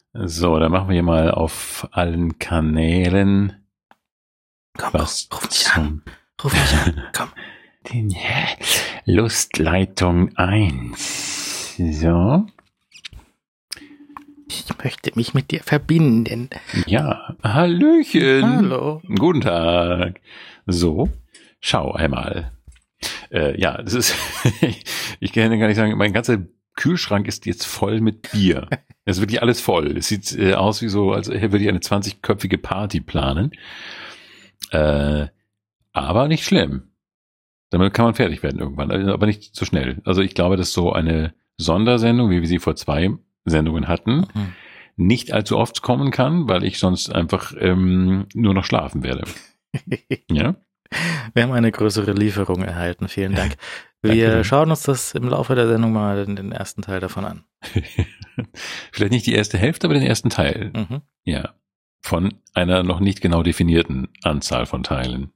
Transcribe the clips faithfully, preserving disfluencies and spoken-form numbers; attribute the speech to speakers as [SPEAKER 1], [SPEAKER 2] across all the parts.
[SPEAKER 1] So, dann machen wir hier mal auf allen Kanälen
[SPEAKER 2] Komm,
[SPEAKER 1] was
[SPEAKER 2] ruf mich
[SPEAKER 1] zum
[SPEAKER 2] an. Ruf mich an. Komm.
[SPEAKER 1] den Lustleitung eins. So.
[SPEAKER 2] Ich möchte mich mit dir verbinden.
[SPEAKER 1] Ja, Hallöchen.
[SPEAKER 2] Hallo.
[SPEAKER 1] Guten Tag. So, schau einmal. Äh, ja, das ist, ich kann gar nicht sagen, mein ganzer Kühlschrank ist jetzt voll mit Bier. Es ist wirklich alles voll. Es sieht äh, aus wie so, als würde ich eine zwanzigköpfige Party planen. Äh, aber nicht schlimm. Damit kann man fertig werden irgendwann, aber nicht zu schnell. Also ich glaube, dass so eine Sondersendung, wie wir sie vor zwei Sendungen hatten,
[SPEAKER 2] Mhm.
[SPEAKER 1] nicht allzu oft kommen kann, weil ich sonst einfach ähm, nur noch schlafen werde. Ja?
[SPEAKER 2] Wir haben eine größere Lieferung erhalten. Vielen Dank. Wir
[SPEAKER 1] Danke.
[SPEAKER 2] schauen uns das im Laufe der Sendung mal den, den ersten Teil davon an.
[SPEAKER 1] Vielleicht nicht die erste Hälfte, aber den ersten Teil.
[SPEAKER 2] Mhm.
[SPEAKER 1] Ja. Von einer noch nicht genau definierten Anzahl von Teilen.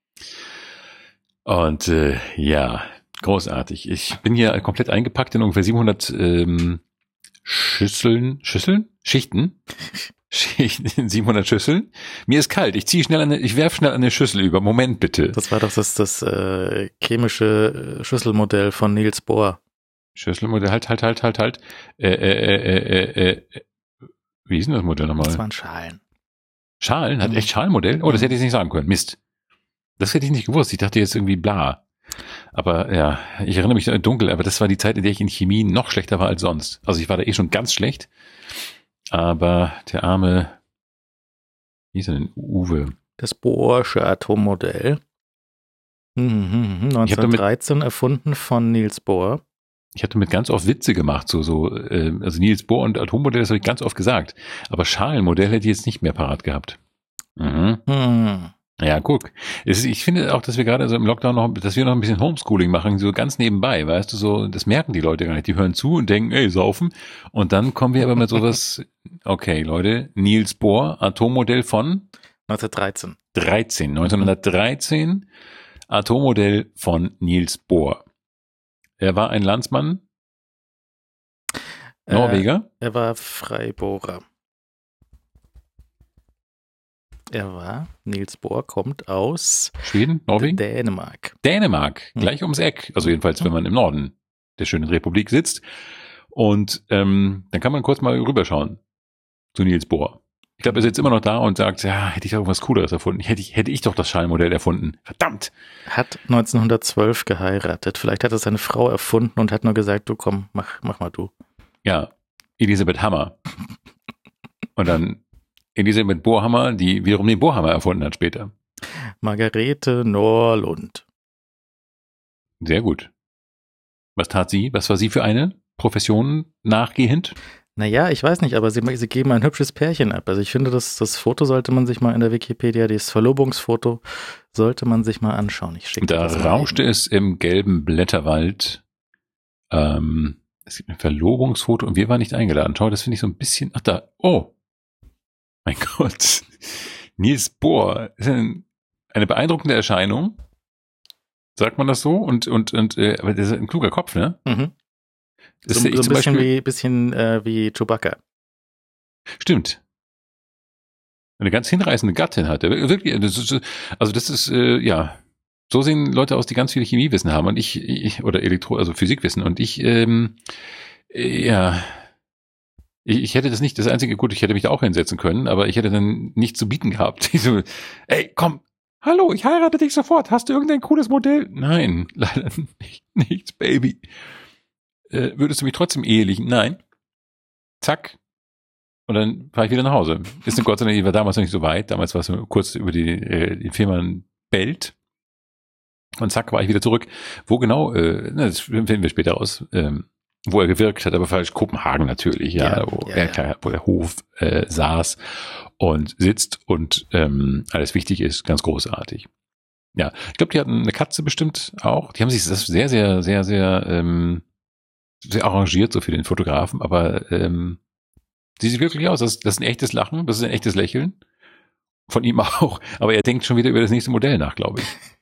[SPEAKER 1] Und äh, ja, großartig. Ich bin hier komplett eingepackt in ungefähr siebenhundert ähm, Schüsseln, Schüsseln? Schichten? Schichten in siebenhundert Schüsseln. Mir ist kalt. Ich ziehe schnell eine, ich werf schnell eine Schüssel über. Moment bitte.
[SPEAKER 2] Das war doch das, das äh, chemische äh, Schüsselmodell von Niels Bohr.
[SPEAKER 1] Schüsselmodell, halt, halt, halt, halt, halt. Äh, äh, äh, äh, äh, äh. Wie ist denn das Modell nochmal?
[SPEAKER 2] Das waren Schalen.
[SPEAKER 1] Schalen? Hat
[SPEAKER 2] Mhm.
[SPEAKER 1] echt Schalenmodell? Oh, das
[SPEAKER 2] Mhm.
[SPEAKER 1] hätte ich nicht sagen können. Mist. Das hätte ich nicht gewusst. Ich dachte jetzt irgendwie bla. Aber ja, ich erinnere mich dunkel, aber das war die Zeit, in der ich in Chemie noch schlechter war als sonst. Also ich war da eh schon ganz schlecht. Aber der arme, wie hieß er denn? Uwe.
[SPEAKER 2] Das Bohrsche Atommodell. Mhm, mhm, mhm.
[SPEAKER 1] Ich hab damit-
[SPEAKER 2] neunzehnhundertdreizehn erfunden von Niels Bohr.
[SPEAKER 1] Ich hatte damit ganz oft Witze gemacht, so, so, äh, also Niels Bohr und Atommodell, das habe ich ganz oft gesagt. Aber Schalenmodell hätte ich jetzt nicht mehr parat gehabt. Mhm.
[SPEAKER 2] Hm.
[SPEAKER 1] Ja, guck. Es ist, ich finde auch, dass wir gerade so im Lockdown noch, dass wir noch ein bisschen Homeschooling machen, so ganz nebenbei, weißt du, so, das merken die Leute gar nicht. Die hören zu und denken, ey, saufen. Und dann kommen wir aber mit sowas, okay, Leute, Niels Bohr, Atommodell von
[SPEAKER 2] neunzehnhundertdreizehn.
[SPEAKER 1] dreizehn, neunzehnhundertdreizehn, Atommodell von Niels Bohr. Er war ein Landsmann, Norweger.
[SPEAKER 2] Äh, er war Freibohrer. Er war, Niels Bohr kommt aus
[SPEAKER 1] Schweden, Norwegen,
[SPEAKER 2] Dänemark.
[SPEAKER 1] Dänemark,
[SPEAKER 2] Hm.
[SPEAKER 1] gleich ums Eck. Also jedenfalls, wenn man im Norden der schönen Republik sitzt. Und ähm, dann kann man kurz mal rüberschauen zu Niels Bohr. Ich glaube, er sitzt immer noch da und sagt, ja, hätte ich doch irgendwas Cooleres erfunden. Hätte ich, hätte ich doch das Schalenmodell erfunden. Verdammt!
[SPEAKER 2] Hat neunzehnhundertzwölf geheiratet. Vielleicht hat er seine Frau erfunden und hat nur gesagt, du komm, mach, mach mal du.
[SPEAKER 1] Ja, Elisabeth Hammer. Und dann Elisabeth Bohrhammer, die wiederum den Bohrhammer erfunden hat später.
[SPEAKER 2] Margarete Norlund.
[SPEAKER 1] Sehr gut. Was tat sie? Was war sie für eine Profession nachgehend?
[SPEAKER 2] Naja, ich weiß nicht, aber sie, sie geben ein hübsches Pärchen ab. Also ich finde, das, das Foto sollte man sich mal in der Wikipedia, dieses Verlobungsfoto, sollte man sich mal anschauen. Ich schicke
[SPEAKER 1] Da
[SPEAKER 2] das mal
[SPEAKER 1] rauschte
[SPEAKER 2] eben.
[SPEAKER 1] es im gelben Blätterwald. Ähm, es gibt ein Verlobungsfoto und wir waren nicht eingeladen. Schau, das finde ich so ein bisschen. Ach da, oh. Mein Gott. Niels Bohr ist ein, eine beeindruckende Erscheinung. Sagt man das so? Und, und, und, äh, aber das ist ein kluger Kopf, ne?
[SPEAKER 2] Mhm.
[SPEAKER 1] Das
[SPEAKER 2] So,
[SPEAKER 1] sehe ich
[SPEAKER 2] so ein
[SPEAKER 1] zum
[SPEAKER 2] bisschen
[SPEAKER 1] Beispiel-
[SPEAKER 2] wie, bisschen äh, wie Chewbacca.
[SPEAKER 1] Stimmt. Eine ganz hinreißende Gattin hat er. Wirklich, das ist, also das ist, äh, ja, so sehen Leute aus, die ganz viel Chemiewissen haben und ich, ich oder Elektro, also Physikwissen und ich, ähm, äh, ja, ich, ich hätte das nicht, das einzige, gut, ich hätte mich da auch hinsetzen können, aber ich hätte dann nichts zu bieten gehabt. Ich so, ey, komm, hallo, ich heirate dich sofort. Hast du irgendein cooles Modell? Nein, leider nicht, nichts, Baby. Äh, würdest du mich trotzdem ehelichen? Nein. Zack. Und dann fahre ich wieder nach Hause. Ist eine Gott sei Dank, ich war damals noch nicht so weit. Damals war es so kurz über die, äh, die Firma Belt. Und zack, war ich wieder zurück. Wo genau, äh, na, das finden wir später raus, ähm, wo er gewirkt hat, aber falsch Kopenhagen natürlich, ja,
[SPEAKER 2] Ja,
[SPEAKER 1] wo,
[SPEAKER 2] ja,
[SPEAKER 1] er,
[SPEAKER 2] ja.
[SPEAKER 1] wo der Hof äh, saß und sitzt und ähm, alles wichtig ist, ganz großartig. Ja, ich glaube, die hatten eine Katze bestimmt auch. Die haben sich das sehr, sehr, sehr, sehr, ähm, sehr arrangiert, so für den Fotografen, aber ähm, sie sieht wirklich aus. Das, das ist ein echtes Lachen, das ist ein echtes Lächeln. Von ihm auch. Aber er denkt schon wieder über das nächste Modell nach, glaube ich.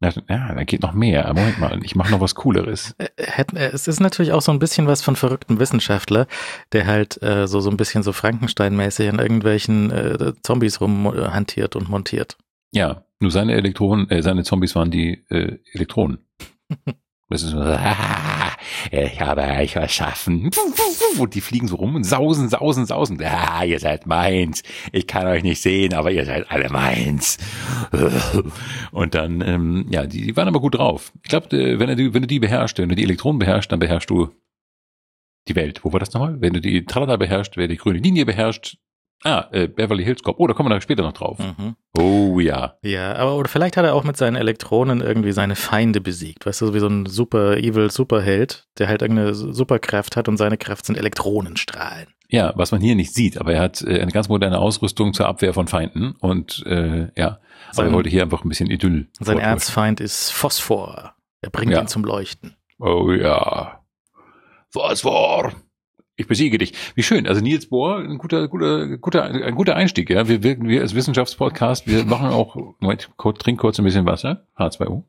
[SPEAKER 1] Ja, da geht noch mehr. Moment mal, ich mache noch was Cooleres.
[SPEAKER 2] Es ist natürlich auch so ein bisschen was von verrücktem Wissenschaftler, der halt äh, so, so ein bisschen so Frankenstein-mäßig an irgendwelchen äh, Zombies rumhantiert und montiert.
[SPEAKER 1] Ja, nur seine Elektronen, äh, seine Zombies waren die äh, Elektronen. Das ist so, ah, ich habe euch erschaffen. Und die fliegen so rum und sausen, sausen, sausen. Ah, ihr seid meins. Ich kann euch nicht sehen, aber ihr seid alle meins. Und dann, ähm, ja, die, die waren aber gut drauf. Ich glaube, wenn du, wenn du die beherrschst, wenn du die Elektronen beherrschst, dann beherrschst du die Welt. Wo war das nochmal? Wenn du die Tralala beherrscht, wer die grüne Linie beherrscht. Ah, äh, Beverly Hills Cop. Oh, da kommen wir da später noch drauf.
[SPEAKER 2] Mhm.
[SPEAKER 1] Oh ja.
[SPEAKER 2] Ja, aber oder vielleicht hat er auch mit seinen Elektronen irgendwie seine Feinde besiegt. Weißt du, wie so ein super evil Superheld, der halt irgendeine Superkraft hat und seine Kraft sind Elektronenstrahlen.
[SPEAKER 1] Ja, was man hier nicht sieht, aber er hat äh, eine ganz moderne Ausrüstung zur Abwehr von Feinden und äh, ja, aber er wollte hier einfach ein bisschen Idyll.
[SPEAKER 2] Sein Erzfeind ist Phosphor. Er bringt
[SPEAKER 1] ja.
[SPEAKER 2] ihn zum Leuchten.
[SPEAKER 1] Oh ja. Phosphor. Ich besiege dich. Wie schön. Also Niels Bohr, ein guter, guter, guter, ein guter Einstieg, ja. Wir wirken, wir als Wissenschaftspodcast, wir machen auch, Moment, trink kurz ein bisschen Wasser. H zwei O.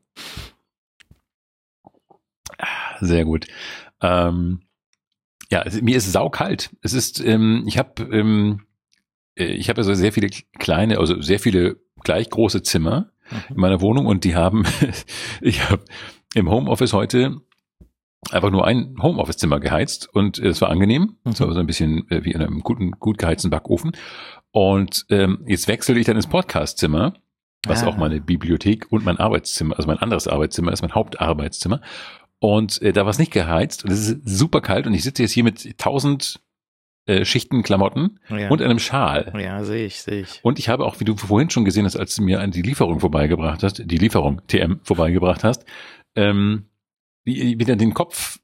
[SPEAKER 1] Sehr gut. Ähm, ja, es, mir ist saukalt. Es ist, ähm, ich habe, ähm, ich habe also sehr viele kleine, also sehr viele gleich große Zimmer mhm. in meiner Wohnung und die haben, ich habe im Homeoffice heute einfach nur ein Homeoffice-Zimmer geheizt und es war angenehm. Es war so ein bisschen wie in einem guten, gut geheizten Backofen. Und ähm, jetzt wechsle ich dann ins Podcast-Zimmer, was ah. auch meine Bibliothek und mein Arbeitszimmer, also mein anderes Arbeitszimmer ist, mein Hauptarbeitszimmer. Und äh, da war es nicht geheizt und es ist super kalt und ich sitze jetzt hier mit tausend äh, Schichten Klamotten ja. und einem Schal.
[SPEAKER 2] Ja, sehe ich, sehe ich.
[SPEAKER 1] Und ich habe auch, wie du vorhin schon gesehen hast, als du mir die Lieferung vorbeigebracht hast, die Lieferung T M vorbeigebracht hast, ähm, wieder den Kopf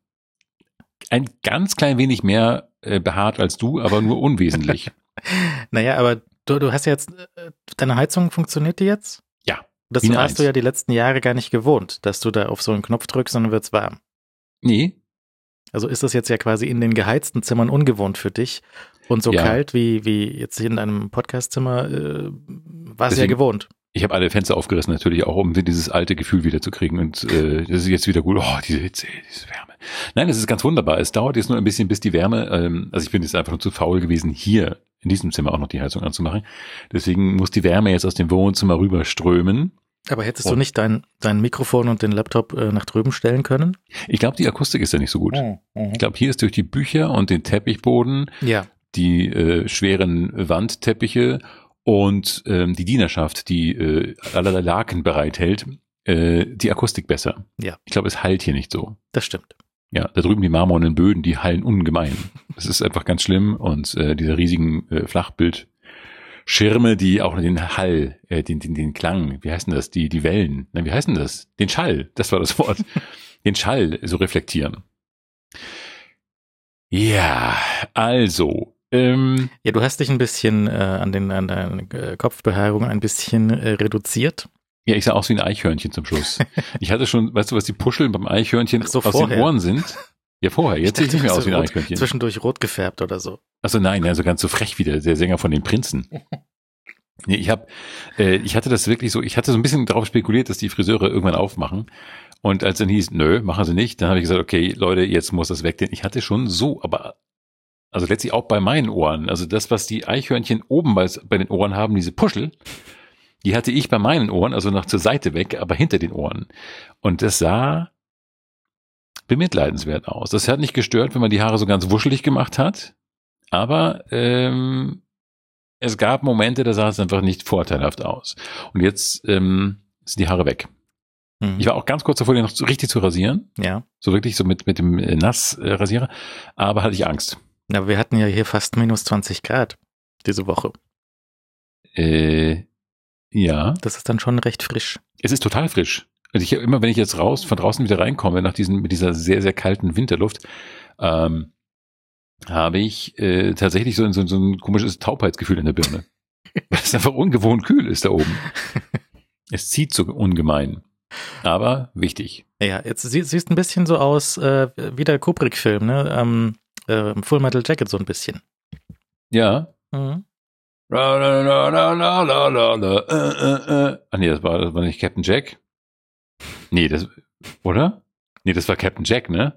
[SPEAKER 1] ein ganz klein wenig mehr äh, behaart als du, aber nur unwesentlich.
[SPEAKER 2] Naja, aber du, du hast ja jetzt, deine Heizung funktioniert die jetzt?
[SPEAKER 1] Ja.
[SPEAKER 2] Das hast eins. Du ja die letzten Jahre gar nicht gewohnt, dass du da auf so einen Knopf drückst und dann wird's warm.
[SPEAKER 1] Nee.
[SPEAKER 2] Also ist das jetzt ja quasi in den geheizten Zimmern ungewohnt für dich und so ja. kalt wie, wie jetzt hier in deinem Podcastzimmer äh, war es ja gewohnt.
[SPEAKER 1] Ich habe alle Fenster aufgerissen natürlich auch, um dieses alte Gefühl wieder zu kriegen und äh, das ist jetzt wieder gut. Oh, diese Hitze, diese Wärme. Nein, das ist ganz wunderbar. Es dauert jetzt nur ein bisschen, bis die Wärme, ähm, also ich bin jetzt einfach nur zu faul gewesen, hier in diesem Zimmer auch noch die Heizung anzumachen. Deswegen muss die Wärme jetzt aus dem Wohnzimmer rüberströmen.
[SPEAKER 2] Aber hättest und du nicht dein, dein Mikrofon und den Laptop äh, nach drüben stellen können?
[SPEAKER 1] Ich glaube, die Akustik ist ja nicht so gut. Mhm. Ich glaube, hier ist durch die Bücher und den Teppichboden,
[SPEAKER 2] ja.
[SPEAKER 1] die äh, schweren Wandteppiche und ähm, die Dienerschaft, die äh, allerlei Laken bereithält, äh, die Akustik besser.
[SPEAKER 2] Ja.
[SPEAKER 1] Ich glaube, es hallt hier nicht so.
[SPEAKER 2] Das stimmt.
[SPEAKER 1] Ja, da drüben die marmornen Böden, die hallen ungemein. Das ist einfach ganz schlimm und äh, diese riesigen äh, Flachbildschirme, die auch den Hall, äh, den, den, den Klang, wie heißen das, die, die Wellen, nein, wie heißen das? Den Schall, das war das Wort. Den Schall so reflektieren. Ja, also, Ähm,
[SPEAKER 2] ja, du hast dich ein bisschen äh, an den an deinen äh, Kopfbehaarung ein bisschen äh, reduziert.
[SPEAKER 1] Ja, ich sah aus wie ein Eichhörnchen zum Schluss. Ich hatte schon, weißt du, was die Puscheln beim Eichhörnchen
[SPEAKER 2] so,
[SPEAKER 1] aus
[SPEAKER 2] vorher.
[SPEAKER 1] den Ohren sind? Ja, vorher. Jetzt sehe ich nicht mehr aus wie ein
[SPEAKER 2] rot,
[SPEAKER 1] Eichhörnchen.
[SPEAKER 2] Zwischendurch rot gefärbt oder so.
[SPEAKER 1] Achso, nein, ja, so ganz so frech wie der, der Sänger von den Prinzen. Nee, ich hab, äh, ich hatte das wirklich so, ich hatte so ein bisschen darauf spekuliert, dass die Friseure irgendwann aufmachen. Und als dann hieß, nö, machen sie nicht, dann habe ich gesagt, okay, Leute, jetzt muss das weg. Denn ich hatte schon so, aber also letztlich auch bei meinen Ohren. Also das, was die Eichhörnchen oben bei, bei den Ohren haben, diese Puschel, die hatte ich bei meinen Ohren, also noch zur Seite weg, aber hinter den Ohren. Und das sah bemitleidenswert aus. Das hat nicht gestört, wenn man die Haare so ganz wuschelig gemacht hat. Aber ähm, es gab Momente, da sah es einfach nicht vorteilhaft aus. Und jetzt ähm, sind die Haare weg. Mhm. Ich war auch ganz kurz davor, die noch so richtig zu rasieren.
[SPEAKER 2] Ja. So
[SPEAKER 1] wirklich so mit, mit dem Nassrasierer. Aber hatte ich Angst.
[SPEAKER 2] Ja, wir hatten ja hier fast minus zwanzig Grad diese Woche.
[SPEAKER 1] Äh, ja.
[SPEAKER 2] Das ist dann schon recht frisch.
[SPEAKER 1] Es ist total frisch. Also ich immer, wenn ich jetzt raus, von draußen wieder reinkomme, nach diesen, mit dieser sehr, sehr kalten Winterluft, ähm, habe ich äh, tatsächlich so, so, so ein komisches Taubheitsgefühl in der Birne. Weil es einfach ungewohnt kühl ist da oben. Es zieht so ungemein. Aber wichtig.
[SPEAKER 2] Ja, jetzt sie, siehst ein bisschen so aus äh, wie der Kubrick-Film, ne? Ähm, äh, Full Metal Jacket so ein bisschen.
[SPEAKER 1] Ja.
[SPEAKER 2] Mhm.
[SPEAKER 1] La, la, la, la, la, la, la, äh, äh, äh. Ach nee, das war, das war nicht Captain Jack. Nee, das, oder? Nee, das war Captain Jack, ne?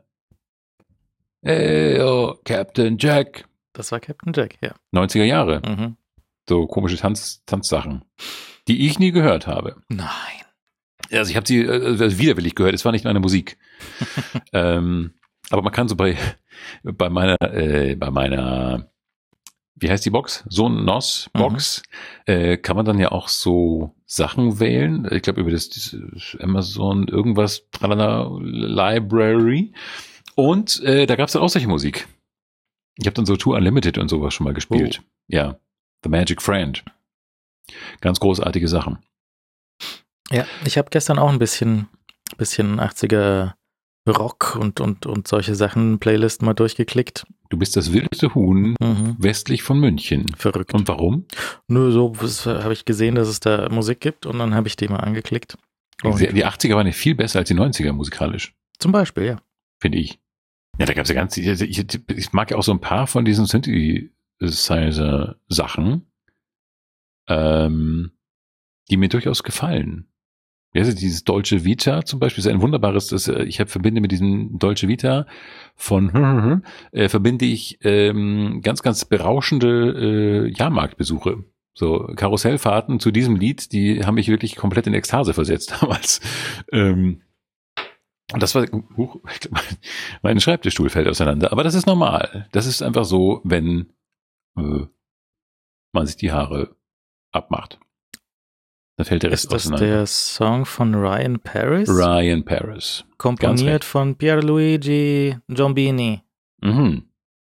[SPEAKER 1] Hey, oh, Captain Jack.
[SPEAKER 2] Das war Captain Jack, ja.
[SPEAKER 1] neunziger Jahre.
[SPEAKER 2] Mhm.
[SPEAKER 1] So komische Tanz, Tanzsachen, die ich nie gehört habe.
[SPEAKER 2] Nein.
[SPEAKER 1] Also ich habe sie äh, widerwillig gehört, es war nicht meine Musik. ähm, aber man kann so bei, bei meiner, äh, bei meiner, wie heißt die Box? Sonos Box, mhm. äh, kann man dann ja auch so Sachen wählen. Ich glaube über das, das Amazon irgendwas, tralala, Library. Und äh, da gab es dann auch solche Musik. Ich habe dann so Tour Unlimited und sowas schon mal gespielt. Oh. Ja, The Magic Friend. Ganz großartige Sachen.
[SPEAKER 2] Ja, ich habe gestern auch ein bisschen, bisschen achtziger Rock und, und, und solche Sachen Playlist mal durchgeklickt.
[SPEAKER 1] Du bist das wildeste Huhn mhm. westlich von München.
[SPEAKER 2] Verrückt.
[SPEAKER 1] Und warum?
[SPEAKER 2] Nur so habe ich gesehen, dass es da Musik gibt und dann habe ich die mal angeklickt.
[SPEAKER 1] Und die achtziger waren ja viel besser als die neunziger musikalisch.
[SPEAKER 2] Zum Beispiel, ja.
[SPEAKER 1] Finde ich. Ja, da gab es ja ganz, ich, ich mag ja auch so ein paar von diesen Synthesizer-Sachen, ähm, die mir durchaus gefallen. Also dieses Dolce Vita zum Beispiel ist ein wunderbares, das ich hab, verbinde mit diesem Dolce Vita von äh, verbinde ich ähm, ganz, ganz berauschende äh, Jahrmarktbesuche. So Karussellfahrten zu diesem Lied, die haben mich wirklich komplett in Ekstase versetzt damals. Ähm, und das war, uh, mein Schreibtischstuhl fällt auseinander. Aber das ist normal. Das ist einfach so, wenn äh, man sich die Haare abmacht. Dann fällt der Rest auseinander.
[SPEAKER 2] Ist das der Song von Ryan Paris?
[SPEAKER 1] Ryan Paris.
[SPEAKER 2] Komponiert von Pierluigi Giombini.
[SPEAKER 1] Mhm.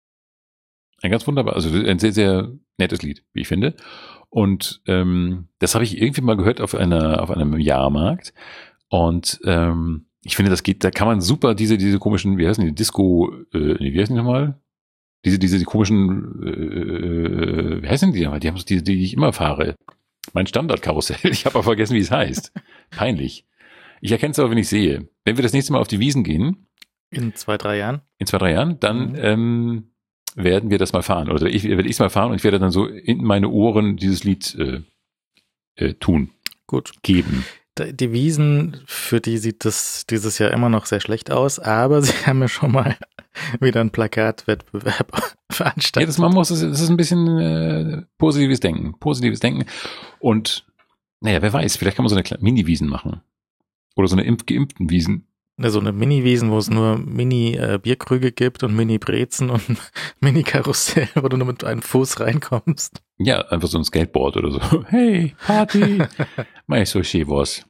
[SPEAKER 1] Ein ganz wunderbar, also ein sehr, sehr nettes Lied, wie ich finde. Und ähm, das habe ich irgendwie mal gehört auf einer auf einem Jahrmarkt. Und ähm, ich finde, das geht, da kann man super diese diese komischen, wie heißen die, Disco, äh, wie heißen die nochmal? Diese diese die komischen, äh, wie heißen die nochmal? Die haben so die, die ich immer fahre. Mein Standardkarussell. Ich habe aber vergessen, wie es heißt. Peinlich. Ich erkenne es aber, wenn ich sehe. Wenn wir das nächste Mal auf die Wiesen gehen.
[SPEAKER 2] In zwei, drei Jahren.
[SPEAKER 1] In zwei, drei Jahren, dann mhm. ähm, werden wir das mal fahren. Oder ich werde ich es mal fahren und ich werde dann so in meine Ohren dieses Lied äh, äh, tun.
[SPEAKER 2] Gut.
[SPEAKER 1] Geben.
[SPEAKER 2] Die Wiesen, für die sieht das dieses Jahr immer noch sehr schlecht aus, aber sie haben ja schon mal wieder einen Plakatwettbewerb veranstaltet.
[SPEAKER 1] Jedes Mal muss es, das ist ein bisschen äh, positives Denken. Positives Denken. Und naja, wer weiß, vielleicht kann man so eine kleine Mini-Wiesen machen. Oder so eine impf- geimpften Wiesen.
[SPEAKER 2] Ja, so eine Mini-Wiesen, wo es nur Mini-Bierkrüge äh, gibt und Mini-Brezen und Mini-Karussell, wo du nur mit einem Fuß reinkommst.
[SPEAKER 1] Ja, einfach so ein Skateboard oder so. Hey, Party! Mach ich so schön was.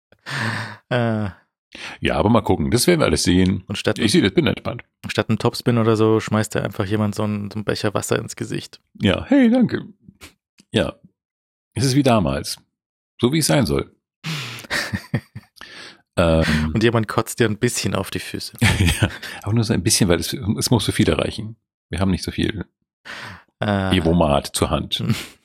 [SPEAKER 2] Äh,
[SPEAKER 1] ja, aber mal gucken, das werden wir alles sehen.
[SPEAKER 2] Und statt
[SPEAKER 1] ich sehe das, bin entspannt.
[SPEAKER 2] Statt einem Topspin oder so schmeißt da einfach jemand so einen, so einen Becher Wasser ins Gesicht.
[SPEAKER 1] Ja, hey, danke. Ja, es ist wie damals. So wie es sein soll.
[SPEAKER 2] ähm, Und jemand kotzt dir ein bisschen auf die Füße.
[SPEAKER 1] Ja, aber nur so ein bisschen, weil es, es muss so viel erreichen. Wir haben nicht so viel äh, Evomat zur Hand.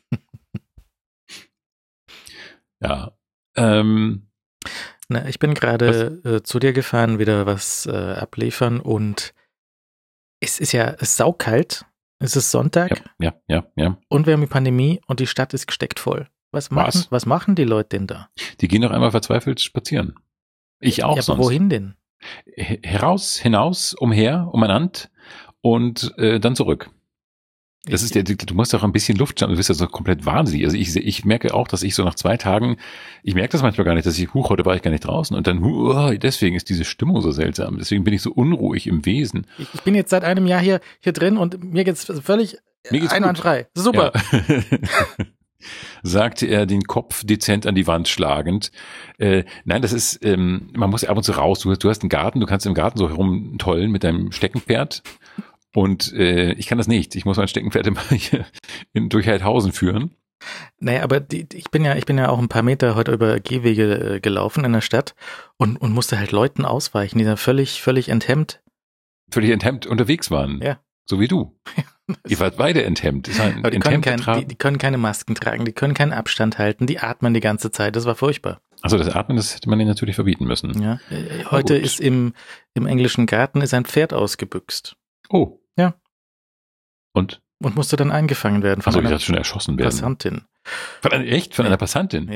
[SPEAKER 1] Ja. Ähm,
[SPEAKER 2] Na, ich bin gerade äh, zu dir gefahren, wieder was äh, abliefern und es ist ja es ist saukalt. Es ist Sonntag.
[SPEAKER 1] Ja, ja, ja, ja.
[SPEAKER 2] Und wir haben die Pandemie und die Stadt ist gesteckt voll. Was machen, was? was machen die Leute denn da?
[SPEAKER 1] Die gehen noch einmal verzweifelt spazieren. Ich auch
[SPEAKER 2] ja,
[SPEAKER 1] sonst.
[SPEAKER 2] Aber wohin denn?
[SPEAKER 1] Heraus, hinaus, umher, umeinander und äh, dann zurück. Das ist der, du musst auch ein bisschen Luft schaffen, du bist ja so komplett wahnsinnig. Also ich, ich merke auch, dass ich so nach zwei Tagen, ich merke das manchmal gar nicht, dass ich, huch, heute war ich gar nicht draußen und dann, uh, deswegen ist diese Stimmung so seltsam. Deswegen bin ich so unruhig im Wesen.
[SPEAKER 2] Ich, ich bin jetzt seit einem Jahr hier, hier drin und mir geht's völlig mir geht's einwandfrei. Gut. Super.
[SPEAKER 1] Ja. Sagte er, den Kopf dezent an die Wand schlagend. Äh, nein, das ist, ähm, man muss ab und zu raus. Du, du hast einen Garten, du kannst im Garten so herumtollen mit deinem Steckenpferd. Und äh, ich kann das nicht. Ich muss mein Steckenpferd immer hier in, durch Heidhausen führen.
[SPEAKER 2] Naja, aber die, ich bin ja, ich bin ja auch ein paar Meter heute über Gehwege äh, gelaufen in der Stadt und, und musste halt Leuten ausweichen, die da völlig, völlig enthemmt.
[SPEAKER 1] Völlig enthemmt unterwegs waren.
[SPEAKER 2] Ja.
[SPEAKER 1] So wie du. Ihr wart beide enthemmt. Das
[SPEAKER 2] aber die, können kein, die, die können keine Masken tragen, die können keinen Abstand halten, die atmen die ganze Zeit. Das war furchtbar.
[SPEAKER 1] Achso, das Atmen, das hätte man ihnen natürlich verbieten müssen.
[SPEAKER 2] Ja. Heute ist im, im englischen Garten ist ein Pferd ausgebüxt.
[SPEAKER 1] Oh.
[SPEAKER 2] Ja.
[SPEAKER 1] Und?
[SPEAKER 2] Und musste dann eingefangen werden von
[SPEAKER 1] Achso,
[SPEAKER 2] einer
[SPEAKER 1] ich dachte schon erschossen werden.
[SPEAKER 2] Passantin.
[SPEAKER 1] Von einer, echt? Von
[SPEAKER 2] ja.
[SPEAKER 1] einer Passantin?
[SPEAKER 2] Ja.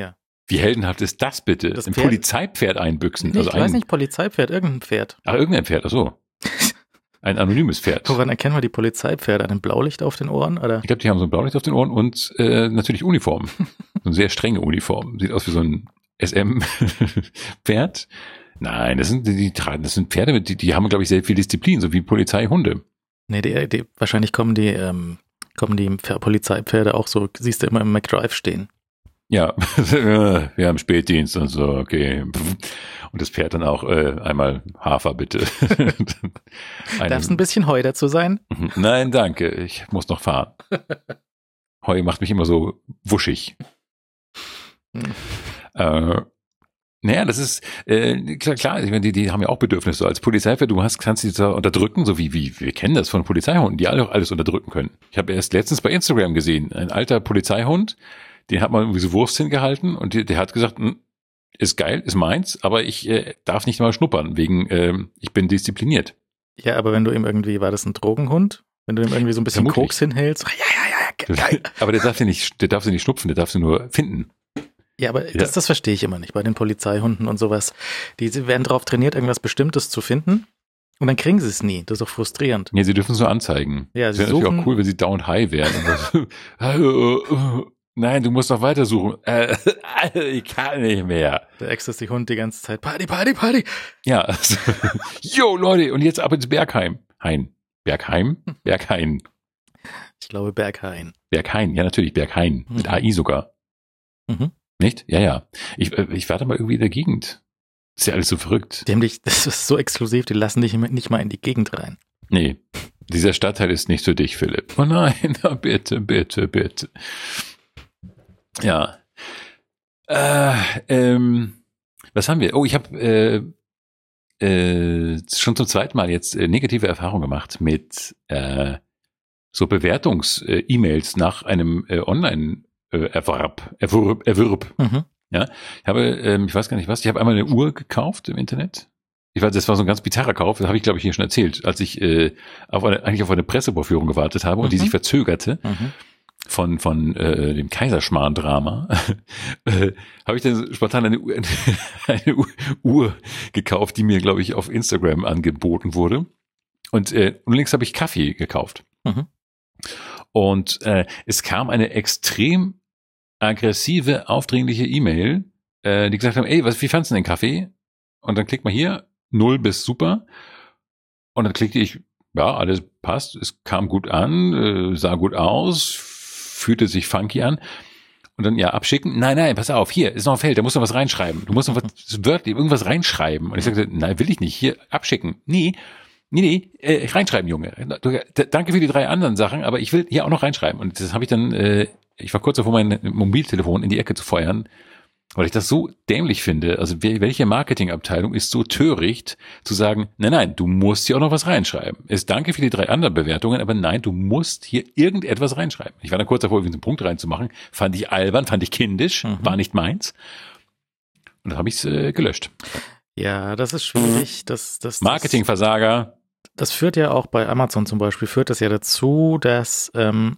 [SPEAKER 1] Wie heldenhaft ist das bitte?
[SPEAKER 2] Das
[SPEAKER 1] Ein
[SPEAKER 2] Pferd-
[SPEAKER 1] Polizeipferd einbüchsen.
[SPEAKER 2] Nee,
[SPEAKER 1] also
[SPEAKER 2] ich weiß
[SPEAKER 1] ein,
[SPEAKER 2] nicht, Polizeipferd, irgendein Pferd.
[SPEAKER 1] Ach, irgendein Pferd, ach so. Ein anonymes Pferd.
[SPEAKER 2] Woran erkennen wir die Polizeipferde? An dem Blaulicht auf den Ohren? Oder?
[SPEAKER 1] Ich glaube, die haben so ein Blaulicht auf den Ohren und äh, natürlich Uniform. So eine sehr strenge Uniform. Sieht aus wie so ein S M-Pferd. Nein, das sind die, die tragen, das sind Pferde, die, die haben, glaube ich, sehr viel Disziplin, so wie Polizeihunde.
[SPEAKER 2] Nee, die, die, wahrscheinlich kommen die, ähm, kommen die Pfer- Polizeipferde auch so, siehst du immer im McDrive stehen.
[SPEAKER 1] Ja, wir haben Spätdienst und so, okay. Und das Pferd dann auch äh, einmal Hafer, bitte.
[SPEAKER 2] Darf es ein bisschen Heu dazu sein?
[SPEAKER 1] Nein, danke, ich muss noch fahren. Heu macht mich immer so wuschig.
[SPEAKER 2] Hm.
[SPEAKER 1] Äh, naja, das ist, äh, klar, klar, ich meine, die, die haben ja auch Bedürfnisse. Als Polizeipferd, du hast, kannst die da unterdrücken, so wie, wie wir kennen das von Polizeihunden, die alle auch alles unterdrücken können. Ich habe erst letztens bei Instagram gesehen, ein alter Polizeihund, den hat man irgendwie so Wurst hingehalten und der, der hat gesagt, ist geil, ist meins, aber ich äh, darf nicht mal schnuppern, wegen, äh, ich bin diszipliniert.
[SPEAKER 2] Ja, aber wenn du ihm irgendwie, war das ein Drogenhund? Wenn du ihm irgendwie so ein bisschen
[SPEAKER 1] Vermutlich.
[SPEAKER 2] Koks hinhältst, ja, ja, ja, geil.
[SPEAKER 1] Aber der darf sie nicht, der darf sie nicht schnupfen, der darf sie nur finden.
[SPEAKER 2] Ja, aber das, das verstehe ich immer nicht bei den Polizeihunden und sowas. Die sie werden darauf trainiert, irgendwas Bestimmtes zu finden und dann kriegen sie es nie. Das ist auch frustrierend.
[SPEAKER 1] Ja, sie dürfen es nur anzeigen.
[SPEAKER 2] Ja,
[SPEAKER 1] das
[SPEAKER 2] sie
[SPEAKER 1] wäre natürlich
[SPEAKER 2] suchen-
[SPEAKER 1] auch cool, wenn sie dauernd high wären. Nein, du musst noch weiter suchen. Äh, ich kann nicht mehr.
[SPEAKER 2] Der Ecstasy-Hund die ganze Zeit, Party, Party, Party.
[SPEAKER 1] Ja, also, yo Leute, und jetzt ab ins Bergheim. Hain. Bergheim? Berghain.
[SPEAKER 2] Ich glaube Berghain.
[SPEAKER 1] Berghain, ja natürlich, Berghain. Mit
[SPEAKER 2] Mhm.
[SPEAKER 1] A I sogar.
[SPEAKER 2] Mhm.
[SPEAKER 1] Nicht? Ja, ja. Ich, äh, ich war da mal irgendwie in der Gegend. Ist ja alles so verrückt.
[SPEAKER 2] Die haben dich, das ist so exklusiv, die lassen dich nicht mal in die Gegend rein.
[SPEAKER 1] Nee, dieser Stadtteil ist nicht für dich, Philipp. Oh nein, na bitte, bitte, bitte. Ja. Äh, ähm, was haben wir? Oh, ich habe äh, äh, schon zum zweiten Mal jetzt äh, negative Erfahrungen gemacht mit äh, so Bewertungs-E-Mails nach einem äh, Online-Erwerb. Erwerb, Erwerb.
[SPEAKER 2] Mhm.
[SPEAKER 1] Ja, ich habe, ähm, ich weiß gar nicht was, ich habe einmal eine Uhr gekauft im Internet. Ich weiß, das war so ein ganz bizarrer Kauf, das habe ich, glaube ich, hier schon erzählt, als ich äh, auf eine, eigentlich auf eine Pressevorführung gewartet habe und
[SPEAKER 2] Mhm.
[SPEAKER 1] die sich verzögerte
[SPEAKER 2] Mhm.
[SPEAKER 1] von von äh, dem Kaiserschmarrn-Drama, äh, habe ich dann spontan eine, Uhr- eine Uhr, Uhr gekauft, die mir, glaube ich, auf Instagram angeboten wurde. Und äh, und links habe ich Kaffee gekauft.
[SPEAKER 2] Mhm.
[SPEAKER 1] Und äh, es kam eine extrem aggressive, aufdringliche E-Mail, äh, die gesagt haben, ey, was, wie fandst du denn den Kaffee? Und dann klickt man hier, null bis super. Und dann klickte ich, ja, alles passt, es kam gut an, äh, sah gut aus, fühlte sich funky an. Und dann, ja, abschicken. Nein, nein, pass auf, hier ist noch ein Feld, da musst du was reinschreiben. Du musst noch was, wörtlich, irgendwas reinschreiben. Und ich sagte, nein, will ich nicht, hier, abschicken. Nee, nee, nee, äh, reinschreiben, Junge. Du, d- danke für die drei anderen Sachen, aber ich will hier auch noch reinschreiben. Und das habe ich dann, äh, ich war kurz davor, mein Mobiltelefon in die Ecke zu feuern, weil ich das so dämlich finde. Also wel- welche Marketingabteilung ist so töricht, zu sagen, nein, nein, du musst hier auch noch was reinschreiben. Es danke für die drei anderen Bewertungen, aber nein, du musst hier irgendetwas reinschreiben. Ich war dann kurz davor, einen Punkt reinzumachen. Fand ich albern, fand ich kindisch,
[SPEAKER 2] Mhm.
[SPEAKER 1] war nicht meins. Und dann habe ich es äh, gelöscht.
[SPEAKER 2] Ja, das ist schwierig. Das, das, das,
[SPEAKER 1] Marketingversager.
[SPEAKER 2] das führt ja auch bei Amazon zum Beispiel, führt das ja dazu, dass ähm,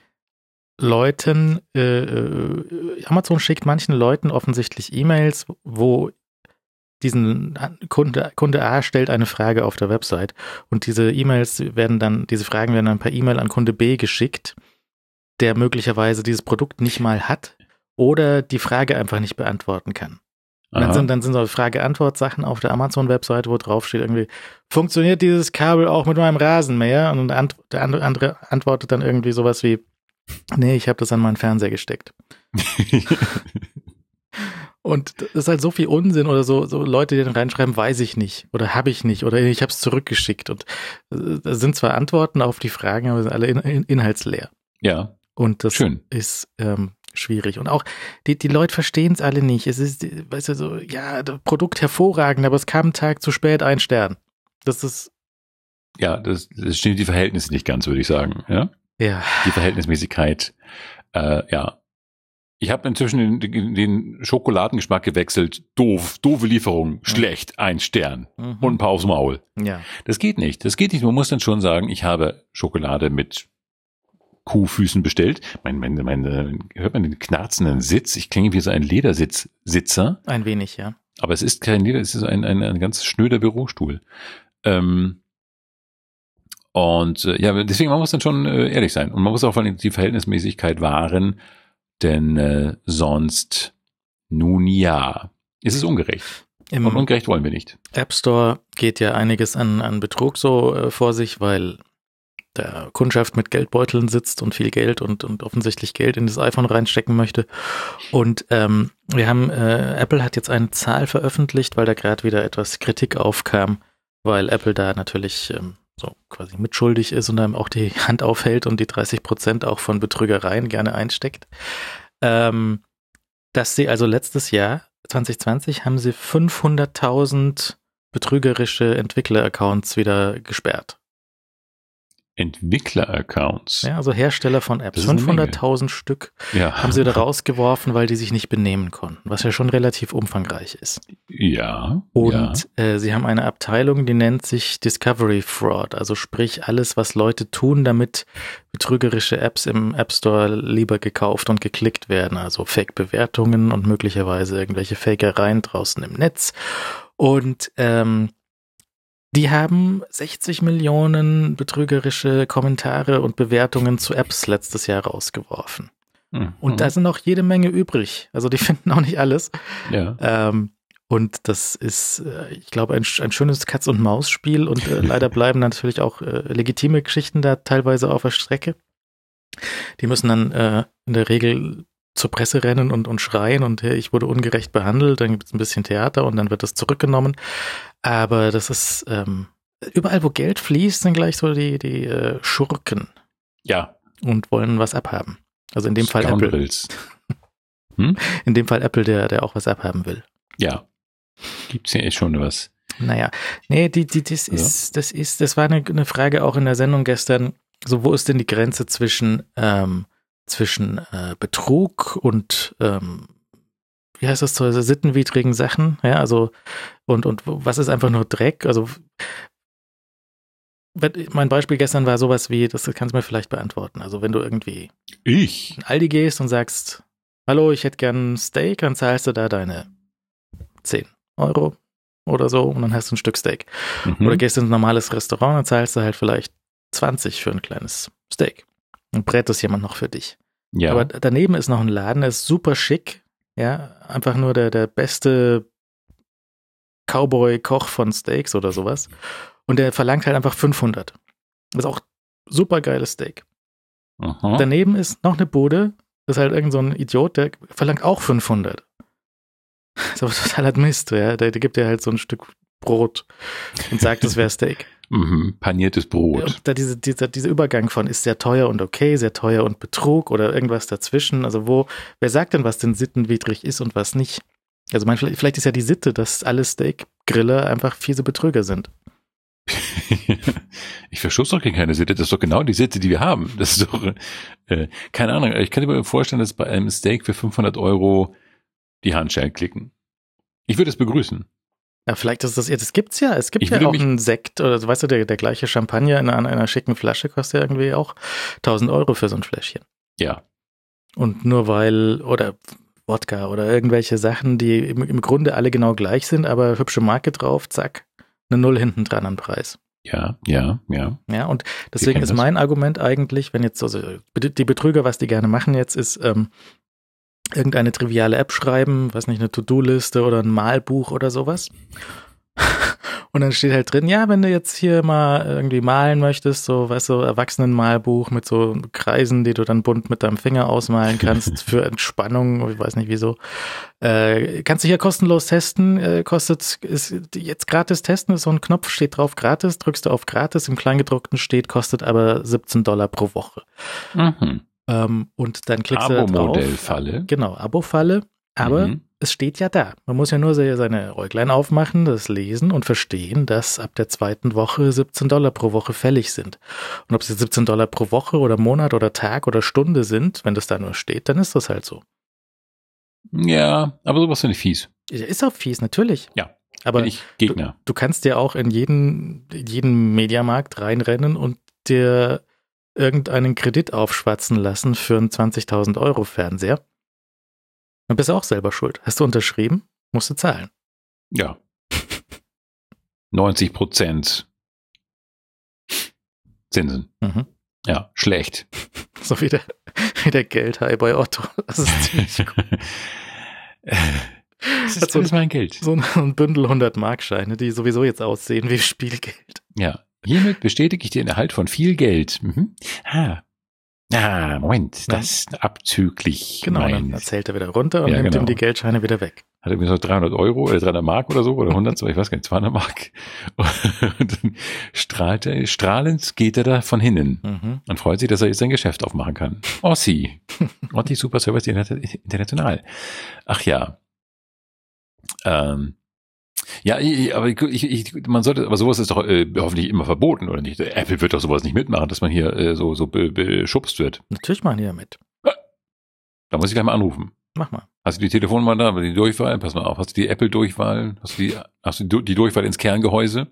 [SPEAKER 2] Leuten, äh, äh, Amazon schickt manchen Leuten offensichtlich E-Mails, wo diesen Kunde, Kunde A stellt eine Frage auf der Website und diese E-Mails werden dann, diese Fragen werden dann per E-Mail an Kunde B geschickt, der möglicherweise dieses Produkt nicht mal hat oder die Frage einfach nicht beantworten kann. Und dann
[SPEAKER 1] Aha.
[SPEAKER 2] sind, dann sind so Frage-Antwort-Sachen auf der Amazon-Webseite, wo drauf steht irgendwie, funktioniert dieses Kabel auch mit meinem Rasenmäher? Und der Ant- der andere andere antwortet dann irgendwie sowas wie, nee, ich habe das an meinen Fernseher gesteckt. Und das ist halt so viel Unsinn oder so, so Leute, die dann reinschreiben, weiß ich nicht oder habe ich nicht oder ich habe es zurückgeschickt. Und äh, das sind zwar Antworten auf die Fragen, aber sind alle in, in, inhaltsleer.
[SPEAKER 1] Ja,
[SPEAKER 2] Und das
[SPEAKER 1] schön.
[SPEAKER 2] ist ähm, schwierig. Und auch die, die Leute verstehen es alle nicht. Es ist, weißt du, so, ja, das Produkt hervorragend, aber es kam einen Tag zu spät, ein Stern. Das ist,
[SPEAKER 1] Ja, das, das stimmt die Verhältnisse nicht ganz, würde ich sagen. Ja,
[SPEAKER 2] ja,
[SPEAKER 1] die Verhältnismäßigkeit. Äh, ja, ich habe inzwischen den, den Schokoladengeschmack gewechselt. Doof, doofe Lieferung, schlecht, ein Stern
[SPEAKER 2] Mhm.
[SPEAKER 1] und ein paar aufs Maul.
[SPEAKER 2] ja.
[SPEAKER 1] Das geht nicht. Das geht nicht. Man muss dann schon sagen, ich habe Schokolade mit Kuhfüßen bestellt. Mein, mein, mein, hört man den knarzenden Sitz? Ich klinge wie so ein Ledersitz-Sitzer.
[SPEAKER 2] Ein wenig, ja.
[SPEAKER 1] Aber es ist kein Leder, es ist ein, ein, ein ganz schnöder Bürostuhl. Ähm, und äh, ja, deswegen, man muss dann schon äh, ehrlich sein. Und man muss auch vor allem die Verhältnismäßigkeit wahren, denn äh, sonst, nun ja, ist es ungerecht.
[SPEAKER 2] Im
[SPEAKER 1] Und ungerecht wollen wir nicht.
[SPEAKER 2] App Store geht ja einiges an, an Betrug so äh, vor sich, weil der Kundschaft mit Geldbeuteln sitzt und viel Geld und, und offensichtlich Geld in das iPhone reinstecken möchte. Und ähm, wir haben, äh, Apple hat jetzt eine Zahl veröffentlicht, weil da gerade wieder etwas Kritik aufkam, weil Apple da natürlich ähm, so quasi mitschuldig ist und dann auch die Hand aufhält und die dreißig Prozent auch von Betrügereien gerne einsteckt. Ähm, dass sie also letztes Jahr, zwanzig zwanzig, haben sie fünfhunderttausend betrügerische Entwickler-Accounts wieder gesperrt.
[SPEAKER 1] Entwickler-Accounts.
[SPEAKER 2] Ja, also Hersteller von Apps. fünfhunderttausend Stück
[SPEAKER 1] ja.
[SPEAKER 2] haben sie da rausgeworfen, weil die sich nicht benehmen konnten, was ja schon relativ umfangreich ist.
[SPEAKER 1] Ja.
[SPEAKER 2] Und
[SPEAKER 1] ja.
[SPEAKER 2] Äh, sie haben eine Abteilung, die nennt sich Discovery Fraud, also sprich alles, was Leute tun, damit betrügerische Apps im App Store lieber gekauft und geklickt werden, also Fake-Bewertungen und möglicherweise irgendwelche Fakereien draußen im Netz. Und ähm, die haben sechzig Millionen betrügerische Kommentare und Bewertungen zu Apps letztes Jahr rausgeworfen. Mhm. Und da sind noch jede Menge übrig. Also die finden auch nicht alles.
[SPEAKER 1] Ja.
[SPEAKER 2] Ähm, und das ist, äh, ich glaube, ein, ein schönes Katz-und-Maus-Spiel. Und äh, leider bleiben natürlich auch äh, legitime Geschichten da teilweise auf der Strecke. Die müssen dann äh, in der Regel zur Presse rennen und, und schreien und hey, ich wurde ungerecht behandelt, dann gibt es ein bisschen Theater und dann wird das zurückgenommen. Aber das ist, ähm, überall wo Geld fließt, sind gleich so die, die äh, Schurken.
[SPEAKER 1] Ja.
[SPEAKER 2] Und wollen was abhaben. Also in dem Fall Apple.
[SPEAKER 1] Hm?
[SPEAKER 2] In dem Fall Apple, der, der auch was abhaben will.
[SPEAKER 1] Ja. Gibt's ja echt schon was.
[SPEAKER 2] Naja, nee, die, die, das ist, ja. das ist, das war eine, eine Frage auch in der Sendung gestern. So, wo ist denn die Grenze zwischen, ähm, zwischen äh, Betrug und ähm, wie heißt das, so sittenwidrigen Sachen, ja, also und, und was ist einfach nur Dreck, also mein Beispiel gestern war sowas wie, das kannst du mir vielleicht beantworten, also wenn du irgendwie
[SPEAKER 1] ich
[SPEAKER 2] in Aldi gehst und sagst, hallo, ich hätte gern ein Steak, dann zahlst du da deine zehn Euro oder so und dann hast du ein Stück Steak. Mhm. Oder gehst in ein normales Restaurant, dann zahlst du halt vielleicht zwanzig für ein kleines Steak. Dann brät das jemand noch für dich.
[SPEAKER 1] Ja.
[SPEAKER 2] Aber daneben ist noch ein Laden, der ist super schick. Ja, einfach nur der, der beste Cowboy-Koch von Steaks oder sowas. Und der verlangt halt einfach fünfhundert. Das ist auch super geiles Steak.
[SPEAKER 1] Aha.
[SPEAKER 2] Daneben ist noch eine Bude, das ist halt irgend so ein Idiot, der verlangt auch fünfhundert. Das ist aber totaler Mist, ja. Der, der gibt dir halt so ein Stück Brot und sagt, das wäre Steak.
[SPEAKER 1] Mhm, paniertes Brot.
[SPEAKER 2] Und da diese, dieser, dieser Übergang von ist sehr teuer und okay, sehr teuer und Betrug oder irgendwas dazwischen. Also wo, wer sagt denn, was denn sittenwidrig ist und was nicht? Also man, vielleicht ist ja die Sitte, dass alle Steakgriller einfach fiese Betrüger sind.
[SPEAKER 1] Ich verschuss doch keine Sitte, das ist doch genau die Sitte, die wir haben. Das ist doch, äh, keine Ahnung, ich kann mir vorstellen, dass bei einem Steak für fünfhundert Euro die Handschellen klicken. Ich würde es begrüßen.
[SPEAKER 2] Ja, vielleicht ist das, das gibt's ja, es gibt ich ja auch einen Sekt, oder weißt du, der, der gleiche Champagner in einer, einer schicken Flasche kostet ja irgendwie auch tausend Euro für so ein Fläschchen.
[SPEAKER 1] Ja.
[SPEAKER 2] Und nur weil, oder Wodka oder irgendwelche Sachen, die im, im Grunde alle genau gleich sind, aber hübsche Marke drauf, zack, eine Null hinten dran am Preis.
[SPEAKER 1] Ja, ja, ja.
[SPEAKER 2] Ja, und deswegen ist mein Argument eigentlich, wenn jetzt, also die Betrüger, was die gerne machen jetzt, ist, ähm, irgendeine triviale App schreiben, weiß nicht, eine To-Do-Liste oder ein Malbuch oder sowas. Und dann steht halt drin, ja, wenn du jetzt hier mal irgendwie malen möchtest, so, weißt du, Erwachsenenmalbuch mit so Kreisen, die du dann bunt mit deinem Finger ausmalen kannst für Entspannung, ich weiß nicht wieso, äh, kannst du hier kostenlos testen, äh, kostet, ist jetzt gratis testen, ist so ein Knopf, steht drauf gratis, drückst du auf gratis, im Kleingedruckten steht, kostet aber siebzehn Dollar pro Woche.
[SPEAKER 1] Mhm.
[SPEAKER 2] Ähm, und dann klickst du da drauf.
[SPEAKER 1] Abo-Modellfalle.
[SPEAKER 2] Genau, Abo-Falle. Aber mhm. es steht ja da. Man muss ja nur seine Äuglein aufmachen, das lesen und verstehen, dass ab der zweiten Woche siebzehn Dollar pro Woche fällig sind. Und ob es jetzt siebzehn Dollar pro Woche oder Monat oder Tag oder Stunde sind, wenn das da nur steht, dann ist das halt so.
[SPEAKER 1] Ja, aber sowas finde ich fies.
[SPEAKER 2] Ist auch fies, natürlich.
[SPEAKER 1] Ja,
[SPEAKER 2] aber
[SPEAKER 1] bin ich Gegner.
[SPEAKER 2] Du, du kannst ja auch in jeden, jeden Mediamarkt reinrennen und dir irgendeinen Kredit aufschwatzen lassen für einen zwanzigtausend Euro Fernseher. Dann bist du auch selber schuld. Hast du unterschrieben, musst du zahlen.
[SPEAKER 1] Ja. neunzig Prozent Zinsen.
[SPEAKER 2] Mhm.
[SPEAKER 1] Ja, schlecht.
[SPEAKER 2] So wie der, wie der Geldhai bei Otto. Das ist ziemlich gut.
[SPEAKER 1] Das ist alles mein Geld.
[SPEAKER 2] So ein Bündel hundert-Mark-Scheine, die sowieso jetzt aussehen wie Spielgeld.
[SPEAKER 1] Ja, hiermit bestätige ich den Erhalt von viel Geld. Mhm. Ah. ah, Moment, das ist abzüglich.
[SPEAKER 2] Genau,
[SPEAKER 1] mein.
[SPEAKER 2] dann erzählt er wieder runter und
[SPEAKER 1] Ja,
[SPEAKER 2] nimmt
[SPEAKER 1] genau.
[SPEAKER 2] ihm die Geldscheine wieder weg.
[SPEAKER 1] Hat er mir so dreihundert Euro oder dreihundert Mark oder so oder hundert, ich weiß gar nicht, zweihundert Mark. Und dann strahlt er, strahlend geht er da von hinnen
[SPEAKER 2] Mhm.
[SPEAKER 1] und freut sich, dass er jetzt sein Geschäft aufmachen kann. Ossi. Otti Super Service International. Ach ja. Ähm. Ja, ich, aber ich, ich, man sollte, aber sowas ist doch äh, hoffentlich immer verboten, oder nicht? Apple wird doch sowas nicht mitmachen, dass man hier äh, so, so be, beschubst wird.
[SPEAKER 2] Natürlich machen die ja mit.
[SPEAKER 1] Da muss ich gleich mal anrufen.
[SPEAKER 2] Mach mal.
[SPEAKER 1] Hast du die Telefonnummer da, die Durchwahl? Pass mal auf. Hast du die Apple-Durchwahl? Hast du die, hast du die Durchwahl ins Kerngehäuse?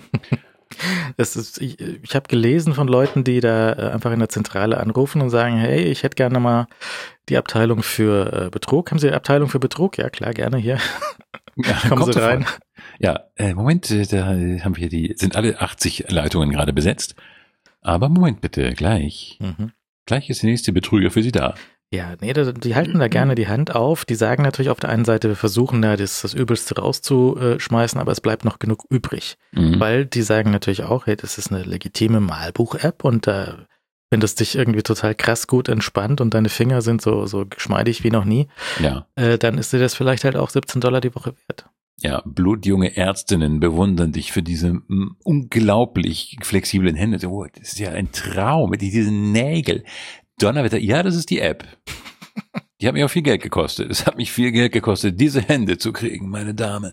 [SPEAKER 2] Es ist, ich ich habe gelesen von Leuten, die da äh, einfach in der Zentrale anrufen und sagen, hey, ich hätte gerne mal die Abteilung für äh, Betrug. Haben Sie eine Abteilung für Betrug? Ja, klar, gerne hier.
[SPEAKER 1] Ja,
[SPEAKER 2] Kommen
[SPEAKER 1] kommt
[SPEAKER 2] Sie rein.
[SPEAKER 1] sofort. Ja, äh, Moment, äh, da haben wir die, sind alle achtzig Leitungen gerade besetzt. Aber Moment bitte, gleich.
[SPEAKER 2] Mhm.
[SPEAKER 1] Gleich ist der nächste Betrüger für Sie da.
[SPEAKER 2] Ja, nee, da, die halten da gerne die Hand auf. Die sagen natürlich auf der einen Seite, wir versuchen da das, das Übelste rauszuschmeißen, aber es bleibt noch genug übrig.
[SPEAKER 1] Mhm.
[SPEAKER 2] Weil die sagen natürlich auch, hey, das ist eine legitime Malbuch-App und da, wenn das dich irgendwie total krass gut entspannt und deine Finger sind so, so geschmeidig wie noch nie,
[SPEAKER 1] Ja.
[SPEAKER 2] äh, dann ist dir das vielleicht halt auch siebzehn Dollar die Woche wert.
[SPEAKER 1] Ja, blutjunge Ärztinnen bewundern dich für diese mm, unglaublich flexiblen Hände. So, oh, das ist ja ein Traum mit diesen Nägeln. Donnerwetter, ja, das ist die App. Die hat mich auch viel Geld gekostet. Es hat mich viel Geld gekostet, diese Hände zu kriegen, meine Dame.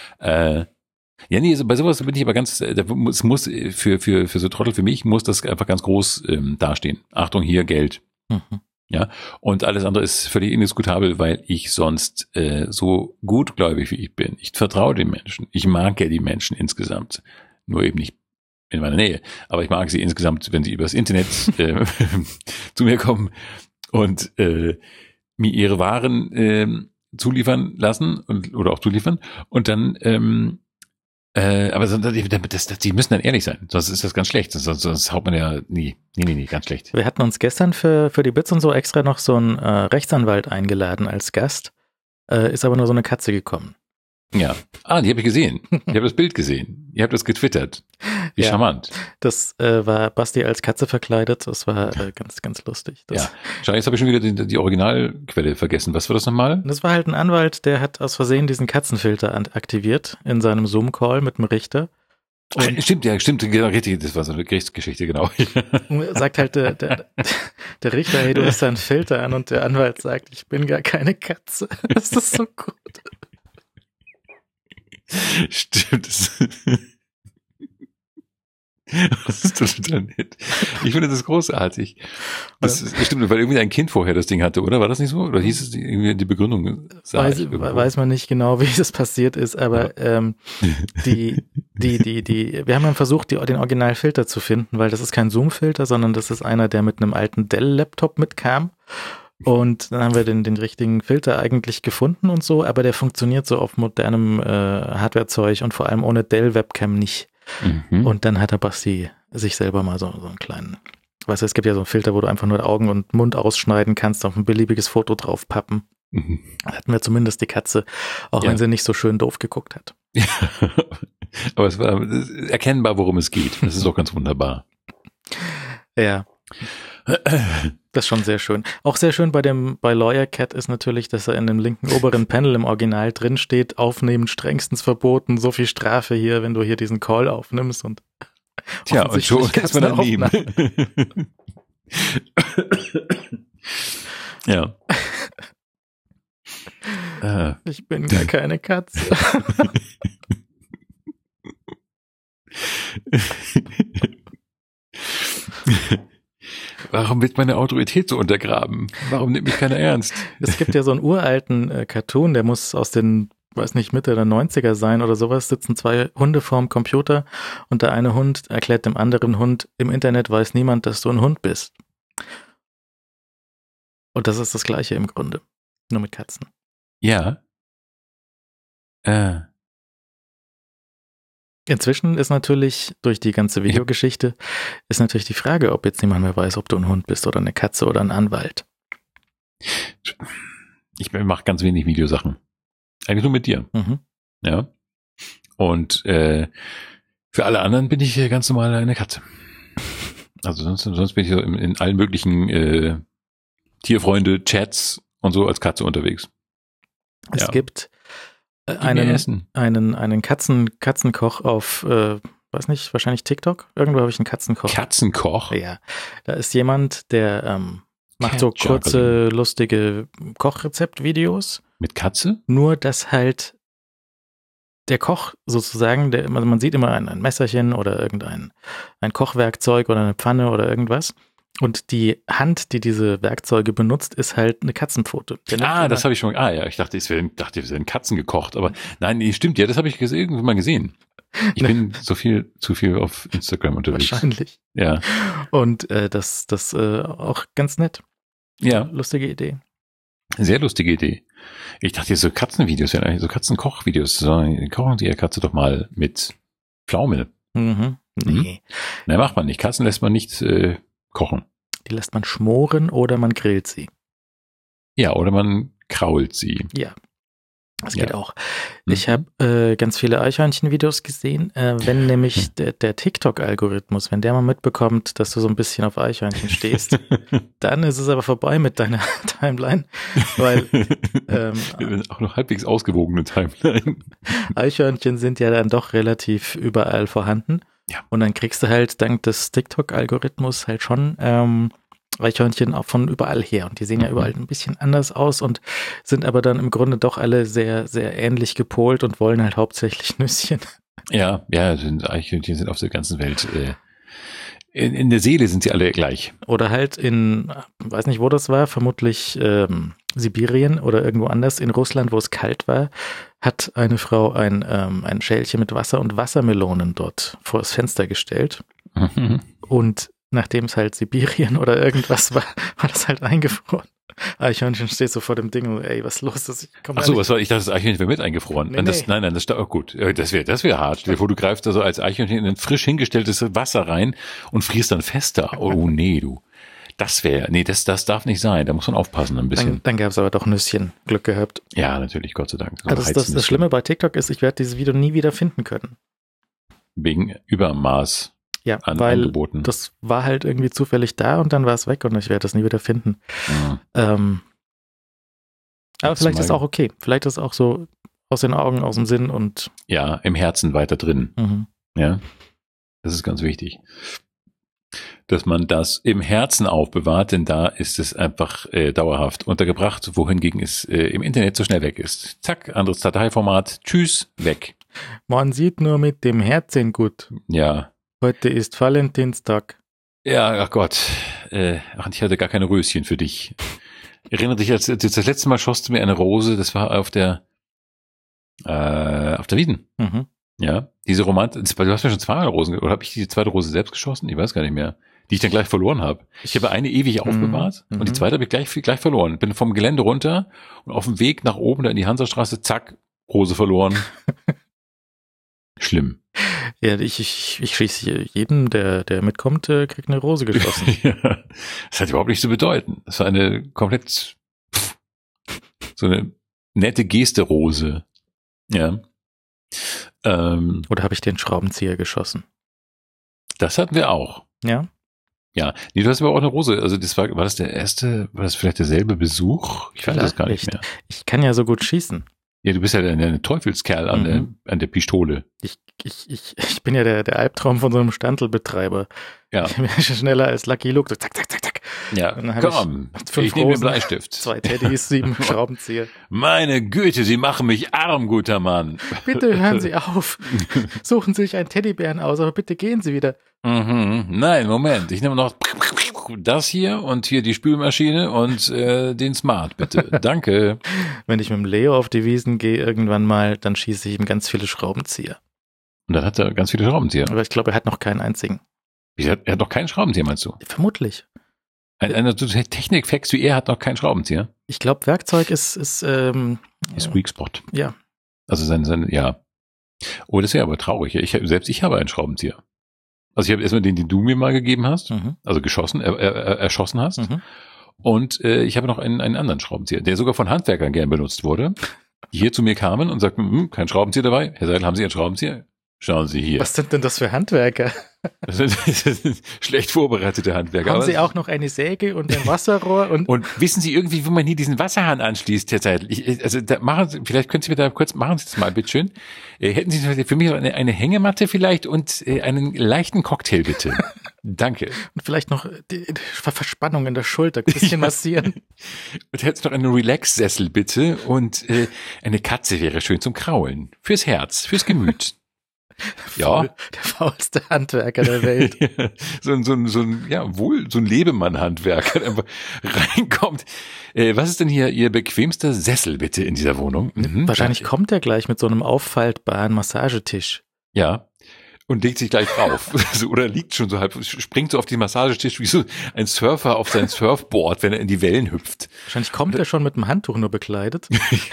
[SPEAKER 1] Äh, ja, nee, so, bei sowas bin ich aber ganz, äh, da muss, muss für, für, für so Trottel für mich muss das einfach ganz groß ähm, dastehen. Achtung, hier Geld.
[SPEAKER 2] Mhm.
[SPEAKER 1] Ja, und alles andere ist völlig indiskutabel, weil ich sonst äh, so gutgläubig wie ich bin. Ich vertraue den Menschen. Ich mag ja die Menschen insgesamt. Nur eben nicht in meiner Nähe. Aber ich mag sie insgesamt, wenn sie übers Internet äh, zu mir kommen und äh, mir ihre Waren äh, zuliefern lassen und oder auch zuliefern. Und dann ähm, Äh, aber so, das, das, die müssen dann ehrlich sein, sonst ist das ganz schlecht. Sonst, sonst haut man ja nie. Nee, nee, nee, ganz schlecht.
[SPEAKER 2] Wir hatten uns gestern für, für die Bits und so extra noch so einen äh, Rechtsanwalt eingeladen als Gast, äh, ist aber nur so eine Katze gekommen.
[SPEAKER 1] Ja. Ah, die habe ich gesehen. Ich habe das Bild gesehen. Ihr habt das getwittert. Wie
[SPEAKER 2] Ja.
[SPEAKER 1] charmant.
[SPEAKER 2] Das äh, war Basti als Katze verkleidet, das war äh, ganz, ganz lustig. Das,
[SPEAKER 1] Ja. Schau, jetzt habe ich schon wieder die, die Originalquelle vergessen. Was war das nochmal?
[SPEAKER 2] Das war halt ein Anwalt, der hat aus Versehen diesen Katzenfilter an- aktiviert in seinem Zoom-Call mit dem Richter.
[SPEAKER 1] Ach, stimmt, ja, stimmt, genau, richtig, das war so eine Gerichtsgeschichte, genau.
[SPEAKER 2] Und sagt halt der, der, der Richter, hey, du hast da einen Filter an, und der Anwalt sagt, ich bin gar keine Katze. Das ist so gut.
[SPEAKER 1] Stimmt. Das, das ist total nett. Ich finde das großartig. Das ist, stimmt, weil irgendwie ein Kind vorher das Ding hatte, oder? War das nicht so? Oder hieß es die, irgendwie die Begründung? Sah
[SPEAKER 2] Weiß,
[SPEAKER 1] ich irgendwo.
[SPEAKER 2] weiß man nicht genau, wie das passiert ist, aber ähm, die, die, die, die, wir haben dann versucht, die, den Originalfilter zu finden, weil das ist kein Zoom-Filter, sondern das ist einer, der mit einem alten Dell-Laptop mitkam. Und dann haben wir den, den richtigen Filter eigentlich gefunden und so, aber der funktioniert so auf modernem äh, Hardware-Zeug und vor allem ohne Dell-Webcam nicht.
[SPEAKER 1] Mhm.
[SPEAKER 2] Und dann hat der Basti sich selber mal so, so einen kleinen, weißt du, es gibt ja so einen Filter, wo du einfach nur Augen und Mund ausschneiden kannst, auf ein beliebiges Foto draufpappen.
[SPEAKER 1] Mhm.
[SPEAKER 2] Da hatten wir zumindest die Katze, auch
[SPEAKER 1] Ja.
[SPEAKER 2] wenn sie nicht so schön doof geguckt hat.
[SPEAKER 1] Aber es war es ist erkennbar, worum es geht. Das ist auch ganz wunderbar.
[SPEAKER 2] Ja, das ist schon sehr schön. Auch sehr schön bei dem, bei Lawyer Cat ist natürlich, dass er in dem linken oberen Panel im Original drin steht, aufnehmen strengstens verboten, so viel Strafe hier, wenn du hier diesen Call aufnimmst, und
[SPEAKER 1] Tja, und schon
[SPEAKER 2] offensichtlich
[SPEAKER 1] ist man
[SPEAKER 2] gab's eine
[SPEAKER 1] daneben. Ja. Äh,
[SPEAKER 2] Ich bin gar keine Katze.
[SPEAKER 1] Warum wird meine Autorität so untergraben? Warum nimmt mich keiner ernst?
[SPEAKER 2] Es gibt ja so einen uralten äh, Cartoon, der muss aus den weiß nicht, Mitte der neunziger sein oder sowas, sitzen zwei Hunde vorm Computer und der eine Hund erklärt dem anderen Hund, im Internet weiß niemand, dass du ein Hund bist. Und das ist das Gleiche im Grunde, nur mit Katzen.
[SPEAKER 1] Ja. Äh.
[SPEAKER 2] Inzwischen ist natürlich durch die ganze Videogeschichte ist natürlich die Frage, ob jetzt niemand mehr weiß, ob du ein Hund bist oder eine Katze oder ein Anwalt.
[SPEAKER 1] Ich mache ganz wenig Videosachen. Eigentlich nur mit dir.
[SPEAKER 2] Mhm.
[SPEAKER 1] Ja. Und äh, für alle anderen bin ich ganz normal eine Katze. Also sonst, sonst bin ich so in, in allen möglichen äh, Tierfreunde, Chats und so als Katze unterwegs.
[SPEAKER 2] Es
[SPEAKER 1] ja.
[SPEAKER 2] gibt äh, einen, einen, einen Katzen, Katzenkoch auf, äh, weiß nicht, wahrscheinlich TikTok. Irgendwo habe ich einen Katzenkoch.
[SPEAKER 1] Katzenkoch?
[SPEAKER 2] Ja. Da ist jemand, der ähm, macht so kurze, lustige Kochrezeptvideos.
[SPEAKER 1] Mit Katze?
[SPEAKER 2] Nur, dass halt der Koch sozusagen, der, also man sieht immer ein, ein Messerchen oder irgendein ein Kochwerkzeug oder eine Pfanne oder irgendwas. Und die Hand, die diese Werkzeuge benutzt, ist halt eine Katzenpfote.
[SPEAKER 1] Ah, das habe ich schon. Ah ja, ich dachte, es wären, dachte, es wären Katzen gekocht. Aber nein, nee, stimmt ja, das habe ich irgendwann mal gesehen. Ich bin so viel, zu viel auf Instagram unterwegs.
[SPEAKER 2] Wahrscheinlich.
[SPEAKER 1] Ja.
[SPEAKER 2] Und äh, das, das äh, auch ganz nett.
[SPEAKER 1] Ja.
[SPEAKER 2] Lustige Idee.
[SPEAKER 1] Sehr lustige Idee. Ich dachte, so Katzenvideos wären eigentlich so Katzenkochvideos. So, kochen Sie Ihre Katze doch mal mit Pflaume.
[SPEAKER 2] Mhm. Nee.
[SPEAKER 1] Hm? Nein, macht man nicht. Katzen lässt man nicht äh, kochen.
[SPEAKER 2] Die lässt man schmoren oder man grillt sie.
[SPEAKER 1] Ja, oder man krault sie.
[SPEAKER 2] Ja. Das geht
[SPEAKER 1] ja.
[SPEAKER 2] auch. Ich habe äh, ganz viele Eichhörnchen-Videos gesehen. Äh, wenn nämlich der, der TikTok-Algorithmus, wenn der mal mitbekommt, dass du so ein bisschen auf Eichhörnchen stehst, dann ist es aber vorbei mit deiner Timeline, weil ähm,
[SPEAKER 1] auch noch halbwegs ausgewogene Timeline.
[SPEAKER 2] Eichhörnchen sind ja dann doch relativ überall vorhanden.
[SPEAKER 1] Ja.
[SPEAKER 2] Und dann kriegst du halt dank des TikTok-Algorithmus halt schon ähm, Eichhörnchen auch von überall her. Und die sehen ja überall ein bisschen anders aus und sind aber dann im Grunde doch alle sehr, sehr ähnlich gepolt und wollen halt hauptsächlich Nüsschen.
[SPEAKER 1] Ja, ja, sind Eichhörnchen sind auf der ganzen Welt. Äh, in, in der Seele sind sie alle gleich.
[SPEAKER 2] Oder halt in, weiß nicht, wo das war, vermutlich ähm, Sibirien oder irgendwo anders in Russland, wo es kalt war, hat eine Frau ein, ähm, ein Schälchen mit Wasser und Wassermelonen dort vor das Fenster gestellt.
[SPEAKER 1] Mhm.
[SPEAKER 2] Und nachdem es halt Sibirien oder irgendwas war, war das halt eingefroren. Eichhörnchen steht so vor dem Ding und ey, was los ist?
[SPEAKER 1] Ach so, was war ich dachte, das Eichhörnchen wäre mit eingefroren.
[SPEAKER 2] Nee,
[SPEAKER 1] nein, das,
[SPEAKER 2] nee.
[SPEAKER 1] nein, nein, das oh, gut. Das wäre, das wäre hart. Stell dir vor, du greifst da so als Eichhörnchen in ein frisch hingestelltes Wasser rein und frierst dann fester. Oh nee, du. Das wäre, nee, das, das darf nicht sein. Da muss man aufpassen ein bisschen.
[SPEAKER 2] Dann, dann gab es aber doch Nüsschen. Glück gehabt.
[SPEAKER 1] Ja, natürlich, Gott sei Dank. So
[SPEAKER 2] ja, das, das, das Schlimme bei TikTok ist, ich werde dieses Video nie wieder finden können.
[SPEAKER 1] Wegen Übermaß.
[SPEAKER 2] Ja,
[SPEAKER 1] An
[SPEAKER 2] weil
[SPEAKER 1] Angeboten.
[SPEAKER 2] Das war halt irgendwie zufällig da und dann war es weg und ich werde das nie wieder finden.
[SPEAKER 1] Ja.
[SPEAKER 2] Ähm, aber
[SPEAKER 1] Hast
[SPEAKER 2] vielleicht
[SPEAKER 1] du
[SPEAKER 2] ist
[SPEAKER 1] mal-
[SPEAKER 2] auch okay. Vielleicht ist auch so aus den Augen, aus dem Sinn und
[SPEAKER 1] Ja, im Herzen weiter drin.
[SPEAKER 2] mhm.
[SPEAKER 1] Ja, das ist ganz wichtig. Dass man das im Herzen aufbewahrt, denn da ist es einfach äh, dauerhaft untergebracht, wohingegen es äh, im Internet so schnell weg ist. Zack, anderes Dateiformat, tschüss, weg.
[SPEAKER 2] Man sieht nur mit dem Herzen gut.
[SPEAKER 1] Ja,
[SPEAKER 2] Heute ist Valentinstag.
[SPEAKER 1] ja, ach Gott, äh, ach, ich hatte gar keine Röschen für dich. Erinnere dich, als, als das letzte Mal schoss du mir eine Rose, das war auf der äh, auf der Wieden.
[SPEAKER 2] Mhm.
[SPEAKER 1] Ja, diese Romantik, du hast mir schon zweimal Rosen, ge- oder habe ich die zweite Rose selbst geschossen? Ich weiß gar nicht mehr. Die ich dann gleich verloren habe. Ich habe eine ewig aufbewahrt
[SPEAKER 2] Mhm.
[SPEAKER 1] und die zweite habe ich gleich, gleich verloren. Bin vom Gelände runter und auf dem Weg nach oben da in die Hansastraße, zack, Rose verloren. Schlimm.
[SPEAKER 2] Ja, ich, ich, ich schieße jeden, der, der mitkommt, äh, kriegt eine Rose geschossen.
[SPEAKER 1] Ja, das hat überhaupt nichts zu bedeuten. Das war eine komplett pff, so eine nette Geste Rose. Ja. Ähm,
[SPEAKER 2] Oder habe ich den Schraubenzieher geschossen?
[SPEAKER 1] das hatten wir auch.
[SPEAKER 2] Ja.
[SPEAKER 1] Ja, nee, du hast aber auch eine Rose. Also das war, war das der erste, war das vielleicht derselbe Besuch? Ich weiß das gar nicht mehr.
[SPEAKER 2] Ich kann ja so gut schießen.
[SPEAKER 1] Ja, du bist ja der, der Teufelskerl an,
[SPEAKER 2] Mhm.
[SPEAKER 1] der, an der Pistole.
[SPEAKER 2] Ich, ich, ich, ich bin ja der, der Albtraum von so einem Standelbetreiber.
[SPEAKER 1] Ja,
[SPEAKER 2] Ich bin schneller als Lucky Luke. So zack, zack, zack, zack.
[SPEAKER 1] ja.
[SPEAKER 2] Dann hab
[SPEAKER 1] Komm,
[SPEAKER 2] ich fünf
[SPEAKER 1] ich nehme den
[SPEAKER 2] Rosen,
[SPEAKER 1] Bleistift.
[SPEAKER 2] Zwei Teddys, sieben Schraubenzieher.
[SPEAKER 1] Meine Güte, Sie machen mich arm, guter Mann.
[SPEAKER 2] Bitte hören Sie auf. Suchen Sie sich einen Teddybären aus, aber bitte gehen Sie wieder.
[SPEAKER 1] Mhm. Nein, Moment, ich nehme noch. noch das hier und hier die Spülmaschine und äh, den Smart, bitte. Danke.
[SPEAKER 2] Wenn ich mit dem Leo auf die Wiesen gehe irgendwann mal, dann schieße ich ihm ganz viele Schraubenzieher.
[SPEAKER 1] Und dann hat er ganz viele Schraubenzieher.
[SPEAKER 2] Aber ich glaube, er hat noch keinen einzigen.
[SPEAKER 1] Er hat, er hat noch keinen Schraubenzieher, meinst du?
[SPEAKER 2] Vermutlich.
[SPEAKER 1] Ein, einer so Technikflex wie er hat noch keinen Schraubenzieher.
[SPEAKER 2] Ich glaube, Werkzeug ist, ist, ähm,
[SPEAKER 1] Ist Weak Spot.
[SPEAKER 2] Ja.
[SPEAKER 1] Also sein, sein, ja. Oh, das wäre aber traurig. Ich, selbst ich habe einen Schraubenzieher. Also ich habe erstmal den, den du mir mal gegeben hast, mhm. also geschossen, er, er, er, erschossen hast. Mhm. Und äh, ich habe noch einen, einen anderen Schraubenzieher, der sogar von Handwerkern gern benutzt wurde, die hier zu mir kamen und sagten, hm, kein Schraubenzieher dabei. Herr Seidel, haben Sie einen Schraubenzieher? Schauen Sie hier.
[SPEAKER 2] Was sind denn das für Handwerker?
[SPEAKER 1] Das sind, das sind schlecht vorbereitete Handwerker.
[SPEAKER 2] Haben Sie auch noch eine Säge und ein Wasserrohr? Und,
[SPEAKER 1] und wissen Sie irgendwie, wo man hier diesen Wasserhahn anschließt, Herr Seidel? Ich, also da machen Sie, vielleicht können Sie mir da kurz, machen Sie das mal, bitteschön. Äh, hätten Sie für mich eine, eine Hängematte vielleicht und äh, einen leichten Cocktail, bitte. Danke.
[SPEAKER 2] Und vielleicht noch die, die Verspannung in der Schulter, ein bisschen massieren.
[SPEAKER 1] Und hättest noch einen Relax-Sessel, bitte. Und äh, eine Katze wäre schön zum Kraulen. Fürs Herz, fürs Gemüt. Ja.
[SPEAKER 2] Der faulste Handwerker der Welt.
[SPEAKER 1] so ein, so ein, so ein, ja, wohl, so ein Lebemann-Handwerker, der einfach reinkommt. Äh, was ist denn hier Ihr bequemster Sessel, bitte, in dieser Wohnung?
[SPEAKER 2] Mhm, Wahrscheinlich danke. Kommt er gleich mit so einem auffaltbaren Massagetisch.
[SPEAKER 1] Ja. Und legt sich gleich drauf. Oder liegt schon so halb, springt so auf den Massagetisch wie so ein Surfer auf sein Surfboard, wenn er in die Wellen hüpft.
[SPEAKER 2] Wahrscheinlich kommt er schon mit einem Handtuch nur bekleidet.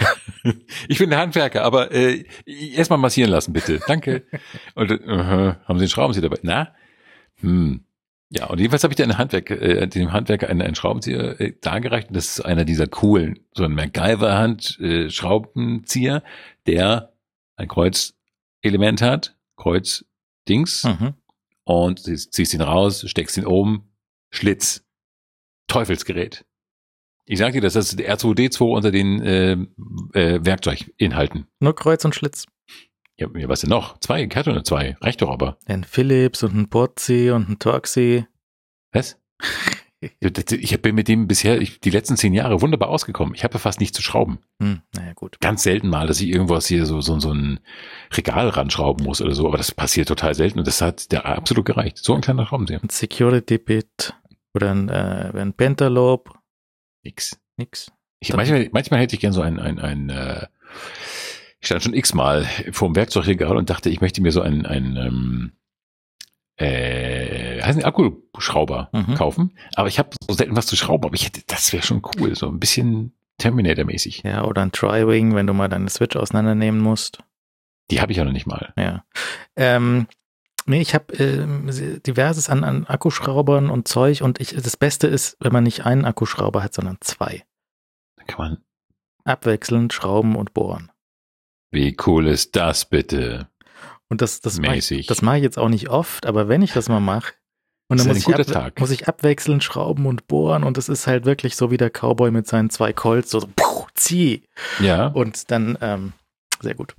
[SPEAKER 1] Ich bin der Handwerker, aber äh, erstmal massieren lassen, bitte. Danke. Und uh, haben Sie einen Schraubenzieher dabei? Na? Hm. Ja, und jedenfalls habe ich dem Handwerker, äh, dem Handwerker einen, einen Schraubenzieher äh, dargereicht. Und das ist einer dieser coolen, so ein MacGyver-Hand-Schraubenzieher, der ein Kreuzelement hat. Kreuz Dings mhm. und ziehst ihn raus, steckst ihn oben, Schlitz, Teufelsgerät. Ich sag dir, das ist der R zwei D zwei unter den äh, äh, Werkzeuginhalten.
[SPEAKER 2] Nur Kreuz und Schlitz.
[SPEAKER 1] Ja, was denn noch? Zwei, ich hatte nur zwei, reicht doch aber.
[SPEAKER 2] Ein Philips und ein Porzi und ein Torxi.
[SPEAKER 1] Was? Ich bin mit dem bisher ich, die letzten zehn Jahre wunderbar ausgekommen. Ich habe fast nicht zu schrauben.
[SPEAKER 2] Hm, naja, gut.
[SPEAKER 1] Ganz selten mal, dass ich irgendwas hier so, so, so ein Regal ranschrauben muss oder so, aber das passiert total selten und das hat der absolut gereicht. So ein kleiner Schraubenzieher.
[SPEAKER 2] Ein Security-Bit oder ein, äh, ein Pentalobe.
[SPEAKER 1] Nix.
[SPEAKER 2] Nix.
[SPEAKER 1] Ich, manchmal, manchmal hätte ich gern so ein, ein, ein äh, ich stand schon x-mal vor dem Werkzeugregal und dachte, ich möchte mir so ein, ein ähm, äh, heißt ein Akkuschrauber mhm. kaufen, aber ich habe so selten was zu schrauben, aber ich hätte, das wäre schon cool, so ein bisschen Terminator-mäßig.
[SPEAKER 2] Ja, oder ein Tri-Wing, wenn du mal deine Switch auseinandernehmen musst.
[SPEAKER 1] Die habe ich ja noch nicht mal.
[SPEAKER 2] Ja. Ähm, nee, ich habe äh, diverses an, an Akkuschraubern und Zeug und ich, das Beste ist, wenn man nicht einen Akkuschrauber hat, sondern zwei.
[SPEAKER 1] Dann kann man
[SPEAKER 2] abwechselnd schrauben und bohren.
[SPEAKER 1] Wie cool ist das bitte?
[SPEAKER 2] Und das, das mache ich, das mache ich jetzt auch nicht oft, aber wenn ich das mal mache, und dann muss ich, ab, muss ich abwechselnd schrauben und bohren und es ist halt wirklich so wie der Cowboy mit seinen zwei Colts, so, so puh, zieh.
[SPEAKER 1] Ja.
[SPEAKER 2] Und dann, ähm, sehr gut.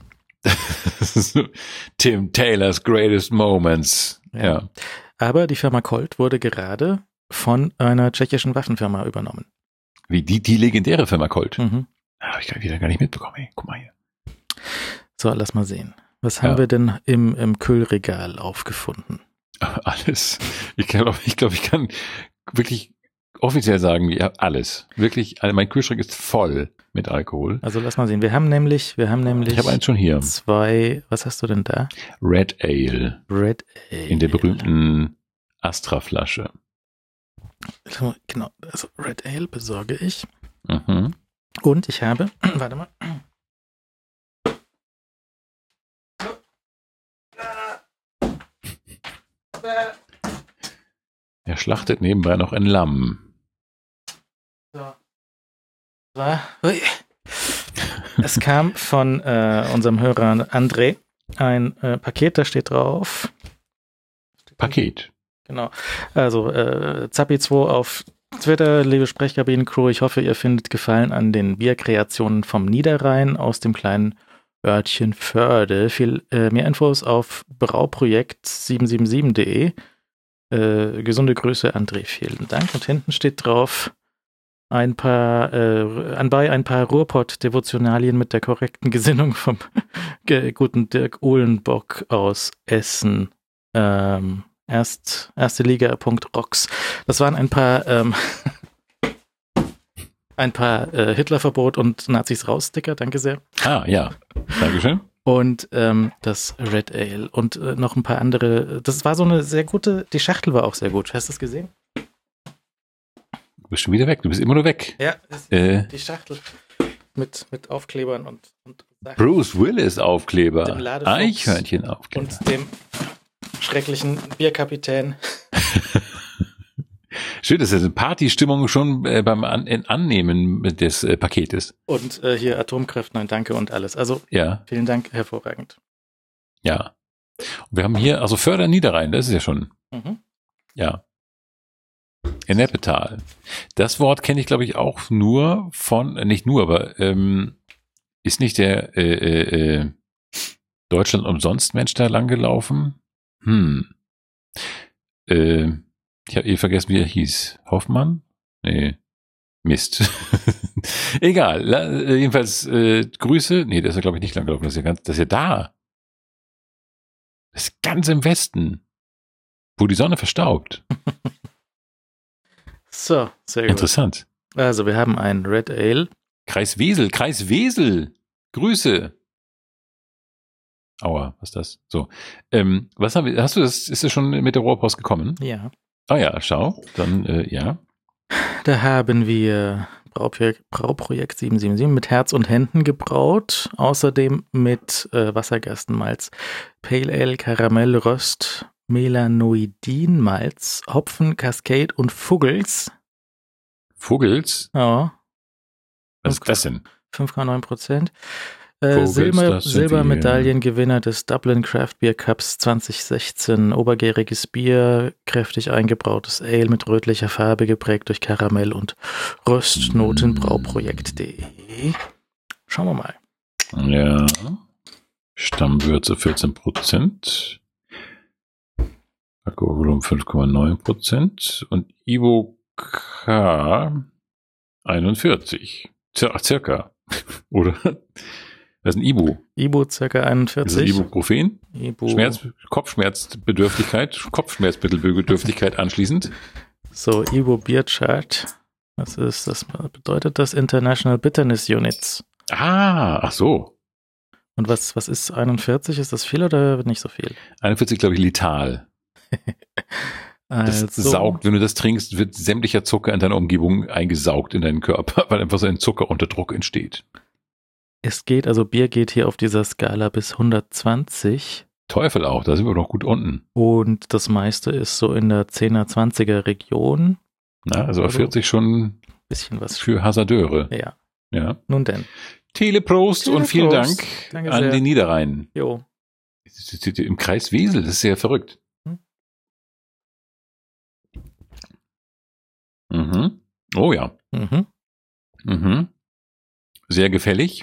[SPEAKER 1] Tim Taylors Greatest Moments. Ja. ja.
[SPEAKER 2] Aber die Firma Colt wurde gerade von einer tschechischen Waffenfirma übernommen.
[SPEAKER 1] Wie die, die legendäre Firma Colt?
[SPEAKER 2] Mhm.
[SPEAKER 1] Habe ich wieder gar nicht mitbekommen. Ey, guck mal hier.
[SPEAKER 2] So, lass mal sehen. Was haben ja. wir denn im, im Kühlregal aufgefunden?
[SPEAKER 1] Alles. Ich glaube, ich, glaub, ich kann wirklich offiziell sagen, ja, alles. Wirklich, mein Kühlschrank ist voll mit Alkohol.
[SPEAKER 2] Also lass mal sehen. Wir haben nämlich, wir haben nämlich
[SPEAKER 1] ich habe eins schon hier.
[SPEAKER 2] Zwei, was hast du denn da?
[SPEAKER 1] Red Ale.
[SPEAKER 2] Red Ale.
[SPEAKER 1] In der berühmten Astra-Flasche.
[SPEAKER 2] Genau, also Red Ale besorge ich.
[SPEAKER 1] Mhm.
[SPEAKER 2] Und ich habe, warte mal.
[SPEAKER 1] Er schlachtet nebenbei noch ein Lamm.
[SPEAKER 2] So. Es kam von äh, unserem Hörer André ein äh, Paket, da steht drauf.
[SPEAKER 1] Paket.
[SPEAKER 2] Genau. Also äh, Zappi zwei auf Twitter, liebe Sprechkabinen-Crew, ich hoffe, ihr findet Gefallen an den Bierkreationen vom Niederrhein aus dem kleinen Örtchen Förde. Viel äh, mehr Infos auf brauprojekt sieben sieben sieben punkt de. Äh, gesunde Grüße, André, vielen Dank. Und hinten steht drauf ein paar, äh, anbei ein paar Ruhrpott-Devotionalien mit der korrekten Gesinnung vom guten Dirk Uhlenbock aus Essen. Ähm, Erst, erste Liga.rocks. Das waren ein paar ähm, ein paar äh, Hitlerverbot und Nazis raus Sticker, danke sehr.
[SPEAKER 1] Ah, ja. Dankeschön.
[SPEAKER 2] Und ähm, das Red Ale und äh, noch ein paar andere. Das war so eine sehr gute, die Schachtel war auch sehr gut. Hast du das gesehen?
[SPEAKER 1] Du bist schon wieder weg, du bist immer nur weg.
[SPEAKER 2] Ja, ist
[SPEAKER 1] Äh,
[SPEAKER 2] die Schachtel mit, mit Aufklebern und, und Sachen.
[SPEAKER 1] Bruce Willis Aufkleber,
[SPEAKER 2] Dem Ladefuchs
[SPEAKER 1] Eichhörnchen Aufkleber.
[SPEAKER 2] Und dem schrecklichen Bierkapitän.
[SPEAKER 1] Schön, dass eine Partystimmung schon äh, beim An Annehmen des äh, Paketes.
[SPEAKER 2] Und äh, hier Atomkraft, nein, danke und alles. Also
[SPEAKER 1] Ja,
[SPEAKER 2] vielen Dank, hervorragend.
[SPEAKER 1] ja. Und wir haben hier, also Förder Niederrhein, das ist ja schon,
[SPEAKER 2] Mhm.
[SPEAKER 1] ja. In Neppetal. Das Wort kenne ich, glaube ich, auch nur von, äh, nicht nur, aber ähm, ist nicht der äh, äh, äh, Deutschland umsonst Mensch da langgelaufen? Hm. Äh, ich habe eh vergessen, wie er hieß. Hoffmann? Nee. Mist. Egal. La, äh, jedenfalls äh, Grüße. Nee, der ist ja, glaube ich, nicht langgelaufen. Das ist ja ganz, das ist ja da. Das ist ganz im Westen. Wo die Sonne verstaubt.
[SPEAKER 2] So, sehr gut.
[SPEAKER 1] Interessant.
[SPEAKER 2] Also wir haben ein Red Ale.
[SPEAKER 1] Kreis Wesel, Kreis Wesel. Grüße. Aua, was ist das? So. Ähm, was haben wir, hast du das, ist das schon mit der Rohrpost gekommen?
[SPEAKER 2] Ja.
[SPEAKER 1] Ah ja, schau. Dann, äh, ja.
[SPEAKER 2] Da haben wir Brauprojekt, Brauprojekt sieben sieben sieben mit Herz und Händen gebraut. Außerdem mit äh, Wassergerstenmalz, Pale Ale, Karamell, Röst, Melanoidin-Malz, Hopfen, Cascade und Fuggels.
[SPEAKER 1] Vogels?
[SPEAKER 2] Ja,
[SPEAKER 1] Was ist das denn?
[SPEAKER 2] fünf Komma neun Prozent. Äh,
[SPEAKER 1] Vogels,
[SPEAKER 2] Silber,
[SPEAKER 1] das sind
[SPEAKER 2] Silbermedaillengewinner des Dublin Craft Beer Cups zwanzig sechzehn. Obergäriges Bier, kräftig eingebrautes Ale mit rötlicher Farbe, geprägt durch Karamell und Röstnoten. Brauprojekt punkt de. Schauen wir mal.
[SPEAKER 1] Ja. Stammwürze vierzehn Prozent. Alkoholvolumen fünf Komma neun Prozent. Und Ivo K einundvierzig. Zir circa. Oder? Das ist ein Ibu.
[SPEAKER 2] Ibu circa einundvierzig.
[SPEAKER 1] Das ist Ibuprofen.
[SPEAKER 2] Ibu.
[SPEAKER 1] Schmerz, Kopfschmerzbedürftigkeit, Kopfschmerzmittelbedürftigkeit anschließend.
[SPEAKER 2] So, Ibu Beer Chart. Was ist das? Bedeutet das International Bitterness Units?
[SPEAKER 1] Ah, ach so.
[SPEAKER 2] Und was, was ist einundvierzig? Ist das viel oder nicht so viel?
[SPEAKER 1] einundvierzig, glaube ich, letal. Das
[SPEAKER 2] Also,
[SPEAKER 1] saugt, wenn du das trinkst, wird sämtlicher Zucker in deiner Umgebung eingesaugt in deinen Körper, weil einfach so ein Zuckerunterdruck entsteht.
[SPEAKER 2] es geht, also Bier geht hier auf dieser Skala bis hundertzwanzig.
[SPEAKER 1] Teufel auch, da sind wir noch gut unten.
[SPEAKER 2] Und das meiste ist so in der zehner, zwanziger Region.
[SPEAKER 1] Na, also
[SPEAKER 2] Also-
[SPEAKER 1] vierzig schon
[SPEAKER 2] Bisschen was.
[SPEAKER 1] für Hasardeure.
[SPEAKER 2] Ja,
[SPEAKER 1] Ja.
[SPEAKER 2] nun denn.
[SPEAKER 1] Teleprost und vielen
[SPEAKER 2] Teleprost.
[SPEAKER 1] Dank
[SPEAKER 2] Danke
[SPEAKER 1] an
[SPEAKER 2] sehr.
[SPEAKER 1] den Niederrhein.
[SPEAKER 2] Jo.
[SPEAKER 1] Im Kreis Wesel, das ist sehr verrückt.
[SPEAKER 2] Hm.
[SPEAKER 1] Mhm. Oh ja.
[SPEAKER 2] Mhm.
[SPEAKER 1] Mhm. Sehr gefällig.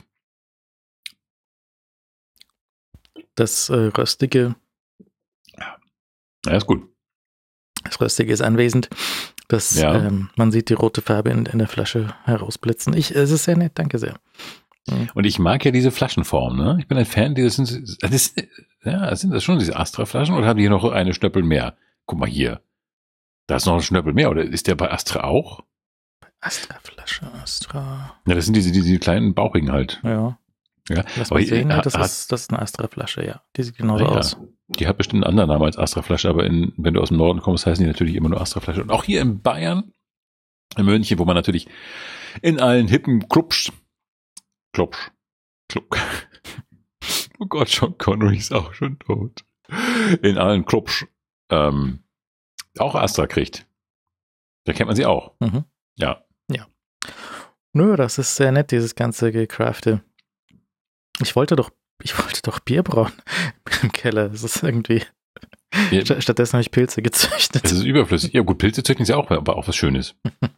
[SPEAKER 2] Das äh, Röstige,
[SPEAKER 1] Ja, ist gut.
[SPEAKER 2] das Röstige ist anwesend. Das,
[SPEAKER 1] Ja.
[SPEAKER 2] ähm, man sieht die rote Farbe in, in der Flasche herausblitzen. Ich, es ist sehr nett, danke sehr.
[SPEAKER 1] Und ich mag ja diese Flaschenform, ne? Ich bin ein Fan, die sind, das, ja, sind das schon diese Astra-Flaschen oder haben die hier noch eine Schnöppel mehr? Guck mal hier. Da ist noch ein Schnöppel mehr, oder ist der bei Astra auch?
[SPEAKER 2] Astra-Flasche, Astra.
[SPEAKER 1] Ja, das sind diese, diese kleinen Bauchigen halt.
[SPEAKER 2] Ja.
[SPEAKER 1] Ja.
[SPEAKER 2] Lass
[SPEAKER 1] Aber
[SPEAKER 2] mal sehen,
[SPEAKER 1] hier-
[SPEAKER 2] ja, das,
[SPEAKER 1] hat-
[SPEAKER 2] ist, das ist eine Astra-Flasche, ja. Die sieht genauso
[SPEAKER 1] Ah, ja.
[SPEAKER 2] aus.
[SPEAKER 1] Die hat bestimmt einen anderen Namen als Astra-Flasche, aber in, wenn du aus dem Norden kommst, heißen die natürlich immer nur Astra-Flasche. Und auch hier in Bayern, in München, wo man natürlich in allen hippen Klubsch, Klubsch, Klub, oh Gott, Sean Connery ist auch schon tot. In allen Klubsch, ähm, auch Astra kriegt. Da kennt man sie auch.
[SPEAKER 2] Mhm.
[SPEAKER 1] Ja.
[SPEAKER 2] Nö, das ist sehr nett, dieses ganze Gecrafte. Ich wollte doch, ich wollte doch Bier brauen im Keller. Das ist irgendwie.
[SPEAKER 1] Ja.
[SPEAKER 2] St- Stattdessen habe ich Pilze gezüchtet.
[SPEAKER 1] Es ist überflüssig. Ja gut, Pilze züchten ist ja auch, aber auch was Schönes.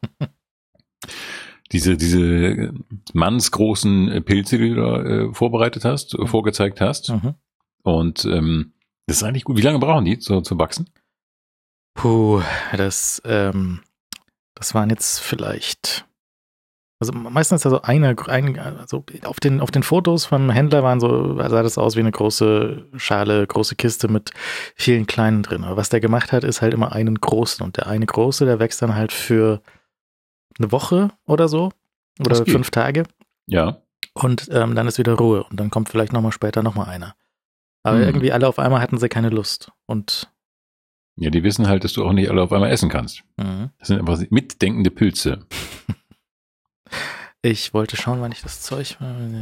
[SPEAKER 1] diese, diese mannsgroßen Pilze, die du da äh, vorbereitet hast, äh, vorgezeigt hast.
[SPEAKER 2] Mhm.
[SPEAKER 1] Und ähm, das ist eigentlich gut. Wie lange brauchen die so, zu wachsen?
[SPEAKER 2] Puh, das, ähm, das waren jetzt vielleicht Also meistens also eine, ein, also auf den, auf den Fotos vom Händler waren so, sah das aus wie eine große Schale, große Kiste mit vielen kleinen drin. Aber was der gemacht hat, ist halt immer einen großen. Und der eine große, der wächst dann halt für eine Woche oder so. Oder fünf Tage.
[SPEAKER 1] Ja.
[SPEAKER 2] Und ähm, dann ist wieder Ruhe. Und dann kommt vielleicht nochmal später nochmal einer. Aber
[SPEAKER 1] Hm.
[SPEAKER 2] irgendwie alle auf einmal hatten sie keine Lust. Und
[SPEAKER 1] Ja, die wissen halt, dass du auch nicht alle auf einmal essen kannst.
[SPEAKER 2] mh.
[SPEAKER 1] Das sind einfach mitdenkende Pilze.
[SPEAKER 2] Ich wollte schauen, wann ich das Zeug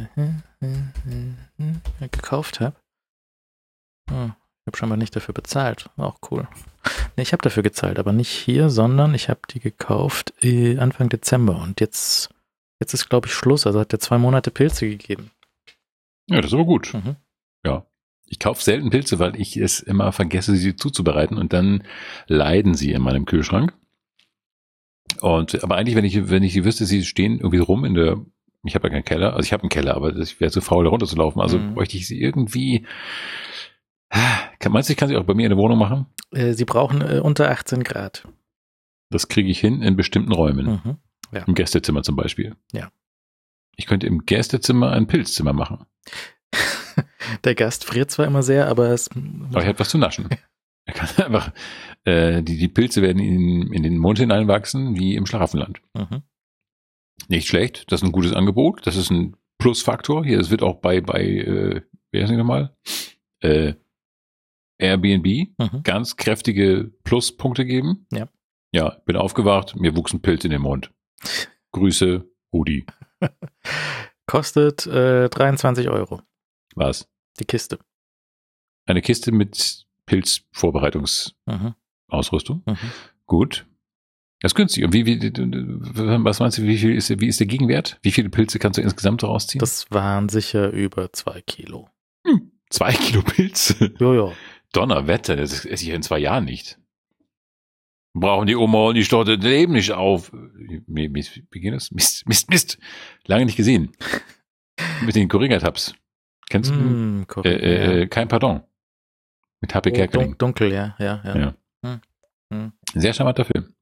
[SPEAKER 2] gekauft habe. Hm, ich habe scheinbar nicht dafür bezahlt. Auch cool. Nee, ich habe dafür gezahlt, aber nicht hier, sondern ich habe die gekauft äh, Anfang Dezember. Und jetzt, jetzt ist, glaube ich, Schluss. Also hat der zwei Monate Pilze gegeben.
[SPEAKER 1] Ja, das ist aber gut.
[SPEAKER 2] Mhm.
[SPEAKER 1] Ja. Ich kaufe selten Pilze, weil ich es immer vergesse, sie zuzubereiten und dann leiden sie in meinem Kühlschrank. Und aber eigentlich, wenn ich wenn ich die wüsste, sie stehen irgendwie rum in der, ich habe ja keinen Keller, also ich habe einen Keller, aber ich wäre zu faul, da runterzulaufen. Also
[SPEAKER 2] Mhm.
[SPEAKER 1] bräuchte ich sie irgendwie. Kann, meinst du, ich kann sie auch bei mir in der Wohnung machen?
[SPEAKER 2] Äh, sie brauchen äh, unter achtzehn Grad.
[SPEAKER 1] Das kriege ich hin in bestimmten Räumen.
[SPEAKER 2] Mhm.
[SPEAKER 1] Im Gästezimmer zum Beispiel.
[SPEAKER 2] Ja.
[SPEAKER 1] Ich könnte im Gästezimmer ein Pilzzimmer machen.
[SPEAKER 2] Der Gast friert zwar immer sehr, aber es.
[SPEAKER 1] Aber ich habe was zu naschen. Er kann einfach, äh, die, die Pilze werden in, in den Mund hineinwachsen, wie im Schlaraffenland.
[SPEAKER 2] Mhm.
[SPEAKER 1] Nicht schlecht, das ist ein gutes Angebot, das ist ein Plusfaktor. Hier, es wird auch bei, bei, äh, wer ist das nochmal? Äh, Airbnb
[SPEAKER 2] Mhm.
[SPEAKER 1] ganz kräftige Pluspunkte geben.
[SPEAKER 2] Ja.
[SPEAKER 1] Ja, bin aufgewacht, mir wuchs ein Pilz in den Mund. Grüße, Rudi.
[SPEAKER 2] Kostet äh, dreiundzwanzig Euro.
[SPEAKER 1] Was?
[SPEAKER 2] Die Kiste.
[SPEAKER 1] Eine Kiste mit Pilzvorbereitungsausrüstung.
[SPEAKER 2] Mhm. Mhm.
[SPEAKER 1] Gut. Das ist günstig. Und wie, wie, was meinst du, wie viel ist, wie ist der Gegenwert? Wie viele Pilze kannst du insgesamt rausziehen?
[SPEAKER 2] Das waren sicher über zwei Kilo.
[SPEAKER 1] Hm, zwei Kilo Pilze.
[SPEAKER 2] Jojo.
[SPEAKER 1] Donnerwetter, das esse ich in zwei Jahren nicht. Brauchen die Oma und die Storte leben nicht auf. Wie, wie, wie geht das? Mist, Mist, Mist. Lange nicht gesehen. Mit den Corriga-Tabs. Kennst du?
[SPEAKER 2] Mm,
[SPEAKER 1] äh, äh,
[SPEAKER 2] ja.
[SPEAKER 1] Kein Pardon. Mit H P
[SPEAKER 2] Oh,
[SPEAKER 1] Kerkeling.
[SPEAKER 2] dun dunkel, ja, ja, ja.
[SPEAKER 1] Ja.
[SPEAKER 2] Hm. Hm.
[SPEAKER 1] Sehr charmanter Film.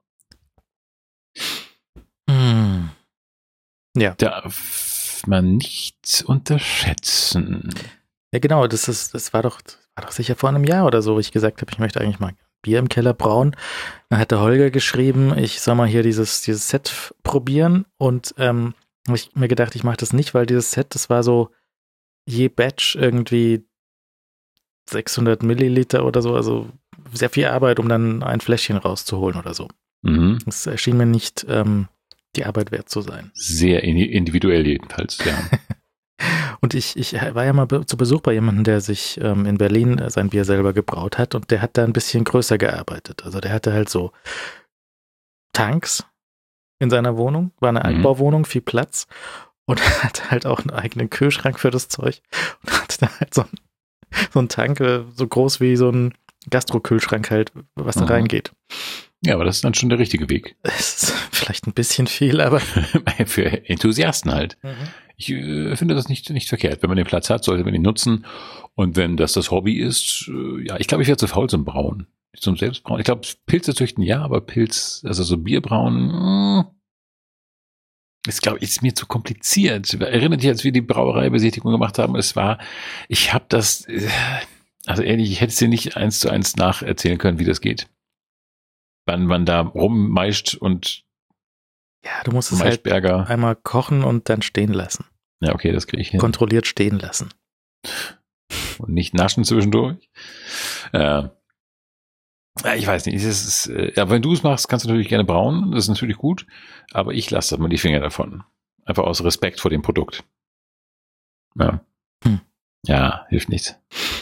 [SPEAKER 2] Hm. Ja.
[SPEAKER 1] Darf man nicht unterschätzen.
[SPEAKER 2] Ja, genau, das ist, das war doch, das war doch sicher vor einem Jahr oder so, wo ich gesagt habe, ich möchte eigentlich mal Bier im Keller brauen. Dann hat der Holger geschrieben, ich soll mal hier dieses, dieses Set probieren und ähm, habe ich mir gedacht, ich mache das nicht, weil dieses Set, das war so je Batch irgendwie sechshundert Milliliter oder so, also sehr viel Arbeit, um dann ein Fläschchen rauszuholen oder so.
[SPEAKER 1] Mhm.
[SPEAKER 2] Das erschien mir nicht ähm, die Arbeit wert zu sein.
[SPEAKER 1] Sehr individuell jedenfalls, ja.
[SPEAKER 2] Und ich, ich war ja mal be zu Besuch bei jemandem, der sich ähm, in Berlin äh, sein Bier selber gebraut hat und der hat da ein bisschen größer gearbeitet. Also der hatte halt so Tanks in seiner Wohnung, war eine
[SPEAKER 1] Mhm.
[SPEAKER 2] Altbauwohnung, viel Platz und er hatte halt auch einen eigenen Kühlschrank für das Zeug und hatte da halt so, ein, so einen Tank, äh, so groß wie so ein Gastro-Kühlschrank halt, was da
[SPEAKER 1] Mhm.
[SPEAKER 2] reingeht.
[SPEAKER 1] Ja, aber das ist dann schon der richtige Weg.
[SPEAKER 2] Es ist vielleicht ein bisschen viel, aber
[SPEAKER 1] Für Enthusiasten halt. Ich äh, finde das nicht, nicht verkehrt. Wenn man den Platz hat, sollte man ihn nutzen. Und wenn das das Hobby ist, äh, ja, ich glaube, ich wäre zu faul zum Brauen. Zum Selbstbrauen. Ich glaube, Pilze züchten ja, aber Pilz, also so Bierbrauen, mh, ist, glaube ich, ist mir zu kompliziert. Erinnert dich, als wir die Brauereibesichtigung gemacht haben, es war, ich habe das, äh, also ehrlich, ich hätte es dir nicht eins zu eins nacherzählen können, wie das geht. Wann man da rummeischt und
[SPEAKER 2] ja, du musst es halt
[SPEAKER 1] Maischberger.
[SPEAKER 2] einmal kochen und dann stehen lassen.
[SPEAKER 1] Ja, okay, das kriege ich hin.
[SPEAKER 2] Kontrolliert stehen lassen.
[SPEAKER 1] Und nicht naschen zwischendurch. Äh, ja, ich weiß nicht. Es ist, äh, ja, wenn du es machst, kannst du natürlich gerne brauen. Das ist natürlich gut. Aber ich lasse mal die Finger davon. Einfach aus Respekt vor dem Produkt. Ja.
[SPEAKER 2] Hm.
[SPEAKER 1] Ja, hilft nichts.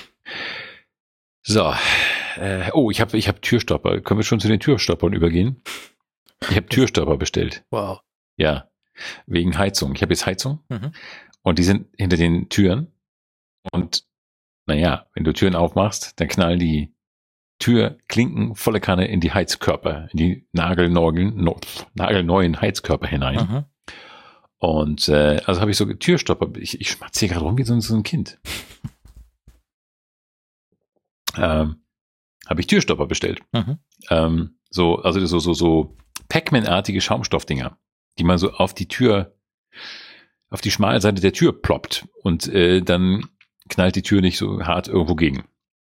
[SPEAKER 1] So. Äh, oh, ich habe ich hab Türstopper. Können wir schon zu den Türstoppern übergehen? Ich habe Türstopper bestellt.
[SPEAKER 2] Wow.
[SPEAKER 1] Ja. Wegen Heizung. Ich habe jetzt Heizung.
[SPEAKER 2] Mhm.
[SPEAKER 1] Und die sind hinter den Türen. Und naja, wenn du Türen aufmachst, dann knallen die Türklinken volle Kanne in die Heizkörper, in die nagelneuen, no, nagelneuen Heizkörper hinein.
[SPEAKER 2] Mhm.
[SPEAKER 1] Und äh, also habe ich so Türstopper, ich, ich schmatze hier gerade rum wie so, so ein Kind. ähm, habe ich Türstopper bestellt.
[SPEAKER 2] Mhm.
[SPEAKER 1] Ähm, so, also so, so, so Pac-Man-artige Schaumstoffdinger, die man so auf die Tür auf die schmale Seite der Tür ploppt und äh, dann knallt die Tür nicht so hart irgendwo gegen.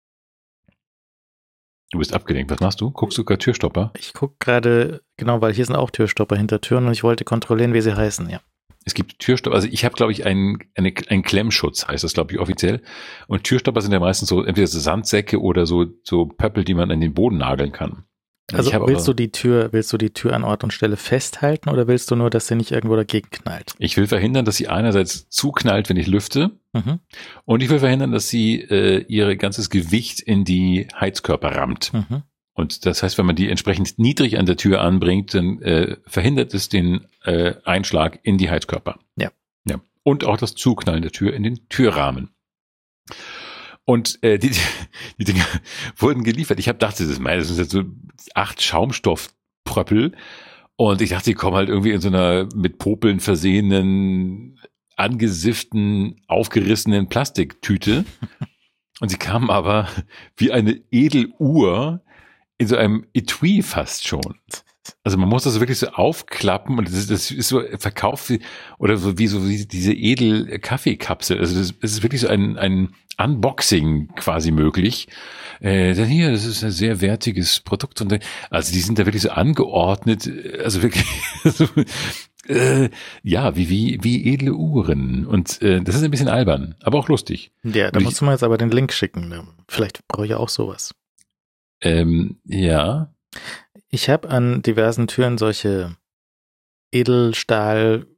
[SPEAKER 1] Du bist abgelenkt. Was machst du? Guckst du gerade Türstopper?
[SPEAKER 2] Ich gucke gerade, genau, weil hier sind auch Türstopper hinter Türen und ich wollte kontrollieren, wie sie heißen, ja.
[SPEAKER 1] Es gibt Türstopper, also ich habe, glaube ich, einen, eine, einen Klemmschutz, heißt das, glaube ich, offiziell. Und Türstopper sind ja meistens so entweder so Sandsäcke oder so, so Pöppel, die man an den Boden nageln kann.
[SPEAKER 2] Also willst du die Tür, willst du die Tür an Ort und Stelle festhalten oder willst du nur, dass sie nicht irgendwo dagegen knallt?
[SPEAKER 1] Ich will verhindern, dass sie einerseits zuknallt, wenn ich lüfte.
[SPEAKER 2] Mhm.
[SPEAKER 1] Und ich will verhindern, dass sie äh, ihr ganzes Gewicht in die Heizkörper rammt.
[SPEAKER 2] Mhm.
[SPEAKER 1] Und das heißt, wenn man die entsprechend niedrig an der Tür anbringt, dann äh, verhindert es den äh, Einschlag in die Heizkörper.
[SPEAKER 2] Ja.
[SPEAKER 1] Ja. Und auch das Zuknallen der Tür in den Türrahmen. Und äh, die, die Dinger wurden geliefert. Ich habe dachte, das, das sind jetzt so acht Schaumstoffpröppel. Und ich dachte, die kommen halt irgendwie in so einer mit Popeln versehenen, angesifften, aufgerissenen Plastiktüte. Und sie kamen aber wie eine Edeluhr in so einem Etui fast schon. Also man muss das wirklich so aufklappen und das ist, das ist so verkauft wie, oder so wie so wie diese Edel-Kaffeekapsel. Also das, das ist wirklich so ein, ein Unboxing quasi möglich. Äh, denn hier, das ist ein sehr wertiges Produkt. Und also die sind da wirklich so angeordnet, also wirklich so, äh, ja, wie, wie, wie edle Uhren. Und äh, das ist ein bisschen albern, aber auch lustig.
[SPEAKER 2] Ja, da
[SPEAKER 1] und
[SPEAKER 2] musst
[SPEAKER 1] ich,
[SPEAKER 2] du mir jetzt aber den Link schicken. Vielleicht brauche ich auch sowas.
[SPEAKER 1] Ähm, ja.
[SPEAKER 2] Ich habe an diversen Türen solche Edelstahl-Dinger,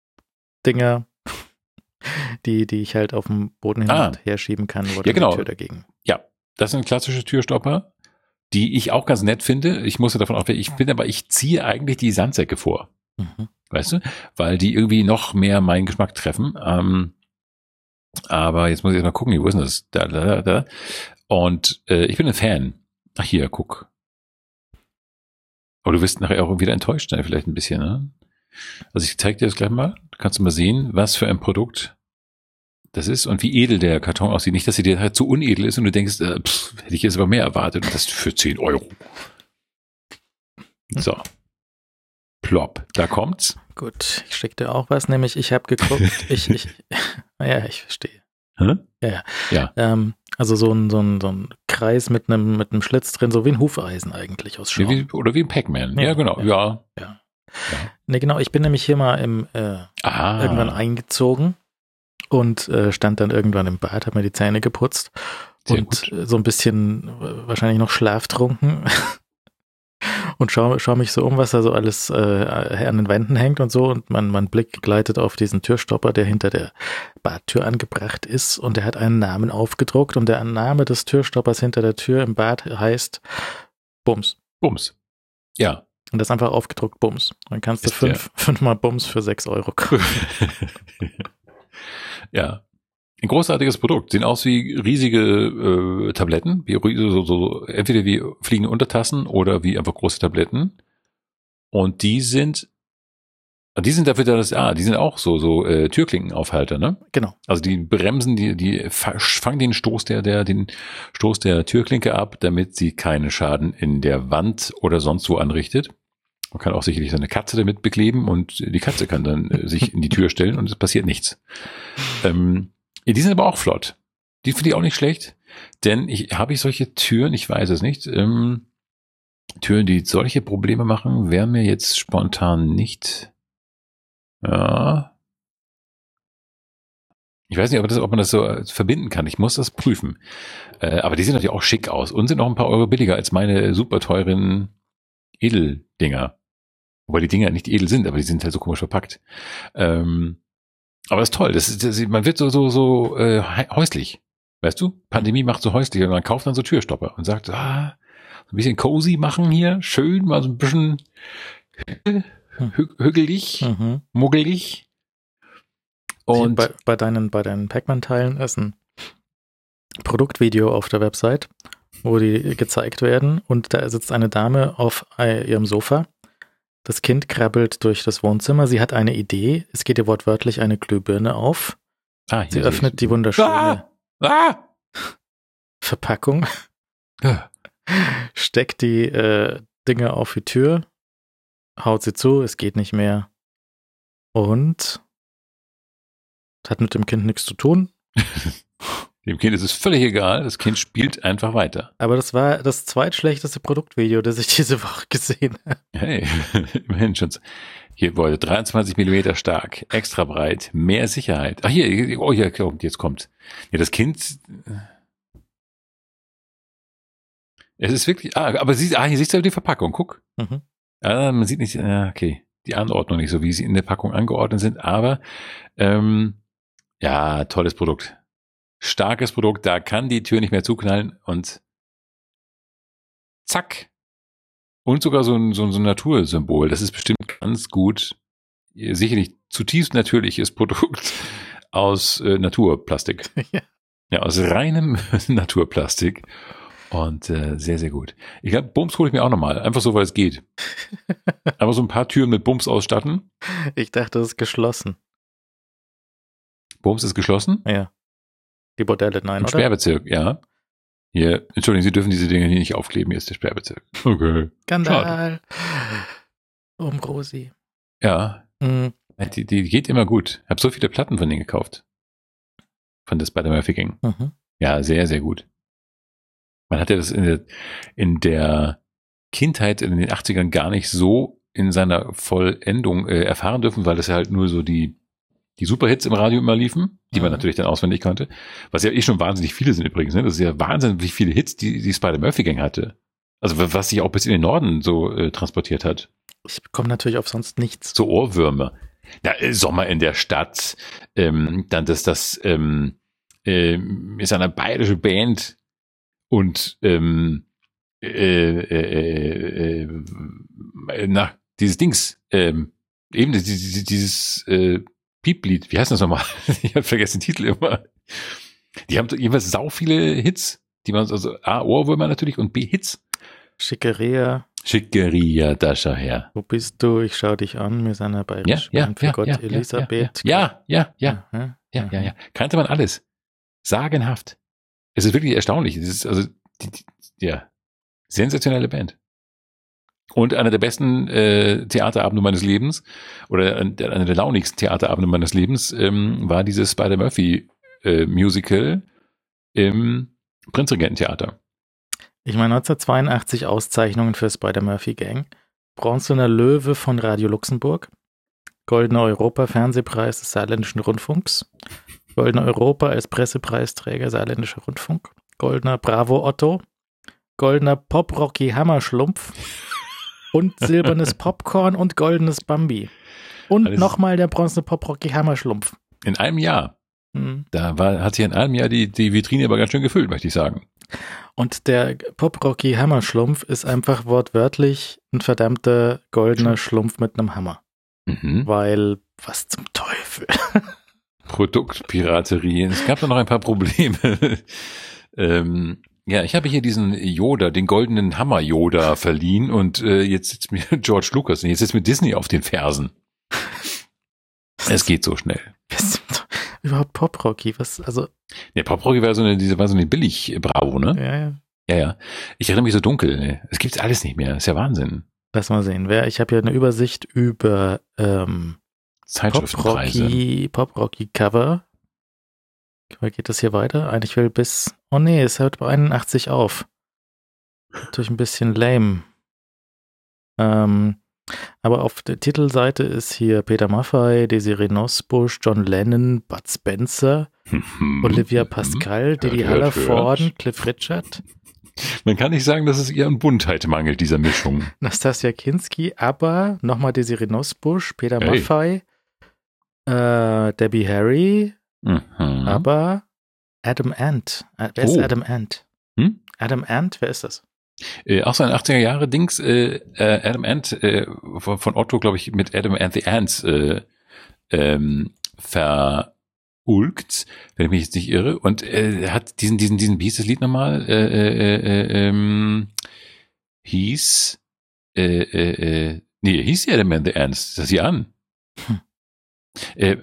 [SPEAKER 2] die, die ich halt auf dem Boden hin
[SPEAKER 1] Ah.
[SPEAKER 2] und her schieben kann oder
[SPEAKER 1] Ja, genau.
[SPEAKER 2] die Tür dagegen.
[SPEAKER 1] Ja, das sind klassische Türstopper, die ich auch ganz nett finde. Ich musste davon auch, ich finde aber, ich ziehe eigentlich die Sandsäcke vor.
[SPEAKER 2] Mhm.
[SPEAKER 1] Weißt du? Weil die irgendwie noch mehr meinen Geschmack treffen. Ähm, aber jetzt muss ich erst mal gucken, wo ist denn das? Da, da, da, da. Und äh, ich bin ein Fan. Ach hier, guck. Aber du wirst nachher auch wieder enttäuscht sein, vielleicht ein bisschen, ne? Also ich zeige dir das gleich mal. Du kannst mal sehen, was für ein Produkt das ist und wie edel der Karton aussieht. Nicht, dass sie dir halt zu unedel ist und du denkst, äh, pff, hätte ich jetzt aber mehr erwartet. Und das für zehn Euro. So. Plop. Da kommt's.
[SPEAKER 2] Gut, ich schicke dir auch was, nämlich ich habe geguckt, ich, ich, naja, ich verstehe.
[SPEAKER 1] Hä?
[SPEAKER 2] Ja, ja.
[SPEAKER 1] Ja.
[SPEAKER 2] Ähm, also so ein, so, ein, so ein Kreis mit einem mit einem Schlitz drin, so wie ein Hufeisen eigentlich aus Schaum.
[SPEAKER 1] Wie, oder wie ein Pac-Man. Ja,
[SPEAKER 2] Ja,
[SPEAKER 1] genau.
[SPEAKER 2] ja.
[SPEAKER 1] Ja.
[SPEAKER 2] Ja.
[SPEAKER 1] Ja.
[SPEAKER 2] Ne, genau, ich bin nämlich hier mal im äh,
[SPEAKER 1] Ah.
[SPEAKER 2] irgendwann eingezogen und äh, stand dann irgendwann im Bad, habe mir die Zähne geputzt
[SPEAKER 1] Sehr
[SPEAKER 2] und
[SPEAKER 1] gut.
[SPEAKER 2] äh, so ein bisschen äh, wahrscheinlich noch schlaftrunken und schaue schau mich so um, was da so alles äh, an den Wänden hängt und so und mein, mein Blick gleitet auf diesen Türstopper, der hinter der Badtür angebracht ist und der hat einen Namen aufgedruckt und der Name des Türstoppers hinter der Tür im Bad heißt Bums.
[SPEAKER 1] Bums. Ja.
[SPEAKER 2] Und das ist einfach aufgedruckt Bums. Dann kannst du
[SPEAKER 1] Ist
[SPEAKER 2] fünf, fünfmal Bums für sechs Euro kaufen.
[SPEAKER 1] Ja. Ein großartiges Produkt. Sehen aus wie riesige äh, Tabletten, wie so, so, entweder wie fliegende Untertassen oder wie einfach große Tabletten. Und die sind, die sind dafür da, dass, ah, die sind auch so, so äh, Türklinkenaufhalter, ne?
[SPEAKER 2] Genau.
[SPEAKER 1] Also die bremsen, die, die fangen den Stoß der, der, den Stoß der Türklinke ab, damit sie keinen Schaden in der Wand oder sonst wo anrichtet. Man kann auch sicherlich seine Katze damit bekleben und die Katze kann dann äh, sich in die Tür stellen und es passiert nichts. Ähm, die sind aber auch flott. Die finde ich auch nicht schlecht, denn ich habe ich solche Türen, ich weiß es nicht, ähm, Türen, die solche Probleme machen, wären mir jetzt spontan nicht. Ja. Ich weiß nicht, ob, das, ob man das so äh, verbinden kann. Ich muss das prüfen. Äh, aber die sehen natürlich auch schick aus und sind noch ein paar Euro billiger als meine super teuren Edeldinger. Wobei die Dinger nicht edel sind, aber die sind halt so komisch verpackt. Ähm, aber das ist toll. Das ist, das ist, man wird so so so äh, häuslich. Weißt du? Pandemie macht so häuslich. Und man kauft dann so Türstopper und sagt, ah, so ein bisschen cozy machen hier. Schön, mal so ein bisschen hü hügelig,
[SPEAKER 2] Mhm.
[SPEAKER 1] muggelig.
[SPEAKER 2] Und
[SPEAKER 1] Und
[SPEAKER 2] bei, bei deinen, bei deinen Pac-Man-Teilen ist ein Produktvideo auf der Website, wo die gezeigt werden und da sitzt eine Dame auf ihrem Sofa. Das Kind krabbelt durch das Wohnzimmer. Sie hat eine Idee. Es geht ihr wortwörtlich eine Glühbirne auf.
[SPEAKER 1] ah, hier
[SPEAKER 2] Sie
[SPEAKER 1] sehe
[SPEAKER 2] öffnet
[SPEAKER 1] ich.
[SPEAKER 2] die wunderschöne
[SPEAKER 1] Ah! Ah!
[SPEAKER 2] Verpackung,
[SPEAKER 1] Ja.
[SPEAKER 2] steckt die äh, Dinge auf die Tür, haut sie zu, es geht nicht mehr. Und hat mit dem Kind nichts zu tun.
[SPEAKER 1] Dem Kind ist es völlig egal, das Kind spielt einfach weiter.
[SPEAKER 2] Aber das war das zweitschlechteste Produktvideo, das ich diese Woche gesehen habe.
[SPEAKER 1] Hey, immerhin schon. Hier wurde dreiundzwanzig Millimeter stark, extra breit, mehr Sicherheit. Ach hier, oh hier kommt, jetzt kommt. Ja, das Kind. Es ist wirklich. Ah, aber sie, ah, hier siehst du die Verpackung. Guck.
[SPEAKER 2] Mhm.
[SPEAKER 1] Ah, man sieht nicht. Ah, okay, die Anordnung nicht so, wie sie in der Packung angeordnet sind. Aber ähm, ja, tolles Produkt. Starkes Produkt, da kann die Tür nicht mehr zuknallen und zack. Und sogar so ein, so ein, so ein Natursymbol. Das ist bestimmt ganz gut. Sicherlich zutiefst natürliches Produkt aus äh, Naturplastik.
[SPEAKER 2] Ja.
[SPEAKER 1] Ja, aus reinem Naturplastik. Und äh, sehr, sehr gut. Ich glaube, Bums hole ich mir auch nochmal. Einfach so, weil es geht. Einfach so ein paar Türen mit Bums ausstatten.
[SPEAKER 2] Ich dachte, das ist geschlossen.
[SPEAKER 1] Bums ist geschlossen?
[SPEAKER 2] Ja. Die Bordelle, nein,
[SPEAKER 1] Im
[SPEAKER 2] oder?
[SPEAKER 1] Sperrbezirk, ja. Hier, Entschuldigung, Sie dürfen diese Dinge hier nicht aufkleben. Hier ist der Sperrbezirk. Okay.
[SPEAKER 2] Skandal. Um Rosi.
[SPEAKER 1] Ja.
[SPEAKER 2] Mhm.
[SPEAKER 1] Die, die geht immer gut. Ich habe so viele Platten von denen gekauft. Von der Spider-Man-Gang.
[SPEAKER 2] Mhm.
[SPEAKER 1] Ja, sehr, sehr gut. Man hat ja das in der, in der Kindheit in den achtzigern gar nicht so in seiner Vollendung äh, erfahren dürfen, weil das ja halt nur so die die Superhits im Radio immer liefen, die man
[SPEAKER 2] Mhm.
[SPEAKER 1] natürlich dann auswendig konnte. Was ja eh schon wahnsinnig viele sind übrigens. Ne? Das ist ja Wahnsinn, wie viele Hits die, die Spider-Murphy-Gang hatte. Also was sich auch bis in den Norden so äh, transportiert hat.
[SPEAKER 2] Ich komme natürlich auf sonst nichts.
[SPEAKER 1] So Ohrwürmer. Ja, äh, Sommer in der Stadt. Ähm, dann das, das ähm, ähm, ist eine bayerische Band und ähm, äh, äh, äh, äh, na, dieses Dings, ähm, eben dieses, dieses äh, Pieplied, wie heißt das nochmal? Ich habe vergessen den Titel immer. Die haben jeweils sau viele Hits, die man, also A, Ohrwürmer natürlich und B, Hits.
[SPEAKER 2] Schickeria,
[SPEAKER 1] Schickeria, da schau her.
[SPEAKER 2] wo bist du? Ich schau dich an, wir sind ja
[SPEAKER 1] Ja,
[SPEAKER 2] bayerisch.
[SPEAKER 1] ja,
[SPEAKER 2] Und für
[SPEAKER 1] ja,
[SPEAKER 2] Gott,
[SPEAKER 1] ja,
[SPEAKER 2] Elisabeth.
[SPEAKER 1] Ja, ja, ja,
[SPEAKER 2] Mhm.
[SPEAKER 1] ja, ja, ja. Kannte man alles. Sagenhaft. Es ist wirklich erstaunlich. Es ist also, die, die, ja, sensationelle Band. Und einer der besten äh, Theaterabende meines Lebens oder einer der launigsten Theaterabende meines Lebens ähm, war dieses Spider-Murphy-Musical äh, im Prinzregententheater.
[SPEAKER 2] Ich meine, neunzehnhundertzweiundachtzig Auszeichnungen für Spider-Murphy-Gang. Bronzener Löwe von Radio Luxemburg. Goldener Europa-Fernsehpreis des Saarländischen Rundfunks. Goldener Europa als Pressepreisträger Saarländischer Rundfunk. Goldener Bravo Otto. Goldener Pop-Rocky Hammerschlumpf. Und silbernes Popcorn und goldenes Bambi. Und
[SPEAKER 1] Alles-
[SPEAKER 2] nochmal der bronzene Pop-Rocky Hammerschlumpf.
[SPEAKER 1] In einem Jahr.
[SPEAKER 2] Hm.
[SPEAKER 1] Da war, hat sich in einem Jahr die, die Vitrine aber ganz schön gefüllt, möchte ich sagen.
[SPEAKER 2] Und der Pop-Rocky Hammerschlumpf ist einfach wortwörtlich ein verdammter goldener Schlumpf mit einem Hammer.
[SPEAKER 1] Mhm.
[SPEAKER 2] Weil, was zum Teufel?
[SPEAKER 1] Produktpiraterie. Es gab da noch ein paar Probleme. ähm, ja, ich habe hier diesen Yoda, den goldenen Hammer Yoda verliehen und äh, jetzt sitzt mir George Lucas und jetzt sitzt mir Disney auf den Fersen. Es geht so schnell.
[SPEAKER 2] Was zum Teufel? Überhaupt Pop-Rocky, was, also,
[SPEAKER 1] Der Pop-Rocky war so eine, diese war so eine Billig-Bravo, ne?
[SPEAKER 2] ja, ja.
[SPEAKER 1] Ja, ja. Ich erinnere mich so dunkel. Ne? Es gibt's alles nicht mehr. Das ist ja Wahnsinn.
[SPEAKER 2] Lass mal sehen. Wer, ich habe hier eine Übersicht über ähm,
[SPEAKER 1] Zeitschriftenpreise.
[SPEAKER 2] Pop-Rocky, Pop-Rocky-Cover. Geht das hier weiter? Eigentlich will bis, oh nee, es hört bei einundachtzig auf. Natürlich ein bisschen lame. Ähm, aber auf der Titelseite ist hier Peter Maffay, Desiree Nosbusch, John Lennon, Bud Spencer,
[SPEAKER 1] Mhm.
[SPEAKER 2] Olivia Pascal, Didi
[SPEAKER 1] Hört, hört,
[SPEAKER 2] Hallervorden,
[SPEAKER 1] hört.
[SPEAKER 2] Cliff Richard,
[SPEAKER 1] Man kann nicht sagen, dass es ihr an Buntheit mangelt, dieser Mischung.
[SPEAKER 2] Nastasia Kinski, aber nochmal Desiree Nosbusch, Peter
[SPEAKER 1] Hey.
[SPEAKER 2] Maffay, äh, Debbie Harry,
[SPEAKER 1] Mhm.
[SPEAKER 2] aber Adam Ant. Äh, wer ist
[SPEAKER 1] Oh.
[SPEAKER 2] Adam Ant?
[SPEAKER 1] Hm?
[SPEAKER 2] Adam Ant, wer ist das?
[SPEAKER 1] Äh, auch so ein achtziger Jahre Dings, äh, äh, Adam Ant, äh, von, von Otto, glaube ich, mit Adam and the Ants äh, ähm, verulgt, wenn ich mich jetzt nicht irre. Und äh, er hat diesen, diesen, diesen, wie hieß das Lied nochmal? Äh, äh, äh, ähm, hieß, äh, äh, äh, nee, hieß Adam and the Ants. Das hier an.
[SPEAKER 2] Hm.
[SPEAKER 1] Äh,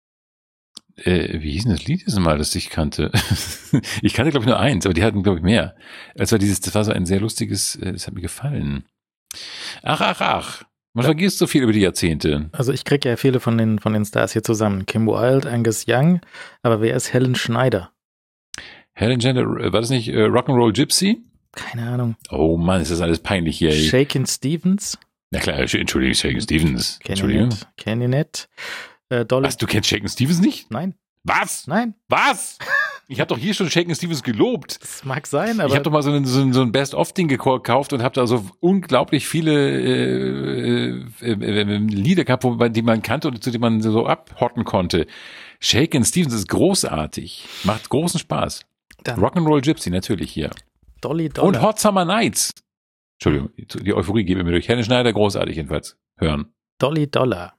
[SPEAKER 1] äh, wie hieß denn das Lied jetzt mal, das ich kannte? Ich kannte, glaube ich, nur eins, aber die hatten, glaube ich, mehr. Das war dieses, das war so ein sehr lustiges, äh, das hat mir gefallen. Ach, ach, ach. Man ja. vergisst so viel über die Jahrzehnte.
[SPEAKER 2] Also ich kriege ja viele von den, von den Stars hier zusammen. Kim Wilde, Angus Young, aber wer ist Helen Schneider?
[SPEAKER 1] Helen Schneider, war das nicht äh, Rock'n'Roll Gypsy?
[SPEAKER 2] Keine Ahnung.
[SPEAKER 1] Oh Mann, ist das alles peinlich hier.
[SPEAKER 2] Shakin' Stevens?
[SPEAKER 1] Na klar, Entschuldigung, Shakin' Stevens.
[SPEAKER 2] Kenn ich nicht. Kenn ich nicht. Äh,
[SPEAKER 1] Was, du kennst Shakin' Stevens nicht?
[SPEAKER 2] Nein.
[SPEAKER 1] Was?
[SPEAKER 2] Nein.
[SPEAKER 1] Was? Ich habe doch hier schon Shakin' Stevens gelobt.
[SPEAKER 2] Das mag sein, aber...
[SPEAKER 1] Ich habe doch mal so ein, so ein, so ein Best-of-Ding gekauft und habe da so unglaublich viele äh, äh, äh, Lieder gehabt, wo, die man kannte und zu denen man so abhotten konnte. Shakin' Stevens ist großartig. Macht großen Spaß. Dann Rock'n'Roll Gypsy natürlich hier.
[SPEAKER 2] Dolly Dollar.
[SPEAKER 1] Und Hot Summer Nights. Entschuldigung, die Euphorie gebe mir durch. Helen Schneider, großartig jedenfalls. Hören.
[SPEAKER 2] Dolly Dollar.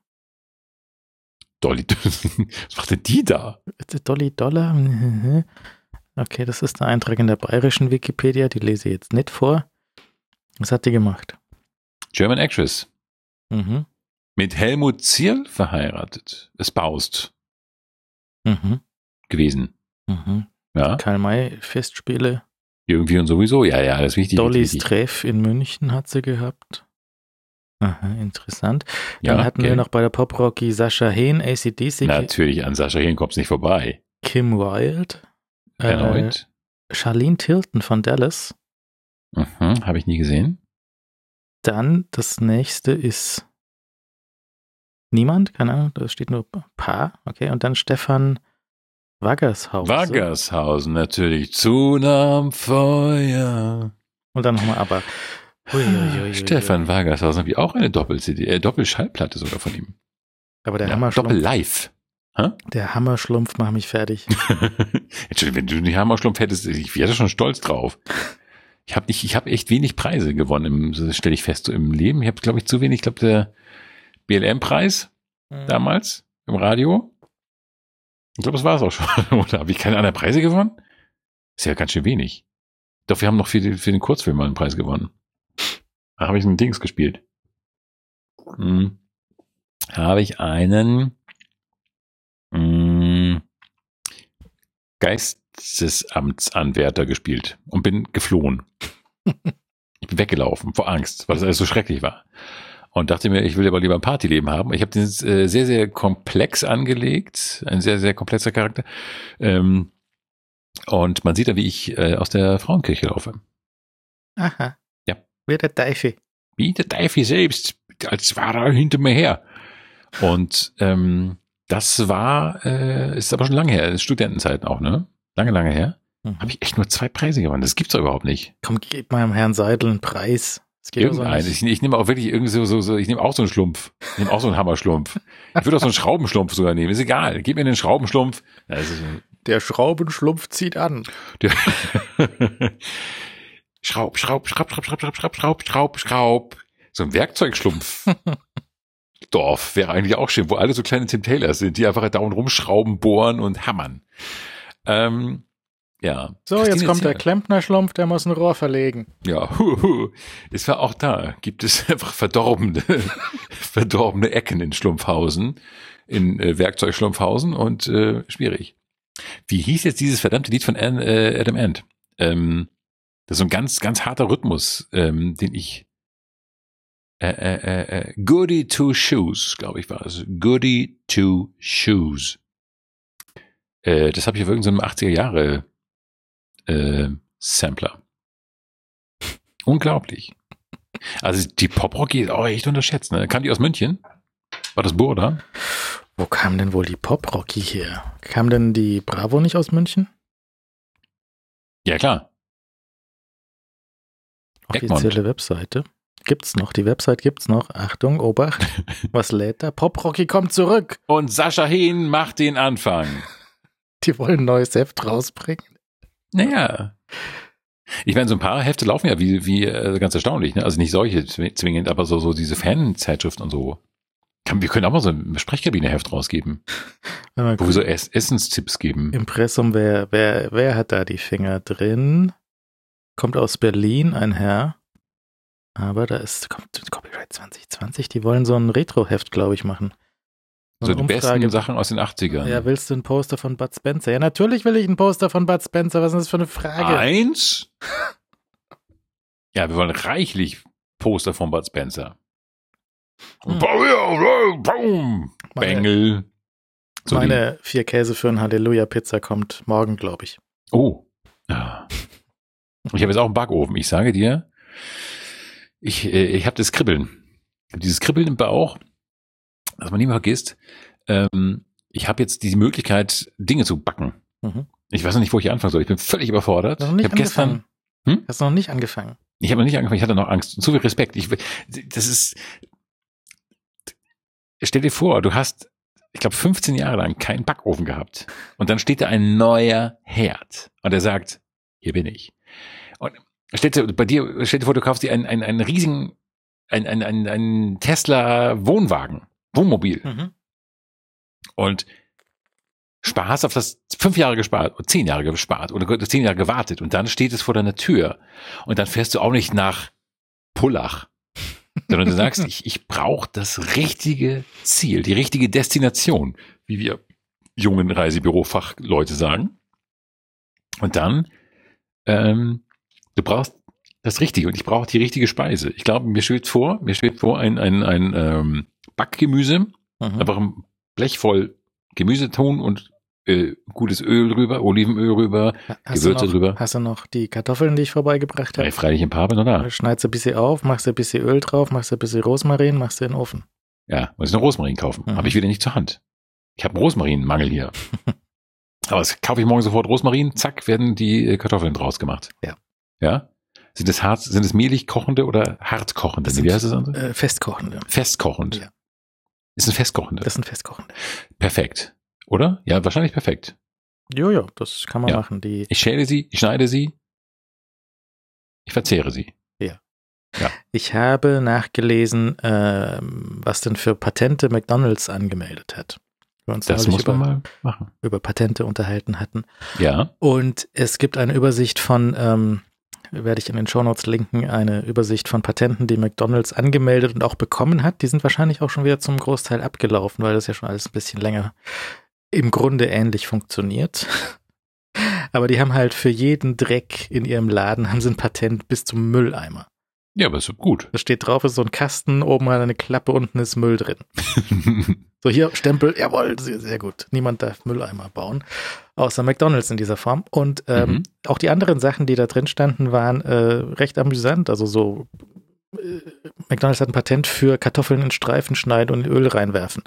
[SPEAKER 1] Dolly, was macht denn die da?
[SPEAKER 2] Dolly Dollar? Okay, das ist der Eintrag in der bayerischen Wikipedia, die lese ich jetzt nicht vor. Was hat die gemacht?
[SPEAKER 1] German Actress.
[SPEAKER 2] Mhm.
[SPEAKER 1] Mit Helmut Zierl verheiratet. Espoused.
[SPEAKER 2] Mhm.
[SPEAKER 1] Gewesen.
[SPEAKER 2] Mhm.
[SPEAKER 1] Ja.
[SPEAKER 2] Karl-May-Festspiele.
[SPEAKER 1] Irgendwie und sowieso. Ja, ja, das ist wichtig.
[SPEAKER 2] Dollys
[SPEAKER 1] wichtig.
[SPEAKER 2] Treff in München hat sie gehabt. Aha, interessant.
[SPEAKER 1] Ja,
[SPEAKER 2] Dann hatten
[SPEAKER 1] okay.
[SPEAKER 2] wir noch bei der Pop-Rocky Sascha Hehn, A C D C.
[SPEAKER 1] Natürlich, an Sascha Hehn kommt's nicht vorbei.
[SPEAKER 2] Kim Wilde.
[SPEAKER 1] Erneut.
[SPEAKER 2] Äh, Charlene Tilton von Dallas.
[SPEAKER 1] Mhm, habe ich nie gesehen.
[SPEAKER 2] Dann das nächste ist niemand, keine Ahnung, da steht nur Paar, okay, und dann Stefan Waggershausen.
[SPEAKER 1] Waggershausen, natürlich. Zu nam Feuer.
[SPEAKER 2] Und dann nochmal aber. Ui, ui, ui,
[SPEAKER 1] Stefan
[SPEAKER 2] ui.
[SPEAKER 1] Waggershausen, wie auch eine Doppel-C D, äh, Doppelschallplatte sogar von ihm.
[SPEAKER 2] Aber der
[SPEAKER 1] Ja,
[SPEAKER 2] Hammerschlumpf.
[SPEAKER 1] Doppel-Live. Hä?
[SPEAKER 2] Der Hammerschlumpf macht mich fertig.
[SPEAKER 1] Entschuldigung, wenn du den Hammerschlumpf hättest, ich wäre schon stolz drauf. Ich habe nicht, ich habe echt wenig Preise gewonnen, das stelle ich fest, so im Leben. Ich habe, glaube ich, zu wenig, ich glaube, der B L M-Preis
[SPEAKER 2] Mhm.
[SPEAKER 1] damals im Radio. Ich glaube, das war es auch schon. Oder habe ich keine anderen Preise gewonnen? Ist ja ganz schön wenig. Doch, wir haben noch für den, für den Kurzfilm mal einen Preis gewonnen. Da habe ich ein Dings gespielt. Hm. Habe ich einen hm, Geistesamtsanwärter gespielt und bin geflohen. Ich bin weggelaufen vor Angst, weil das alles so schrecklich war. Und dachte mir, ich will aber lieber ein Partyleben haben. Ich habe den äh, sehr, sehr komplex angelegt. Ein sehr, sehr komplexer Charakter. Ähm, und man sieht da, wie ich äh, aus der Frauenkirche laufe.
[SPEAKER 2] Aha.
[SPEAKER 1] Ja.
[SPEAKER 2] Wie der Teufel.
[SPEAKER 1] Wie der Teufel selbst, als war er hinter mir her. Und ähm, das war, äh, ist aber schon lange her, ist Studentenzeiten auch, ne? Lange, lange her.
[SPEAKER 2] Mhm.
[SPEAKER 1] Habe ich echt nur zwei Preise gewonnen. Das gibt's doch überhaupt nicht.
[SPEAKER 2] Komm, gib mal dem Herrn Seidel einen Preis. Das geht doch so
[SPEAKER 1] Irgendein.
[SPEAKER 2] nicht.
[SPEAKER 1] Ich, ich nehme auch wirklich irgendwie so, so, so, ich nehme auch so einen Schlumpf. Ich nehme auch so einen Hammerschlumpf. Ich würde auch so einen Schraubenschlumpf sogar nehmen. Ist egal. Gib mir den Schraubenschlumpf. Das ist,
[SPEAKER 2] Der Schraubenschlumpf zieht an.
[SPEAKER 1] der Schraub, Schraub, Schraub, Schraub, Schraub, Schraub, Schraub, Schraub, Schraub, Schraub. So ein Werkzeugschlumpf. Dorf wäre eigentlich auch schön, wo alle so kleine Tim Taylors sind, die einfach dauernd rumschrauben, bohren und hammern. Ähm, ja.
[SPEAKER 2] So,
[SPEAKER 1] Christine
[SPEAKER 2] jetzt kommt der
[SPEAKER 1] Zimmer.
[SPEAKER 2] Klempnerschlumpf, der muss ein Rohr verlegen.
[SPEAKER 1] Ja, hu, hu. Es war auch da. Gibt es einfach verdorbene, verdorbene Ecken in Schlumpfhausen, in äh, Werkzeugschlumpfhausen und äh, schwierig. Wie hieß jetzt dieses verdammte Lied von An, äh, Adam Ant? Ähm, das ist so ein ganz, ganz harter Rhythmus, ähm, den ich äh, äh, äh, Goody Two Shoes, glaube ich, war es. Goody Two Shoes. Äh, das habe ich auf irgendeinem achtziger Jahre äh, Sampler. Unglaublich. Also die Pop-Rocky ist auch echt unterschätzt. Ne? Kam die aus München? War das Burda?
[SPEAKER 2] Wo kam denn wohl die Pop-Rocky her? Kam denn die Bravo nicht aus München?
[SPEAKER 1] Ja, klar.
[SPEAKER 2] Offizielle Webseite. Gibt's noch, die Website gibt's noch. Achtung, Obacht. Was lädt da? Pop-Rocky kommt zurück.
[SPEAKER 1] Und Sascha Hehn macht den Anfang.
[SPEAKER 2] Die wollen ein neues Heft rausbringen.
[SPEAKER 1] Naja. Ich meine, so ein paar Hefte laufen ja wie, wie äh, ganz erstaunlich. Ne? Also nicht solche zwingend, aber so, so diese Fanzeitschriften und so. Wir können auch mal so ein Sprechkabine-Heft rausgeben. Wo wir so Ess- Essenstipps geben.
[SPEAKER 2] Impressum, wer, wer, wer hat da die Finger drin? Kommt aus Berlin, ein Herr. Aber da ist kommt Copyright zwanzig zwanzig. Die wollen so ein Retro-Heft, glaube ich, machen.
[SPEAKER 1] So
[SPEAKER 2] eine
[SPEAKER 1] die
[SPEAKER 2] Umfrage.
[SPEAKER 1] besten Sachen aus den achtzigern.
[SPEAKER 2] Ja, willst du ein Poster von Bud Spencer? Ja, natürlich will ich ein Poster von Bud Spencer. Was ist das für eine Frage?
[SPEAKER 1] Eins? Ja, wir wollen reichlich Poster von Bud Spencer.
[SPEAKER 2] Hm.
[SPEAKER 1] Boom, Bengel. So
[SPEAKER 2] Meine die. vier Käse für ein Halleluja-Pizza kommt morgen, glaube ich.
[SPEAKER 1] Oh. Ja. Ich habe jetzt auch einen Backofen. Ich sage dir, ich, äh, ich habe das Kribbeln. Dieses Kribbeln im Bauch, was man nie mehr vergisst. Ähm, ich habe jetzt die Möglichkeit, Dinge zu backen. Mhm. Ich weiß noch nicht, wo ich anfangen soll. Ich bin völlig überfordert.
[SPEAKER 2] Noch nicht
[SPEAKER 1] ich habe gestern.
[SPEAKER 2] Hm? Hast du noch nicht angefangen?
[SPEAKER 1] Ich habe noch nicht angefangen. Ich hatte noch Angst. Und so viel Respekt. Ich, das ist. Stell dir vor, du hast, ich glaube, fünfzehn Jahre lang keinen Backofen gehabt. Und dann steht da ein neuer Herd. Und er sagt, hier bin ich. Und stell dir, bei dir, stell dir vor, du kaufst dir einen, einen, einen riesigen, einen, einen, einen, einen Tesla Wohnwagen, Wohnmobil. Mhm. Und sparst auf das fünf Jahre gespart, oder zehn Jahre gespart, oder zehn Jahre gewartet. Und dann steht es vor deiner Tür. Und dann fährst du auch nicht nach Pullach. Sondern du sagst, ich, ich brauche das richtige Ziel, die richtige Destination, wie wir jungen Reisebürofachleute sagen. Und dann, ähm, du brauchst das Richtige und ich brauche die richtige Speise. Ich glaube, mir schwebt vor, mir schwebt vor ein, ein, ein ähm, Backgemüse, mhm. einfach ein Blech voll Gemüse tun und äh, gutes Öl drüber, Olivenöl rüber,
[SPEAKER 2] hast
[SPEAKER 1] Gewürze
[SPEAKER 2] noch,
[SPEAKER 1] drüber.
[SPEAKER 2] Hast du noch die Kartoffeln, die ich vorbeigebracht habe?
[SPEAKER 1] Ja, freilich ein paar, aber noch da.
[SPEAKER 2] Schneidest du ein bisschen auf, machst du ein bisschen Öl drauf, machst du ein bisschen Rosmarin, machst du in den Ofen.
[SPEAKER 1] Ja, muss ich noch Rosmarin kaufen. Mhm. Habe ich wieder nicht zur Hand. Ich habe einen Rosmarinmangel hier. Aber das kaufe ich morgen sofort Rosmarin, zack, werden die Kartoffeln draus gemacht.
[SPEAKER 2] Ja.
[SPEAKER 1] Ja? Sind es hart, sind es mehlig kochende oder hart kochende?
[SPEAKER 2] Sind,
[SPEAKER 1] Wie heißt das andere?
[SPEAKER 2] Äh, festkochende.
[SPEAKER 1] Festkochend.
[SPEAKER 2] Ja.
[SPEAKER 1] Ist ein festkochende.
[SPEAKER 2] Das sind festkochende.
[SPEAKER 1] Perfekt. Oder? Ja, wahrscheinlich perfekt.
[SPEAKER 2] Jojo, das kann man
[SPEAKER 1] ja.
[SPEAKER 2] machen. Die
[SPEAKER 1] ich schäle sie, ich schneide sie, ich verzehre sie.
[SPEAKER 2] Ja.
[SPEAKER 1] ja.
[SPEAKER 2] Ich habe nachgelesen, ähm, was denn für Patente McDonald's angemeldet hat. Wir uns
[SPEAKER 1] das muss
[SPEAKER 2] über,
[SPEAKER 1] man mal machen.
[SPEAKER 2] Über Patente unterhalten hatten.
[SPEAKER 1] Ja.
[SPEAKER 2] Und es gibt eine Übersicht von, ähm, werde ich in den Shownotes linken, eine Übersicht von Patenten, die McDonald's angemeldet und auch bekommen hat. Die sind wahrscheinlich auch schon wieder zum Großteil abgelaufen, weil das ja schon alles ein bisschen länger im Grunde ähnlich funktioniert. Aber die haben halt für jeden Dreck in ihrem Laden haben sie ein Patent bis zum Mülleimer.
[SPEAKER 1] Ja, aber ist gut.
[SPEAKER 2] Da steht drauf, ist so ein Kasten, oben hat eine Klappe, unten ist Müll drin. So, hier, Stempel, jawohl, sehr, sehr gut. Niemand darf Mülleimer bauen, außer McDonald's in dieser Form. Und ähm, mhm. auch die anderen Sachen, die da drin standen, waren äh, recht amüsant. Also so, äh, McDonald's hat ein Patent für Kartoffeln in Streifen schneiden und in Öl reinwerfen.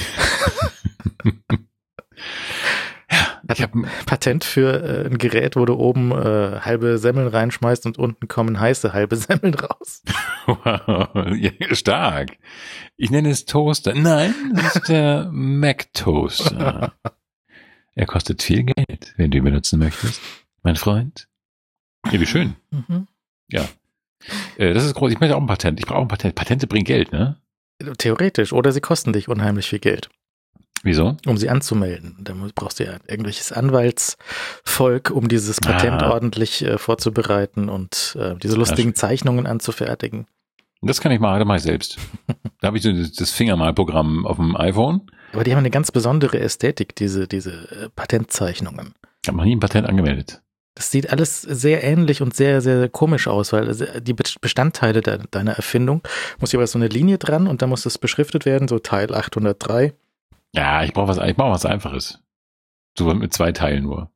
[SPEAKER 2] Ich habe ein Patent für äh, ein Gerät, wo du oben äh, halbe Semmeln reinschmeißt und unten kommen heiße halbe Semmeln raus.
[SPEAKER 1] Wow, ja, stark. Ich nenne es Toaster. Nein, das ist der Mac-Toaster. Er kostet viel Geld, wenn du ihn benutzen möchtest, mein Freund. Ja, wie schön. Mhm. Ja. Äh, das ist groß. Ich möchte auch ein Patent. Ich brauche ein Patent. Patente bringen Geld, ne?
[SPEAKER 2] Theoretisch. Oder sie kosten dich unheimlich viel Geld.
[SPEAKER 1] Wieso?
[SPEAKER 2] Um sie anzumelden. Da brauchst du ja irgendwelches Anwaltsvolk, um dieses Patent ah. ordentlich äh, vorzubereiten und äh, diese lustigen Zeichnungen anzufertigen.
[SPEAKER 1] Das kann ich machen, das mache ich selbst. Da habe ich so das Fingermalprogramm auf dem iPhone.
[SPEAKER 2] Aber die haben eine ganz besondere Ästhetik, diese, diese äh, Patentzeichnungen.
[SPEAKER 1] Ich habe noch nie ein Patent angemeldet.
[SPEAKER 2] Das sieht alles sehr ähnlich und sehr, sehr komisch aus, weil die Bestandteile de- deiner Erfindung muss jeweils so eine Linie dran und dann muss das beschriftet werden, so Teil achthundertdrei.
[SPEAKER 1] Ja, ich brauche was, ich brauche was Einfaches. So mit zwei Teilen nur.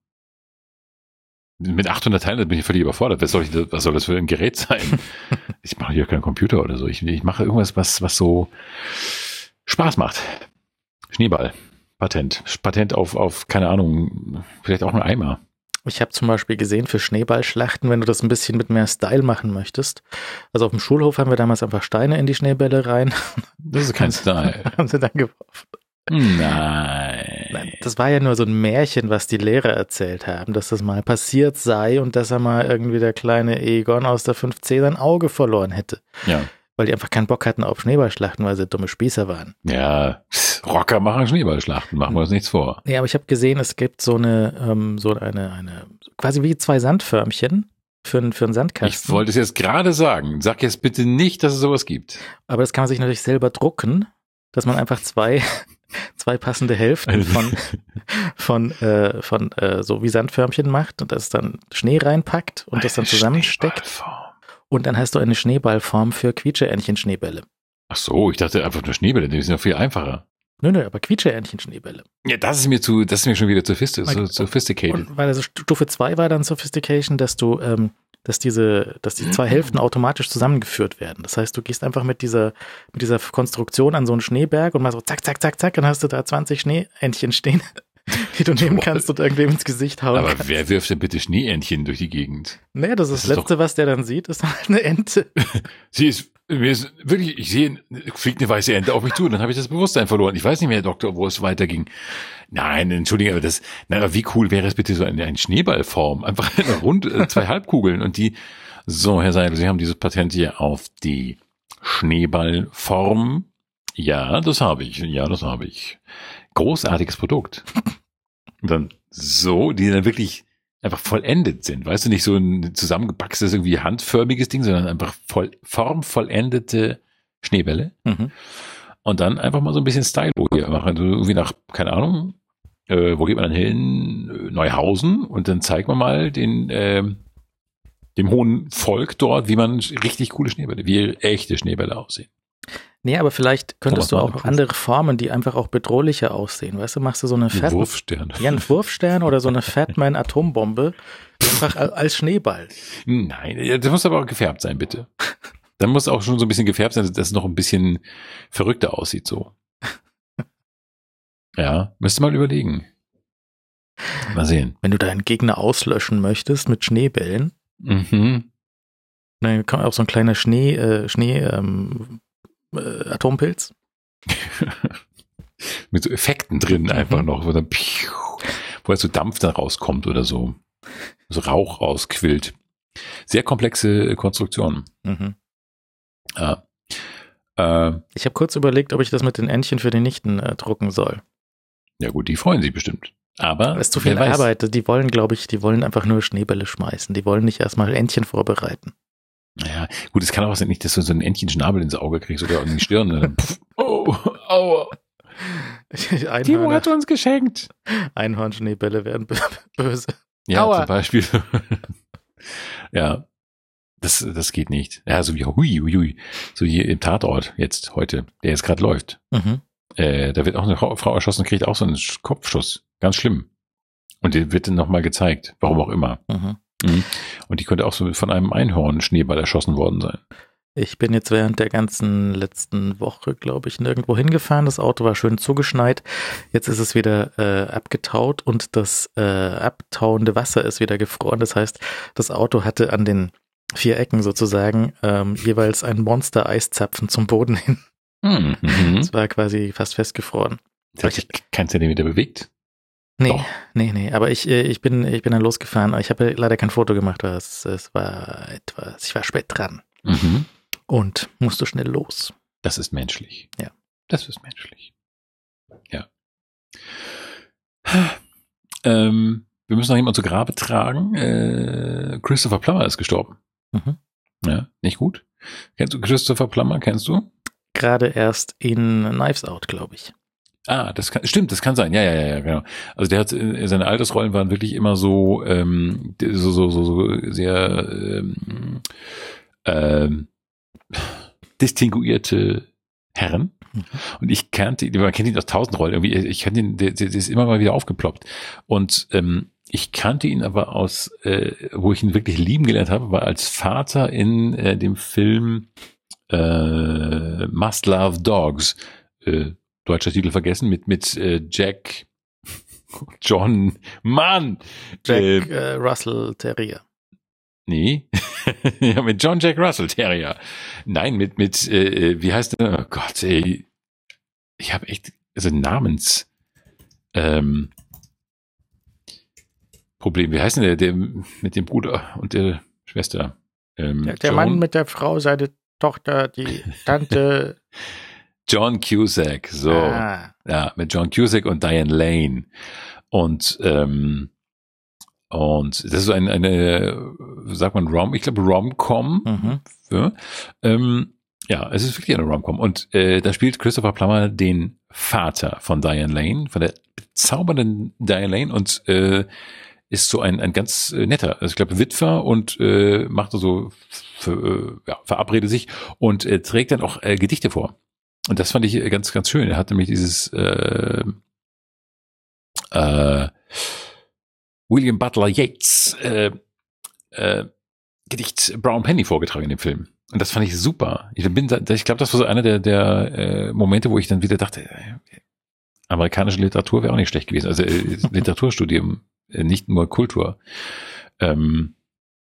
[SPEAKER 1] Mit achthundert Teilen, da bin ich völlig überfordert. Was soll, ich, was soll das für ein Gerät sein? Ich mache hier keinen Computer oder so. Ich, ich mache irgendwas, was, was so Spaß macht. Schneeball. Patent. Patent auf, auf, keine Ahnung, vielleicht auch ein Eimer.
[SPEAKER 2] Ich habe zum Beispiel gesehen, für Schneeballschlachten, wenn du das ein bisschen mit mehr Style machen möchtest. Also auf dem Schulhof haben wir damals einfach Steine in die Schneebälle rein.
[SPEAKER 1] Das ist kein Style.
[SPEAKER 2] Haben sie dann geworfen.
[SPEAKER 1] Nein.
[SPEAKER 2] Das war ja nur so ein Märchen, was die Lehrer erzählt haben, dass das mal passiert sei und dass er mal irgendwie der kleine Egon aus der fünf C sein Auge verloren hätte.
[SPEAKER 1] Ja.
[SPEAKER 2] Weil die einfach keinen Bock hatten auf Schneeballschlachten, weil sie dumme Spießer waren.
[SPEAKER 1] Ja, Rocker machen Schneeballschlachten, machen wir uns nichts vor.
[SPEAKER 2] Ja, aber ich habe gesehen, es gibt so eine, ähm, so eine, eine, quasi wie zwei Sandförmchen für, für einen Sandkasten.
[SPEAKER 1] Ich wollte es jetzt gerade sagen. Sag jetzt bitte nicht, dass es sowas gibt.
[SPEAKER 2] Aber das kann man sich natürlich selber drucken, dass man einfach zwei zwei passende Hälften von von äh, von äh, so wie Sandförmchen macht und das dann Schnee reinpackt und eine das dann zusammensteckt. Und dann hast du eine Schneeballform für Quietscheentchen-Schneebälle.
[SPEAKER 1] Ach so, ich dachte einfach nur Schneebälle, die sind ja viel einfacher.
[SPEAKER 2] Nö, nö, aber Quietscheentchen-Schneebälle.
[SPEAKER 1] Ja, das ist mir zu, das ist mir schon wieder zu sophisticated. So, sophisticated.
[SPEAKER 2] Und weil also Stufe zwei war dann Sophistication, dass du, ähm, dass diese, dass die zwei Hälften automatisch zusammengeführt werden. Das heißt, du gehst einfach mit dieser, mit dieser Konstruktion an so einen Schneeberg und machst so zack, zack, zack, zack, dann hast du da zwanzig Schneeentchen stehen, die du nehmen kannst und irgendwem ins Gesicht hauen
[SPEAKER 1] Aber
[SPEAKER 2] kannst.
[SPEAKER 1] wer wirft denn bitte Schneeentchen durch die Gegend?
[SPEAKER 2] Naja, das ist das, das ist Letzte, doch, was der dann sieht, ist halt eine Ente.
[SPEAKER 1] Sie ist, mir ist wirklich, ich sehe, fliegt eine weiße Ente auf mich zu, und dann habe ich das Bewusstsein verloren. Ich weiß nicht mehr, Herr Doktor, wo es weiterging. Nein, entschuldige, aber das, nein, aber wie cool wäre es bitte so eine, eine Schneeballform? Einfach eine rund, zwei Halbkugeln und die, so, Herr Seidel, Sie haben dieses Patent hier auf die Schneeballform. Ja, das habe ich, ja, das habe ich. Großartiges Produkt. Und dann so, die dann wirklich einfach vollendet sind. Weißt du, nicht so ein zusammengepacktes, irgendwie handförmiges Ding, sondern einfach voll, formvollendete Schneebälle. Mhm. Und dann einfach mal so ein bisschen Stylo hier machen. Also irgendwie nach, keine Ahnung, äh, wo geht man dann hin? Neuhausen. Und dann zeigt man mal den, äh, dem hohen Volk dort, wie man richtig coole Schneebälle, wie echte Schneebälle aussehen.
[SPEAKER 2] Nee, aber vielleicht könntest du auch andere Formen, die einfach auch bedrohlicher aussehen. Weißt du, machst du so eine Fat-
[SPEAKER 1] Wurfstern.
[SPEAKER 2] Ja, einen Wurfstern oder so eine Fatman-Atombombe einfach als Schneeball.
[SPEAKER 1] Nein, das muss aber auch gefärbt sein, bitte. Dann muss auch schon so ein bisschen gefärbt sein, dass es noch ein bisschen verrückter aussieht, so. Ja, müsste mal überlegen. Mal sehen.
[SPEAKER 2] Wenn du deinen Gegner auslöschen möchtest mit Schneebällen,
[SPEAKER 1] mhm.
[SPEAKER 2] dann kann auch so ein kleiner Schnee, äh, Schnee, ähm, äh, Atompilz.
[SPEAKER 1] Mit so Effekten drin mhm. einfach noch, wo dann, wo jetzt so Dampf dann rauskommt oder so. So Rauch rausquillt. Sehr komplexe Konstruktionen. Mhm. Ja. Äh,
[SPEAKER 2] ich habe kurz überlegt, ob ich das mit den Entchen für die Nichten äh, drucken soll.
[SPEAKER 1] Ja gut, die freuen sich bestimmt. Aber
[SPEAKER 2] das ist zu viel Arbeit. Die wollen, glaube ich, die wollen einfach nur Schneebälle schmeißen. Die wollen nicht erstmal Entchen vorbereiten.
[SPEAKER 1] Naja, gut, es kann auch sein, nicht, dass du so ein Entchenschnabel ins Auge kriegst oder in die Stirn. Dann, pff, oh, aua. Timo hat uns geschenkt.
[SPEAKER 2] Einhornschneebälle werden böse.
[SPEAKER 1] Ja,
[SPEAKER 2] aua.
[SPEAKER 1] Zum Beispiel. Ja, das, das geht nicht. Ja, so wie hui, hui, hui. So hier im Tatort jetzt heute, der jetzt gerade läuft. Mhm. Äh, da wird auch eine Frau erschossen, kriegt auch so einen Kopfschuss. Ganz schlimm. Und der wird dann nochmal gezeigt. Warum auch immer. Mhm. Mhm. Und die könnte auch so von einem Einhorn-Schneeball erschossen worden sein.
[SPEAKER 2] Ich bin jetzt während der ganzen letzten Woche, glaube ich, nirgendwo hingefahren. Das Auto war schön zugeschneit. Jetzt ist es wieder äh, abgetaut und das äh, abtauende Wasser ist wieder gefroren. Das heißt, das Auto hatte an den vier Ecken sozusagen ähm, jeweils einen Monster-Eiszapfen zum Boden hin. Mhm. Es war quasi fast festgefroren.
[SPEAKER 1] Das hat sich kein Zentimeter bewegt?
[SPEAKER 2] Nee,
[SPEAKER 1] Doch.
[SPEAKER 2] nee, nee. Aber ich, ich bin, ich bin dann losgefahren. Ich habe leider kein Foto gemacht, weil es, es war etwas, ich war spät dran. Mhm. Und musste schnell los.
[SPEAKER 1] Das ist menschlich.
[SPEAKER 2] Ja.
[SPEAKER 1] Das ist menschlich. Ja. Ähm, wir müssen noch jemanden zu Grabe tragen. Äh, Christopher Plummer ist gestorben. Mhm. Ja, nicht gut. Kennst du Christopher Plummer? Kennst du?
[SPEAKER 2] Gerade erst in Knives Out, glaube ich.
[SPEAKER 1] Ah, das kann, stimmt, das kann sein. Ja, ja, ja, ja, genau. Also der hat, seine Altersrollen waren wirklich immer so, ähm, so, so, so, so sehr ähm, ähm, distinguierte Herren. Mhm. Und ich kannte ihn, man kennt ihn aus tausend Rollen irgendwie. Ich kannte ihn, der, der ist immer mal wieder aufgeploppt. Und ähm, ich kannte ihn aber aus, äh, wo ich ihn wirklich lieben gelernt habe, war als Vater in äh, dem Film äh, Must Love Dogs. Äh, Deutscher Titel vergessen, mit mit äh, Jack John, Mann!
[SPEAKER 2] Jack äh, äh, Russell Terrier.
[SPEAKER 1] Nee, ja, mit John Jack Russell Terrier. Nein, mit, mit äh, wie heißt der? Oh Gott, ey. Ich habe echt, also Namens ähm, Problem. Wie heißt denn der, der mit dem Bruder und der Schwester? Ähm,
[SPEAKER 2] der der Mann mit der Frau, seine Tochter, die Tante...
[SPEAKER 1] John Cusack, so. Ah. Ja, mit John Cusack und Diane Lane. Und, ähm, und das ist eine, eine, sagt man Rom, ich glaube Rom-Com. Mhm. Ja, ähm, ja, es ist wirklich eine Rom-Com. Und äh, da spielt Christopher Plummer den Vater von Diane Lane, von der bezaubernden Diane Lane. Und äh, ist so ein, ein ganz äh, netter, also ich glaube Witwer und äh, macht so, für, äh, ja, verabredet sich und äh, trägt dann auch äh, Gedichte vor. Und das fand ich äh, ganz, ganz schön. Er hat nämlich dieses äh, äh, William Butler Yeats äh, äh, Gedicht Brown Penny vorgetragen in dem Film. Und das fand ich super. Ich bin, ich glaube, das war so einer der, der äh, Momente, wo ich dann wieder dachte, äh, amerikanische Literatur wäre auch nicht schlecht gewesen. Also äh, Literaturstudium, äh, nicht nur Kultur. Ähm,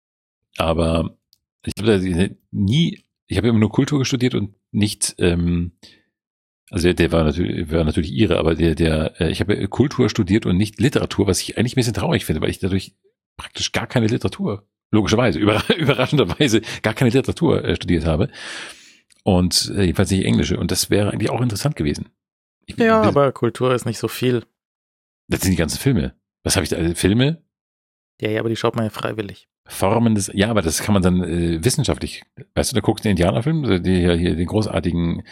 [SPEAKER 1] aber ich habe nie, ich habe immer nur Kultur studiert und nicht, ähm, also der, der war natürlich, war natürlich ihre, aber der, der, äh, ich habe Kultur studiert und nicht Literatur, was ich eigentlich ein bisschen traurig finde, weil ich dadurch praktisch gar keine Literatur, logischerweise, über, überraschenderweise gar keine Literatur äh, studiert habe. Und äh, jedenfalls nicht Englische. Und das wäre eigentlich auch interessant gewesen. Ich,
[SPEAKER 2] ja, aber Kultur ist nicht so viel.
[SPEAKER 1] Das sind die ganzen Filme. Was habe ich da? Also Filme?
[SPEAKER 2] Ja, ja, aber die schaut man ja freiwillig.
[SPEAKER 1] Formen des, ja, aber das kann man dann äh, wissenschaftlich, weißt du, da guckst du den Indianerfilm, die hier, hier den großartigen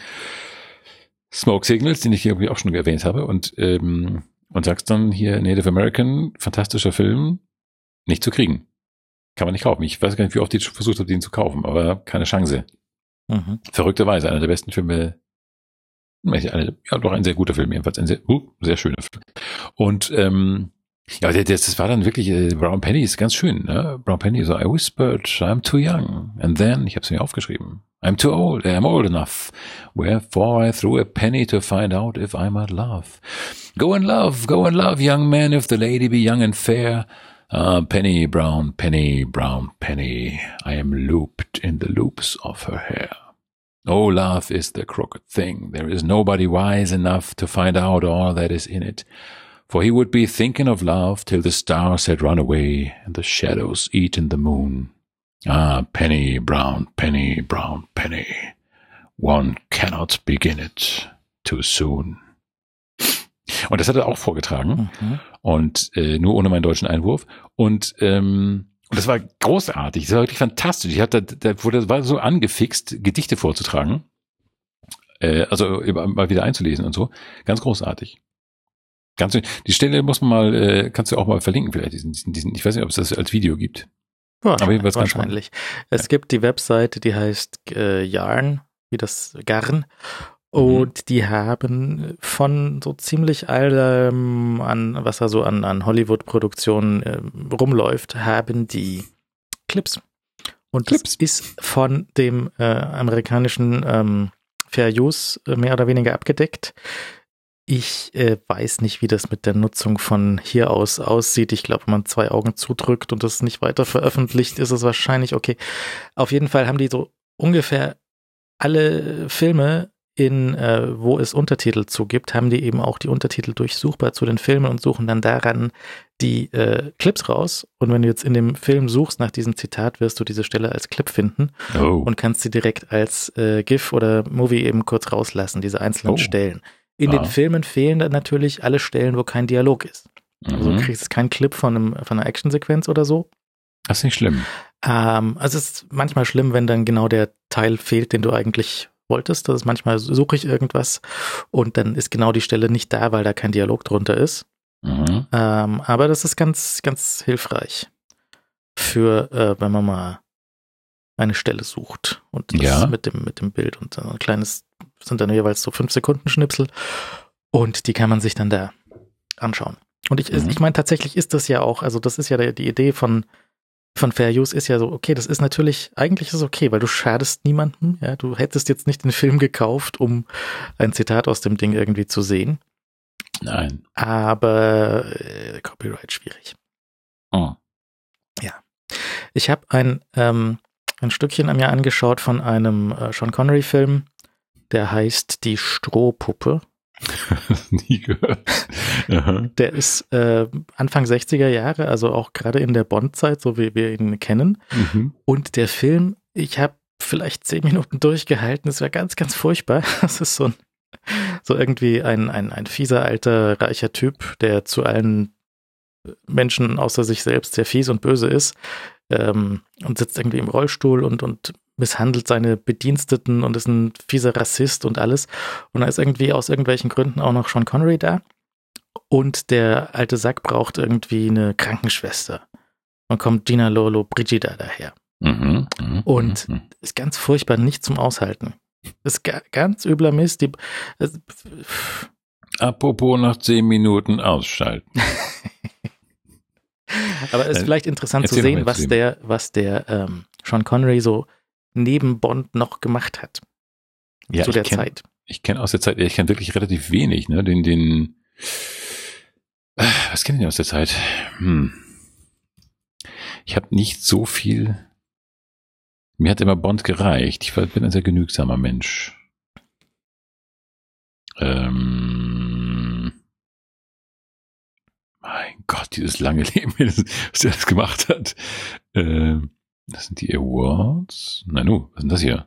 [SPEAKER 1] Smoke Signals, den ich hier irgendwie auch schon erwähnt habe, und ähm, und sagst dann hier Native American, fantastischer Film, nicht zu kriegen. Kann man nicht kaufen. Ich weiß gar nicht, wie oft ich schon versucht habe, den zu kaufen, aber keine Chance. Mhm. Verrückterweise, einer der besten Filme, eine, ja, doch ein sehr guter Film, jedenfalls ein sehr, uh, sehr schöner Film. Und ähm, ja, das, das war dann wirklich, äh, Brown Penny ist ganz schön, ne? Brown Penny, so, I whispered, I'm too young. And then, ich habe es mir aufgeschrieben, I'm too old, I'm old enough. Wherefore I threw a penny to find out if I might love. Go and love, go and love, young man, if the lady be young and fair. Ah, penny, brown, penny, brown, penny, I am looped in the loops of her hair. Oh, love is the crooked thing. There is nobody wise enough to find out all that is in it. For he would be thinking of love till the stars had run away and the shadows eaten the moon. Ah, penny, brown, penny, brown, penny. One cannot begin it too soon. Und das hat er auch vorgetragen. Mhm. Und äh, nur ohne meinen deutschen Einwurf. Und ähm, und das war großartig, das war wirklich fantastisch. Ich hatte, da wurde, war so angefixt, Gedichte vorzutragen, äh, also mal wieder einzulesen und so. Ganz großartig. Ganz, die Stelle muss man mal, äh, kannst du auch mal verlinken, vielleicht diesen, diesen, diesen ich weiß nicht, ob es das als Video gibt.
[SPEAKER 2] Ja, aber jedenfalls wahrscheinlich. Es ja. gibt die Webseite, die heißt äh, Yarn, wie das Garn. Und mhm. die haben von so ziemlich allem an, was da so an, an Hollywood-Produktionen äh, rumläuft, haben die Clips. Und Clips. Das ist von dem äh, amerikanischen ähm, Fair Use äh, mehr oder weniger abgedeckt. Ich äh, weiß nicht, wie das mit der Nutzung von hier aus aussieht. Ich glaube, wenn man zwei Augen zudrückt und das nicht weiter veröffentlicht, ist es wahrscheinlich okay. Auf jeden Fall haben die so ungefähr alle Filme, in äh, wo es Untertitel zu gibt, haben die eben auch die Untertitel durchsuchbar zu den Filmen und suchen dann daran die äh, Clips raus. Und wenn du jetzt in dem Film suchst nach diesem Zitat, wirst du diese Stelle als Clip finden oh. und kannst sie direkt als äh, GIF oder Movie eben kurz rauslassen, diese einzelnen oh. Stellen. In ah. den Filmen fehlen dann natürlich alle Stellen, wo kein Dialog ist. Mhm. Also du kriegst keinen Clip von, einem, von einer Actionsequenz oder so.
[SPEAKER 1] Das ist nicht schlimm.
[SPEAKER 2] Ähm, also es ist manchmal schlimm, wenn dann genau der Teil fehlt, den du eigentlich wolltest. Das ist manchmal suche ich irgendwas und dann ist genau die Stelle nicht da, weil da kein Dialog drunter ist. Mhm. Ähm, aber das ist ganz, ganz hilfreich für, äh, wenn man mal eine Stelle sucht und das ja. mit dem, mit dem Bild und so ein kleines, sind dann jeweils so fünf Sekunden Schnipsel und die kann man sich dann da anschauen. Und ich, mhm. ich meine, tatsächlich ist das ja auch, also das ist ja die, die Idee von von Fair Use ist ja so, okay, das ist natürlich, eigentlich ist es okay, weil du schadest niemandem, ja, du hättest jetzt nicht den Film gekauft, um ein Zitat aus dem Ding irgendwie zu sehen.
[SPEAKER 1] Nein.
[SPEAKER 2] Aber äh, Copyright schwierig.
[SPEAKER 1] Oh.
[SPEAKER 2] Ja. Ich habe ein, ähm, ein Stückchen an mir angeschaut von einem äh, Sean Connery-Film, der heißt Die Strohpuppe.
[SPEAKER 1] Nie gehört. Aha.
[SPEAKER 2] Der ist äh, Anfang sechziger Jahre, also auch gerade in der Bond-Zeit, so wie wir ihn kennen. Mhm. Und der Film, ich habe vielleicht zehn Minuten durchgehalten, es war ganz, ganz furchtbar. Das ist so ein, so irgendwie ein, ein, ein fieser, alter, reicher Typ, der zu allen Menschen außer sich selbst sehr fies und böse ist ähm, und sitzt irgendwie im Rollstuhl und, und misshandelt seine Bediensteten und ist ein fieser Rassist und alles. Und da ist irgendwie aus irgendwelchen Gründen auch noch Sean Connery da. und der alte Sack braucht irgendwie eine Krankenschwester. Und kommt Gina Lollobrigida daher.
[SPEAKER 1] Mhm, mh,
[SPEAKER 2] und
[SPEAKER 1] mh.
[SPEAKER 2] ist ganz furchtbar, nicht zum Aushalten. Ist ga, ganz übler Mist. Die, äh,
[SPEAKER 1] Apropos nach zehn Minuten ausschalten.
[SPEAKER 2] Aber es ist vielleicht interessant
[SPEAKER 1] Erzähl
[SPEAKER 2] zu sehen,
[SPEAKER 1] mal,
[SPEAKER 2] was der, was der ähm, Sean Connery so neben Bond noch gemacht hat.
[SPEAKER 1] Ja,
[SPEAKER 2] zu der
[SPEAKER 1] ich kenn,
[SPEAKER 2] Zeit.
[SPEAKER 1] Ich kenne aus der Zeit, ich kenne wirklich relativ wenig, ne? Den, den, äh, was kenne ich denn aus der Zeit? Hm. Ich habe nicht so viel, mir hat immer Bond gereicht. Ich war, bin ein sehr genügsamer Mensch. Ähm, mein Gott, dieses lange Leben, was der das gemacht hat. Ähm, das sind die Awards. Na nu, was ist denn das hier?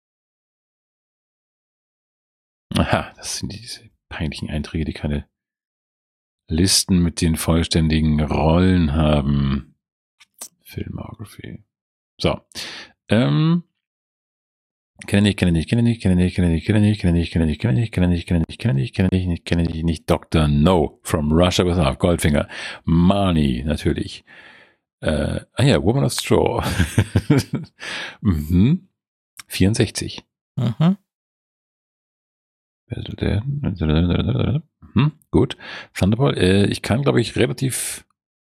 [SPEAKER 1] Aha, das sind diese peinlichen Einträge, die keine Listen mit den vollständigen Rollen haben. Filmography. So. Ähm, kenne ich, kenne ich, kenne ich, kenne ich, kenne ich, kenne ich, kenne ich, kenne ich, kenne ich, kenne ich, kenne ich, kenne ich, kenne ich, nicht, kenne ich nicht. Doktor No from Russia with Love, Goldfinger. Marnie, natürlich. Äh, ah ja, Woman of Straw. mhm. vierundsechzig.
[SPEAKER 2] Mhm.
[SPEAKER 1] Hm, gut. Thunderball. Äh, ich kann, glaube ich, relativ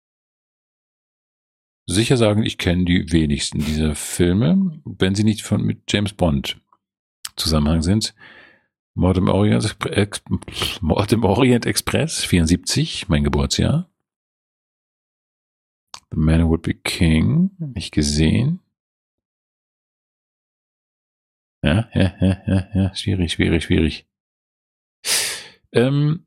[SPEAKER 1] sicher sagen, ich kenne die wenigsten dieser Filme, wenn sie nicht von mit James Bond Zusammenhang sind. Mord im Orient, Ex, Mord im Orient Express, vierundsiebzig, mein Geburtsjahr. The Man Who Would Be King, nicht gesehen. Ja, ja, ja, ja, ja, schwierig, schwierig, schwierig. Ähm,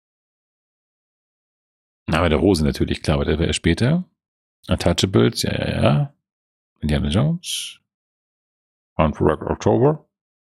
[SPEAKER 1] Name der Rose natürlich, klar, aber der wäre später. Untouchables, ja, ja, ja. Indiana Jones. Hunt for Red October.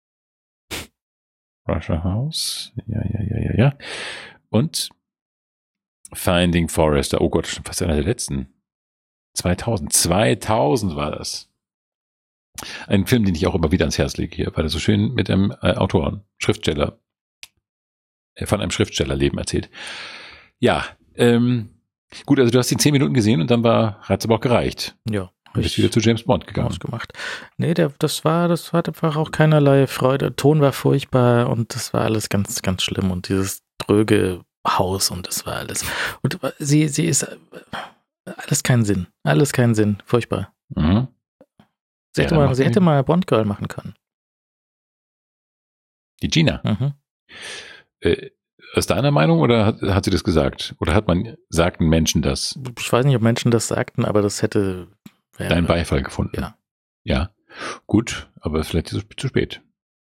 [SPEAKER 1] Russia House. Ja, ja, ja, ja, ja. Und Finding Forrester. Oh Gott, schon fast einer der letzten. zweitausend. zweitausend war das. Ein Film, den ich auch immer wieder ans Herz lege hier, weil er so schön mit einem äh, Autoren, Schriftsteller, äh, von einem Schriftstellerleben erzählt. Ja, ähm, gut, also du hast die zehn Minuten gesehen und dann war, hat es aber auch gereicht.
[SPEAKER 2] Ja.
[SPEAKER 1] Du bist wieder zu James Bond gegangen.
[SPEAKER 2] Ausgemacht. Nee, der, das war, das hat einfach auch keinerlei Freude. Ton war furchtbar und das war alles ganz, ganz schlimm und dieses dröge Haus und das war alles. Und sie, sie ist alles keinen Sinn. Alles keinen Sinn. Furchtbar.
[SPEAKER 1] Mhm.
[SPEAKER 2] Sie hätte
[SPEAKER 1] Ja,
[SPEAKER 2] mal,
[SPEAKER 1] macht
[SPEAKER 2] sie hätte
[SPEAKER 1] die-
[SPEAKER 2] mal Bond Girl machen können.
[SPEAKER 1] Die Gina.
[SPEAKER 2] Mhm.
[SPEAKER 1] Äh, ist deiner Meinung oder hat, hat sie das gesagt? Oder hat man, sagten Menschen das?
[SPEAKER 2] Ich weiß nicht, ob Menschen das sagten, aber das hätte wäre-
[SPEAKER 1] Dein Beifall gefunden?
[SPEAKER 2] Ja.
[SPEAKER 1] Ja. Gut, aber vielleicht ist es zu spät.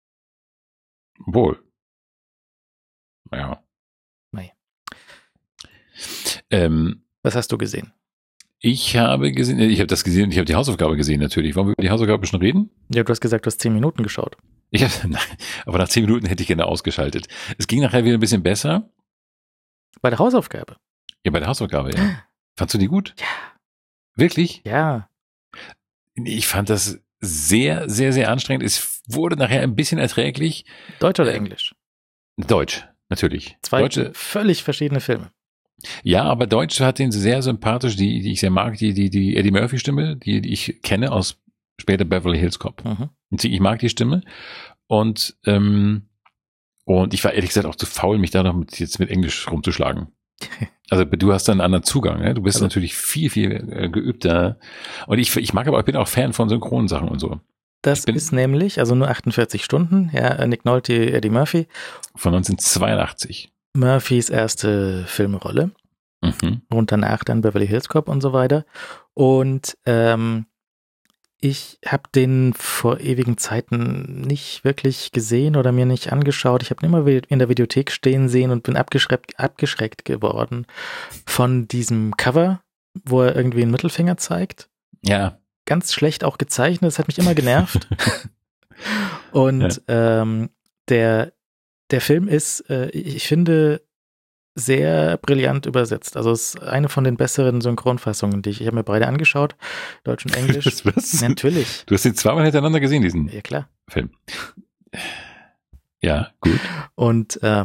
[SPEAKER 1] Wohl. Ja.
[SPEAKER 2] Nee.
[SPEAKER 1] Ähm,
[SPEAKER 2] Was hast du gesehen?
[SPEAKER 1] ich habe gesehen, ich habe das gesehen, ich habe die Hausaufgabe gesehen natürlich. Wollen wir über die Hausaufgabe schon reden?
[SPEAKER 2] Ja, du hast gesagt, du hast zehn Minuten geschaut.
[SPEAKER 1] Ich hab, nein, aber nach zehn Minuten hätte ich gerne ausgeschaltet. Es ging nachher wieder ein bisschen besser.
[SPEAKER 2] Bei der Hausaufgabe?
[SPEAKER 1] Ja, bei der Hausaufgabe, ja. Fandst du die gut?
[SPEAKER 2] Ja.
[SPEAKER 1] Wirklich?
[SPEAKER 2] Ja.
[SPEAKER 1] Ich fand das sehr, sehr, sehr anstrengend. Es wurde nachher ein bisschen erträglich.
[SPEAKER 2] Deutsch oder
[SPEAKER 1] Äh,
[SPEAKER 2] Englisch?
[SPEAKER 1] Deutsch, natürlich.
[SPEAKER 2] Zwei
[SPEAKER 1] Deutsche,
[SPEAKER 2] völlig verschiedene Filme.
[SPEAKER 1] ja, aber Deutsch hat den sehr sympathisch, die, die ich sehr mag, die, die, die Eddie Murphy Stimme, die, die ich kenne aus später Beverly Hills Cop.
[SPEAKER 2] Mhm.
[SPEAKER 1] Und ich mag die Stimme. Und, ähm, und ich war ehrlich gesagt auch zu faul, mich da noch mit, jetzt mit Englisch rumzuschlagen. Also du hast da einen anderen Zugang, ne? Du bist
[SPEAKER 2] Also-
[SPEAKER 1] natürlich viel, viel äh, geübter. Und ich, ich mag aber, ich bin auch Fan von Synchronsachen und so.
[SPEAKER 2] Das
[SPEAKER 1] Ich bin-
[SPEAKER 2] ist nämlich, also nur achtundvierzig Stunden, ja, Nick Nolte, Eddie Murphy.
[SPEAKER 1] Von neunzehnhundertzweiundachtzig.
[SPEAKER 2] Murphys erste Filmrolle
[SPEAKER 1] Mhm.
[SPEAKER 2] und danach dann Beverly Hills Cop und so weiter. Und ähm, ich habe den vor ewigen Zeiten nicht wirklich gesehen oder mir nicht angeschaut. Ich habe ihn immer in der Videothek stehen sehen und bin abgeschreckt, abgeschreckt geworden von diesem Cover, wo er irgendwie einen Mittelfinger zeigt.
[SPEAKER 1] Ja.
[SPEAKER 2] Ganz schlecht auch gezeichnet, das hat mich immer genervt. Und ähm, der, der Film ist, äh, ich finde, sehr brillant übersetzt. Also es ist eine von den besseren Synchronfassungen, die ich, ich habe mir beide angeschaut, Deutsch und Englisch.
[SPEAKER 1] Was, was?
[SPEAKER 2] Natürlich.
[SPEAKER 1] Du hast ihn zweimal hintereinander gesehen, diesen
[SPEAKER 2] Ja, klar.
[SPEAKER 1] Film. Ja, gut.
[SPEAKER 2] Und ähm,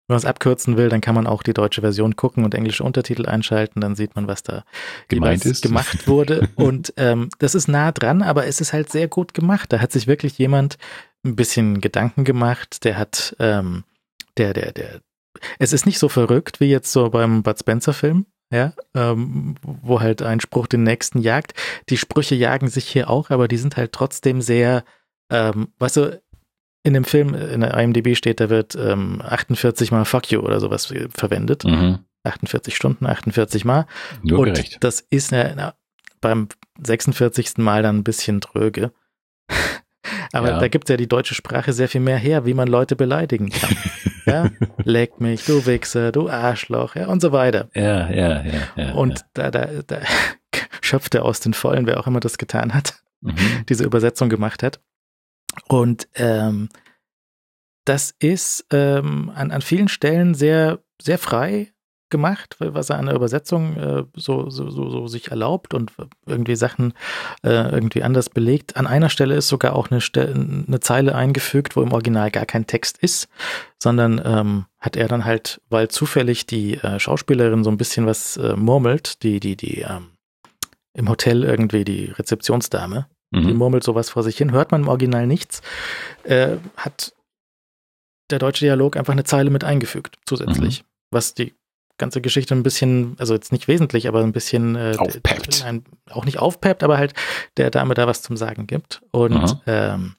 [SPEAKER 2] Wenn man es abkürzen will, dann kann man auch die deutsche Version gucken und englische Untertitel einschalten, dann sieht man, was da
[SPEAKER 1] gemeint ist.
[SPEAKER 2] gemacht wurde. Und ähm, das ist nah dran, aber es ist halt sehr gut gemacht. Da hat sich wirklich jemand ein bisschen Gedanken gemacht, der hat, ähm, der, der, der, es ist nicht so verrückt wie jetzt so beim Bud Spencer-Film, ja, ähm, wo halt ein Spruch den nächsten jagt. Die Sprüche jagen sich hier auch, aber die sind halt trotzdem sehr, ähm, weißt du, in dem Film, in der I M D B steht, da wird ähm, achtundvierzig Mal Fuck you oder sowas verwendet.
[SPEAKER 1] Mhm.
[SPEAKER 2] achtundvierzig Stunden, achtundvierzig Mal.
[SPEAKER 1] Nur
[SPEAKER 2] und
[SPEAKER 1] gerecht.
[SPEAKER 2] Das ist ja na, beim sechsundvierzigsten Mal dann ein bisschen tröge. Aber
[SPEAKER 1] ja.
[SPEAKER 2] da gibt ja die deutsche Sprache sehr viel mehr her, wie man Leute beleidigen kann. Ja, leck mich, du Wichser, du Arschloch, ja, und so weiter.
[SPEAKER 1] Ja, ja, ja. ja
[SPEAKER 2] und
[SPEAKER 1] ja.
[SPEAKER 2] da, da, da schöpft er aus den Vollen, wer auch immer das getan hat,
[SPEAKER 1] mhm.
[SPEAKER 2] diese Übersetzung gemacht hat. Und ähm, das ist ähm, an, an vielen Stellen sehr, sehr frei gemacht, was er an der Übersetzung äh, so, so, so, so sich erlaubt und irgendwie Sachen äh, irgendwie anders belegt. An einer Stelle ist sogar auch eine, Ste- eine Zeile eingefügt, wo im Original gar kein Text ist, sondern ähm, hat er dann halt, weil zufällig die äh, Schauspielerin so ein bisschen was äh, murmelt, die, die, die ähm, im Hotel irgendwie die Rezeptionsdame,
[SPEAKER 1] mhm.
[SPEAKER 2] die murmelt sowas vor sich hin, hört man im Original nichts, äh, hat der deutsche Dialog einfach eine Zeile mit eingefügt, zusätzlich, mhm. was die ganze Geschichte ein bisschen, also jetzt nicht wesentlich, aber ein bisschen äh,
[SPEAKER 1] aufpeppt.
[SPEAKER 2] Ein, auch nicht aufpeppt, aber halt der Dame da was zum Sagen gibt. Und
[SPEAKER 1] mhm.
[SPEAKER 2] ähm,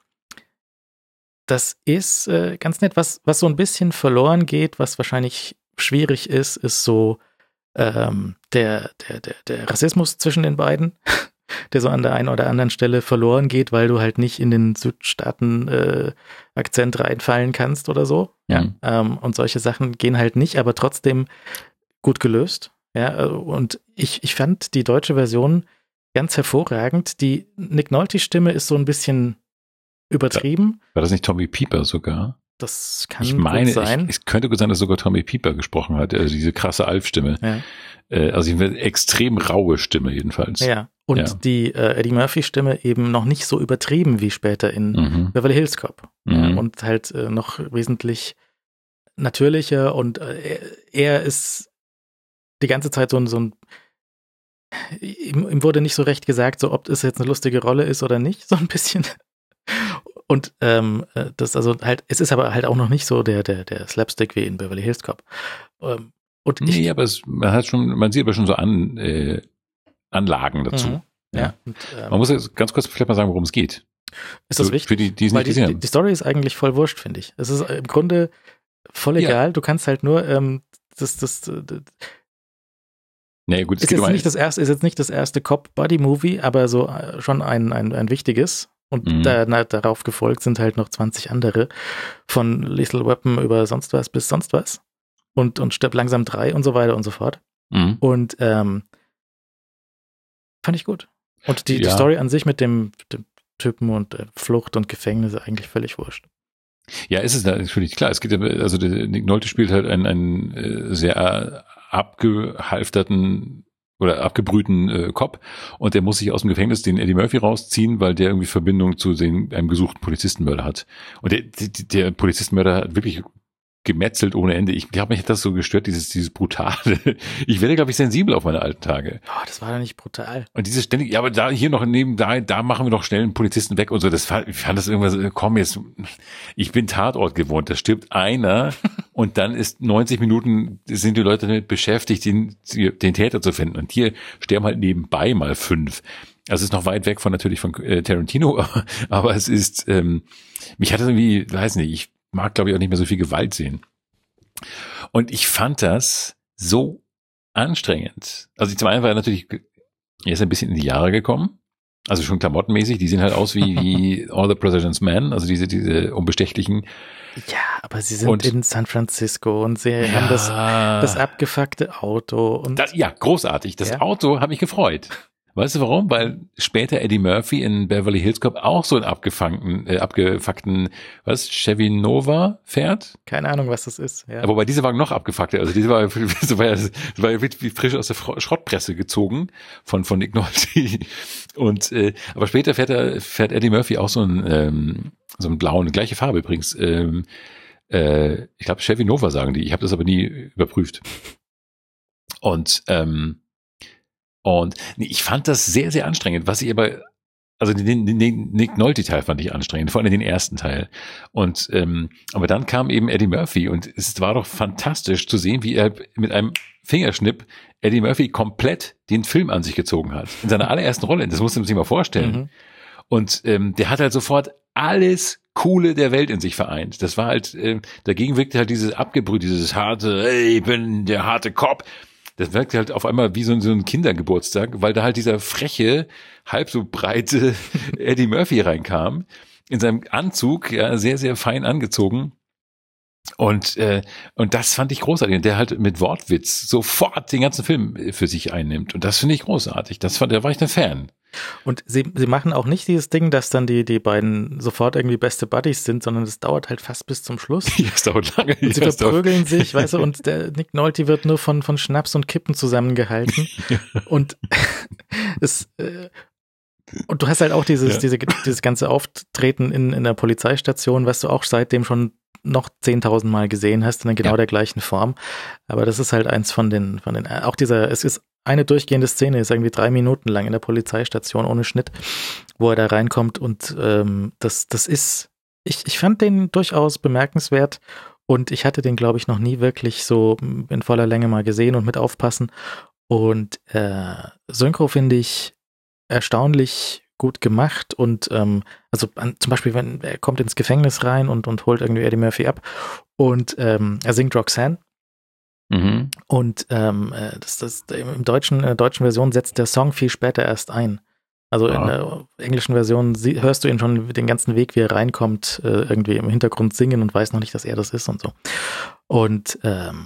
[SPEAKER 2] das ist äh, ganz nett. Was, was so ein bisschen verloren geht, was wahrscheinlich schwierig ist, ist so ähm, der, der, der, der Rassismus zwischen den beiden, der so an der einen oder anderen Stelle verloren geht, weil du halt nicht in den Südstaaten-Akzent äh, reinfallen kannst oder so. Ja.
[SPEAKER 1] Mhm.
[SPEAKER 2] Ähm, und solche Sachen gehen halt nicht, aber trotzdem gut gelöst. Ja, und ich, ich fand die deutsche Version ganz hervorragend. Die Nick Nolte-Stimme ist so ein bisschen übertrieben.
[SPEAKER 1] War das nicht Tommy Pieper sogar?
[SPEAKER 2] Das kann
[SPEAKER 1] ich meine,
[SPEAKER 2] gut sein.
[SPEAKER 1] Ich, es könnte gut sein, dass sogar Tommy Pieper gesprochen hat, also diese krasse Alf-Stimme.
[SPEAKER 2] Ja.
[SPEAKER 1] Äh, also eine extrem raue Stimme jedenfalls.
[SPEAKER 2] Ja, und
[SPEAKER 1] ja.
[SPEAKER 2] die äh, Eddie Murphy-Stimme eben noch nicht so übertrieben wie später in
[SPEAKER 1] mhm.
[SPEAKER 2] Beverly Hills Cop.
[SPEAKER 1] Mhm.
[SPEAKER 2] Ja, und halt äh, noch wesentlich natürlicher und äh, er ist die ganze Zeit so ein, so ein ihm, ihm wurde nicht so recht gesagt, so ob es jetzt eine lustige Rolle ist oder nicht, so ein bisschen. Und ähm, das also halt, es ist aber halt auch noch nicht so der, der, der Slapstick wie in Beverly Hills Cop. Ähm, und ich,
[SPEAKER 1] nee, aber es, man hat schon, man sieht aber schon so an, äh, Anlagen dazu.
[SPEAKER 2] Mhm.
[SPEAKER 1] Ja.
[SPEAKER 2] ja und, ähm,
[SPEAKER 1] man muss jetzt ganz kurz vielleicht mal sagen, worum es geht.
[SPEAKER 2] Ist das
[SPEAKER 1] so,
[SPEAKER 2] wichtig?
[SPEAKER 1] Für die, die es
[SPEAKER 2] Weil
[SPEAKER 1] nicht
[SPEAKER 2] die,
[SPEAKER 1] gesehen
[SPEAKER 2] die,
[SPEAKER 1] haben.
[SPEAKER 2] die Story ist eigentlich voll wurscht, finde ich. Es ist im Grunde voll egal. Ja. Du kannst halt nur ähm, das, das, das
[SPEAKER 1] Nee, gut, es
[SPEAKER 2] ist,
[SPEAKER 1] geht
[SPEAKER 2] jetzt
[SPEAKER 1] um
[SPEAKER 2] nicht das erste, ist jetzt nicht das erste Cop-Buddy-Movie, aber so äh, schon ein, ein, ein wichtiges. Und
[SPEAKER 1] mhm.
[SPEAKER 2] da, na, darauf gefolgt sind halt noch zwanzig andere. Von Lethal Weapon über sonst was bis sonst was. Und, und Stirb langsam drei und so weiter und so fort.
[SPEAKER 1] Mhm.
[SPEAKER 2] Und ähm, fand ich gut. Und die,
[SPEAKER 1] ja.
[SPEAKER 2] die Story an sich mit dem, dem Typen und äh, Flucht und Gefängnis ist eigentlich völlig wurscht.
[SPEAKER 1] Ja, ist es natürlich klar. Es geht ja, also der Nick Nolte spielt halt einen, einen äh, sehr abgehalfterten oder abgebrühten äh, Cop und der muss sich aus dem Gefängnis den Eddie Murphy rausziehen, weil der irgendwie Verbindung zu den, einem gesuchten Polizistenmörder hat. Und der, der, der Polizistenmörder hat wirklich gemetzelt ohne Ende. Ich glaube, mich hat das so gestört, dieses, dieses Brutale. Ich werde, glaube ich, sensibel auf meine alten Tage.
[SPEAKER 2] Oh, das war doch nicht brutal.
[SPEAKER 1] Und dieses ständig, ja, aber da, hier noch neben, da, da machen wir doch schnell einen Polizisten weg und so. Das war, ich fand das irgendwas, komm jetzt, ich bin Tatort gewohnt, da stirbt einer und dann ist neunzig Minuten, sind die Leute damit beschäftigt, den, den Täter zu finden. Und hier sterben halt nebenbei mal fünf. Also es ist noch weit weg von, natürlich von äh, Tarantino, aber, aber es ist, ähm, mich hat das irgendwie, weiß nicht, ich mag, glaube ich, auch nicht mehr so viel Gewalt sehen. Und ich fand das so anstrengend. Also zum einen war er natürlich, er ist ein bisschen in die Jahre gekommen, also schon klamottenmäßig, die sehen halt aus wie, wie All the President's Men, also diese, diese unbestechlichen.
[SPEAKER 2] Ja, aber sie sind
[SPEAKER 1] und,
[SPEAKER 2] in San Francisco und sie ja, haben das, das abgefuckte Auto. Und
[SPEAKER 1] das, ja, großartig. Das ja. Auto hat mich gefreut. Weißt du warum? Weil später Eddie Murphy in Beverly Hills Cop auch so einen abgefangten, äh, abgefuckten, was, Chevy Nova fährt?
[SPEAKER 2] Keine Ahnung, was das ist. Ja.
[SPEAKER 1] Aber bei dieser Wagen noch abgefuckter. Also diese war, das war ja, das war ja wie frisch aus der Schrottpresse gezogen von von Nick Nolte. Und äh, aber später fährt er fährt Eddie Murphy auch so einen ähm, so einen blauen, gleiche Farbe übrigens. Ähm, Äh, ich glaube, Chevy Nova sagen die. Ich habe das aber nie überprüft. Und ähm, und nee, ich fand das sehr, sehr anstrengend. Was ich aber, also den, den, den Nick Nolte-Teil fand ich anstrengend, vor allem den ersten Teil. Und ähm, aber dann kam eben Eddie Murphy und es war doch fantastisch zu sehen, wie er mit einem Fingerschnipp Eddie Murphy komplett den Film an sich gezogen hat. In seiner allerersten Rolle. Das musst du dir mal vorstellen. Mhm. Und ähm, der hat halt sofort alles Coole der Welt in sich vereint. Das war halt, äh, dagegen wirkte halt dieses Abgebrüht, dieses harte, hey, ich bin der harte Cop. Das wirkte halt auf einmal wie so ein, so ein Kindergeburtstag, weil da halt dieser freche, halb so breite Eddie Murphy reinkam, in seinem Anzug, ja, sehr, sehr fein angezogen. Und äh, und das fand ich großartig. Der halt mit Wortwitz sofort den ganzen Film für sich einnimmt. Und das finde ich großartig. Das fand, da war ich ein Fan.
[SPEAKER 2] Und sie, sie machen auch nicht dieses Ding, dass dann die, die beiden sofort irgendwie beste Buddies sind, sondern es dauert halt fast bis zum Schluss.
[SPEAKER 1] Ja, es dauert lange.
[SPEAKER 2] Und sie verprügeln sich, weißt du, und der Nick Nolte wird nur von, von Schnaps und Kippen zusammengehalten. Und es, äh, und du hast halt auch dieses, ja. diese, dieses ganze Auftreten in, in der Polizeistation, was du auch seitdem schon noch zehntausend Mal gesehen hast, in genau ja. der gleichen Form. Aber das ist halt eins von den, von den, auch dieser, es ist eine durchgehende Szene, ist irgendwie drei Minuten lang in der Polizeistation ohne Schnitt, wo er da reinkommt und ähm, das, das ist, ich, ich fand den durchaus bemerkenswert und ich hatte den, glaube ich, noch nie wirklich so in voller Länge mal gesehen und mit aufpassen und äh, Synchro finde ich erstaunlich gut gemacht und ähm, also an, zum Beispiel, wenn er kommt ins Gefängnis rein und, und holt irgendwie Eddie Murphy ab und ähm, er singt Roxanne. Mhm. Und ähm, das, das, im deutschen, in der deutschen Version setzt der Song viel später erst ein. Also ja. in der englischen Version sie, hörst du ihn schon den ganzen Weg, wie er reinkommt, äh, irgendwie im Hintergrund singen und weiß noch nicht, dass er das ist und so. Und ähm,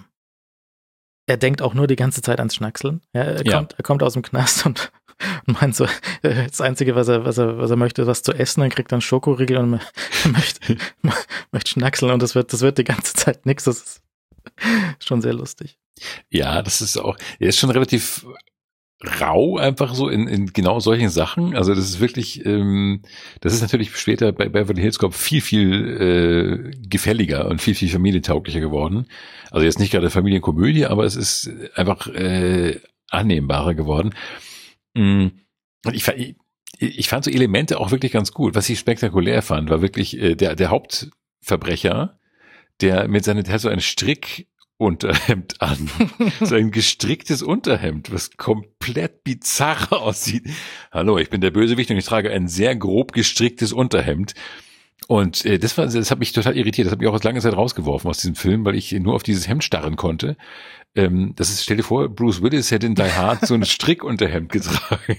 [SPEAKER 2] er denkt auch nur die ganze Zeit ans Schnackseln. Ja, er, ja. Kommt, er kommt aus dem Knast und, und meint so, das Einzige, was er, was er, was er möchte, was zu essen, dann kriegt er einen Schokoriegel und er möchte, möchte schnackseln und das wird, das wird die ganze Zeit nix. Das ist schon sehr lustig.
[SPEAKER 1] Ja, das ist auch, er ist schon relativ rau einfach so in, in genau solchen Sachen. Also das ist wirklich, ähm, das ist natürlich später bei Beverly Hills Cop viel, viel äh, gefälliger und viel, viel familientauglicher geworden. Also jetzt nicht gerade Familienkomödie, aber es ist einfach äh, annehmbarer geworden. Und ich, ich, ich fand so Elemente auch wirklich ganz gut. Was ich spektakulär fand, war wirklich äh, der, der Hauptverbrecher, der mit seiner, der hat so einen Strickunterhemd an. So ein gestricktes Unterhemd, was komplett bizarr aussieht. Hallo, ich bin der Bösewicht und ich trage ein sehr grob gestricktes Unterhemd. Und äh, das war, das hat mich total irritiert. Das hat mich auch aus langer Zeit rausgeworfen aus diesem Film, weil ich nur auf dieses Hemd starren konnte. Ähm, das ist, stell dir vor, Bruce Willis hätte in Die Hard so ein Strickunterhemd getragen.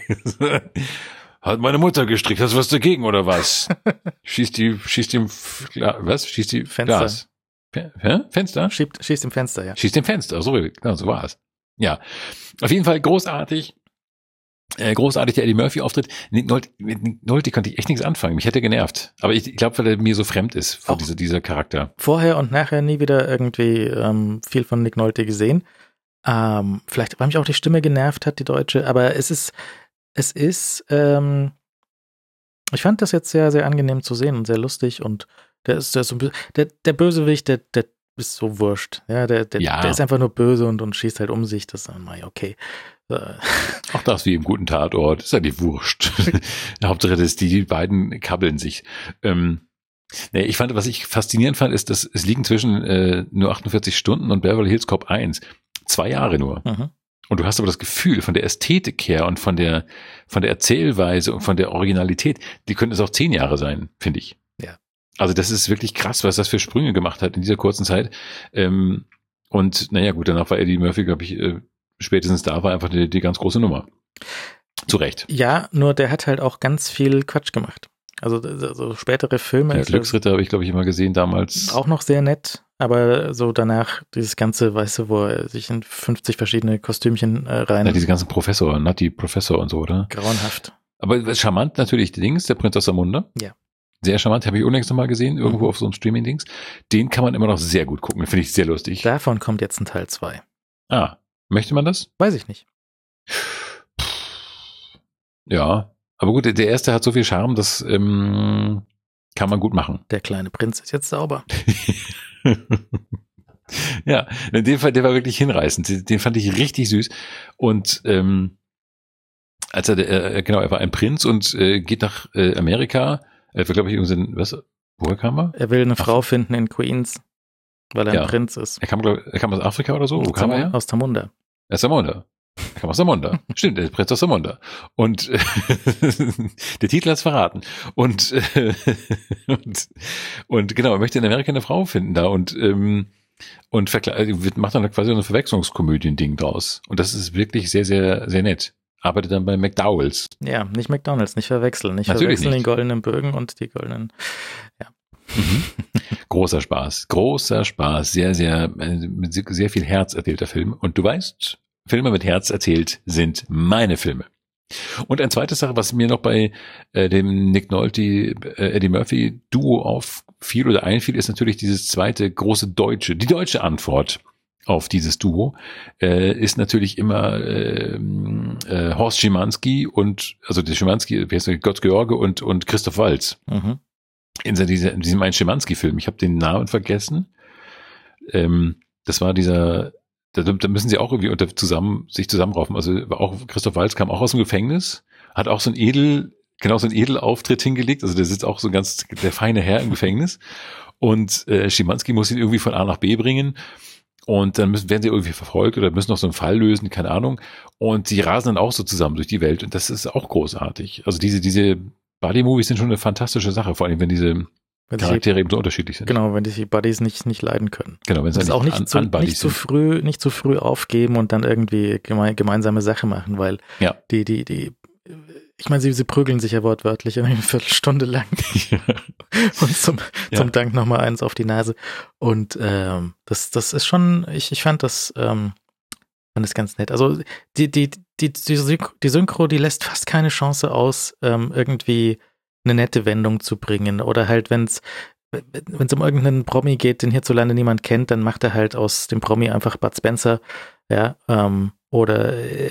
[SPEAKER 1] Hat meine Mutter gestrickt, hast du was dagegen oder was? Schießt die, schießt im, was? Schießt die
[SPEAKER 2] Fenster.
[SPEAKER 1] Glas. Hä? Fenster?
[SPEAKER 2] Schießt, schießt im Fenster, ja.
[SPEAKER 1] Schießt im Fenster, so, genau, so war es. Ja, auf jeden Fall großartig. Äh, großartig der Eddie Murphy-Auftritt. Nick Nolte, mit Nick Nolte konnte ich echt nichts anfangen. Mich hätte er genervt. Aber ich, ich glaube, weil er mir so fremd ist, vor dieser, dieser Charakter.
[SPEAKER 2] Vorher und nachher nie wieder irgendwie ähm, viel von Nick Nolte gesehen. Ähm, vielleicht, weil mich auch die Stimme genervt hat, die deutsche. Aber es ist, es ist, ähm, ich fand das jetzt sehr, sehr angenehm zu sehen und sehr lustig. Und der ist, der ist so, der, der Bösewicht, der, der ist so wurscht. Ja, der, der, ja. der ist einfach nur böse und, und schießt halt um sich. Das ist dann mal okay.
[SPEAKER 1] Auch das wie im guten Tatort, ist ja die Wurscht. Hauptsache, dass die, die beiden kabbeln sich. Ähm, nee, ich fand, was ich faszinierend fand, ist, dass es liegen zwischen äh, nur achtundvierzig Stunden und Beverly Hills Cop eins. Zwei Jahre nur. Mhm. Und du hast aber das Gefühl, von der Ästhetik her und von der, von der Erzählweise und von der Originalität, die könnten es auch zehn Jahre sein, finde ich.
[SPEAKER 2] Ja.
[SPEAKER 1] Also das ist wirklich krass, was das für Sprünge gemacht hat in dieser kurzen Zeit. Ähm, und naja, gut, danach war Eddie Murphy, glaube ich, äh, spätestens da war einfach die, die ganz große Nummer. Zu Recht.
[SPEAKER 2] Ja, nur der hat halt auch ganz viel Quatsch gemacht. Also, also spätere Filme.
[SPEAKER 1] Der Glücksritter habe ich, glaube ich, immer gesehen damals.
[SPEAKER 2] Auch noch sehr nett, aber so danach dieses ganze, weißt du, wo er sich in fünfzig verschiedene Kostümchen äh, rein...
[SPEAKER 1] Ja, diese ganzen Professor, Nutty Professor und so, oder?
[SPEAKER 2] Grauenhaft.
[SPEAKER 1] Aber charmant natürlich, der Dings, der Prinz aus Zamunda.
[SPEAKER 2] Ja.
[SPEAKER 1] Sehr charmant, habe ich unlängst noch mal gesehen, irgendwo mhm. auf so einem Streaming-Dings. Den kann man immer noch sehr gut gucken, finde ich sehr lustig.
[SPEAKER 2] Davon kommt jetzt ein Teil zwei.
[SPEAKER 1] Ah, möchte man das?
[SPEAKER 2] Weiß ich nicht.
[SPEAKER 1] Ja, aber gut, der erste hat so viel Charme, das ähm, kann man gut machen.
[SPEAKER 2] Der kleine Prinz ist jetzt sauber.
[SPEAKER 1] Ja, in dem Fall, der war wirklich hinreißend. Den, den fand ich richtig süß. Und ähm, als er, äh, genau, er war ein Prinz und äh, geht nach äh, Amerika. Er war, glaube ich, irgendwie, was, woher kam er?
[SPEAKER 2] Er will eine
[SPEAKER 1] Ach.
[SPEAKER 2] Frau finden in Queens, weil er
[SPEAKER 1] Ja.
[SPEAKER 2] ein Prinz ist.
[SPEAKER 1] Er kam, glaub, er kam aus Afrika oder so? Wo kam er her?
[SPEAKER 2] Aus Tamunda.
[SPEAKER 1] Er ist Samunda. Er kam aus Samunda. Stimmt, der ist Prinz aus Samunda. Und äh, der Titel hat's verraten. Und, äh, und und genau, er möchte in Amerika eine Frau finden da und ähm, und verkle- macht dann quasi so ein Verwechslungskomödien-Ding draus. Und das ist wirklich sehr, sehr, sehr nett. Arbeitet dann bei McDowell's.
[SPEAKER 2] Ja, nicht McDonald's, nicht verwechseln. Nicht
[SPEAKER 1] Natürlich
[SPEAKER 2] verwechseln
[SPEAKER 1] nicht.
[SPEAKER 2] den goldenen Bögen und die goldenen.
[SPEAKER 1] Mhm. Großer Spaß, großer Spaß, sehr, sehr, mit sehr viel Herz erzählter Film. Und du weißt, Filme mit Herz erzählt sind meine Filme. Und ein zweites Sache, was mir noch bei äh, dem Nick Nolte, äh, Eddie Murphy Duo auffiel oder einfiel, ist natürlich dieses zweite große deutsche, die deutsche Antwort auf dieses Duo, äh, ist natürlich immer äh, äh, Horst Schimanski und, also der Schimanski, wie heißt der, Gott-George und, und Christoph Waltz.
[SPEAKER 2] Mhm.
[SPEAKER 1] In, dieser, in diesem einen Schimanski-Film. Ich habe den Namen vergessen. Ähm, das war dieser, da, da müssen sie auch irgendwie unter, zusammen, sich zusammenraufen. Also auch Christoph Waltz kam auch aus dem Gefängnis, hat auch so ein Edel, genau so einen Edelauftritt hingelegt. Also der sitzt auch so ganz, der feine Herr im Gefängnis. Und äh, Schimanski muss ihn irgendwie von A nach B bringen. Und dann müssen, werden sie irgendwie verfolgt oder müssen noch so einen Fall lösen, keine Ahnung. Und sie rasen dann auch so zusammen durch die Welt. Und das ist auch großartig. Also diese, diese Buddy-Movies sind schon eine fantastische Sache, vor allem wenn diese
[SPEAKER 2] Wenn
[SPEAKER 1] Charaktere
[SPEAKER 2] die,
[SPEAKER 1] eben so unterschiedlich sind.
[SPEAKER 2] genau, wenn die Buddies nicht, nicht leiden können.
[SPEAKER 1] Genau, wenn sie
[SPEAKER 2] das
[SPEAKER 1] nicht
[SPEAKER 2] auch nicht,
[SPEAKER 1] an,
[SPEAKER 2] zu,
[SPEAKER 1] an Buddies
[SPEAKER 2] nicht zu
[SPEAKER 1] sind.
[SPEAKER 2] früh, nicht zu früh aufgeben und dann irgendwie geme gemeinsame Sache machen, weil
[SPEAKER 1] Ja.
[SPEAKER 2] die, die, die, ich meine, sie, sie prügeln sich ja wortwörtlich eine Viertelstunde lang und zum,
[SPEAKER 1] Ja.
[SPEAKER 2] zum Dank nochmal eins auf die Nase. Und ähm, das, das ist schon, ich, ich fand das, ähm, fand das ganz nett. Also die, die, die, die, Synchro, die Synchro, die lässt fast keine Chance aus, ähm, irgendwie eine nette Wendung zu bringen. Oder halt, wenn es wenn es um irgendeinen Promi geht, den hierzulande niemand kennt, dann macht er halt aus dem Promi einfach Bud Spencer, ja, ähm, oder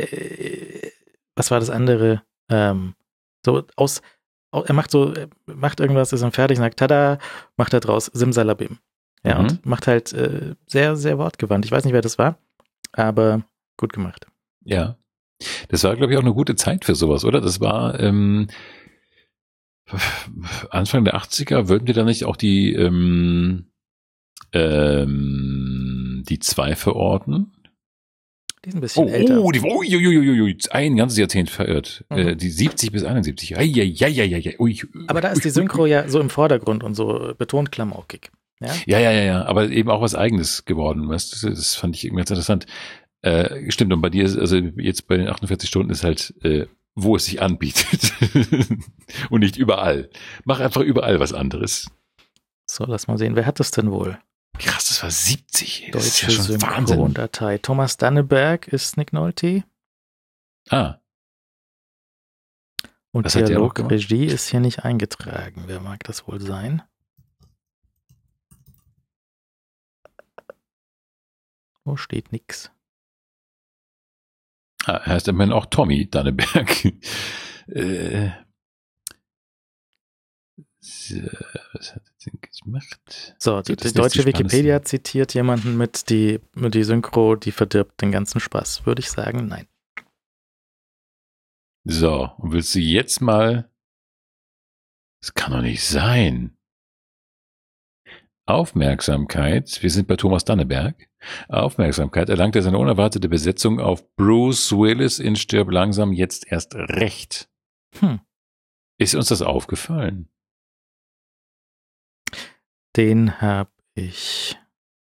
[SPEAKER 2] äh, was war das andere? Ähm, so aus, er macht so, macht irgendwas, ist dann fertig, sagt tada, macht er draus Simsalabim. Ja,
[SPEAKER 1] Mhm.
[SPEAKER 2] und macht halt äh, sehr, sehr wortgewandt. Ich weiß nicht, wer das war, aber gut gemacht.
[SPEAKER 1] Ja. Das war, glaube ich, auch eine gute Zeit für sowas, oder? Das war ähm, Anfang der achtziger, würden wir da nicht auch die ähm, ähm, die zwei verorten?
[SPEAKER 2] Die ist ein bisschen
[SPEAKER 1] Oh,
[SPEAKER 2] älter.
[SPEAKER 1] oh, die, oh, ui, ui, ui, ui, ein ganzes Jahrzehnt verirrt.
[SPEAKER 2] Mhm.
[SPEAKER 1] Äh, die siebzig bis einundsiebzig. Ei, ei, ei, ei, ei, ui,
[SPEAKER 2] Aber da ist die Synchro ja so im Vordergrund und so betont klamaukig. Ja?
[SPEAKER 1] Ja, ja, ja, ja, aber eben auch was Eigenes geworden, weißt du, das fand ich irgendwie ganz interessant. Äh, stimmt, und bei dir ist, also jetzt bei den achtundvierzig Stunden ist halt, äh, wo es sich anbietet. Und nicht überall. Mach einfach überall was anderes.
[SPEAKER 2] So, lass mal sehen, wer hat das denn wohl?
[SPEAKER 1] Krass, das war siebzig. ey. Das ist
[SPEAKER 2] Deutsche
[SPEAKER 1] ja schon Wahnsinn.
[SPEAKER 2] Synchrondatei. Thomas Danneberg ist Nick Nolte
[SPEAKER 1] Ah,
[SPEAKER 2] und
[SPEAKER 1] Was hat der noch
[SPEAKER 2] Dialog,
[SPEAKER 1] gemacht?
[SPEAKER 2] Regie ist hier nicht eingetragen. Wer mag das wohl sein? Wo steht nix?
[SPEAKER 1] ah er heißt immerhin auch Tommy Danneberg. äh, so, was hat er denn gemacht?
[SPEAKER 2] So, die,
[SPEAKER 1] Das
[SPEAKER 2] die
[SPEAKER 1] lässt
[SPEAKER 2] deutsche
[SPEAKER 1] sich spannend
[SPEAKER 2] Wikipedia
[SPEAKER 1] sehen.
[SPEAKER 2] zitiert jemanden mit, die, die Synchro, die verdirbt den ganzen Spaß. Würde ich sagen, nein.
[SPEAKER 1] So, und willst du jetzt mal... Das kann doch nicht sein. Aufmerksamkeit, wir sind bei Thomas Danneberg. Aufmerksamkeit erlangt er seine unerwartete Besetzung auf Bruce Willis in Stirb langsam jetzt erst recht.
[SPEAKER 2] Hm.
[SPEAKER 1] Ist uns das aufgefallen?
[SPEAKER 2] Den habe ich.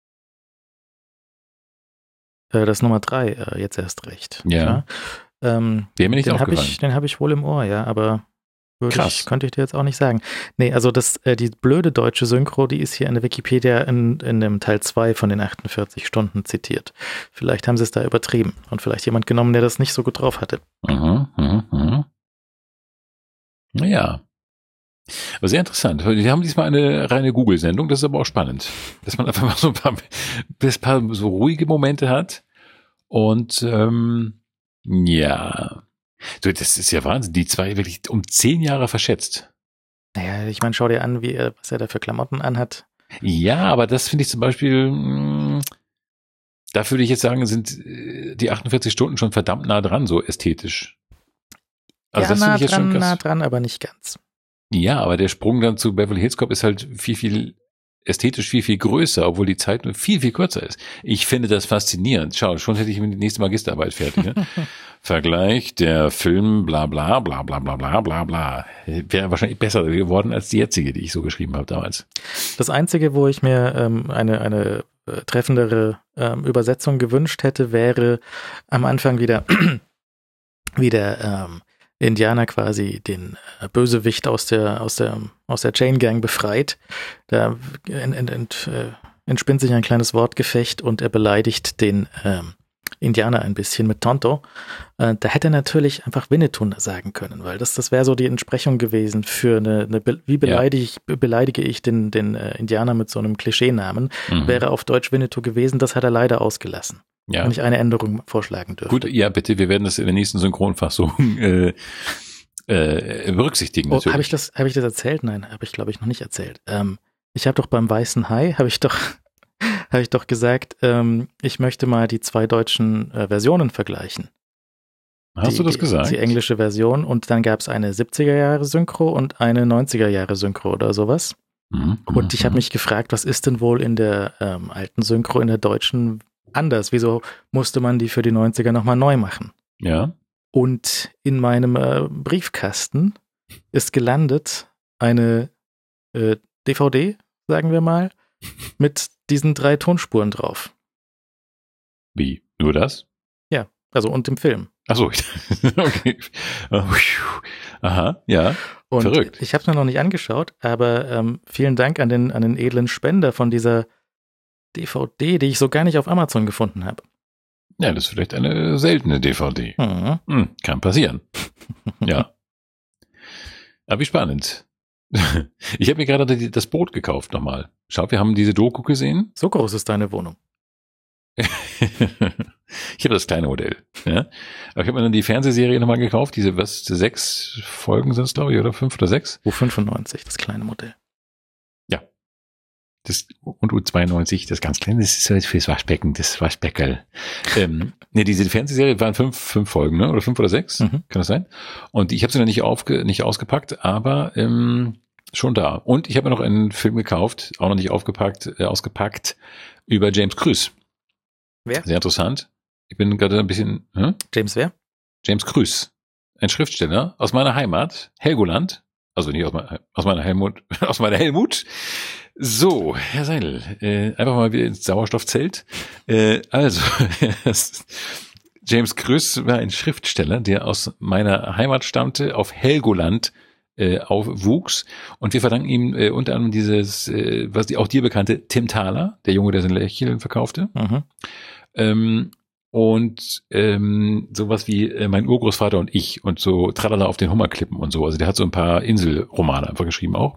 [SPEAKER 2] Äh, das ist Nummer drei, äh, jetzt erst recht.
[SPEAKER 1] Ja.
[SPEAKER 2] Ähm,
[SPEAKER 1] Wäre mir nicht
[SPEAKER 2] den habe
[SPEAKER 1] aufgefallen.
[SPEAKER 2] ich, den hab ich wohl im Ohr, ja, aber würde
[SPEAKER 1] Krass.
[SPEAKER 2] ich, könnte ich dir jetzt auch nicht sagen. Nee, also das, äh, die blöde deutsche Synchro, die ist hier in der Wikipedia in, in dem Teil zwei von den achtundvierzig Stunden zitiert. Vielleicht haben sie es da übertrieben und vielleicht jemand genommen, der das nicht so gut drauf hatte.
[SPEAKER 1] Mhm, mhm, mhm. Naja. Aber sehr interessant. Wir haben diesmal eine reine Google-Sendung, das ist aber auch spannend. Dass man einfach mal so ein paar, ein paar so ruhige Momente hat. Und ähm, ja. So, das ist ja Wahnsinn. Die zwei wirklich um zehn Jahre verschätzt.
[SPEAKER 2] Naja, ich meine, schau dir an, wie er, was er da für Klamotten anhat.
[SPEAKER 1] Ja, aber das finde ich zum Beispiel, mh, da würde ich jetzt sagen, sind äh, die achtundvierzig Stunden schon verdammt nah dran, so ästhetisch. Also
[SPEAKER 2] ja,
[SPEAKER 1] das
[SPEAKER 2] nah
[SPEAKER 1] finde ich jetzt
[SPEAKER 2] dran,
[SPEAKER 1] schon krass.
[SPEAKER 2] nah dran, aber nicht ganz.
[SPEAKER 1] Ja, aber der Sprung dann zu Beverly Hills Cop ist halt viel, viel ästhetisch viel, viel größer, obwohl die Zeit nur viel, viel kürzer ist. Ich finde das faszinierend. Schau, schon hätte ich die nächste Magisterarbeit fertig. Ne? Vergleich der Film bla bla bla bla bla bla bla bla. Wäre wahrscheinlich besser geworden als die jetzige, die ich so geschrieben habe damals.
[SPEAKER 2] Das Einzige, wo ich mir ähm, eine, eine äh, treffendere ähm, Übersetzung gewünscht hätte, wäre am Anfang wieder, wie der ähm, Indianer quasi den äh, Bösewicht aus der, aus der, aus der Chain Gang befreit. Da ent, ent, ent, äh, entspinnt sich ein kleines Wortgefecht und er beleidigt den ähm, Indianer ein bisschen mit Tonto. Äh, da hätte er natürlich einfach Winnetou sagen können, weil das, das wäre so die Entsprechung gewesen für eine, eine Be- wie beleidige ich, beleidige ich den, den äh, Indianer mit so einem Klischeenamen, mhm. wäre auf Deutsch Winnetou gewesen, das hat er leider ausgelassen.
[SPEAKER 1] Ja.
[SPEAKER 2] Wenn ich eine Änderung vorschlagen dürfte.
[SPEAKER 1] Gut, ja, bitte, wir werden das in der nächsten Synchronfassung äh, äh, berücksichtigen.
[SPEAKER 2] Oh, habe ich das, habe ich das erzählt? Nein, habe ich, glaube ich, noch nicht erzählt. Ähm, ich habe doch beim Weißen Hai, habe ich doch, habe ich doch gesagt, ähm, ich möchte mal die zwei deutschen äh, Versionen vergleichen.
[SPEAKER 1] Hast
[SPEAKER 2] die,
[SPEAKER 1] du das gesagt?
[SPEAKER 2] Die, die englische Version und dann gab es eine siebziger-Jahre-Synchro und eine neunziger-Jahre-Synchro oder sowas.
[SPEAKER 1] Mhm,
[SPEAKER 2] und ich habe mich gefragt, was ist denn wohl in der ähm, alten Synchro, in der deutschen anders? Wieso musste man die für die neunziger nochmal neu machen?
[SPEAKER 1] Ja.
[SPEAKER 2] Und in meinem äh, Briefkasten ist gelandet eine äh, D V D, sagen wir mal, mit diesen drei Tonspuren drauf.
[SPEAKER 1] Wie? Nur das?
[SPEAKER 2] Ja, also und im Film.
[SPEAKER 1] Ach so, okay. Aha, ja.
[SPEAKER 2] Und
[SPEAKER 1] verrückt.
[SPEAKER 2] Ich habe es mir noch nicht angeschaut, aber ähm, vielen Dank an den, an den edlen Spender von dieser D V D, die ich so gar nicht auf Amazon gefunden habe.
[SPEAKER 1] Ja, das ist vielleicht eine seltene D V D.
[SPEAKER 2] Mhm.
[SPEAKER 1] Hm, kann passieren. Ja. Aber wie spannend. Ich habe mir gerade das Boot gekauft nochmal. Schau, wir haben diese Doku gesehen.
[SPEAKER 2] So groß ist deine Wohnung.
[SPEAKER 1] Ich habe das kleine Modell. Ja. Aber ich habe mir dann die Fernsehserie nochmal gekauft. Diese, was, sechs Folgen sind es, glaube ich, oder fünf oder sechs?
[SPEAKER 2] U fünfundneunzig, das kleine Modell.
[SPEAKER 1] Ja. Das, und U zweiundneunzig, das ganz kleine, das ist halt fürs Waschbecken, das Waschbeckerl. ähm, ne, diese Fernsehserie waren fünf, fünf Folgen, ne? Oder fünf oder sechs? Mhm. Kann das sein? Und ich habe sie noch nicht aufge, nicht ausgepackt, aber ähm, schon da. Und ich habe mir noch einen Film gekauft, auch noch nicht aufgepackt, äh, ausgepackt, über James Krüß.
[SPEAKER 2] Wer?
[SPEAKER 1] Sehr interessant. Ich bin gerade ein bisschen... Hm?
[SPEAKER 2] James wer?
[SPEAKER 1] James Krüß. Ein Schriftsteller aus meiner Heimat, Helgoland. Also nicht aus, mein, aus meiner Helmut, aus meiner Helmut. So, Herr Seidel, äh, einfach mal wieder ins Sauerstoffzelt. Äh, also, James Krüß war ein Schriftsteller, der aus meiner Heimat stammte, auf Helgoland äh, aufwuchs. Und wir verdanken ihm äh, unter anderem dieses, äh, was die auch dir bekannte, Tim Thaler, der Junge, der sein Lächeln verkaufte. Mhm. Ähm, und ähm, sowas wie äh, mein Urgroßvater und ich und so Tralala auf den Hummerklippen und so. Also der hat so ein paar Inselromane einfach geschrieben auch.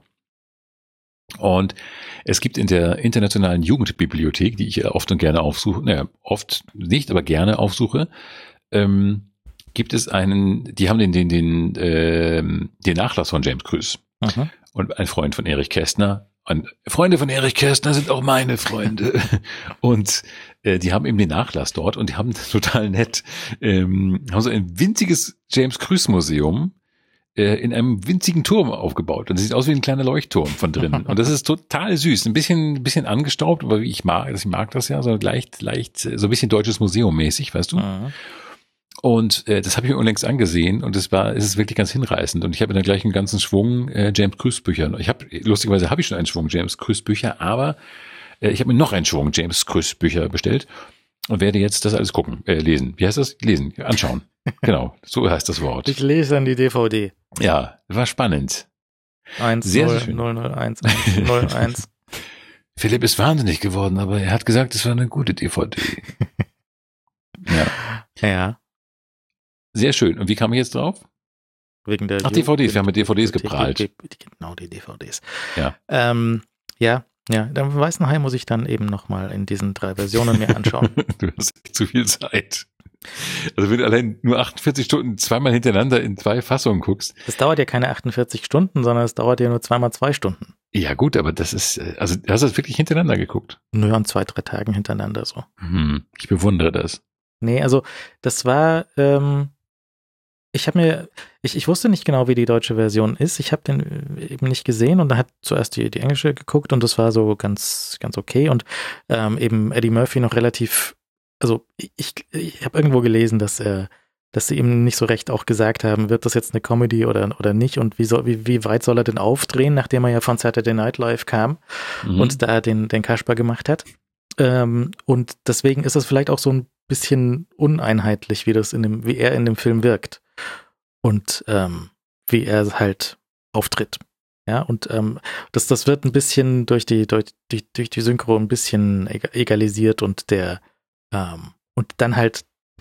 [SPEAKER 1] Und es gibt in der internationalen Jugendbibliothek, die ich oft und gerne aufsuche, naja, oft nicht, aber gerne aufsuche, ähm, gibt es einen, die haben den, den, den, ähm, den Nachlass von James Krüß. Mhm. Und ein Freund von Erich Kästner. Und Freunde von Erich Kästner sind auch meine Freunde. Und äh, die haben eben den Nachlass dort und die haben total nett, ähm, haben so ein winziges James Krüß Museum äh, in einem winzigen Turm aufgebaut. Und das sieht aus wie ein kleiner Leuchtturm von drinnen. Und das ist total süß. Ein bisschen, ein bisschen angestaubt, aber ich mag, ich mag das ja, so leicht, leicht, so ein bisschen deutsches Museum mäßig, weißt du? Mhm. Und äh, das habe ich mir unlängst angesehen und es war, es ist wirklich ganz hinreißend. Und ich habe dann gleich einen ganzen Schwung äh, James Krüß Bücher. Ich habe lustigerweise habe ich schon einen Schwung James Krüß Bücher, aber äh, ich habe mir noch einen Schwung James Krüß Bücher bestellt und werde jetzt das alles gucken, äh, lesen. Wie heißt das? Lesen, anschauen. Genau, so heißt das Wort.
[SPEAKER 2] Ich lese dann die D V D.
[SPEAKER 1] Ja, war spannend.
[SPEAKER 2] eins, sehr, null, sehr schön. null null eins, eins null eins.
[SPEAKER 1] Philipp ist wahnsinnig geworden, aber er hat gesagt, es war eine gute D V D. Ja.
[SPEAKER 2] Ja.
[SPEAKER 1] Sehr schön. Und wie kam ich jetzt drauf?
[SPEAKER 2] Wegen der
[SPEAKER 1] Ach, D V Ds. Wir haben mit D V Ds geprahlt.
[SPEAKER 2] Genau, die D V Ds.
[SPEAKER 1] Ja.
[SPEAKER 2] Ähm, ja, ja. Dann Weißen Hai muss ich dann eben nochmal in diesen drei Versionen mir anschauen.
[SPEAKER 1] Du hast echt zu viel Zeit. Also wenn du allein nur achtundvierzig Stunden zweimal hintereinander in zwei Fassungen guckst.
[SPEAKER 2] Das dauert ja keine achtundvierzig Stunden, sondern es dauert ja nur zweimal zwei Stunden.
[SPEAKER 1] Ja gut, aber das ist, also hast du das wirklich hintereinander geguckt?
[SPEAKER 2] Nur an zwei, drei Tagen hintereinander so.
[SPEAKER 1] Hm, ich bewundere das.
[SPEAKER 2] Nee, also das war, ähm, ich habe mir, ich, ich wusste nicht genau, wie die deutsche Version ist. Ich habe den eben nicht gesehen und dann hat zuerst die, die englische geguckt und das war so ganz, ganz okay und ähm, eben Eddie Murphy noch relativ, also ich, ich habe irgendwo gelesen, dass er, dass sie ihm nicht so recht auch gesagt haben, wird das jetzt eine Comedy oder, oder nicht und wie, soll, wie, wie weit soll er denn aufdrehen, nachdem er ja von Saturday Night Live kam mhm. und da den, den Kasper gemacht hat. Ähm, und deswegen ist es vielleicht auch so ein bisschen uneinheitlich, wie das in dem, wie er in dem Film wirkt und ähm, wie er halt auftritt. Ja, und ähm, das, das wird ein bisschen durch die, durch die, durch die Synchro ein bisschen egalisiert und der ähm, und dann halt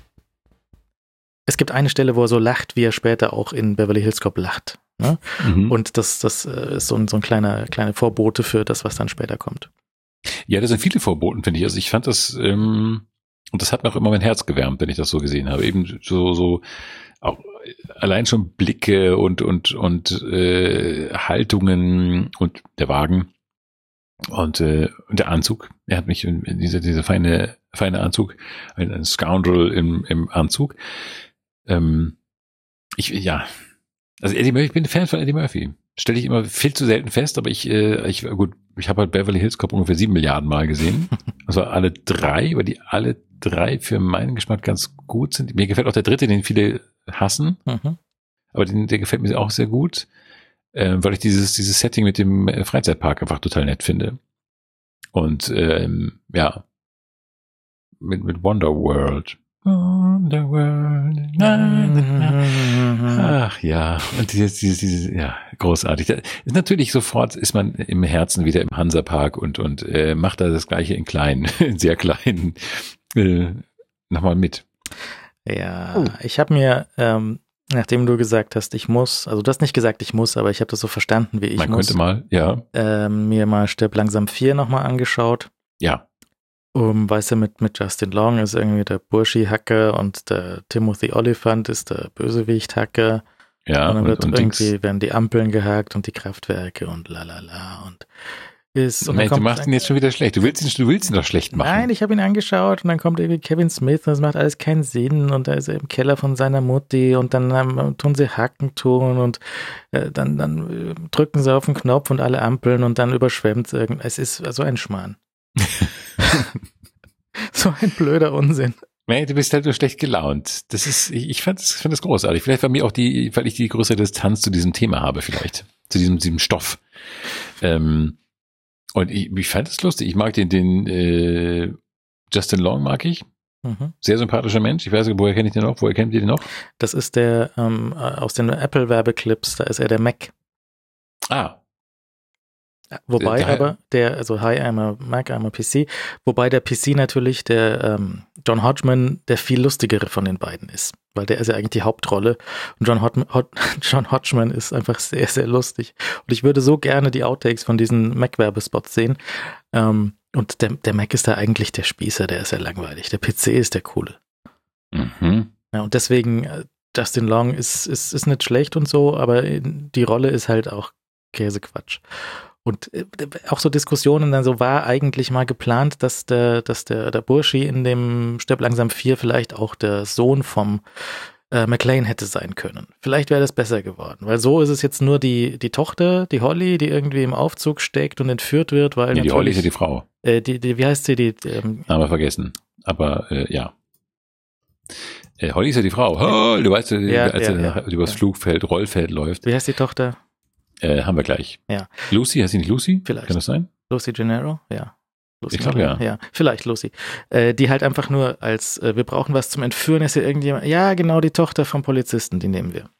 [SPEAKER 2] es gibt eine Stelle, wo er so lacht, wie er später auch in Beverly Hills Cop lacht. Ne? Mhm. Und das, das ist so ein, so ein kleiner, kleine Vorbote für das, was dann später kommt.
[SPEAKER 1] Ja, das sind viele Vorboten, finde ich. Also ich fand das, ähm, und das hat mir auch immer mein Herz gewärmt, wenn ich das so gesehen habe. Eben so, so auch allein schon Blicke und und und äh, Haltungen und der Wagen und, äh, und der Anzug. Er hat mich in, in dieser dieser feine feine Anzug, ein, ein Scoundrel im im Anzug. Ähm, ich, ja, also Eddie Murphy, ich bin ein Fan von Eddie Murphy. Stelle ich immer viel zu selten fest, aber ich, äh, ich gut, ich habe halt Beverly Hills Cop ungefähr sieben Milliarden Mal gesehen. Also alle drei, weil die alle drei für meinen Geschmack ganz gut sind. Mir gefällt auch der dritte, den viele hassen, mhm. aber den, der gefällt mir auch sehr gut, äh, weil ich dieses, dieses Setting mit dem Freizeitpark einfach total nett finde. Und ähm, ja, mit, mit Wonder World. Wonderworld. Ach ja, und dieses, dieses, dieses, ja, großartig. Da ist natürlich sofort ist man im Herzen wieder im Hansapark und und äh, macht da das Gleiche in klein, in sehr klein, äh, nochmal mit.
[SPEAKER 2] Ja, oh. Ich habe mir, ähm, nachdem du gesagt hast, ich muss, also du hast nicht gesagt, ich muss, aber ich habe das so verstanden, wie ich
[SPEAKER 1] man
[SPEAKER 2] muss.
[SPEAKER 1] Man könnte mal, ja.
[SPEAKER 2] Ähm, mir mal Stirb langsam vier nochmal angeschaut.
[SPEAKER 1] Ja.
[SPEAKER 2] Um, weißt du, mit, mit Justin Long ist irgendwie der Burschi-Hacker und der Timothy Olyphant ist der Bösewicht-Hacker.
[SPEAKER 1] Ja,
[SPEAKER 2] und dann
[SPEAKER 1] und,
[SPEAKER 2] wird
[SPEAKER 1] und
[SPEAKER 2] irgendwie,
[SPEAKER 1] Dings.
[SPEAKER 2] werden die Ampeln gehackt und die Kraftwerke und lalala und ist. Und
[SPEAKER 1] Nein, du machst ihn jetzt schon wieder schlecht. Du willst ihn, du willst ihn doch schlecht machen.
[SPEAKER 2] Nein, ich habe ihn angeschaut und dann kommt irgendwie Kevin Smith und das macht alles keinen Sinn und da ist er im Keller von seiner Mutti und dann ähm, tun sie Hacken tun und äh, dann, dann äh, drücken sie auf den Knopf und alle Ampeln und dann überschwemmt es irgend. Es ist so ein Schmarrn. So ein blöder Unsinn.
[SPEAKER 1] Nee, du bist halt nur schlecht gelaunt. Das ist, ich, ich fand das, fand das großartig. Vielleicht war mir auch die, weil ich die größere Distanz zu diesem Thema habe, vielleicht. Zu diesem, diesem Stoff. Ähm, und ich, ich fand es lustig. Ich mag den, den äh, Justin Long mag ich. Mhm. Sehr sympathischer Mensch. Ich weiß nicht, woher kenne ich den noch? Woher kennt ihr den noch?
[SPEAKER 2] Das ist der ähm, aus den Apple-Werbeclips. Da ist er der Mac.
[SPEAKER 1] Ah.
[SPEAKER 2] Wobei der, aber der, also hi, I'm a Mac, I'm a P C, wobei der P C natürlich der ähm, John Hodgman der viel lustigere von den beiden ist, weil der ist ja eigentlich die Hauptrolle und John, Hod- Hod- John Hodgman ist einfach sehr, sehr lustig und ich würde so gerne die Outtakes von diesen Mac-Werbespots sehen ähm, und der, der Mac ist da eigentlich der Spießer, der ist ja langweilig, der P C ist der Coole.
[SPEAKER 1] Mhm.
[SPEAKER 2] Ja, und deswegen, äh, Justin Long ist, ist, ist nicht schlecht und so, aber die Rolle ist halt auch Käsequatsch. Und auch so Diskussionen dann so, war eigentlich mal geplant, dass der, dass der, der Burschi in dem Stirb langsam vier vielleicht auch der Sohn vom äh, McClane hätte sein können. Vielleicht wäre das besser geworden, weil so ist es jetzt nur die, die Tochter, die Holly, die irgendwie im Aufzug steckt und entführt wird, weil
[SPEAKER 1] nee, die Holly ist ja die Frau.
[SPEAKER 2] Äh, die, die, wie heißt sie? Die, die ähm,
[SPEAKER 1] Haben wir vergessen. Aber, äh, ja. Äh, Holly ist ja die Frau. Oh, du weißt, ja, als ja, er ja, übers ja. Flugfeld, Rollfeld läuft.
[SPEAKER 2] Wie heißt die Tochter?
[SPEAKER 1] Äh, haben wir gleich.
[SPEAKER 2] Ja.
[SPEAKER 1] Lucy, heißt sie nicht Lucy?
[SPEAKER 2] Vielleicht.
[SPEAKER 1] Kann das sein?
[SPEAKER 2] Lucy Gennaro? Ja. Lucy
[SPEAKER 1] ich glaube ja.
[SPEAKER 2] Ja, vielleicht Lucy. Äh, die halt einfach nur als, äh, wir brauchen was zum Entführen, ist ja irgendjemand, ja genau, die Tochter vom Polizisten, die nehmen wir.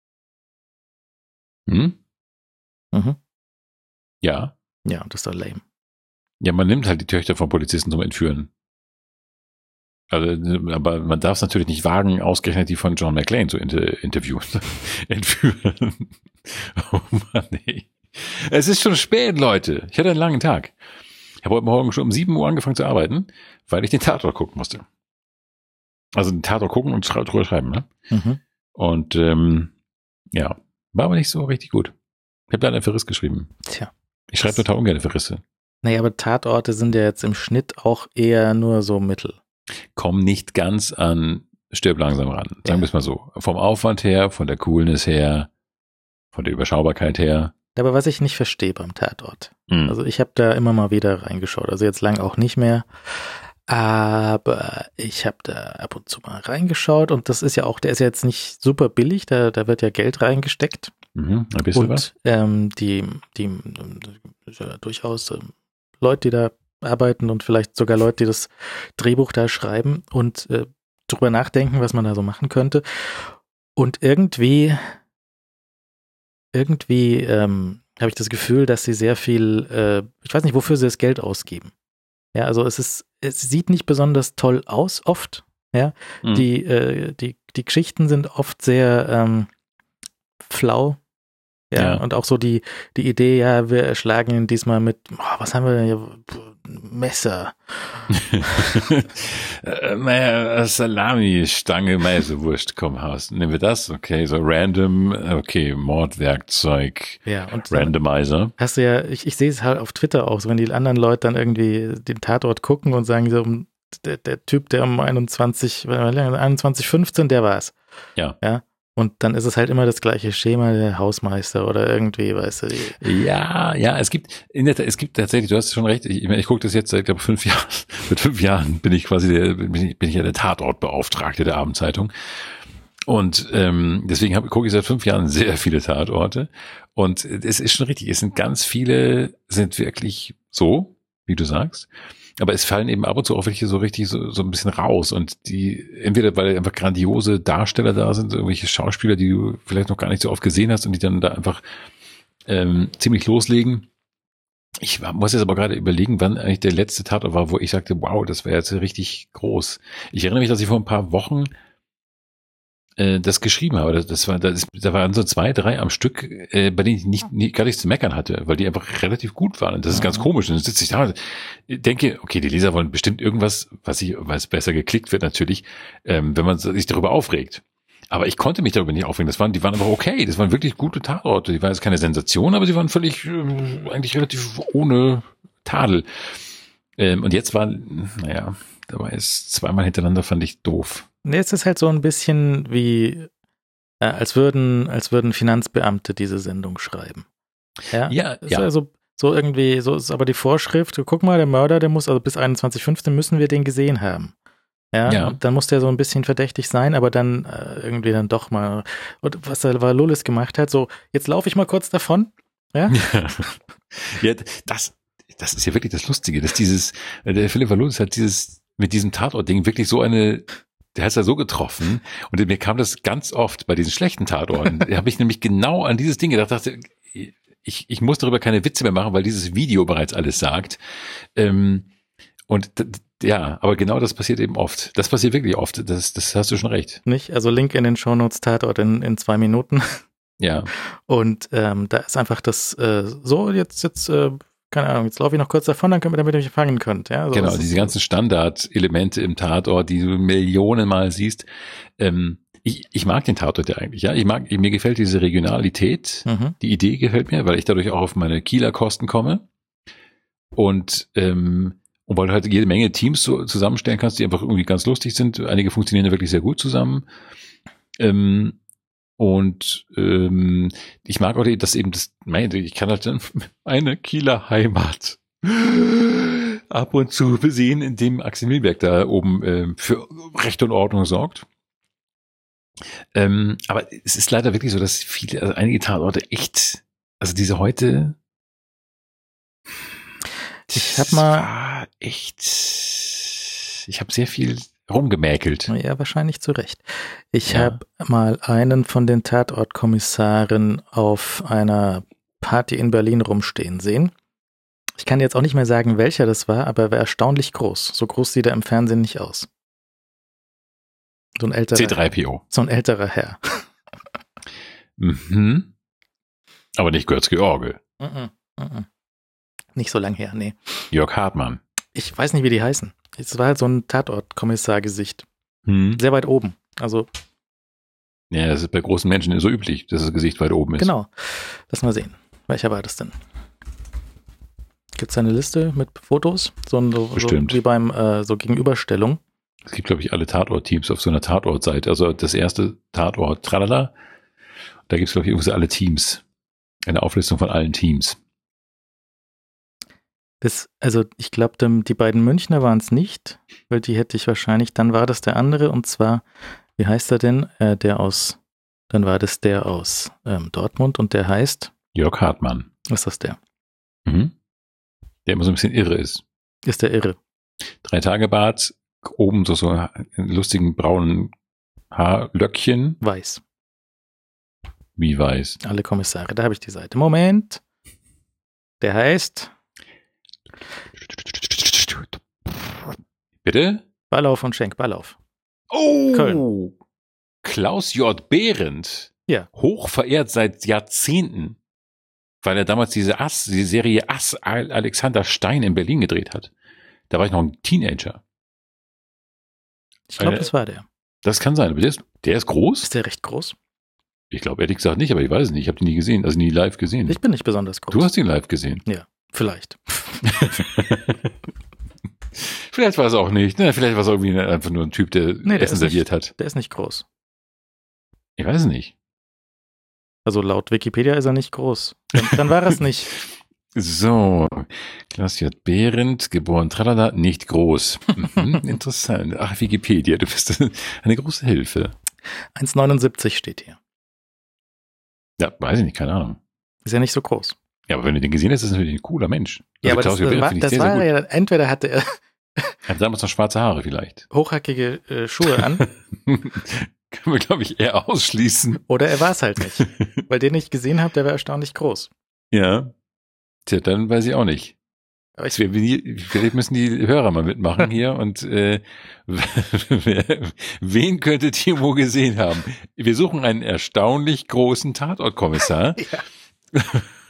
[SPEAKER 1] Hm?
[SPEAKER 2] Mhm.
[SPEAKER 1] Ja.
[SPEAKER 2] Ja, das ist doch lame.
[SPEAKER 1] Ja, man nimmt halt die Töchter vom Polizisten zum Entführen. Also, aber man darf es natürlich nicht wagen, ausgerechnet die von John McClane zu inter- interviewen, entführen. Oh Mann, ey. Es ist schon spät, Leute. Ich hatte einen langen Tag. Ich habe heute Morgen schon um sieben Uhr angefangen zu arbeiten, weil ich den Tatort gucken musste. Also den Tatort gucken und schra- drüber schreiben, ne?
[SPEAKER 2] Mhm.
[SPEAKER 1] Und ähm, ja, war aber nicht so richtig gut. Ich habe leider einen Verriss geschrieben.
[SPEAKER 2] Tja.
[SPEAKER 1] Ich schreibe total ungern Verrisse.
[SPEAKER 2] Naja, aber Tatorte sind ja jetzt im Schnitt auch eher nur so mittel.
[SPEAKER 1] Komm nicht ganz an Stirb langsam ran. Sagen
[SPEAKER 2] Ja.
[SPEAKER 1] wir es mal so. Vom Aufwand her, von der Coolness her, von der Überschaubarkeit her.
[SPEAKER 2] Aber was ich nicht verstehe beim Tatort,
[SPEAKER 1] Mhm.
[SPEAKER 2] also ich habe da immer mal wieder reingeschaut, also jetzt lang auch nicht mehr, aber ich habe da ab und zu mal reingeschaut und das ist ja auch, der ist ja jetzt nicht super billig, da, da wird ja Geld reingesteckt.
[SPEAKER 1] Mhm. Ein bisschen was?
[SPEAKER 2] Und ähm, die, die ähm, ja, durchaus ähm, Leute, die da arbeiten und vielleicht sogar Leute, die das Drehbuch da schreiben und äh, drüber nachdenken, was man da so machen könnte. Und irgendwie, irgendwie ähm, habe ich das Gefühl, dass sie sehr viel, äh, ich weiß nicht, wofür sie das Geld ausgeben. Ja, also es ist, es sieht nicht besonders toll aus, oft. Ja,
[SPEAKER 1] Mhm.
[SPEAKER 2] die, äh, die, die Geschichten sind oft sehr ähm, flau. Ja,
[SPEAKER 1] Ja.
[SPEAKER 2] und auch so die, die Idee, ja, wir schlagen ihn diesmal mit, oh, was haben wir denn hier? Messer.
[SPEAKER 1] Äh, naja, Salami, Stange, Mäusewurst, komm, Haus. Nehmen wir das? Okay, so random, okay, Mordwerkzeug,
[SPEAKER 2] Ja, und dann
[SPEAKER 1] Randomizer.
[SPEAKER 2] hast du ja, ich, ich sehe es halt auf Twitter auch, so wenn die anderen Leute dann irgendwie den Tatort gucken und sagen so, der, der Typ, der um einundzwanzig, einundzwanzig fünfzehn, der war's.
[SPEAKER 1] Ja.
[SPEAKER 2] Ja. Und dann ist es halt immer das gleiche Schema, der Hausmeister oder irgendwie, weißt du. Die,
[SPEAKER 1] Ja, ja, es gibt, in der, es gibt tatsächlich, du hast schon recht, ich, ich gucke das jetzt seit, glaube fünf Jahren, mit fünf Jahren bin ich quasi der, bin ich, bin ich ja der Tatortbeauftragte der Abendzeitung. Und ähm, deswegen hab, gucke ich seit fünf Jahren sehr viele Tatorte. Und es ist schon richtig, es sind ganz viele, sind wirklich so, wie du sagst. Aber es fallen eben ab und zu auch welche so richtig so, so ein bisschen raus. Und die, entweder weil einfach grandiose Darsteller da sind, irgendwelche Schauspieler, die du vielleicht noch gar nicht so oft gesehen hast und die dann da einfach ähm, ziemlich loslegen. Ich muss jetzt aber gerade überlegen, wann eigentlich der letzte Tatort war, wo ich sagte, wow, das wäre jetzt richtig groß. Ich erinnere mich, dass ich vor ein paar Wochen äh, das geschrieben habe. Das, das war, das, da waren so zwei, drei am Stück, äh, bei denen ich nicht, nicht gar nichts zu meckern hatte, weil die einfach relativ gut waren. Und das ist ganz komisch. Und dann sitze ich da und denke, okay, die Leser wollen bestimmt irgendwas, was ich, weil es besser geklickt wird natürlich, ähm, wenn man sich darüber aufregt. Aber ich konnte mich darüber nicht aufregen. Das waren, die waren aber okay. Das waren wirklich gute Tatorte. Die waren jetzt keine Sensation, aber sie waren völlig, äh, eigentlich relativ ohne Tadel. Ähm, und jetzt war, naja, da war es zweimal hintereinander, fand ich doof.
[SPEAKER 2] nee, es ist halt so ein bisschen wie, äh, als würden, als würden Finanzbeamte diese Sendung schreiben. Ja,
[SPEAKER 1] Ja,
[SPEAKER 2] ist
[SPEAKER 1] ja.
[SPEAKER 2] also so irgendwie, so ist aber die Vorschrift, guck mal, der Mörder, der muss, also bis einundzwanzig fünfzehn müssen wir den gesehen haben. Ja,
[SPEAKER 1] Ja.
[SPEAKER 2] und dann muss der so ein bisschen verdächtig sein, aber dann äh, irgendwie dann doch mal, und was der Valulis gemacht hat, so, jetzt laufe ich mal kurz davon, ja,
[SPEAKER 1] Ja, das, das ist ja wirklich das Lustige, dass dieses, der Philipp Valulis hat dieses, mit diesem Tatort-Ding wirklich so eine, der hat es ja so getroffen und mir kam das ganz oft bei diesen schlechten Tatorten. Da habe ich nämlich genau an dieses Ding gedacht, dachte, ich, ich muss darüber keine Witze mehr machen, weil dieses Video bereits alles sagt. Ähm, und ja, aber genau das passiert eben oft. Das passiert wirklich oft. Das, das hast du schon recht.
[SPEAKER 2] nicht? Also Link in den Shownotes, Tatort in, in zwei Minuten.
[SPEAKER 1] Ja.
[SPEAKER 2] Und ähm, da ist einfach das, äh, so, jetzt, jetzt, äh, keine Ahnung, jetzt laufe ich noch kurz davon, dann könnt ihr, damit ihr mich fangen könnt. Ja, so,
[SPEAKER 1] Genau,
[SPEAKER 2] das
[SPEAKER 1] diese
[SPEAKER 2] ist,
[SPEAKER 1] ganzen Standardelemente im Tatort, die du Millionenmal siehst. Ähm, ich, ich mag den Tatort ja eigentlich, ja. Ich mag, mir gefällt diese Regionalität.
[SPEAKER 2] Mhm.
[SPEAKER 1] Die Idee gefällt mir, weil ich dadurch auch auf meine Kieler Kosten komme. Und, ähm, und weil du halt jede Menge Teams so zusammenstellen kannst, die einfach irgendwie ganz lustig sind. Einige funktionieren ja wirklich sehr gut zusammen. Ähm, und ähm, ich mag auch, dass eben das, meine, ich kann halt dann eine Kieler Heimat ab und zu sehen, indem Axel Milberg da oben äh, für Recht und Ordnung sorgt. Ähm, aber es ist leider wirklich so, dass viele, also einige Tatorte echt, also diese heute,
[SPEAKER 2] Ich hab mal-
[SPEAKER 1] war echt, ich habe sehr viel rumgemäkelt.
[SPEAKER 2] Ja, wahrscheinlich zu Recht. Ich
[SPEAKER 1] Ja.
[SPEAKER 2] habe mal einen von den Tatortkommissaren auf einer Party in Berlin rumstehen sehen. Ich kann jetzt auch nicht mehr sagen, welcher das war, aber er war erstaunlich groß. So groß sieht er im Fernsehen nicht aus. So ein älterer,
[SPEAKER 1] C drei P O.
[SPEAKER 2] so ein älterer Herr.
[SPEAKER 1] Mhm. Aber nicht Götz-George.
[SPEAKER 2] Mhm, mhm. Nicht so lang her, nee.
[SPEAKER 1] Jörg Hartmann.
[SPEAKER 2] Ich weiß nicht, wie die heißen. Es war halt so ein Tatortkommissar-Gesicht.
[SPEAKER 1] Hm.
[SPEAKER 2] Sehr weit oben. Also,
[SPEAKER 1] Ja, das ist bei großen Menschen so üblich, dass das Gesicht weit oben ist.
[SPEAKER 2] genau. Lass mal sehen. Welcher war das denn? Gibt es eine Liste mit Fotos? So, ein- so, so
[SPEAKER 1] Bestimmt.
[SPEAKER 2] wie beim äh, so Gegenüberstellung.
[SPEAKER 1] Es gibt, glaube ich, alle Tatort-Teams auf so einer Tatort-Seite. Also das erste Tatort, tralala. Da gibt es, glaube ich, irgendwie so alle Teams. Eine Auflistung von allen Teams.
[SPEAKER 2] Das, also ich glaube, die beiden Münchner waren es nicht, weil die hätte ich wahrscheinlich, dann war das der andere und zwar, wie heißt er denn? Äh, der aus, dann war das der aus ähm, Dortmund und der heißt,
[SPEAKER 1] Jörg Hartmann.
[SPEAKER 2] was ist das der?
[SPEAKER 1] Mhm. Der immer so ein bisschen irre ist.
[SPEAKER 2] Ist der irre.
[SPEAKER 1] Drei Tage Bart, oben so, so einen lustigen braunen Haarlöckchen.
[SPEAKER 2] Weiß.
[SPEAKER 1] Wie weiß.
[SPEAKER 2] Alle Kommissare, da habe ich die Seite. Moment. Der heißt
[SPEAKER 1] Bitte?
[SPEAKER 2] Ballauf und Schenk Ballauf.
[SPEAKER 1] Oh!
[SPEAKER 2] Köln.
[SPEAKER 1] Klaus J. Behrendt.
[SPEAKER 2] Ja.
[SPEAKER 1] Hoch verehrt seit Jahrzehnten. Weil er damals diese Ass, die Serie Ass Alexander Stein in Berlin gedreht hat. Da war ich noch ein Teenager.
[SPEAKER 2] Ich glaube,
[SPEAKER 1] Äh,
[SPEAKER 2] das war der.
[SPEAKER 1] Das kann sein, aber der ist, der ist groß?
[SPEAKER 2] Ist der recht groß?
[SPEAKER 1] Ich glaube ehrlich gesagt nicht, aber ich weiß es nicht. Ich habe den nie gesehen, also nie live gesehen.
[SPEAKER 2] Ich bin nicht besonders groß.
[SPEAKER 1] Du hast ihn live gesehen.
[SPEAKER 2] Ja, vielleicht.
[SPEAKER 1] Vielleicht war es auch nicht. Ne? Vielleicht war es irgendwie einfach nur ein Typ, der
[SPEAKER 2] Nee, der
[SPEAKER 1] Essen
[SPEAKER 2] ist nicht-
[SPEAKER 1] serviert hat.
[SPEAKER 2] Der ist nicht groß.
[SPEAKER 1] Ich weiß es nicht.
[SPEAKER 2] Also laut Wikipedia ist er nicht groß. Dann, dann war er es nicht.
[SPEAKER 1] So, Klaus J. Behrendt, geboren, tralala, nicht groß. Mhm, interessant. Ach, Wikipedia, du bist eine große Hilfe.
[SPEAKER 2] eins Komma neunundsiebzig steht hier.
[SPEAKER 1] Ja, weiß ich nicht, keine Ahnung.
[SPEAKER 2] Ist ja nicht so groß.
[SPEAKER 1] Ja, aber wenn du den gesehen hast, ist er natürlich ein cooler Mensch.
[SPEAKER 2] Ja,
[SPEAKER 1] Also
[SPEAKER 2] aber das,
[SPEAKER 1] Klaus J.
[SPEAKER 2] das
[SPEAKER 1] Behrendt
[SPEAKER 2] war,
[SPEAKER 1] finde ich
[SPEAKER 2] das
[SPEAKER 1] sehr,
[SPEAKER 2] war
[SPEAKER 1] sehr
[SPEAKER 2] ja, entweder hatte er
[SPEAKER 1] gut. Er hat damals noch schwarze Haare vielleicht.
[SPEAKER 2] hochhackige äh, Schuhe an
[SPEAKER 1] Können wir, glaube ich, eher ausschließen.
[SPEAKER 2] oder er war es halt nicht. Weil den ich gesehen habe, der war erstaunlich groß.
[SPEAKER 1] Ja. Tja, dann weiß ich auch nicht.
[SPEAKER 2] Aber ich,
[SPEAKER 1] Wir- wir- Vielleicht müssen die Hörer mal mitmachen hier und äh, wer- wen könnte Timo gesehen haben? Wir suchen einen erstaunlich großen Tatortkommissar.
[SPEAKER 2] ja.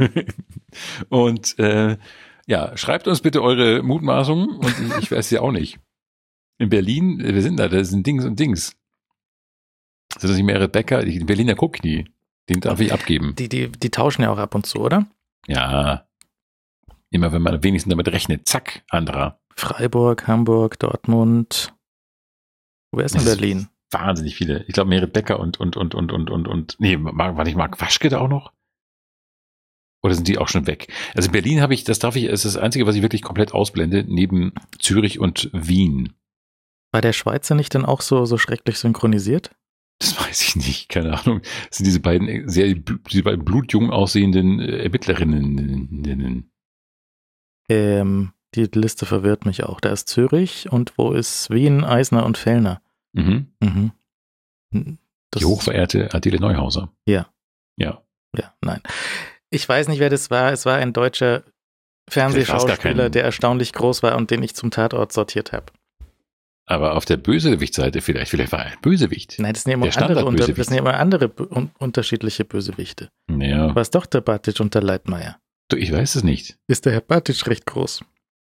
[SPEAKER 1] Und äh, ja, schreibt uns bitte eure Mutmaßungen und ich, ich weiß ja auch nicht. In Berlin, wir sind da, da sind Dings und Dings. Sind das nicht mehrere Bäcker? Die Berliner Guckni, den darf ich abgeben.
[SPEAKER 2] Die, die, die tauschen ja auch ab und zu, oder?
[SPEAKER 1] Ja. Immer wenn man wenigstens damit rechnet. Zack, anderer.
[SPEAKER 2] Freiburg, Hamburg, Dortmund. Wo ist denn
[SPEAKER 1] Das ist
[SPEAKER 2] Berlin?
[SPEAKER 1] Wahnsinnig viele. Ich glaube, Merit Becker und, und, und, und, und, und, und, nee, war nicht Marc Waschke da auch noch? Oder sind die auch schon weg? Also in Berlin habe ich, das darf ich, ist das Einzige, was ich wirklich komplett ausblende, neben Zürich und Wien.
[SPEAKER 2] War der Schweizer nicht dann auch so, so schrecklich synchronisiert?
[SPEAKER 1] Das weiß ich nicht, keine Ahnung. Das sind diese beiden sehr, diese beiden blutjung aussehenden äh, Ermittlerinnen.
[SPEAKER 2] Ähm, die Liste verwirrt mich auch. Da ist Zürich und wo ist Wien, Eisner und Fellner?
[SPEAKER 1] Mhm.
[SPEAKER 2] Mhm. Das
[SPEAKER 1] Die hochverehrte Adele Neuhauser.
[SPEAKER 2] Ja.
[SPEAKER 1] Ja.
[SPEAKER 2] Ja, nein. Ich weiß nicht, wer das war. Es war ein deutscher
[SPEAKER 1] Vielleicht war's gar
[SPEAKER 2] Fernsehschauspieler,
[SPEAKER 1] kein-
[SPEAKER 2] der erstaunlich groß war und den ich zum Tatort sortiert habe.
[SPEAKER 1] Aber auf der Bösewichtseite vielleicht, vielleicht war er ein Bösewicht.
[SPEAKER 2] Nein, das sind ja immer
[SPEAKER 1] Der
[SPEAKER 2] andere, unter,
[SPEAKER 1] Standard-Bösewicht.
[SPEAKER 2] das sind ja immer andere un unterschiedliche Bösewichte.
[SPEAKER 1] Ja,
[SPEAKER 2] War es doch der Batic und der Leitmeier?
[SPEAKER 1] du, ich weiß es nicht.
[SPEAKER 2] Ist der Herr Batic recht groß?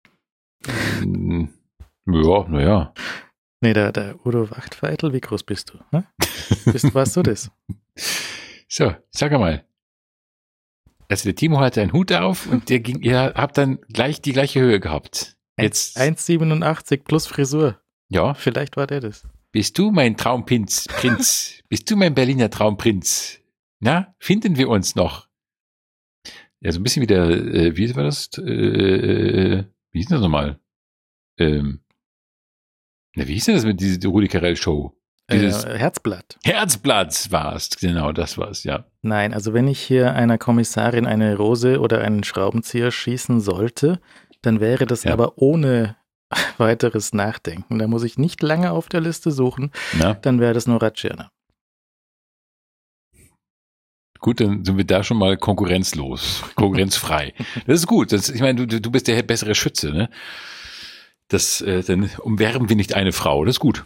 [SPEAKER 1] Hm, Ja, naja.
[SPEAKER 2] Nee, der, der Udo Wachtfeitel, wie groß bist du? Hm? Bist, warst du das?
[SPEAKER 1] So, sag mal. Also der Timo hatte einen Hut auf und der ging, ihr habt dann gleich die gleiche Höhe gehabt. Jetzt,
[SPEAKER 2] eins Komma siebenundachtzig plus Frisur.
[SPEAKER 1] ja,
[SPEAKER 2] Vielleicht war der das.
[SPEAKER 1] bist du mein Traumprinz, Prinz? Bist du mein Berliner Traumprinz? Na, finden wir uns noch? Ja, so ein bisschen wie der, äh, wie war das? Äh, wie hieß das nochmal? Ähm, na, wie hieß denn das mit dieser Rudi Carell Show? Dieses
[SPEAKER 2] Äh, Herzblatt.
[SPEAKER 1] Herzblatt war's, genau, das war's, ja.
[SPEAKER 2] Nein, also wenn ich hier einer Kommissarin eine Rose oder einen Schraubenzieher schießen sollte, dann wäre das
[SPEAKER 1] Ja.
[SPEAKER 2] aber ohne weiteres Nachdenken. Da muss ich nicht lange auf der Liste suchen,
[SPEAKER 1] Na,
[SPEAKER 2] dann wäre das Nora Tschirner.
[SPEAKER 1] gut, dann sind wir da schon mal konkurrenzlos, konkurrenzfrei. Das ist gut. Das, ich meine, du, du bist der bessere Schütze, ne? Das, äh, dann umwerben wir nicht eine Frau. Das ist gut.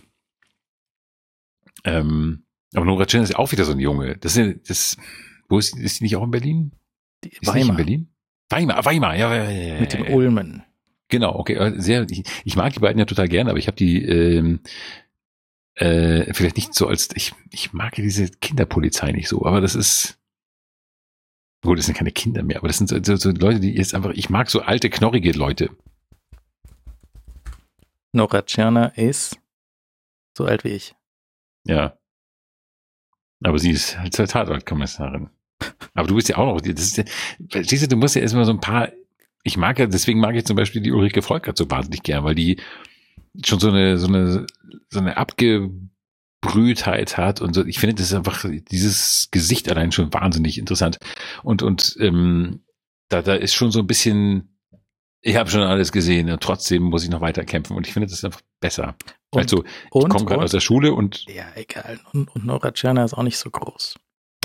[SPEAKER 1] Ähm, aber Nora Tschirner ist ja auch wieder so ein Junge. Das ist, das, wo ist, ist die nicht auch in Berlin?
[SPEAKER 2] Die
[SPEAKER 1] Ist die nicht in
[SPEAKER 2] Weimar
[SPEAKER 1] Berlin? Weimar, Weimar, ja, ja, ja, ja.
[SPEAKER 2] mit dem
[SPEAKER 1] ja.
[SPEAKER 2] Ulmen.
[SPEAKER 1] Genau, okay. äh, Sehr, ich, ich mag die beiden ja total gerne, aber ich habe die ähm, äh, vielleicht nicht so als ich, ich mag diese Kinderpolizei nicht so, aber das ist Gut, das sind keine Kinder mehr, aber das sind so, so, so Leute, die jetzt einfach, ich mag so alte, knorrige Leute.
[SPEAKER 2] Nora Tschirner ist so alt wie ich.
[SPEAKER 1] Ja. Aber sie ist halt zur Tatortkommissarin. Aber du bist ja auch noch, das ist ja, verstehst du, du musst ja erstmal so ein paar, ich mag ja, deswegen mag ich zum Beispiel die Ulrike Volkert so wahnsinnig gern, weil die schon so eine, so eine, so eine Abgebrühtheit hat und so. Ich finde, das ist einfach, dieses Gesicht allein schon wahnsinnig interessant. Und, und, ähm, da, da ist schon so ein bisschen, ich habe schon alles gesehen und trotzdem muss ich noch weiter kämpfen. Und ich finde, das ist einfach besser.
[SPEAKER 2] Und,
[SPEAKER 1] also, ich
[SPEAKER 2] und,
[SPEAKER 1] komme gerade aus der Schule und.
[SPEAKER 2] Ja, egal. Und, und Nora Tschirner ist auch nicht so groß.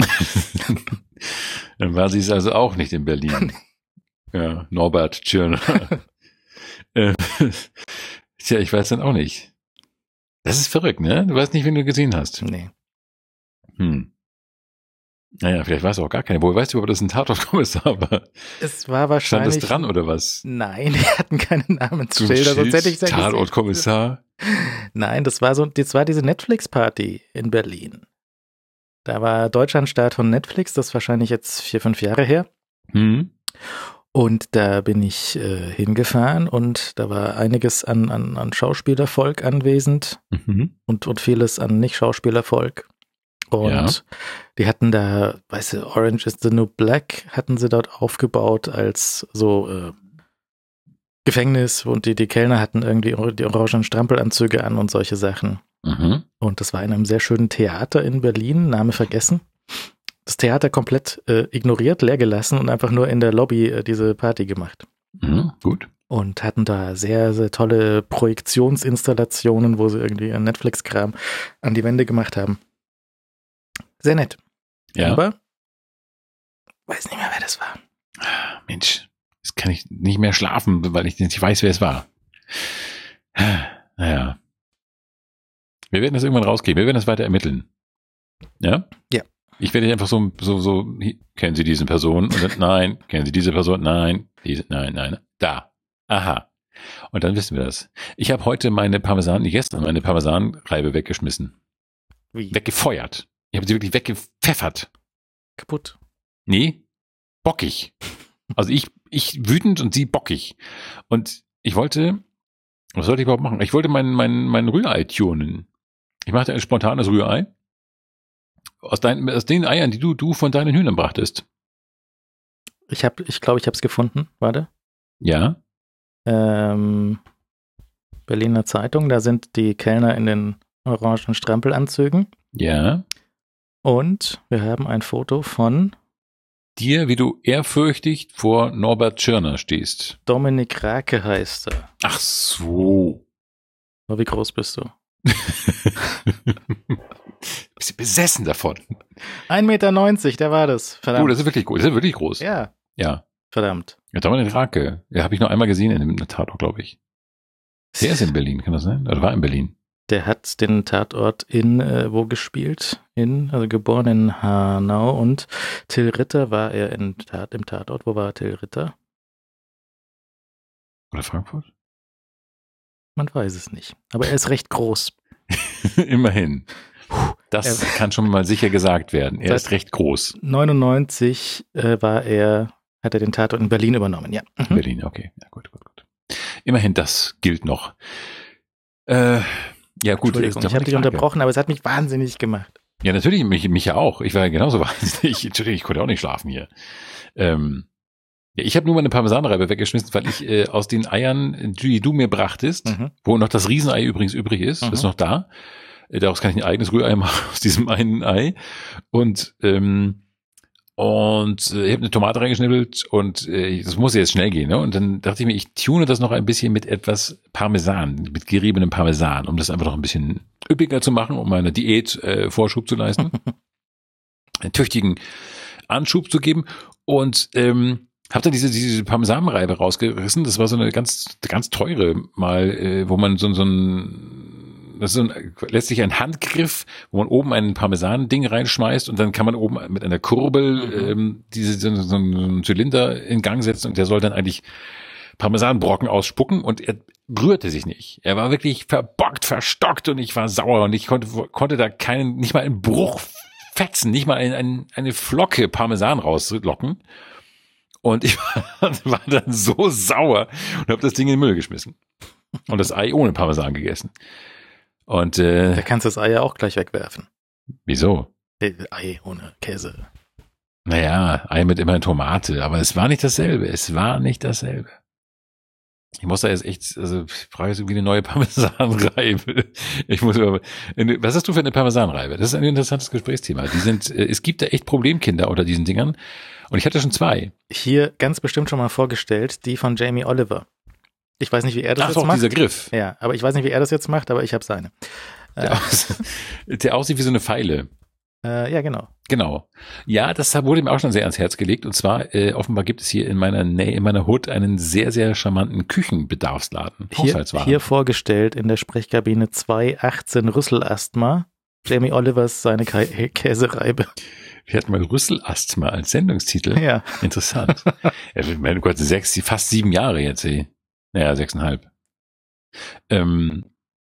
[SPEAKER 1] Dann war sie es also auch nicht in Berlin. Ja, Norbert Tschirner. äh, tja, ich weiß dann auch nicht. Das ist verrückt, ne? Du weißt nicht, wen du gesehen hast.
[SPEAKER 2] Nee.
[SPEAKER 1] Hm. Naja, vielleicht weißt du auch gar keine. Woher weißt du, ob das ein Tatortkommissar war?
[SPEAKER 2] Es war wahrscheinlich...
[SPEAKER 1] Stand das dran oder was?
[SPEAKER 2] Nein, die hatten keine Namensschilder, sonst hätte ich es ja gesehen.
[SPEAKER 1] Tatortkommissar?
[SPEAKER 2] Nein, das war so, das war diese Netflix-Party in Berlin. Da war Deutschlandstart von Netflix, das ist wahrscheinlich jetzt vier, fünf Jahre her.
[SPEAKER 1] Hm.
[SPEAKER 2] Und da bin ich äh, hingefahren und da war einiges an, an, an Schauspielervolk anwesend
[SPEAKER 1] Mhm.
[SPEAKER 2] und, und vieles an Nicht-Schauspielervolk. Und
[SPEAKER 1] Ja.
[SPEAKER 2] die hatten da, weißt du, Orange is the New Black hatten sie dort aufgebaut als so äh, Gefängnis und die, die Kellner hatten irgendwie die orangen Strampelanzüge an und solche Sachen.
[SPEAKER 1] Mhm.
[SPEAKER 2] Und das war in einem sehr schönen Theater in Berlin, Name vergessen. Das Theater komplett äh, ignoriert, leer gelassen und einfach nur in der Lobby äh, diese Party gemacht.
[SPEAKER 1] Mhm. Gut.
[SPEAKER 2] Und hatten da sehr, sehr tolle Projektionsinstallationen, wo sie irgendwie einen Netflix-Kram an die Wände gemacht haben. Sehr nett.
[SPEAKER 1] Ja.
[SPEAKER 2] Aber weiß nicht mehr, wer das war.
[SPEAKER 1] Mensch, jetzt kann ich nicht mehr schlafen, weil ich nicht weiß, wer es war. Naja. Wir werden das irgendwann rauskriegen. Wir werden das weiter ermitteln. Ja?
[SPEAKER 2] Ja.
[SPEAKER 1] Ich werde einfach so, so, so, kennen Sie diese Person? Und dann, nein. Kennen Sie diese Person? Nein. Diese, nein, nein. Da. Aha. Und dann wissen wir das. Ich habe heute meine Parmesan, gestern meine Parmesanreibe weggeschmissen.
[SPEAKER 2] Wie?
[SPEAKER 1] Weggefeuert. Ich habe sie wirklich weggepfeffert.
[SPEAKER 2] Kaputt.
[SPEAKER 1] Nee, bockig. Also ich, ich wütend und sie bockig. Und ich wollte, was sollte ich überhaupt machen? Ich wollte mein, mein, mein Rührei tunen. Ich machte ein spontanes Rührei. Aus, dein, aus den Eiern, die du, du von deinen Hühnern brachtest.
[SPEAKER 2] Ich habe, ich glaube, ich habe es gefunden. Warte.
[SPEAKER 1] Ja.
[SPEAKER 2] Ähm, Berliner Zeitung, da sind die Kellner in den orangen Strampelanzügen.
[SPEAKER 1] Ja.
[SPEAKER 2] Und wir haben ein Foto von
[SPEAKER 1] Dir, wie du ehrfürchtig vor Norbert Tschirner stehst.
[SPEAKER 2] Dominik Rake heißt er.
[SPEAKER 1] Ach so.
[SPEAKER 2] Aber wie groß bist du?
[SPEAKER 1] Bist du besessen davon?
[SPEAKER 2] ein Meter neunzig, der war das. Verdammt.
[SPEAKER 1] Oh, das ist wirklich groß. Das ist wirklich groß.
[SPEAKER 2] Ja,
[SPEAKER 1] Ja.
[SPEAKER 2] verdammt.
[SPEAKER 1] Ja, Dominik Rake. Ja, habe ich noch einmal gesehen in dem Tatort, glaube ich. Der ist in Berlin, kann das sein? Oder war in Berlin?
[SPEAKER 2] Der hat den Tatort in, äh, wo gespielt? In, also geboren in Hanau und Till Ritter war er in Tat, im Tatort. Wo war Till Ritter?
[SPEAKER 1] Oder Frankfurt?
[SPEAKER 2] Man weiß es nicht. Aber er ist recht groß.
[SPEAKER 1] Immerhin. Das
[SPEAKER 2] Er-
[SPEAKER 1] kann schon mal sicher gesagt werden. Er
[SPEAKER 2] Das-
[SPEAKER 1] ist recht groß.
[SPEAKER 2] neunundneunzig äh, war er, hat er den Tatort in Berlin übernommen, ja. Mhm.
[SPEAKER 1] Berlin, okay. Ja, gut, gut, gut. Immerhin, das gilt noch. Äh, ja, gut.
[SPEAKER 2] Entschuldigung,
[SPEAKER 1] da
[SPEAKER 2] ich
[SPEAKER 1] war
[SPEAKER 2] habe
[SPEAKER 1] die
[SPEAKER 2] dich
[SPEAKER 1] Frage.
[SPEAKER 2] unterbrochen, aber es hat mich wahnsinnig gemacht.
[SPEAKER 1] Ja, natürlich, mich, mich ja auch. Ich war ja genauso wahnsinnig. Entschuldigung, ich konnte auch nicht schlafen hier. Ähm, ja, ich habe nur meine Parmesanreibe weggeschmissen, weil ich äh, aus den Eiern, die du mir brachtest,
[SPEAKER 2] Mhm.
[SPEAKER 1] wo noch das Riesenei übrigens übrig ist,
[SPEAKER 2] Mhm.
[SPEAKER 1] ist noch da. Äh, Daraus kann ich ein eigenes Rührei machen aus diesem einen Ei. Und ähm, und äh, ich habe eine Tomate reingeschnibbelt und äh, das muss jetzt schnell gehen. Ne? Und dann dachte ich mir, ich tune das noch ein bisschen mit etwas Parmesan, mit geriebenem Parmesan, um das einfach noch ein bisschen üppiger zu machen, um meiner Diät äh, Vorschub zu leisten, einen tüchtigen Anschub zu geben. Und ähm, habe dann diese diese Parmesanreibe rausgerissen. Das war so eine ganz ganz teure mal, äh, wo man so, so ein das ist so ein, letztlich ein Handgriff, wo man oben ein Parmesan-Ding reinschmeißt und dann kann man oben mit einer Kurbel
[SPEAKER 2] Mhm.
[SPEAKER 1] ähm, diese so, so einen Zylinder in Gang setzen und der soll dann eigentlich Parmesanbrocken ausspucken und er rührte sich nicht. Er war wirklich verbockt, verstockt und ich war sauer und ich konnte konnte da keinen, nicht mal einen Bruch Fetzen, nicht mal ein, ein, eine Flocke Parmesan rauslocken. Und ich war, war dann so sauer und habe das Ding in den Müll geschmissen. Und das Ei ohne Parmesan gegessen. Und äh,
[SPEAKER 2] da kannst du das Ei ja auch gleich wegwerfen.
[SPEAKER 1] Wieso?
[SPEAKER 2] Äh, Ei ohne Käse.
[SPEAKER 1] Naja, Ei mit immerhin Tomate, aber es war nicht dasselbe. Es war nicht dasselbe. Ich muss da jetzt echt, also ich brauche jetzt irgendwie eine neue Parmesanreibe. Ich muss aber, was hast du für eine Parmesanreibe? Das ist ein interessantes Gesprächsthema. Die sind, es gibt da echt Problemkinder unter diesen Dingern. Und ich hatte schon zwei.
[SPEAKER 2] Hier ganz bestimmt schon mal vorgestellt, die von Jamie Oliver. Ich weiß nicht, wie er das
[SPEAKER 1] Ach,
[SPEAKER 2] jetzt
[SPEAKER 1] doch,
[SPEAKER 2] macht.
[SPEAKER 1] dieser Griff.
[SPEAKER 2] Ja, aber ich weiß nicht, wie er das jetzt macht, aber ich habe seine.
[SPEAKER 1] Der, aus, der aussieht wie so eine Pfeile.
[SPEAKER 2] Äh, ja, genau.
[SPEAKER 1] Genau. Ja, das wurde mir auch schon sehr ans Herz gelegt. Und zwar, äh, offenbar gibt es hier in meiner Nähe, in meiner Hut einen sehr, sehr charmanten Küchenbedarfsladen.
[SPEAKER 2] Hier, hier vorgestellt in der Sprechkabine zwei achtzehn Rüsselasthma. Jamie Olivers seine Kä- Käsereibe.
[SPEAKER 1] Wir hatten mal Rüsselasthma als Sendungstitel.
[SPEAKER 2] Ja.
[SPEAKER 1] Interessant. Ja, mein Gott, sechs, fast sieben Jahre jetzt. Ey. Naja, sechseinhalb. Ähm,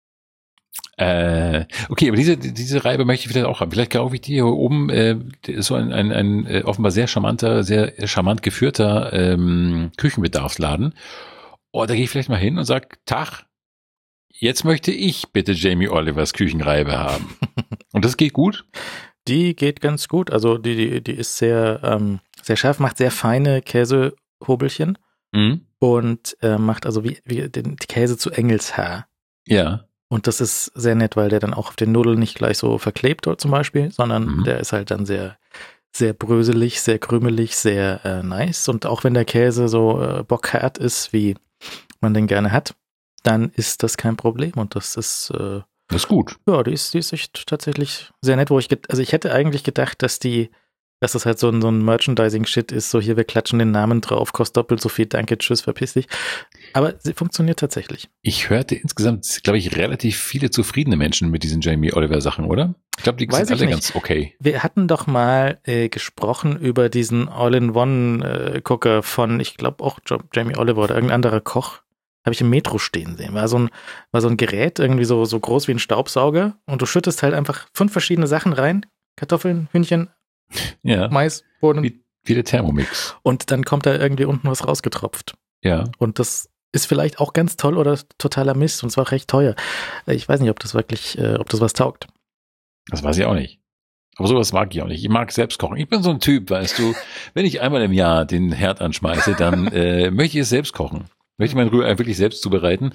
[SPEAKER 1] äh, okay, aber diese diese Reibe möchte ich vielleicht auch haben. Vielleicht kaufe ich die hier oben. Äh, ist so ein, ein, ein äh, offenbar sehr charmanter, sehr charmant geführter ähm, Küchenbedarfsladen. Oh, da gehe ich vielleicht mal hin und sag, Tag, jetzt möchte ich bitte Jamie Olivers Küchenreibe haben. Und das geht gut?
[SPEAKER 2] Die geht ganz gut. Also die die die ist sehr ähm, sehr scharf, macht sehr feine Käsehobelchen.
[SPEAKER 1] Mhm.
[SPEAKER 2] Und äh, macht also wie, wie den Käse zu Engelshaar.
[SPEAKER 1] Ja.
[SPEAKER 2] Und das ist sehr nett, weil der dann auch auf den Nudeln nicht gleich so verklebt zum Beispiel, sondern mhm. der ist halt dann sehr, sehr bröselig, sehr krümelig, sehr äh, nice. Und auch wenn der Käse so äh, bockhart ist, wie man den gerne hat, dann ist das kein Problem. Und das ist äh,
[SPEAKER 1] das ist gut.
[SPEAKER 2] Ja, die ist, die ist echt tatsächlich sehr nett, wo ich, also ich hätte eigentlich gedacht, dass die dass das halt so ein, so ein Merchandising-Shit ist, so hier, wir klatschen den Namen drauf, kostet doppelt so viel, danke, tschüss, verpiss dich. Aber sie funktioniert tatsächlich.
[SPEAKER 1] Ich hörte insgesamt, glaube ich, relativ viele zufriedene Menschen mit diesen Jamie Oliver-Sachen, oder? Ich glaube, die
[SPEAKER 2] Weiß
[SPEAKER 1] sind alle
[SPEAKER 2] nicht.
[SPEAKER 1] ganz okay.
[SPEAKER 2] Wir hatten doch mal äh, gesprochen über diesen All-in-One-Gucker von, ich glaube auch Jamie Oliver oder irgendein anderer Koch. Habe ich im Metro stehen sehen. War so ein, war so ein Gerät, irgendwie so, so groß wie ein Staubsauger und du schüttest halt einfach fünf verschiedene Sachen rein. Kartoffeln, Hühnchen,
[SPEAKER 1] ja,
[SPEAKER 2] Mais, Bohnen.
[SPEAKER 1] Wie, wie der Thermomix.
[SPEAKER 2] Und dann kommt da irgendwie unten was rausgetropft.
[SPEAKER 1] Ja.
[SPEAKER 2] Und das ist vielleicht auch ganz toll oder totaler Mist und zwar recht teuer. Ich weiß nicht, ob das wirklich, äh, ob das was taugt.
[SPEAKER 1] Das weiß ich auch nicht. Aber sowas mag ich auch nicht. Ich mag selbst kochen. Ich bin so ein Typ, weißt du, wenn ich einmal im Jahr den Herd anschmeiße, dann äh, möchte ich es selbst kochen. Möchte ich mein Rührei wirklich selbst zubereiten.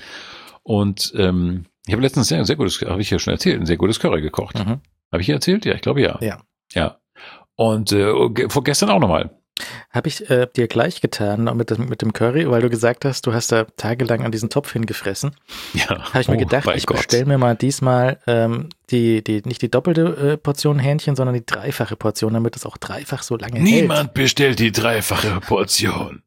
[SPEAKER 1] Und ähm, ich habe letztens sehr, sehr gutes, habe ich ja schon erzählt, ein sehr gutes Curry gekocht. Mhm. Habe ich hier erzählt? Ja, ich glaube ja.
[SPEAKER 2] Ja.
[SPEAKER 1] Ja. Und äh, vorgestern auch nochmal.
[SPEAKER 2] Habe ich äh, dir gleich getan mit dem, mit dem Curry, weil du gesagt hast, du hast da tagelang an diesen Topf hingefressen.
[SPEAKER 1] Ja.
[SPEAKER 2] Habe ich mir
[SPEAKER 1] oh,
[SPEAKER 2] gedacht, ich bestelle mir mal diesmal ähm, die, die, nicht die doppelte äh, Portion Hähnchen, sondern die dreifache Portion, damit es auch dreifach so lange
[SPEAKER 1] Niemand
[SPEAKER 2] hält.
[SPEAKER 1] Niemand bestellt die dreifache Portion.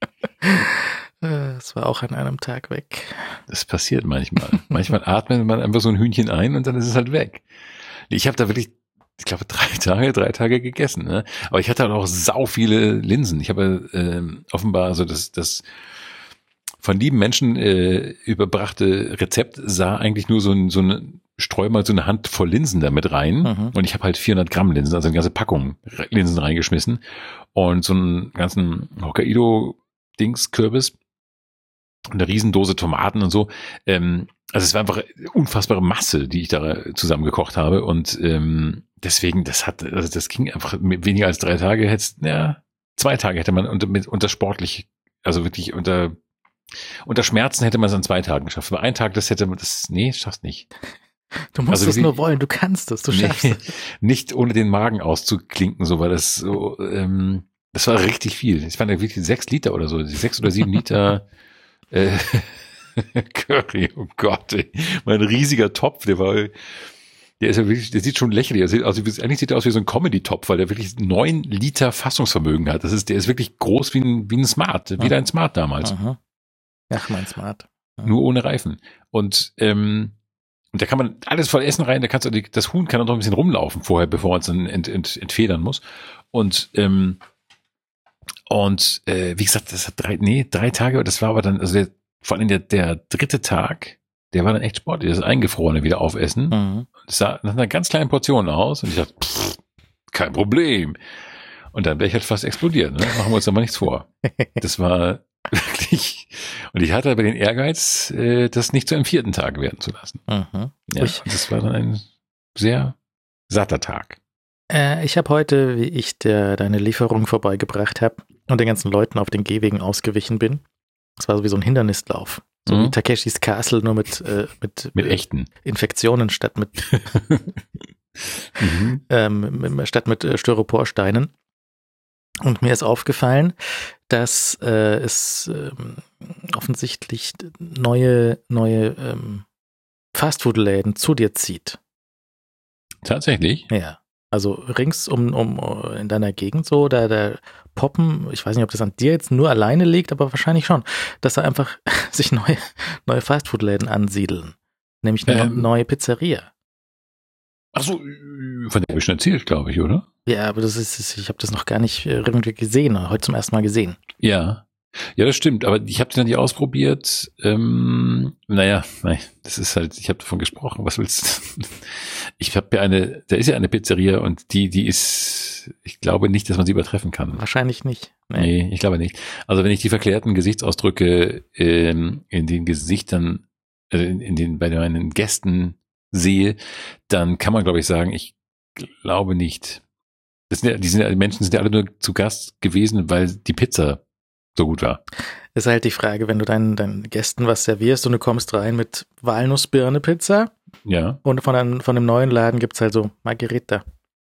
[SPEAKER 2] Es war auch an einem Tag weg.
[SPEAKER 1] Das passiert manchmal. Manchmal atmet man einfach so ein Hühnchen ein und dann ist es halt weg. Ich habe da wirklich, ich glaube, drei Tage, drei Tage gegessen. Ne? Aber ich hatte halt auch sau viele Linsen. Ich habe äh, offenbar so das, das von lieben Menschen äh, überbrachte Rezept sah eigentlich nur so ein, so ein Streu mal so eine Handvoll Linsen da mit rein. Mhm. Und ich habe halt vierhundert Gramm Linsen, also eine ganze Packung Linsen reingeschmissen. Und so einen ganzen Hokkaido-Dings-Kürbis. Und eine Riesendose Tomaten und so. Ähm, also es war einfach eine unfassbare Masse, die ich da zusammengekocht habe. Und ähm, deswegen, das hat, also das ging einfach mit weniger als drei Tage. Hätte, ja, zwei Tage hätte man unter, mit, unter sportlich, also wirklich unter unter Schmerzen hätte man es an zwei Tagen geschafft. Aber einen Tag, das hätte man, das, nee, schaffst nicht.
[SPEAKER 2] Du musst also es nur wollen, du kannst es, du schaffst
[SPEAKER 1] nee,
[SPEAKER 2] es.
[SPEAKER 1] Nicht ohne den Magen auszuklinken, so, weil das so, ähm, das war richtig viel. Ich fand wirklich sechs Liter oder so, sechs oder sieben Liter äh, Curry, oh Gott, ey. Mein riesiger Topf, der war, der ist ja wirklich, der sieht schon lächerlich aus. Also eigentlich sieht er aus wie so ein Comedy-Topf, weil der wirklich neun Liter Fassungsvermögen hat. Das ist, der ist wirklich groß wie ein, wie ein Smart, wie dein Smart damals.
[SPEAKER 2] Aha. Ach, mein Smart.
[SPEAKER 1] Ja. Nur ohne Reifen. Und, ähm, und da kann man alles voll Essen rein, da kannst du, das Huhn kann auch noch ein bisschen rumlaufen vorher, bevor man es dann ent, ent, entfedern muss. Und, ähm, und, äh, wie gesagt, das hat drei, nee, drei Tage, das war aber dann, also der, vor allem der, der dritte Tag, der war dann echt sportlich, das Eingefrorene wieder aufessen. Mhm. Das sah nach einer ganz kleinen Portion aus und ich dachte, pff, kein Problem. Und dann wäre ich halt fast explodiert. Ne? Machen wir uns aber nichts vor. Das war wirklich, und ich hatte aber den Ehrgeiz, das nicht zu einem vierten Tag werden zu lassen.
[SPEAKER 2] Mhm.
[SPEAKER 1] Ja, und das war dann ein sehr satter Tag.
[SPEAKER 2] Äh, ich habe heute, wie ich der, deine Lieferung vorbeigebracht habe und den ganzen Leuten auf den Gehwegen ausgewichen bin, das war so wie so ein Hindernislauf. So
[SPEAKER 1] Mhm.
[SPEAKER 2] wie Takeshis Castle, nur mit, äh, mit,
[SPEAKER 1] Mit
[SPEAKER 2] äh,
[SPEAKER 1] echten.
[SPEAKER 2] Infektionen statt mit,
[SPEAKER 1] mhm.
[SPEAKER 2] ähm, mit, statt mit äh, Styroporsteinen. Und mir ist aufgefallen, dass äh, es ähm, offensichtlich neue, neue ähm, Fastfood-Läden zu dir zieht.
[SPEAKER 1] Tatsächlich?
[SPEAKER 2] Ja. Also rings um, um in deiner Gegend so, da, da poppen, ich weiß nicht, ob das an dir jetzt nur alleine liegt, aber wahrscheinlich schon, dass da einfach sich neue, neue Fastfood-Läden ansiedeln. Nämlich eine
[SPEAKER 1] Ähm.
[SPEAKER 2] neue Pizzeria.
[SPEAKER 1] Ach so, von der habe ich schon erzählt, glaube ich, oder?
[SPEAKER 2] Ja, aber das ist, ich habe das noch gar nicht irgendwie gesehen, heute zum ersten Mal gesehen.
[SPEAKER 1] Ja. Ja, das stimmt, aber ich habe den dann nicht ausprobiert. Ähm, naja, nein, das ist halt, ich habe davon gesprochen, was willst du? Ich habe ja eine, da ist ja eine Pizzeria und die, die ist, ich glaube nicht, dass man sie übertreffen kann.
[SPEAKER 2] Wahrscheinlich nicht.
[SPEAKER 1] Nee, nee ich glaube nicht. Also wenn ich die verklärten Gesichtsausdrücke ähm, in den Gesichtern, äh, in, in den, bei meinen Gästen sehe, dann kann man, glaube ich, sagen, ich glaube nicht. Das sind ja, die, sind ja, die Menschen sind ja alle nur zu Gast gewesen, weil die Pizza so gut war.
[SPEAKER 2] Ist halt die Frage, wenn du deinen, deinen Gästen was servierst und du kommst rein mit Walnussbirne-Pizza.
[SPEAKER 1] Ja.
[SPEAKER 2] Und von einem, von dem neuen Laden gibt's halt so Margherita.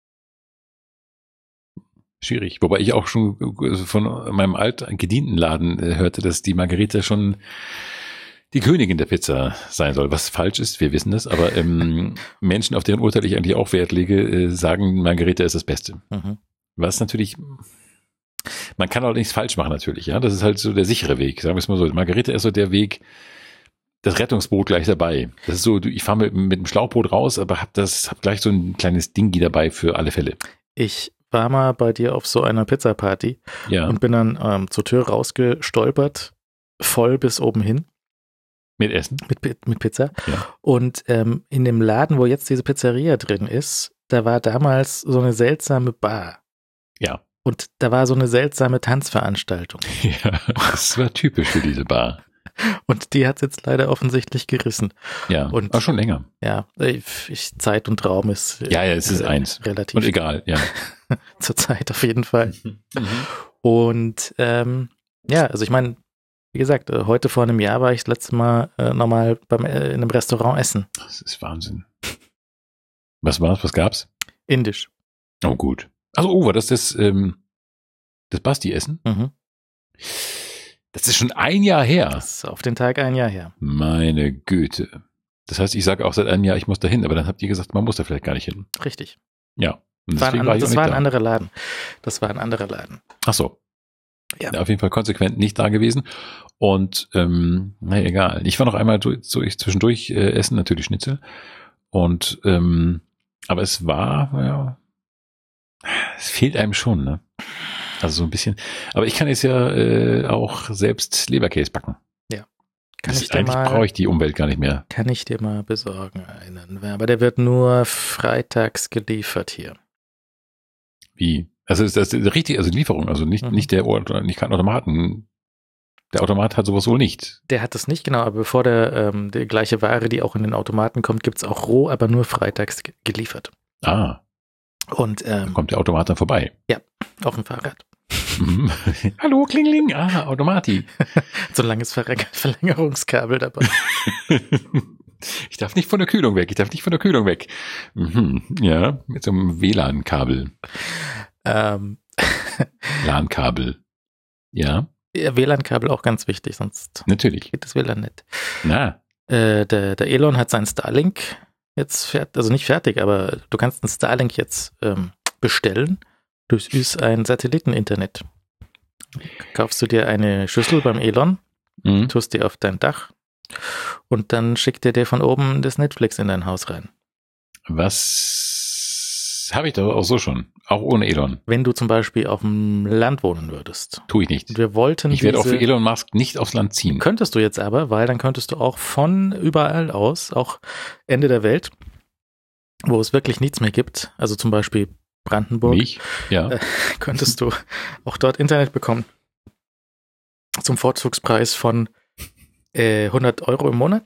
[SPEAKER 1] Schwierig. Wobei ich auch schon von meinem alt gedienten Laden hörte, dass die Margherita schon die Königin der Pizza sein soll. Was falsch ist, wir wissen das, aber ähm, Menschen, auf deren Urteil ich eigentlich auch Wert lege, äh, sagen, Margherita ist das Beste.
[SPEAKER 2] Mhm.
[SPEAKER 1] Was natürlich, man kann auch nichts falsch machen natürlich, ja. Das ist halt so der sichere Weg, sagen wir es mal so. Margherita ist so der Weg, das Rettungsboot gleich dabei. Das ist so, ich fahre mit, mit dem Schlauchboot raus, aber hab das, hab gleich so ein kleines Dingi dabei für alle Fälle.
[SPEAKER 2] Ich war mal bei dir auf so einer Pizza-Party
[SPEAKER 1] Ja.
[SPEAKER 2] und bin dann ähm, zur Tür rausgestolpert, voll bis oben hin.
[SPEAKER 1] Mit Essen?
[SPEAKER 2] Mit, mit Pizza.
[SPEAKER 1] Ja.
[SPEAKER 2] Und ähm, in dem Laden, wo jetzt diese Pizzeria drin ist, da war damals so eine seltsame Bar.
[SPEAKER 1] Ja.
[SPEAKER 2] Und da war so eine seltsame Tanzveranstaltung.
[SPEAKER 1] Ja, das war typisch für diese Bar.
[SPEAKER 2] Und die hat jetzt leider offensichtlich gerissen.
[SPEAKER 1] Ja,
[SPEAKER 2] und
[SPEAKER 1] auch schon länger.
[SPEAKER 2] Ja, ich, Zeit und Raum ist
[SPEAKER 1] ja, ja, es ist äh, eins.
[SPEAKER 2] Relativ.
[SPEAKER 1] Und egal, ja.
[SPEAKER 2] Zur Zeit auf jeden Fall.
[SPEAKER 1] Mhm.
[SPEAKER 2] Und ähm, ja, also ich meine, wie gesagt, heute vor einem Jahr war ich das letzte Mal äh, nochmal beim, äh, in einem Restaurant essen.
[SPEAKER 1] Das ist Wahnsinn. Was war's? Was gab's?
[SPEAKER 2] Indisch.
[SPEAKER 1] Oh, gut. Also, oh, war das das, ähm, das Basti-Essen?
[SPEAKER 2] Mhm.
[SPEAKER 1] Das ist schon ein Jahr her.
[SPEAKER 2] Das ist auf den Tag ein Jahr her.
[SPEAKER 1] Meine Güte. Das heißt, ich sage auch seit einem Jahr, ich muss da hin, aber dann habt ihr gesagt, man muss da vielleicht gar nicht hin.
[SPEAKER 2] Richtig.
[SPEAKER 1] Ja. Und
[SPEAKER 2] War ein,
[SPEAKER 1] war ich
[SPEAKER 2] das
[SPEAKER 1] auch
[SPEAKER 2] war ein
[SPEAKER 1] nicht da.
[SPEAKER 2] anderer Laden. Das war ein anderer Laden.
[SPEAKER 1] Ach so.
[SPEAKER 2] Ja.
[SPEAKER 1] Ja, auf jeden Fall konsequent nicht da gewesen. Und, ähm, naja, egal. Ich war noch einmal durch, so ich zwischendurch äh, essen, natürlich Schnitzel. Und, ähm, aber es war, ja, es fehlt einem schon, ne? Also so ein bisschen. Aber ich kann jetzt ja äh, auch selbst Leberkäse backen.
[SPEAKER 2] Ja. Kann
[SPEAKER 1] Das
[SPEAKER 2] ich dir
[SPEAKER 1] eigentlich
[SPEAKER 2] mal,
[SPEAKER 1] brauche ich die Umwelt gar nicht mehr.
[SPEAKER 2] kann ich dir mal besorgen einen. Aber der wird nur freitags geliefert hier.
[SPEAKER 1] Wie? Also ist das richtig, also die Lieferung, also nicht,
[SPEAKER 2] Mhm.
[SPEAKER 1] nicht der Ort, nicht kein Automaten. Der Automat hat sowas wohl nicht.
[SPEAKER 2] Der hat das nicht, genau, aber bevor der ähm, die gleiche Ware, die auch in den Automaten kommt, gibt's auch roh, aber nur freitags ge- geliefert.
[SPEAKER 1] Ah,
[SPEAKER 2] Und ähm,
[SPEAKER 1] kommt der Automat dann vorbei.
[SPEAKER 2] auf dem Fahrrad.
[SPEAKER 1] Mhm. Hallo, Klingling. Ah, Automati.
[SPEAKER 2] So ein langes Verlänger- Verlängerungskabel dabei.
[SPEAKER 1] Ich darf nicht von der Kühlung weg. Ich darf nicht von der Kühlung weg. Mhm. Ja, mit so einem W L A N-Kabel.
[SPEAKER 2] ähm,
[SPEAKER 1] LAN-Kabel. Ja,
[SPEAKER 2] ja, W L A N-Kabel auch ganz wichtig, sonst
[SPEAKER 1] natürlich.
[SPEAKER 2] geht das W L A N nicht.
[SPEAKER 1] Na,
[SPEAKER 2] Äh, der, der Elon hat sein Starlink jetzt fertig, also nicht fertig, aber du kannst ein Starlink jetzt ähm, bestellen. Das ist ein Satelliteninternet. Kaufst du dir eine Schüssel beim Elon,
[SPEAKER 1] mhm.
[SPEAKER 2] tust die auf dein Dach und dann schickt er dir von oben das Netflix in dein Haus rein.
[SPEAKER 1] Was habe ich doch auch so schon. Auch ohne Elon.
[SPEAKER 2] Wenn du zum Beispiel auf dem Land wohnen würdest.
[SPEAKER 1] Tue ich nicht.
[SPEAKER 2] Und wir wollten
[SPEAKER 1] Ich werde auch
[SPEAKER 2] diese-
[SPEAKER 1] für Elon Musk nicht aufs Land ziehen.
[SPEAKER 2] Könntest du jetzt aber, weil dann könntest du auch von überall aus, auch Ende der Welt, wo es wirklich nichts mehr gibt, also zum Beispiel Brandenburg,
[SPEAKER 1] Mich? Ja.
[SPEAKER 2] Äh, könntest du auch dort Internet bekommen. Zum Vorzugspreis von äh, hundert Euro im Monat.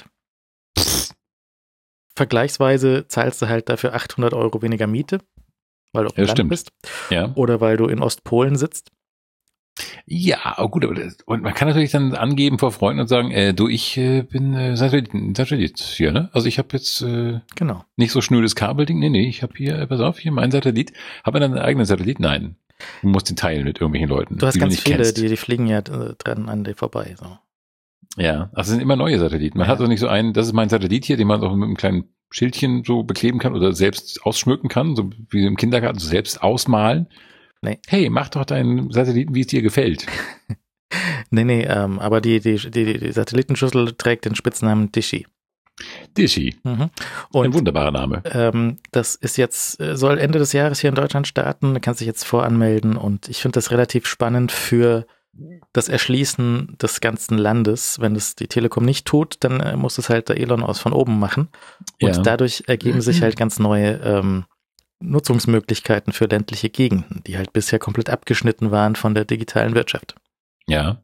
[SPEAKER 2] Vergleichsweise zahlst du halt dafür achthundert Euro weniger Miete, weil du auf dem
[SPEAKER 1] Ja,
[SPEAKER 2] Land
[SPEAKER 1] stimmt.
[SPEAKER 2] bist.
[SPEAKER 1] Ja.
[SPEAKER 2] Oder weil du in Ostpolen sitzt.
[SPEAKER 1] Ja, oh gut, aber das, und man kann natürlich dann angeben vor Freunden und sagen, äh, du, ich äh, bin äh, Satellit, Satellit hier, ne? Also ich habe jetzt äh,
[SPEAKER 2] Genau.
[SPEAKER 1] nicht so schnödes Kabelding, nee, nee, ich habe hier, äh, pass auf, hier mein Satellit. Habe einen eigenen Satellit? Nein. Du musst den teilen mit irgendwelchen Leuten,
[SPEAKER 2] Du hast
[SPEAKER 1] die
[SPEAKER 2] ganz
[SPEAKER 1] du nicht
[SPEAKER 2] viele,
[SPEAKER 1] kennst.
[SPEAKER 2] die, die fliegen ja äh, dran an dir vorbei. So.
[SPEAKER 1] Ja, also es sind immer neue Satelliten. Man
[SPEAKER 2] Ja.
[SPEAKER 1] hat also nicht so einen, das ist mein Satellit hier, den man auch mit einem kleinen Schildchen so bekleben kann oder selbst ausschmücken kann, so wie im Kindergarten, so selbst ausmalen.
[SPEAKER 2] Nee.
[SPEAKER 1] Hey, mach doch deinen Satelliten, wie es dir gefällt.
[SPEAKER 2] Nee, nee, ähm, aber die, die, die, die Satellitenschüssel trägt den Spitznamen Dishy.
[SPEAKER 1] Dishy.
[SPEAKER 2] Mhm.
[SPEAKER 1] Ein
[SPEAKER 2] Und
[SPEAKER 1] wunderbarer Name.
[SPEAKER 2] ähm, das ist jetzt, äh, soll Ende des Jahres hier in Deutschland starten. Du kannst dich jetzt voranmelden und ich finde das relativ spannend für das Erschließen des ganzen Landes. Wenn es die Telekom nicht tut, dann äh, muss es halt der Elon aus von oben machen. Und
[SPEAKER 1] Ja.
[SPEAKER 2] dadurch ergeben sich halt ganz neue ähm, Nutzungsmöglichkeiten für ländliche Gegenden, die halt bisher komplett abgeschnitten waren von der digitalen Wirtschaft.
[SPEAKER 1] Ja.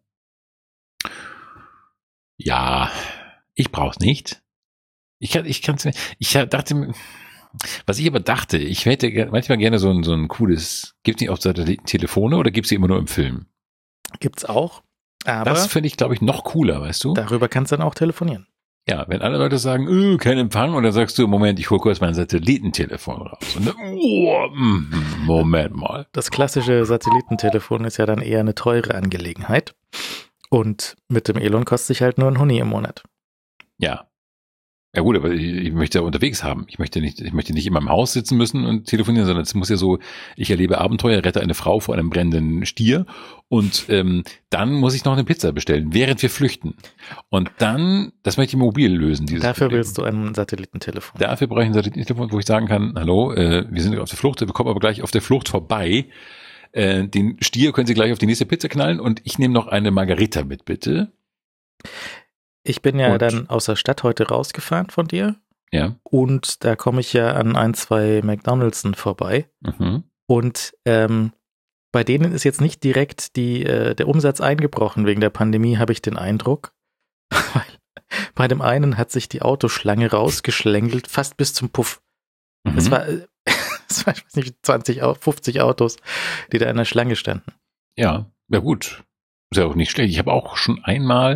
[SPEAKER 1] Ja, ich brauch's nicht. Ich kann, ich kann's mir, ich dachte, mir- was ich aber dachte, ich hätte ge- manchmal gerne so ein, so ein cooles, gibt's nicht auf Satellitentelefone oder gibt's die immer nur im Film?
[SPEAKER 2] Gibt's auch, aber
[SPEAKER 1] Das finde ich, glaube ich, noch cooler, weißt du?
[SPEAKER 2] darüber kannst du dann auch telefonieren.
[SPEAKER 1] Ja, wenn alle Leute sagen, öh, kein Empfang, und dann sagst du, Moment, ich hole kurz mein Satellitentelefon raus. Und dann, oh, mm, Moment mal.
[SPEAKER 2] Das klassische Satellitentelefon ist ja dann eher eine teure Angelegenheit. Und mit dem Elon kostet sich halt nur ein Huni im Monat.
[SPEAKER 1] Ja. Ja gut, aber ich, ich möchte ja unterwegs haben. Ich möchte nicht, ich möchte nicht immer im Haus sitzen müssen und telefonieren, sondern es muss ja so, ich erlebe Abenteuer, rette eine Frau vor einem brennenden Stier und ähm, dann muss ich noch eine Pizza bestellen, während wir flüchten. Und dann, das möchte ich mobil lösen. Dieses
[SPEAKER 2] Dafür
[SPEAKER 1] Problem.
[SPEAKER 2] willst du ein Satellitentelefon.
[SPEAKER 1] Dafür brauche ich ein Satellitentelefon, wo ich sagen kann, hallo, äh, wir sind auf der Flucht, wir kommen aber gleich auf der Flucht vorbei. Äh, den Stier können Sie gleich auf die nächste Pizza knallen und ich nehme noch eine Margarita mit, bitte.
[SPEAKER 2] Ich bin ja
[SPEAKER 1] Und-
[SPEAKER 2] dann aus der Stadt heute rausgefahren von dir
[SPEAKER 1] Ja.
[SPEAKER 2] und da komme ich ja an ein, zwei McDonald'sen vorbei
[SPEAKER 1] Mhm.
[SPEAKER 2] und ähm, bei denen ist jetzt nicht direkt die, äh, der Umsatz eingebrochen wegen der Pandemie, habe ich den Eindruck. Weil bei dem einen hat sich die Autoschlange rausgeschlängelt, fast bis zum Puff.
[SPEAKER 1] Mhm.
[SPEAKER 2] Es war, äh, es war, ich weiß nicht, zwanzig, Au- fünfzig Autos, die da in der Schlange standen.
[SPEAKER 1] Ja, ja gut. Ist ja auch nicht schlecht. Ich habe auch schon einmal,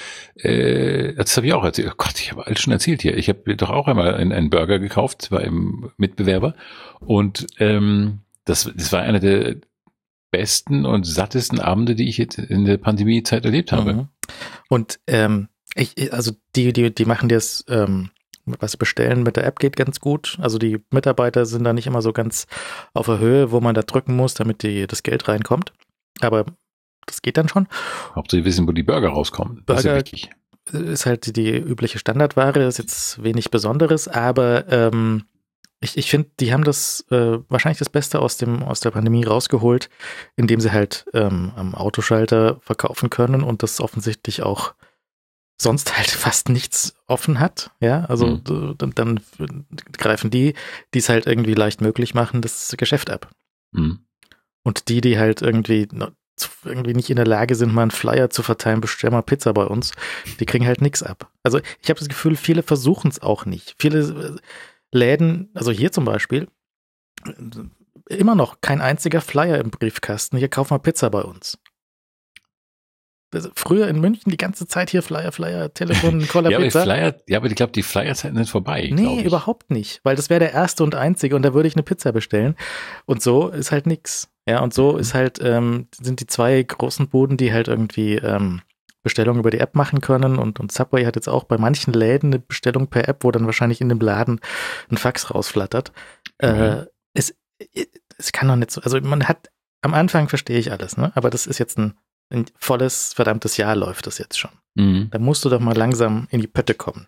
[SPEAKER 1] äh, das habe ich auch erzählt. Oh Gott, ich habe alles schon erzählt hier. Ich habe doch auch einmal einen, einen Burger gekauft beim Mitbewerber und ähm, das, das war einer der besten und sattesten Abende, die ich jetzt in der Pandemiezeit erlebt habe.
[SPEAKER 2] Mhm. Und ähm, ich, also die, die, die machen das, ähm, was bestellen mit der App geht ganz gut. Also die Mitarbeiter sind da nicht immer so ganz auf der Höhe, wo man da drücken muss, damit die, das Geld reinkommt. Aber das geht dann schon.
[SPEAKER 1] Hauptsache wissen, wo die Burger rauskommen. Das ist ja
[SPEAKER 2] Burger-
[SPEAKER 1] wichtig.
[SPEAKER 2] Ist halt die, die übliche Standardware, ist jetzt wenig Besonderes, aber ähm, ich, ich finde, die haben das äh, wahrscheinlich das Beste aus dem aus der Pandemie rausgeholt, indem sie halt ähm, am Autoschalter verkaufen können und das offensichtlich auch sonst halt fast nichts offen hat. Ja, also
[SPEAKER 1] Mhm.
[SPEAKER 2] d- dann, dann greifen die, die es halt irgendwie leicht möglich machen, das Geschäft ab.
[SPEAKER 1] Mhm.
[SPEAKER 2] Und die, die halt irgendwie noch zu- irgendwie nicht in der Lage sind, mal einen Flyer zu verteilen, bestell mal Pizza bei uns, die kriegen halt nichts ab. Also ich habe das Gefühl, viele versuchen es auch nicht. Viele äh, Läden, also hier zum Beispiel, äh, immer noch kein einziger Flyer im Briefkasten. Hier, kauf mal Pizza bei uns. Also früher in München die ganze Zeit hier Flyer, Flyer, Telefon, Cola,
[SPEAKER 1] Ja, aber die
[SPEAKER 2] Pizza.
[SPEAKER 1] Flyer, ja, aber ich glaube, die Flyer-Zeiten sind vorbei. glaub
[SPEAKER 2] Nee,
[SPEAKER 1] ich.
[SPEAKER 2] überhaupt nicht, weil das wäre der erste und einzige und da würde ich eine Pizza bestellen und so ist halt nix. Ja, und so
[SPEAKER 1] Mhm.
[SPEAKER 2] ist halt, ähm, sind die zwei großen Buden, die halt irgendwie ähm, Bestellungen über die App machen können und, und Subway hat jetzt auch bei manchen Läden eine Bestellung per App, wo dann wahrscheinlich in dem Laden ein Fax rausflattert. Äh,
[SPEAKER 1] Mhm.
[SPEAKER 2] es, es kann doch nicht so, also man hat, am Anfang verstehe ich alles, ne, aber das ist jetzt ein, ein volles, verdammtes Jahr läuft das jetzt schon.
[SPEAKER 1] Mhm.
[SPEAKER 2] Da musst du doch mal langsam in die Pötte kommen.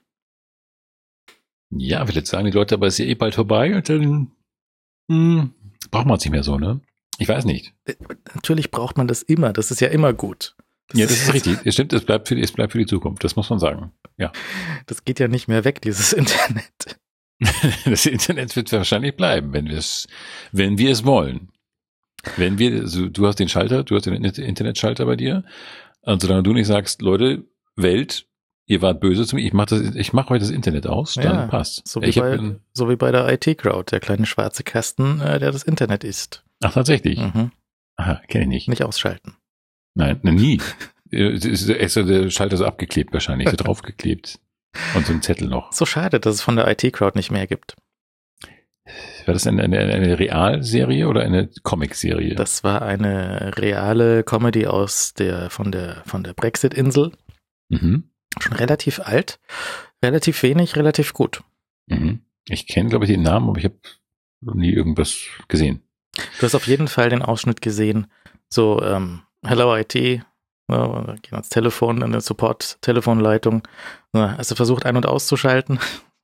[SPEAKER 1] Ja, vielleicht sagen die Leute, aber es ist ja eh bald vorbei und dann hm, braucht man es nicht mehr so, ne? Ich weiß nicht.
[SPEAKER 2] Natürlich braucht man das immer, das ist ja immer gut.
[SPEAKER 1] Ja, das ist richtig. Es stimmt, es bleibt für die, es bleibt für die Zukunft. Das muss man sagen. Ja.
[SPEAKER 2] Das geht ja nicht mehr weg, dieses Internet.
[SPEAKER 1] Das Internet wird wahrscheinlich bleiben, wenn wir es, wenn wir es wollen. Wenn wir, also du hast den Schalter, du hast den Internetschalter bei dir, und solange du nicht sagst, Leute, Welt, ihr wart böse zu mir, ich mach das, ich mach heute das Internet aus, dann
[SPEAKER 2] Ja,
[SPEAKER 1] passt.
[SPEAKER 2] So wie,
[SPEAKER 1] ich
[SPEAKER 2] bei,
[SPEAKER 1] hab,
[SPEAKER 2] so wie bei der I T-Crowd, der kleine schwarze Kasten, äh, der das Internet ist.
[SPEAKER 1] ach, tatsächlich?
[SPEAKER 2] Mhm.
[SPEAKER 1] Aha, kenne ich nicht.
[SPEAKER 2] Nicht ausschalten.
[SPEAKER 1] Nein, nie. Es ist extra der Schalter so abgeklebt wahrscheinlich, so draufgeklebt. Und so ein Zettel noch.
[SPEAKER 2] So schade, dass es von der I T-Crowd nicht mehr gibt.
[SPEAKER 1] War das eine, eine, eine Realserie oder eine Comicserie?
[SPEAKER 2] Das war eine reale Comedy aus der, von der, von der Brexit-Insel.
[SPEAKER 1] Mhm.
[SPEAKER 2] Schon relativ alt, relativ wenig, relativ gut.
[SPEAKER 1] Mhm. Ich kenne, glaube ich, den Namen, aber ich habe nie irgendwas gesehen.
[SPEAKER 2] Du hast auf jeden Fall den Ausschnitt gesehen, so, ähm, Hello I T, ja, gehen ans Telefon, in eine Support-Telefonleitung. Ja, hast du versucht, ein- und auszuschalten?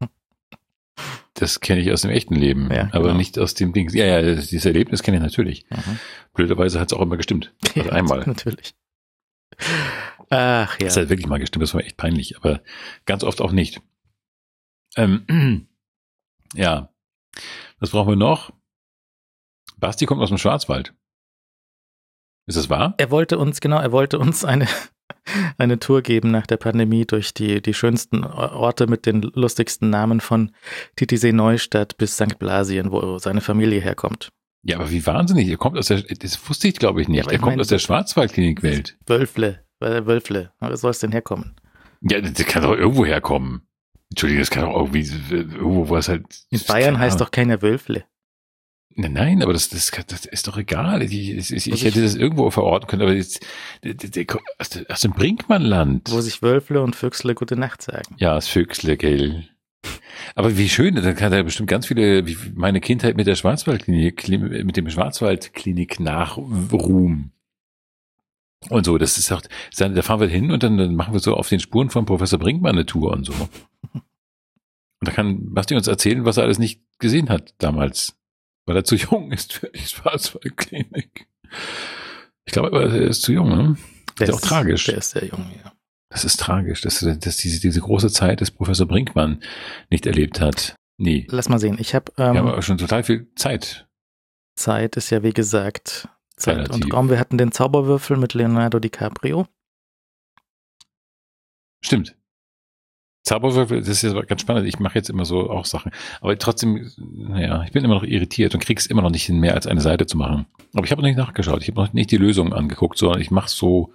[SPEAKER 1] Das kenne ich aus dem echten Leben,
[SPEAKER 2] Ja,
[SPEAKER 1] aber
[SPEAKER 2] genau.
[SPEAKER 1] nicht aus dem Ding. Ja, ja, dieses Erlebnis kenne ich natürlich.
[SPEAKER 2] Mhm.
[SPEAKER 1] Blöderweise hat es auch immer gestimmt. Also
[SPEAKER 2] Ja,
[SPEAKER 1] einmal.
[SPEAKER 2] Natürlich. Ach ja.
[SPEAKER 1] Das hat wirklich mal gestimmt, das war echt peinlich, aber ganz oft auch nicht. Ähm, ja, was brauchen wir noch? Basti kommt aus dem Schwarzwald. Ist das wahr?
[SPEAKER 2] Er wollte uns, genau, er wollte uns eine, eine Tour geben nach der Pandemie durch die, die schönsten Orte mit den lustigsten Namen von Titisee Neustadt bis Sankt Blasien, wo seine Familie herkommt.
[SPEAKER 1] Ja, aber wie wahnsinnig. Ihr kommt aus der, das wusste ich glaube ich nicht.
[SPEAKER 2] Ja, aber
[SPEAKER 1] er
[SPEAKER 2] ich
[SPEAKER 1] kommt
[SPEAKER 2] meine,
[SPEAKER 1] aus der Schwarzwaldklinik-Welt.
[SPEAKER 2] Wölfle, äh, Wölfle, wo soll es denn herkommen?
[SPEAKER 1] Ja, das kann doch irgendwo herkommen. Entschuldigung, das kann doch irgendwie, irgendwo, wo es halt.
[SPEAKER 2] In Bayern heißt doch keiner Wölfle.
[SPEAKER 1] Nein, nein, aber das, das, das ist doch egal. Ich, ich, ich, ich
[SPEAKER 2] sich-
[SPEAKER 1] hätte das irgendwo verorten können, aber jetzt, der, der, der, aus, der, aus dem Brinkmannland.
[SPEAKER 2] Wo sich Wölfle und Füchsle gute Nacht sagen.
[SPEAKER 1] Ja, das Füchsle, gell. Aber wie schön, dann kann er bestimmt ganz viele, wie meine Kindheit mit der Schwarzwaldklinik, mit dem Schwarzwaldklinik nachruhen. Und so, das ist auch, da fahren wir hin und dann, dann machen wir so auf den Spuren von Professor Brinkmann eine Tour und so. Und da kann Basti uns erzählen, was er alles nicht gesehen hat damals, weil er zu jung ist für die Schwarzwaldklinik. Ich glaube aber, er ist zu jung, ne? Das ist auch tragisch.
[SPEAKER 2] Der ist sehr jung, ja.
[SPEAKER 1] Das ist tragisch, dass, dass diese, diese große Zeit des Professor Brinkmann nicht erlebt hat. Nee.
[SPEAKER 2] Lass mal sehen, ich habe ähm,
[SPEAKER 1] Wir haben aber schon total viel Zeit.
[SPEAKER 2] Zeit ist ja wie gesagt Zeit
[SPEAKER 1] Relativ.
[SPEAKER 2] und Raum. Wir hatten den Zauberwürfel mit Leonardo DiCaprio.
[SPEAKER 1] Stimmt. Zauberwürfel, das ist ja ganz spannend. Ich mache jetzt immer so auch Sachen. Aber trotzdem, naja, ich bin immer noch irritiert und krieg's immer noch nicht hin, mehr als eine Seite zu machen. Aber ich habe noch nicht nachgeschaut. Ich habe noch nicht die Lösung angeguckt, sondern ich mache so,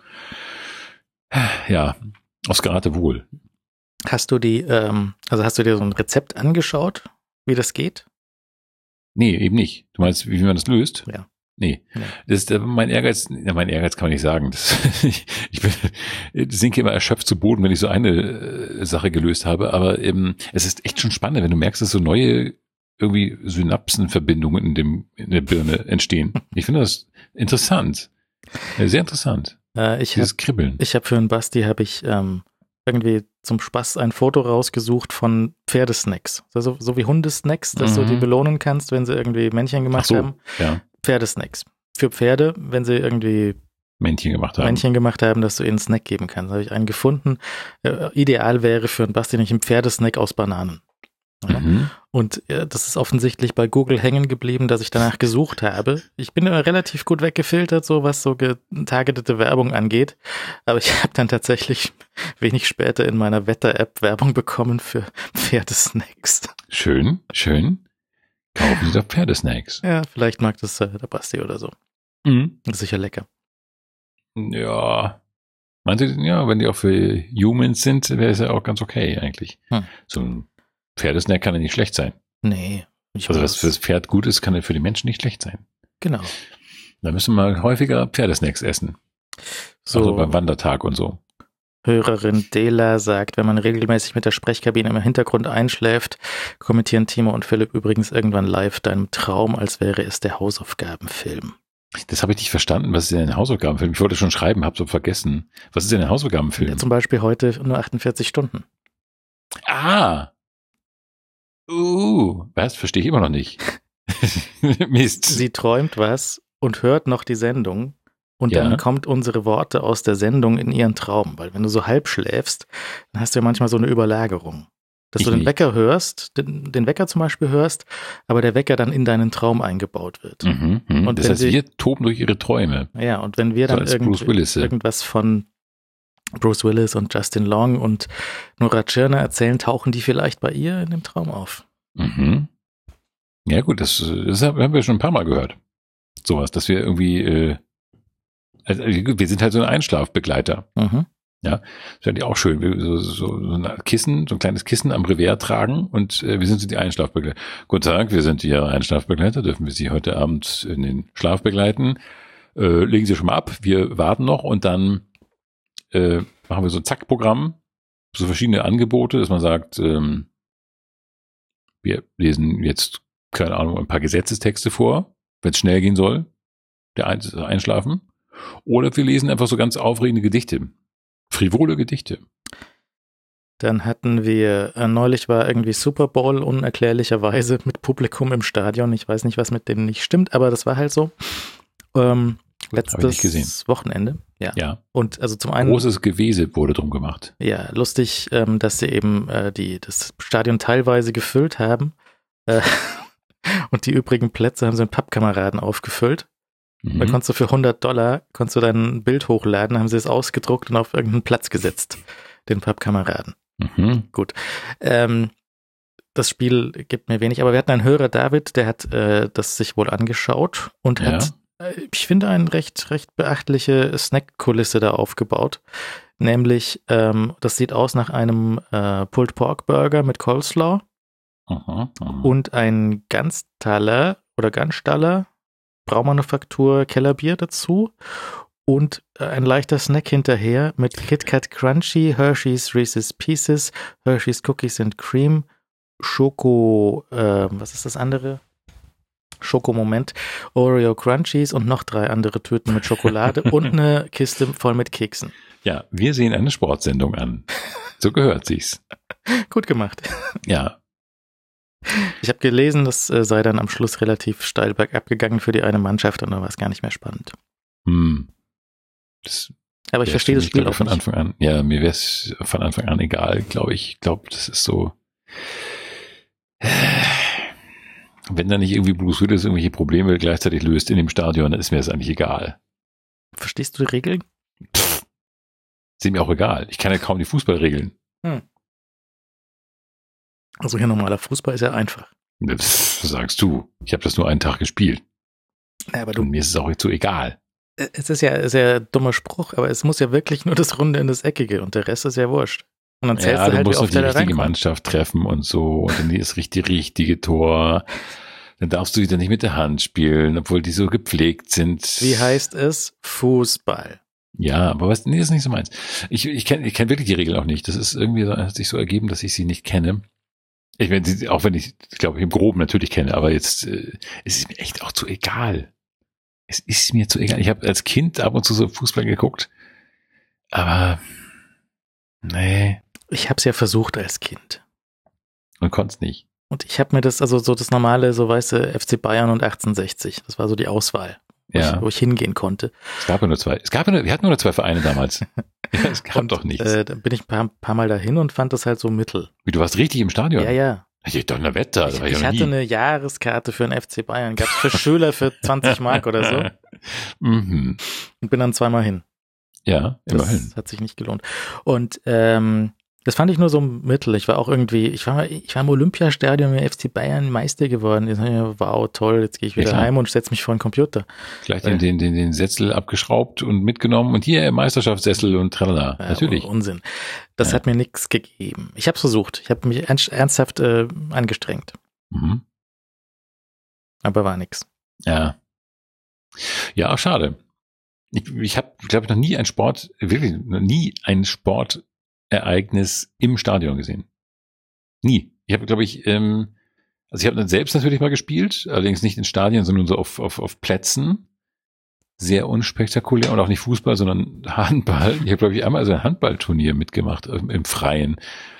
[SPEAKER 1] ja, aufs Geratewohl.
[SPEAKER 2] Hast du die, ähm, also hast du dir so ein Rezept angeschaut, wie das geht?
[SPEAKER 1] Nee, eben nicht. Du meinst, wie man das löst?
[SPEAKER 2] Ja.
[SPEAKER 1] Nee.
[SPEAKER 2] Ja.
[SPEAKER 1] Das ist äh, mein Ehrgeiz, ja, mein Ehrgeiz kann man nicht sagen. Das, ich, ich bin, sinke immer erschöpft zu Boden, wenn ich so eine äh, Sache gelöst habe. Aber ähm, es ist echt schon spannend, wenn du merkst, dass so neue irgendwie Synapsenverbindungen in dem in der Birne entstehen. Ich finde das interessant. Ja, sehr interessant.
[SPEAKER 2] Äh, ich habe
[SPEAKER 1] Dieses Kribbeln.
[SPEAKER 2] ich hab für einen Basti habe ich ähm, irgendwie zum Spaß ein Foto rausgesucht von Pferdesnacks. Also so wie Hundesnacks, dass
[SPEAKER 1] Mhm.
[SPEAKER 2] du die belohnen kannst, wenn sie irgendwie Männchen gemacht
[SPEAKER 1] Ach so,
[SPEAKER 2] haben.
[SPEAKER 1] ja.
[SPEAKER 2] Pferdesnacks. Für Pferde, wenn sie irgendwie
[SPEAKER 1] Männchen gemacht haben.
[SPEAKER 2] Männchen gemacht haben, dass du ihnen einen Snack geben kannst. Da habe ich einen gefunden. Äh, ideal wäre für einen Basti nicht ein Pferdesnack aus Bananen. Ja.
[SPEAKER 1] Mhm.
[SPEAKER 2] Und äh, das ist offensichtlich bei Google hängen geblieben, dass ich danach gesucht habe. Ich bin immer relativ gut weggefiltert, so was so getargetete Werbung angeht. Aber ich habe dann tatsächlich wenig später in meiner Wetter-App Werbung bekommen für Pferdesnacks.
[SPEAKER 1] Schön, schön. Kaufen Sie doch Pferdesnacks.
[SPEAKER 2] Ja, vielleicht mag das äh, der Basti oder so.
[SPEAKER 1] Mhm.
[SPEAKER 2] Das ist sicher lecker.
[SPEAKER 1] Ja. Meinst du, ja, wenn die auch für Humans sind, wäre es ja auch ganz okay eigentlich.
[SPEAKER 2] Hm.
[SPEAKER 1] So ein Pferdesnack kann ja nicht schlecht sein.
[SPEAKER 2] Nee. Ich
[SPEAKER 1] Also
[SPEAKER 2] weiß.
[SPEAKER 1] was für das Pferd gut ist, kann ja für die Menschen nicht schlecht sein.
[SPEAKER 2] Genau.
[SPEAKER 1] Da müssen wir mal häufiger Pferdesnacks essen.
[SPEAKER 2] So.
[SPEAKER 1] Also beim Wandertag und so.
[SPEAKER 2] Hörerin Dela sagt, wenn man regelmäßig mit der Sprechkabine im Hintergrund einschläft, kommentieren Timo und Philipp übrigens irgendwann live deinem Traum, als wäre es der Hausaufgabenfilm.
[SPEAKER 1] Das habe ich nicht verstanden. Was ist denn ein Hausaufgabenfilm? Ich wollte schon schreiben, habe so vergessen. Was ist denn ein Hausaufgabenfilm?
[SPEAKER 2] Ja, zum Beispiel heute nur achtundvierzig Stunden.
[SPEAKER 1] Ah! Uh, was? Verstehe ich immer noch nicht. Mist.
[SPEAKER 2] Sie träumt was und hört noch die Sendung und
[SPEAKER 1] Ja.
[SPEAKER 2] dann kommt unsere Worte aus der Sendung in ihren Traum, weil wenn du so halb schläfst, dann hast du ja manchmal so eine Überlagerung. Dass
[SPEAKER 1] Ich
[SPEAKER 2] du den
[SPEAKER 1] nicht.
[SPEAKER 2] Wecker hörst, den, den Wecker zum Beispiel hörst, aber der Wecker dann in deinen Traum eingebaut wird.
[SPEAKER 1] Mhm, mhm.
[SPEAKER 2] Und
[SPEAKER 1] Das
[SPEAKER 2] wenn
[SPEAKER 1] heißt,
[SPEAKER 2] sie-
[SPEAKER 1] wir toben durch ihre Träume.
[SPEAKER 2] Ja, und wenn wir
[SPEAKER 1] So
[SPEAKER 2] dann
[SPEAKER 1] als
[SPEAKER 2] irgend,
[SPEAKER 1] Bruce Willis, ja.
[SPEAKER 2] irgendwas von Bruce Willis und Justin Long und Nora Tschirner erzählen, tauchen die vielleicht bei ihr in dem Traum auf.
[SPEAKER 1] Mhm. Ja gut, das, das haben wir schon ein paar Mal gehört. Sowas, dass wir irgendwie, äh, also wir sind halt so ein Einschlafbegleiter.
[SPEAKER 2] Mhm.
[SPEAKER 1] Das fände ich auch schön. Wir so, so, so ein Kissen, so ein kleines Kissen am Revers tragen und äh, wir sind so die Einschlafbegleiter. Guten Tag, wir sind Ihre Einschlafbegleiter. Dürfen wir Sie heute Abend in den Schlaf begleiten? Äh, legen Sie schon mal ab. Wir warten noch und dann äh, machen wir so ein Zack-Programm, so verschiedene Angebote, dass man sagt, ähm, wir lesen jetzt, keine Ahnung, ein paar Gesetzestexte vor, wenn es schnell gehen soll, der Ein- Einschlafen. Oder wir lesen einfach so ganz aufregende Gedichte. Frivole Gedichte.
[SPEAKER 2] Dann hatten wir, äh, neulich war irgendwie Super Bowl unerklärlicherweise mit Publikum im Stadion. Ich weiß nicht, was mit denen nicht stimmt, aber das war halt so. Ähm,
[SPEAKER 1] Hab ich nicht gesehen.
[SPEAKER 2] letztes Wochenende. Ja.
[SPEAKER 1] Ja.
[SPEAKER 2] Und also zum einen,
[SPEAKER 1] Großes Gewese wurde drum gemacht.
[SPEAKER 2] ja, lustig, ähm, dass sie eben äh, die, das Stadion teilweise gefüllt haben. Äh, und die übrigen Plätze haben sie mit Pappkameraden aufgefüllt.
[SPEAKER 1] Mhm.
[SPEAKER 2] Da konntest du für hundert Dollar, konntest du dein Bild hochladen, haben sie es ausgedruckt und auf irgendeinen Platz gesetzt, den Pappkameraden.
[SPEAKER 1] Mhm.
[SPEAKER 2] Ähm, das Spiel gibt mir wenig, aber wir hatten einen Hörer, David, der hat äh, das sich wohl angeschaut und
[SPEAKER 1] Ja.
[SPEAKER 2] hat, äh, ich finde, eine recht, recht beachtliche Snack-Kulisse da aufgebaut. Nämlich, ähm, das sieht aus nach einem äh, Pulled Pork Burger mit Coleslaw
[SPEAKER 1] Aha, aha.
[SPEAKER 2] und ein Ganztaler oder Ganzstaller Braumanufaktur Kellerbier dazu und äh, ein leichter Snack hinterher mit KitKat Crunchy, Hershey's Reese's Pieces, Hershey's Cookies and Cream, Schoko, äh, was ist das andere? Schokomoment, Oreo Crunchies und noch drei andere Tüten mit Schokolade und eine Kiste voll mit Keksen.
[SPEAKER 1] Ja, wir sehen eine Sportsendung an. So gehört sich's.
[SPEAKER 2] Gut gemacht.
[SPEAKER 1] Ja.
[SPEAKER 2] Ich habe gelesen, das äh, sei dann am Schluss relativ steil bergab gegangen für die eine Mannschaft und dann war es gar nicht mehr spannend.
[SPEAKER 1] Hm. Das
[SPEAKER 2] Aber ich
[SPEAKER 1] wär's
[SPEAKER 2] verstehe
[SPEAKER 1] für
[SPEAKER 2] das
[SPEAKER 1] mich,
[SPEAKER 2] Spiel
[SPEAKER 1] glaub
[SPEAKER 2] auch
[SPEAKER 1] ich, von
[SPEAKER 2] nicht.
[SPEAKER 1] Anfang an. Ja, mir wäre es von Anfang an egal, glaube ich. Ich glaube, das ist so. Wenn da nicht irgendwie Bruce Willis irgendwelche Probleme gleichzeitig löst in dem Stadion, dann ist mir das eigentlich egal.
[SPEAKER 2] Verstehst du die Regeln?
[SPEAKER 1] Pff, ist mir auch egal. Ich kann ja kaum die Fußballregeln.
[SPEAKER 2] Also hier normaler Fußball ist ja einfach.
[SPEAKER 1] Das sagst du. Ich habe das nur einen Tag gespielt.
[SPEAKER 2] Ja, aber
[SPEAKER 1] Und
[SPEAKER 2] du,
[SPEAKER 1] mir ist es auch so egal.
[SPEAKER 2] es ist ja ein sehr dummer Spruch, aber es muss ja wirklich nur das Runde in das Eckige und der Rest ist ja wurscht. Und dann zählst
[SPEAKER 1] Ja,
[SPEAKER 2] du
[SPEAKER 1] du
[SPEAKER 2] halt, wie
[SPEAKER 1] musst noch
[SPEAKER 2] oft
[SPEAKER 1] die
[SPEAKER 2] er da
[SPEAKER 1] richtige
[SPEAKER 2] reinkommt.
[SPEAKER 1] Mannschaft treffen und so. Und dann das richtige, richtige Tor. Dann darfst du wieder nicht mit der Hand spielen, obwohl die so gepflegt sind.
[SPEAKER 2] Wie heißt es? Fußball.
[SPEAKER 1] Ja, aber was, nee, das ist nicht so meins. Ich, ich kenne ich kenn wirklich die Regeln auch nicht. Das ist irgendwie so, hat sich so ergeben, dass ich sie nicht kenne. Ich meine, sie- auch wenn ich, glaube ich, im Groben natürlich kenne, aber jetzt äh, es ist mir echt auch zu egal. Es ist mir zu egal. Ich habe als Kind ab und zu so Fußball geguckt, aber nee,
[SPEAKER 2] Ich habe es ja versucht als Kind.
[SPEAKER 1] man konnte es nicht.
[SPEAKER 2] Und ich habe mir das, also so das normale, so weißt du, F C Bayern und achtzehnhundertsechzig, das war so die Auswahl, wo,
[SPEAKER 1] Ja.
[SPEAKER 2] ich, wo ich hingehen konnte.
[SPEAKER 1] Es gab ja nur zwei. Es gab ja nur, wir hatten nur zwei Vereine damals. Ja, es gab
[SPEAKER 2] und,
[SPEAKER 1] doch nichts.
[SPEAKER 2] Äh, da bin ich ein paar, paar Mal dahin und fand das halt so mittel.
[SPEAKER 1] Wie, du warst richtig im Stadion?
[SPEAKER 2] Ja, ja.
[SPEAKER 1] Ich dachte, doch eine Wette, das
[SPEAKER 2] Ich,
[SPEAKER 1] war ja
[SPEAKER 2] ich
[SPEAKER 1] noch
[SPEAKER 2] hatte
[SPEAKER 1] nie.
[SPEAKER 2] eine Jahreskarte für einen F C Bayern, gab's für Schüler für zwanzig Mark oder so
[SPEAKER 1] Mhm.
[SPEAKER 2] und bin dann zweimal hin.
[SPEAKER 1] Ja,
[SPEAKER 2] Das
[SPEAKER 1] immerhin.
[SPEAKER 2] hat sich nicht gelohnt. Und ähm, das fand ich nur so mittel. Ich war auch irgendwie, ich war, mal- ich war im Olympiastadion mit F C Bayern Meister geworden. Ich dachte, wow, toll, jetzt gehe ich
[SPEAKER 1] Ja,
[SPEAKER 2] wieder
[SPEAKER 1] klar.
[SPEAKER 2] heim und setze mich vor den Computer.
[SPEAKER 1] Gleich den, den, den, den Sätzel abgeschraubt und mitgenommen und hier Meisterschaftssessel und tralala.
[SPEAKER 2] Ja,
[SPEAKER 1] Natürlich.
[SPEAKER 2] Unsinn. Das
[SPEAKER 1] Ja.
[SPEAKER 2] hat mir nichts gegeben. Ich habe es versucht. Ich habe mich ernst- ernsthaft äh, angestrengt.
[SPEAKER 1] Mhm.
[SPEAKER 2] Aber war nix.
[SPEAKER 1] Ja. Ja, schade. Ich, ich habe, glaube ich, noch nie ein Sport, wirklich noch nie ein Sportereignis im Stadion gesehen. Nie. Ich habe, glaube ich, ähm, also ich habe dann selbst natürlich mal gespielt, allerdings nicht in Stadien, sondern so auf, auf, auf Plätzen. Sehr unspektakulär und auch nicht Fußball, sondern Handball. Ich habe, glaube ich, einmal so ein Handballturnier mitgemacht im, im Freien.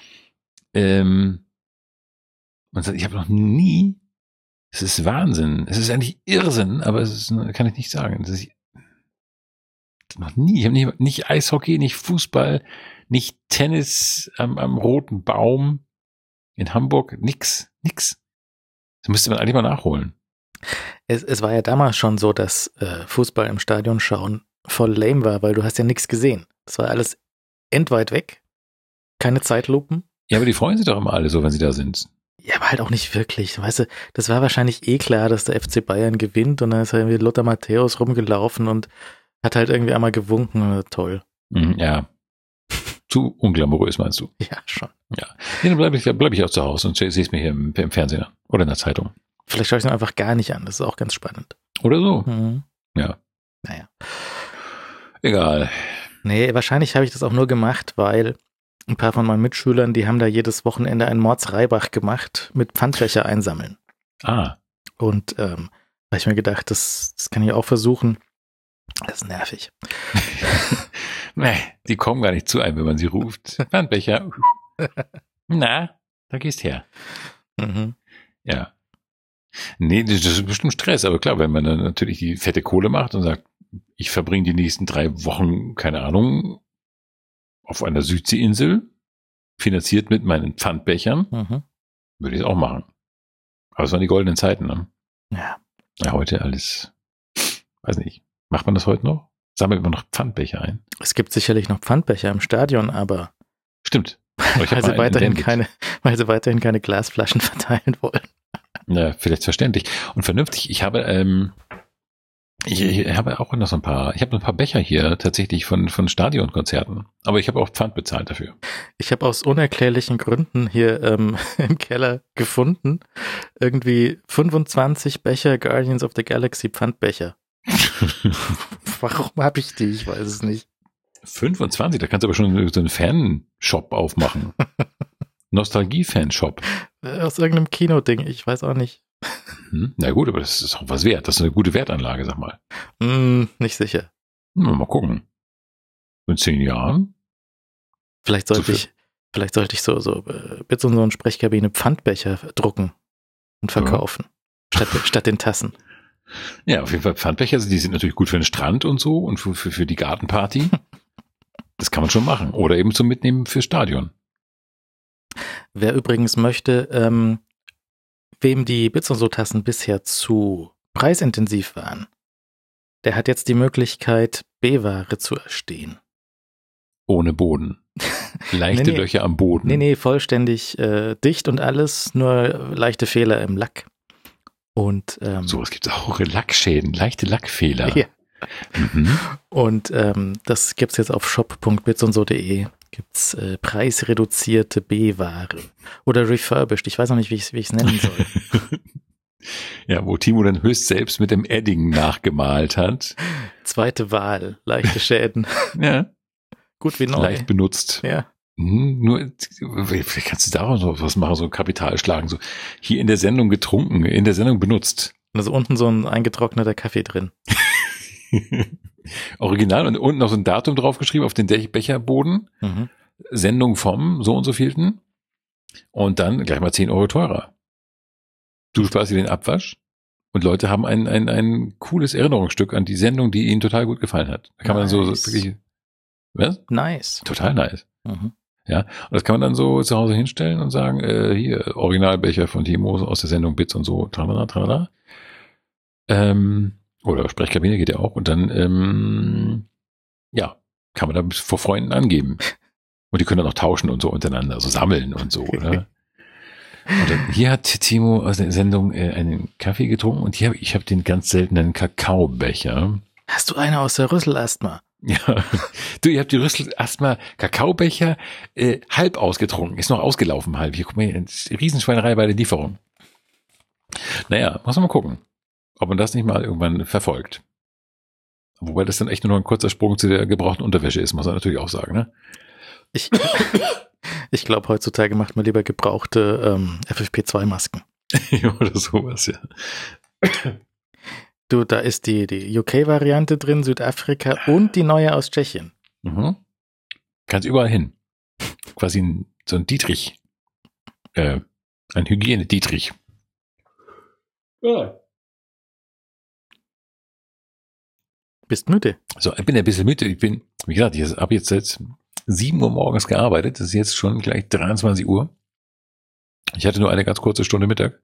[SPEAKER 1] Ähm, und ich habe noch nie, es ist Wahnsinn, es ist eigentlich Irrsinn, aber es ist, kann ich nicht sagen. Das ist noch nie, ich habe nicht, nicht Eishockey, nicht Fußball, nicht Tennis am, am roten Baum. In Hamburg nix, nix. Das müsste man eigentlich mal nachholen.
[SPEAKER 2] Es, es war ja damals schon so, dass äh, Fußball im Stadion schauen voll lame war, weil du hast ja nichts gesehen. Das war alles endweit weg. Keine Zeitlupen.
[SPEAKER 1] Ja, aber die freuen sich doch immer alle so, wenn sie da sind.
[SPEAKER 2] Ja, aber halt auch nicht wirklich. Weißt du, das war wahrscheinlich eh klar, dass der F C Bayern gewinnt und dann ist irgendwie Lothar Matthäus rumgelaufen und hat halt irgendwie einmal gewunken. Toll.
[SPEAKER 1] Mhm, ja. Zu unglamourös, meinst du?
[SPEAKER 2] Ja, schon.
[SPEAKER 1] Ja. Nee, dann bleibe ich, bleib ich auch zu Hause und sehe es mir hier im, im Fernsehen an. Oder in der Zeitung.
[SPEAKER 2] Vielleicht schaue ich es mir einfach gar nicht an. Das ist auch ganz spannend.
[SPEAKER 1] Oder so.
[SPEAKER 2] Mhm.
[SPEAKER 1] Ja.
[SPEAKER 2] Naja.
[SPEAKER 1] Egal.
[SPEAKER 2] Nee, wahrscheinlich habe ich das auch nur gemacht, weil ein paar von meinen Mitschülern, die haben da jedes Wochenende einen Mordsreibach gemacht mit Pfandbecher einsammeln.
[SPEAKER 1] Ah.
[SPEAKER 2] Und ähm, da habe ich mir gedacht, das, das kann ich auch versuchen. Das ist nervig.
[SPEAKER 1] Nee, die kommen gar nicht zu einem, wenn man sie ruft. Pfandbecher. Na, da gehst her.
[SPEAKER 2] Mhm.
[SPEAKER 1] Ja. Nee, das ist bestimmt Stress, aber klar, wenn man dann natürlich die fette Kohle macht und sagt, ich verbringe die nächsten drei Wochen, keine Ahnung, auf einer Südseeinsel, finanziert mit meinen Pfandbechern,
[SPEAKER 2] Mhm.
[SPEAKER 1] würde ich es auch machen. Aber es waren die goldenen Zeiten, ne?
[SPEAKER 2] Ja.
[SPEAKER 1] Ja, heute alles, weiß nicht, macht man das heute noch? Sammelt man noch Pfandbecher ein?
[SPEAKER 2] Es gibt sicherlich noch Pfandbecher im Stadion, aber
[SPEAKER 1] Stimmt. Aber ich hab
[SPEAKER 2] weil, sie
[SPEAKER 1] mal einen
[SPEAKER 2] weiterhin
[SPEAKER 1] entwendet.
[SPEAKER 2] keine, weil sie weiterhin keine Glasflaschen verteilen wollen.
[SPEAKER 1] Ja, vielleicht verständlich. Und vernünftig, ich habe, ähm, ich, ich habe auch noch so ein paar, ich habe ein paar Becher hier tatsächlich von, von Stadionkonzerten. Aber ich habe auch Pfand bezahlt dafür.
[SPEAKER 2] Ich habe aus unerklärlichen Gründen hier ähm, im Keller gefunden, irgendwie fünfundzwanzig Becher Guardians of the Galaxy Pfandbecher. Warum habe ich die? Ich weiß es nicht.
[SPEAKER 1] fünfundzwanzig, da kannst du aber schon so einen Fanshop aufmachen. Nostalgie-Fanshop.
[SPEAKER 2] Äh, Aus irgendeinem Kinoding, ich weiß auch nicht.
[SPEAKER 1] Hm, na gut, aber das ist auch was wert. Das ist eine gute Wertanlage, sag mal.
[SPEAKER 2] Hm, nicht sicher.
[SPEAKER 1] Hm, mal gucken. In zehn Jahren?
[SPEAKER 2] Vielleicht
[SPEAKER 1] So
[SPEAKER 2] sollte
[SPEAKER 1] viel.
[SPEAKER 2] ich, vielleicht sollte ich so, so äh, Bits und so eine Sprechkabine Pfandbecher drucken und verkaufen. Statt, statt den Tassen.
[SPEAKER 1] Ja, auf jeden Fall Pfandbecher, die sind natürlich gut für den Strand und so und für, für, für die Gartenparty. Das kann man schon machen. Oder eben zum Mitnehmen fürs Stadion.
[SPEAKER 2] Wer übrigens möchte, ähm, wem die Bits und so Tassen bisher zu preisintensiv waren, der hat jetzt die Möglichkeit, B-Ware zu erstehen.
[SPEAKER 1] Ohne Boden. Leichte
[SPEAKER 2] Nee, nee.
[SPEAKER 1] Löcher am Boden.
[SPEAKER 2] Nee, nee, vollständig äh, dicht und alles, nur leichte Fehler im Lack. Und, ähm,
[SPEAKER 1] Sowas gibt es auch. Lackschäden, leichte Lackfehler.
[SPEAKER 2] ja.
[SPEAKER 1] Mhm.
[SPEAKER 2] Und ähm, das gibt's jetzt auf shop punkt bits und so punkt de. Gibt's äh, preisreduzierte B-Ware. Oder refurbished. Ich weiß noch nicht, wie ich es nennen soll.
[SPEAKER 1] Ja, wo Timo dann höchst selbst mit dem Edding nachgemalt hat.
[SPEAKER 2] Zweite Wahl. Leichte Schäden.
[SPEAKER 1] Ja,
[SPEAKER 2] Gut wie neu.
[SPEAKER 1] leicht benutzt.
[SPEAKER 2] Ja.
[SPEAKER 1] Hm, nur, vielleicht kannst du daraus noch was machen, so ein Kapital schlagen. So, hier in der Sendung getrunken, in der Sendung benutzt.
[SPEAKER 2] Also unten so ein eingetrockneter Kaffee drin.
[SPEAKER 1] Original und unten noch so ein Datum draufgeschrieben auf den De- Becherboden.
[SPEAKER 2] Mhm.
[SPEAKER 1] Sendung vom so und so vielten. Und dann gleich mal zehn Euro teurer. Du sparst dir den Abwasch und Leute haben ein, ein, ein cooles Erinnerungsstück an die Sendung, die ihnen total gut gefallen hat. Da kann man so,
[SPEAKER 2] Nice.
[SPEAKER 1] so wirklich, was?
[SPEAKER 2] Nice.
[SPEAKER 1] Total nice.
[SPEAKER 2] Mhm.
[SPEAKER 1] Ja, und das kann man dann so zu Hause hinstellen und sagen, äh, hier, Originalbecher von Timo aus der Sendung Bits und so, tralala, tralala. Ähm, oder Sprechkabine geht ja auch. Und dann, ähm, ja, kann man da vor Freunden angeben. Und die können dann auch tauschen und so untereinander, so sammeln und so, oder? Und dann, hier hat Timo aus der Sendung äh, einen Kaffee getrunken und hier hab, ich habe den ganz seltenen Kakaobecher.
[SPEAKER 2] Hast du eine aus der Rüsselasthma?
[SPEAKER 1] Ja, du, ihr habt die Rüssel-Asthma Kakaobecher äh, halb ausgetrunken, ist noch ausgelaufen halb. Hier, guck mal, hier, Riesenschweinerei bei der Lieferung. Naja, muss man mal gucken, ob man das nicht mal irgendwann verfolgt. Wobei das dann echt nur noch ein kurzer Sprung zu der gebrauchten Unterwäsche ist, muss man natürlich auch sagen, ne?
[SPEAKER 2] Ich, ich glaube, heutzutage macht man lieber gebrauchte ähm, F F P zwei Masken.
[SPEAKER 1] Oder sowas, ja.
[SPEAKER 2] Du, da ist die, die U K-Variante drin, Südafrika und die neue aus Tschechien.
[SPEAKER 1] Mhm. Kannst überall hin. Quasi ein, so ein Dietrich. Äh, ein Hygiene-Dietrich. Ja.
[SPEAKER 2] Bist müde?
[SPEAKER 1] So, ich bin ein bisschen müde. Ich bin, wie gesagt, ich habe jetzt seit sieben Uhr morgens gearbeitet. Das ist jetzt schon gleich dreiundzwanzig Uhr. Ich hatte nur eine ganz kurze Stunde Mittag.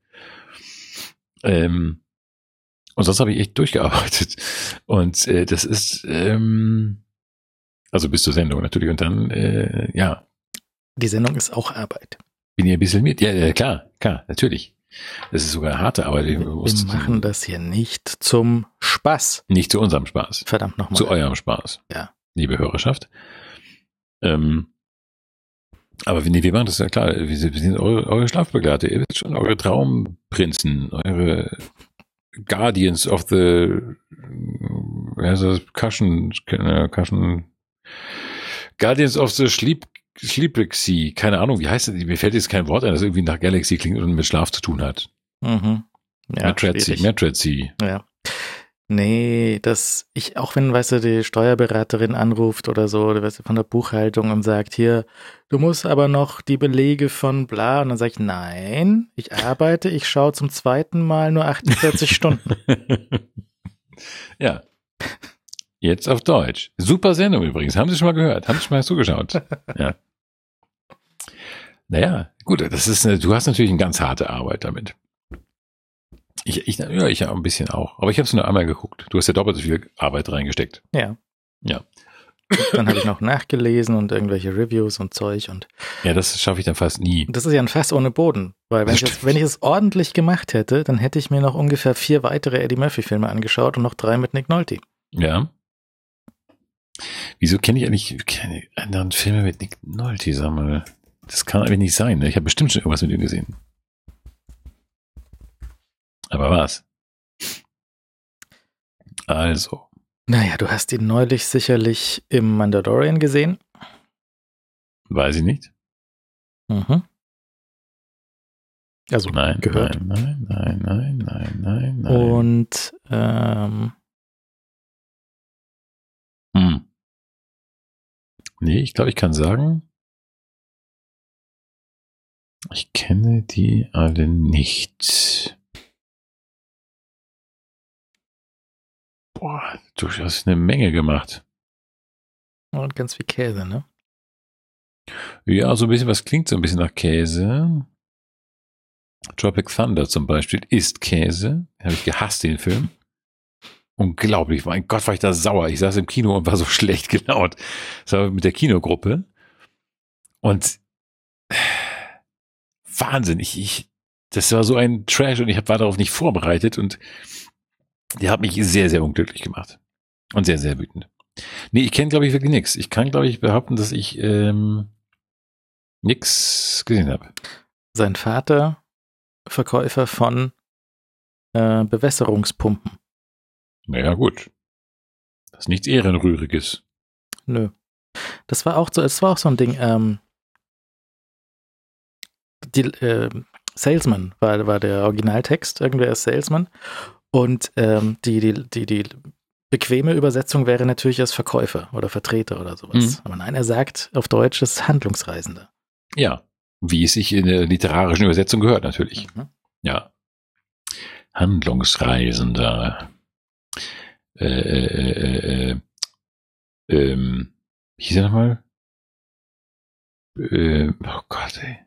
[SPEAKER 1] Ähm, und sonst habe ich echt durchgearbeitet. Und äh, das ist, ähm, also bis zur Sendung natürlich. Und dann, äh, ja.
[SPEAKER 2] Die Sendung ist auch Arbeit.
[SPEAKER 1] Bin ich ein bisschen mit? Ja, ja, klar, klar, natürlich. Das ist sogar harte Arbeit.
[SPEAKER 2] Wir, wir machen das hier nicht zum Spaß.
[SPEAKER 1] Nicht zu unserem Spaß.
[SPEAKER 2] Verdammt nochmal.
[SPEAKER 1] Zu eurem Spaß.
[SPEAKER 2] Ja.
[SPEAKER 1] Liebe Hörerschaft. Ähm, aber nee, wir machen das ja klar. Wir sind, wir sind eure, eure Schlafbegleiter. Ihr wisst schon, eure Traumprinzen, eure Guardians of the also Cushion, Cushion, Guardians of the Sleep, Sleepexy. Keine Ahnung, wie heißt das? Mir fällt jetzt kein Wort ein, das irgendwie nach Galaxy klingt und mit Schlaf zu tun hat.
[SPEAKER 2] Mhm. Ja,
[SPEAKER 1] Matratzy, Matratzy.
[SPEAKER 2] Ja. Nee, das, ich, auch wenn, weißt du, die Steuerberaterin anruft oder so, oder weißt du, von der Buchhaltung und sagt, hier, du musst aber noch die Belege von bla, und dann sage ich, nein, ich arbeite, ich schaue zum zweiten Mal nur achtundvierzig Stunden.
[SPEAKER 1] Ja. Jetzt auf Deutsch. Super Sendung übrigens. Haben Sie schon mal gehört? Haben Sie schon mal zugeschaut? Ja. Naja, gut, das ist, du hast natürlich eine ganz harte Arbeit damit. Ich, ich, ja, ich ein bisschen auch. Aber ich habe es nur einmal geguckt. Du hast ja doppelt so viel Arbeit reingesteckt.
[SPEAKER 2] Ja.
[SPEAKER 1] Ja.
[SPEAKER 2] Dann habe ich noch nachgelesen und irgendwelche Reviews und Zeug und.
[SPEAKER 1] Ja, das schaffe ich dann fast nie.
[SPEAKER 2] Das ist ja ein Fass ohne Boden. Weil wenn ich, es, wenn ich es ordentlich gemacht hätte, dann hätte ich mir noch ungefähr vier weitere Eddie Murphy-Filme angeschaut und noch drei mit Nick Nolte.
[SPEAKER 1] Ja. Wieso kenne ich eigentlich keine anderen Filme mit Nick Nolte, sag mal. Das kann eigentlich nicht sein. Ne? Ich habe bestimmt schon irgendwas mit ihm gesehen. Aber was? Also.
[SPEAKER 2] Naja, du hast ihn neulich sicherlich im Mandalorian gesehen.
[SPEAKER 1] Weiß ich nicht.
[SPEAKER 2] Mhm. Also
[SPEAKER 1] nein,
[SPEAKER 2] gehört.
[SPEAKER 1] Nein, nein, nein, nein, nein, nein.
[SPEAKER 2] Und ähm,
[SPEAKER 1] hm. Nee, ich glaube, ich kann sagen, ich kenne die alle nicht. Boah, du hast eine Menge gemacht.
[SPEAKER 2] Und ganz viel Käse, ne?
[SPEAKER 1] Ja, so ein bisschen, was klingt so ein bisschen nach Käse. Tropic Thunder zum Beispiel ist Käse. Habe ich gehasst, den Film. Unglaublich, mein Gott, war ich da sauer. Ich saß im Kino und war so schlecht gelaunt. Das war mit der Kinogruppe. Und Wahnsinn, ich, ich, das war so ein Trash und ich war darauf nicht vorbereitet und der hat mich sehr, sehr unglücklich gemacht. Und sehr, sehr wütend. Nee, ich kenne, glaube ich, wirklich nichts. Ich kann, glaube ich, behaupten, dass ich ähm, nichts gesehen habe.
[SPEAKER 2] Sein Vater, Verkäufer von äh, Bewässerungspumpen.
[SPEAKER 1] Naja, gut. Das ist nichts Ehrenrühriges.
[SPEAKER 2] Nö. Das war auch so, es war auch so ein Ding, ähm, die, äh, Salesman war, war der Originaltext, irgendwer ist Salesman. Und ähm, die, die, die, die bequeme Übersetzung wäre natürlich als Verkäufer oder Vertreter oder sowas. Mhm. Aber nein, er sagt auf Deutsch, es ist Handlungsreisender.
[SPEAKER 1] Ja, wie es sich in der literarischen Übersetzung gehört, natürlich. Mhm. Ja. Handlungsreisender. Äh, äh, äh, äh, ähm, wie hieß er nochmal? Äh, oh Gott, ey.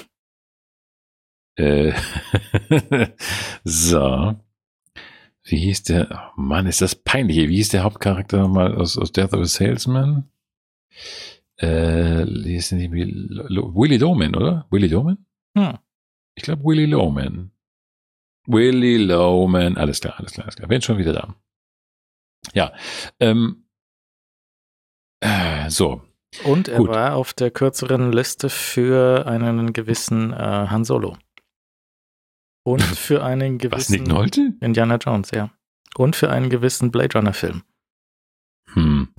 [SPEAKER 1] Äh, so. Wie hieß der? Oh Mann, ist das peinlich. Wie hieß der Hauptcharakter nochmal aus, aus Death of a Salesman? Äh, Willy Loman, oder? Willy Loman?
[SPEAKER 2] Hm.
[SPEAKER 1] Ich glaube Willy Loman. Willy Loman. Alles klar, alles klar, alles klar. Bin schon wieder da. Ja. Ähm, äh, so.
[SPEAKER 2] Und er Gut. war auf der kürzeren Liste für einen gewissen äh, Han Solo. Und für einen gewissen
[SPEAKER 1] Was, Nick Nolte?
[SPEAKER 2] Indiana Jones, ja. Und für einen gewissen Blade Runner Film.
[SPEAKER 1] Hm.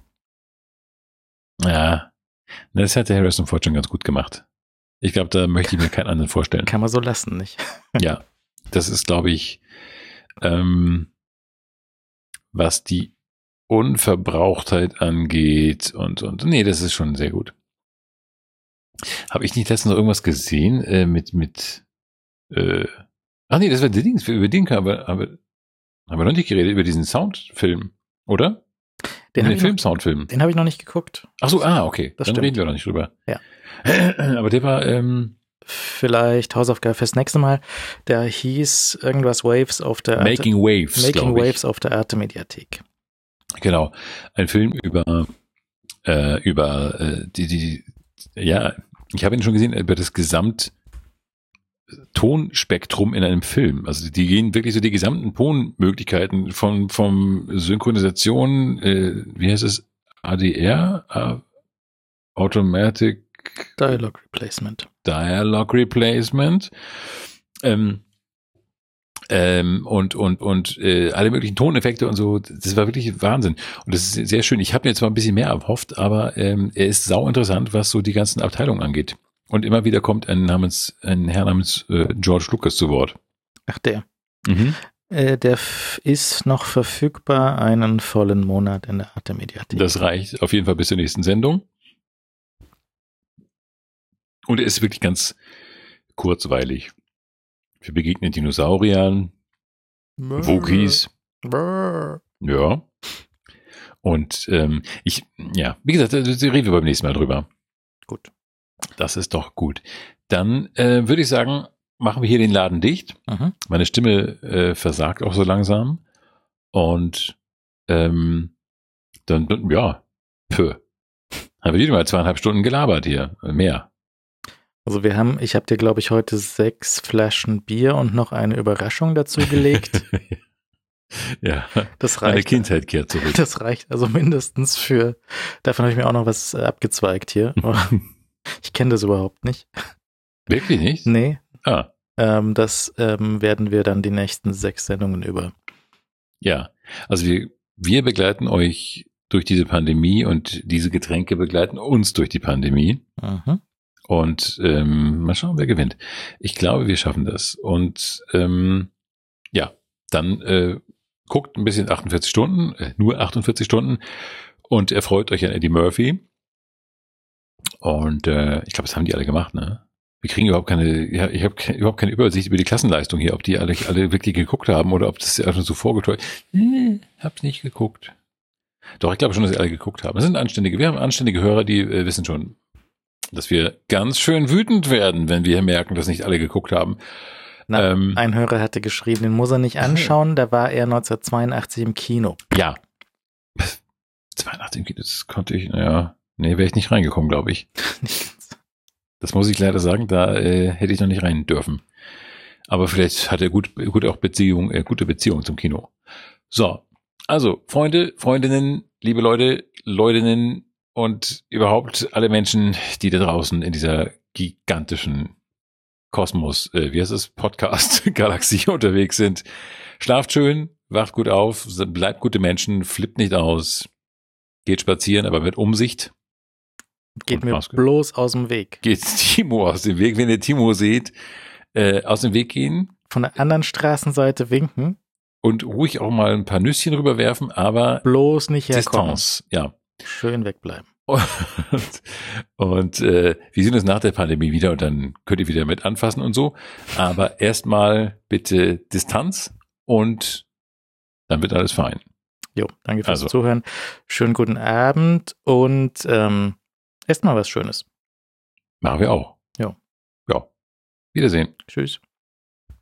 [SPEAKER 1] Ja. Das hat der Harrison Ford schon ganz gut gemacht. Ich glaube, da möchte ich mir keinen anderen vorstellen.
[SPEAKER 2] Kann man so lassen, nicht?
[SPEAKER 1] Ja. Das ist, glaube ich, ähm, was die Unverbrauchtheit angeht und, und, nee, das ist schon sehr gut. Habe ich nicht letztens noch irgendwas gesehen, äh, mit, mit, äh, ach nee, das war der Ding, über den haben wir, haben wir, haben wir noch nicht geredet, über diesen Soundfilm, oder?
[SPEAKER 2] Den,
[SPEAKER 1] den Film-Soundfilm.
[SPEAKER 2] Den habe ich noch nicht geguckt.
[SPEAKER 1] Ach so, ah, okay.
[SPEAKER 2] Das
[SPEAKER 1] Dann
[SPEAKER 2] stimmt.
[SPEAKER 1] reden wir noch nicht drüber.
[SPEAKER 2] Ja.
[SPEAKER 1] Aber der war, ähm,
[SPEAKER 2] vielleicht Hausaufgabe fürs nächste Mal. Der hieß irgendwas Waves auf der
[SPEAKER 1] Making
[SPEAKER 2] Arte,
[SPEAKER 1] Waves,
[SPEAKER 2] Making
[SPEAKER 1] ich.
[SPEAKER 2] Waves auf der Arte Mediathek.
[SPEAKER 1] Genau. Ein Film über, äh, über äh, die, die, ja, ich habe ihn schon gesehen, über das Gesamt Tonspektrum in einem Film. Also die gehen wirklich so die gesamten Tonmöglichkeiten von vom Synchronisation, äh, wie heißt es, A D R, uh, Automatic
[SPEAKER 2] Dialogue Replacement.
[SPEAKER 1] Dialogue Replacement. Ähm, ähm, und und und äh, alle möglichen Toneffekte und so. Das war wirklich Wahnsinn. Und das ist sehr schön. Ich habe mir zwar ein bisschen mehr erhofft, aber ähm, er ist sau interessant, was so die ganzen Abteilungen angeht. Und immer wieder kommt ein namens, ein Herr namens äh, George Lucas zu Wort.
[SPEAKER 2] Ach, der.
[SPEAKER 1] Mhm.
[SPEAKER 2] Äh, der f- ist noch verfügbar einen vollen Monat in der Arte Mediathek.
[SPEAKER 1] Das reicht auf jeden Fall bis zur nächsten Sendung. Und er ist wirklich ganz kurzweilig. Wir begegnen Dinosauriern, Wookies. Ja. Und ähm, ich, ja, wie gesagt, da reden wir beim nächsten Mal drüber.
[SPEAKER 2] Gut.
[SPEAKER 1] Das ist doch gut. Dann äh, würde ich sagen, machen wir hier den Laden dicht.
[SPEAKER 2] Mhm.
[SPEAKER 1] Meine Stimme äh, versagt auch so langsam. Und ähm, dann, ja, pö. Haben wir wieder mal zweieinhalb Stunden gelabert hier. Mehr.
[SPEAKER 2] Also wir haben, ich habe dir, glaube ich, heute sechs Flaschen Bier und noch eine Überraschung dazu gelegt.
[SPEAKER 1] Ja,
[SPEAKER 2] Das
[SPEAKER 1] meine
[SPEAKER 2] reicht.
[SPEAKER 1] Kindheit kehrt zurück.
[SPEAKER 2] Das reicht also mindestens für, davon habe ich mir auch noch was äh, abgezweigt hier. Ich kenne das überhaupt nicht.
[SPEAKER 1] Wirklich nicht?
[SPEAKER 2] Nee.
[SPEAKER 1] Ah.
[SPEAKER 2] Ähm, das ähm, werden wir dann die nächsten sechs Sendungen über.
[SPEAKER 1] Ja, also wir, wir begleiten euch durch diese Pandemie und diese Getränke begleiten uns durch die Pandemie.
[SPEAKER 2] Mhm.
[SPEAKER 1] Und ähm, mal schauen, wer gewinnt. Ich glaube, wir schaffen das. Und ähm, ja, dann äh, guckt ein bisschen achtundvierzig Stunden, äh, nur achtundvierzig Stunden und erfreut euch an Eddie Murphy. Und äh, ich glaube, das haben die alle gemacht, ne? Wir kriegen überhaupt keine, ja, ich habe ke- überhaupt keine Übersicht über die Klassenleistung hier, ob die alle, alle wirklich geguckt haben oder ob das einfach so vorgetäuscht. Nee, hab's nicht geguckt. Doch, ich glaube schon, dass sie alle geguckt haben. Das sind anständige, wir haben anständige Hörer, die äh, wissen schon, dass wir ganz schön wütend werden, wenn wir merken, dass nicht alle geguckt haben.
[SPEAKER 2] Na,
[SPEAKER 1] Ähm,
[SPEAKER 2] ein Hörer hatte geschrieben, den muss er nicht anschauen, da war er neunzehnhundertzweiundachtzig im Kino.
[SPEAKER 1] Ja. zweiundachtzig, das konnte ich, naja, nee, wäre ich nicht reingekommen, glaube ich.
[SPEAKER 2] Nicht ganz.
[SPEAKER 1] Das muss ich leider sagen, da äh, hätte ich noch nicht rein dürfen. Aber vielleicht hat er gut, gut auch Beziehung, äh, gute Beziehung zum Kino. So, also Freunde, Freundinnen, liebe Leute, Leutinnen und überhaupt alle Menschen, die da draußen in dieser gigantischen Kosmos, äh, wie heißt es, Podcast-Galaxie unterwegs sind. Schlaft schön, wacht gut auf, bleibt gute Menschen, flippt nicht aus, geht spazieren, aber mit Umsicht.
[SPEAKER 2] Geht
[SPEAKER 1] Und
[SPEAKER 2] mir
[SPEAKER 1] Maske.
[SPEAKER 2] bloß aus dem Weg.
[SPEAKER 1] Geht Timo aus dem Weg. Wenn ihr Timo seht, äh, aus dem Weg gehen
[SPEAKER 2] Von der anderen Straßenseite winken,
[SPEAKER 1] und ruhig auch mal ein paar Nüsschen rüberwerfen, aber
[SPEAKER 2] bloß nicht herkommen.
[SPEAKER 1] Distanz, ja.
[SPEAKER 2] Schön wegbleiben.
[SPEAKER 1] Und, und äh, wir sehen uns nach der Pandemie wieder und dann könnt ihr wieder mit anfassen und so. Aber erstmal bitte Distanz und dann wird alles fein.
[SPEAKER 2] Jo, danke fürs
[SPEAKER 1] Also.
[SPEAKER 2] Zuhören. Schönen guten Abend und ähm, esst mal was Schönes.
[SPEAKER 1] Machen wir auch.
[SPEAKER 2] Ja.
[SPEAKER 1] Ja. Wiedersehen.
[SPEAKER 2] Tschüss.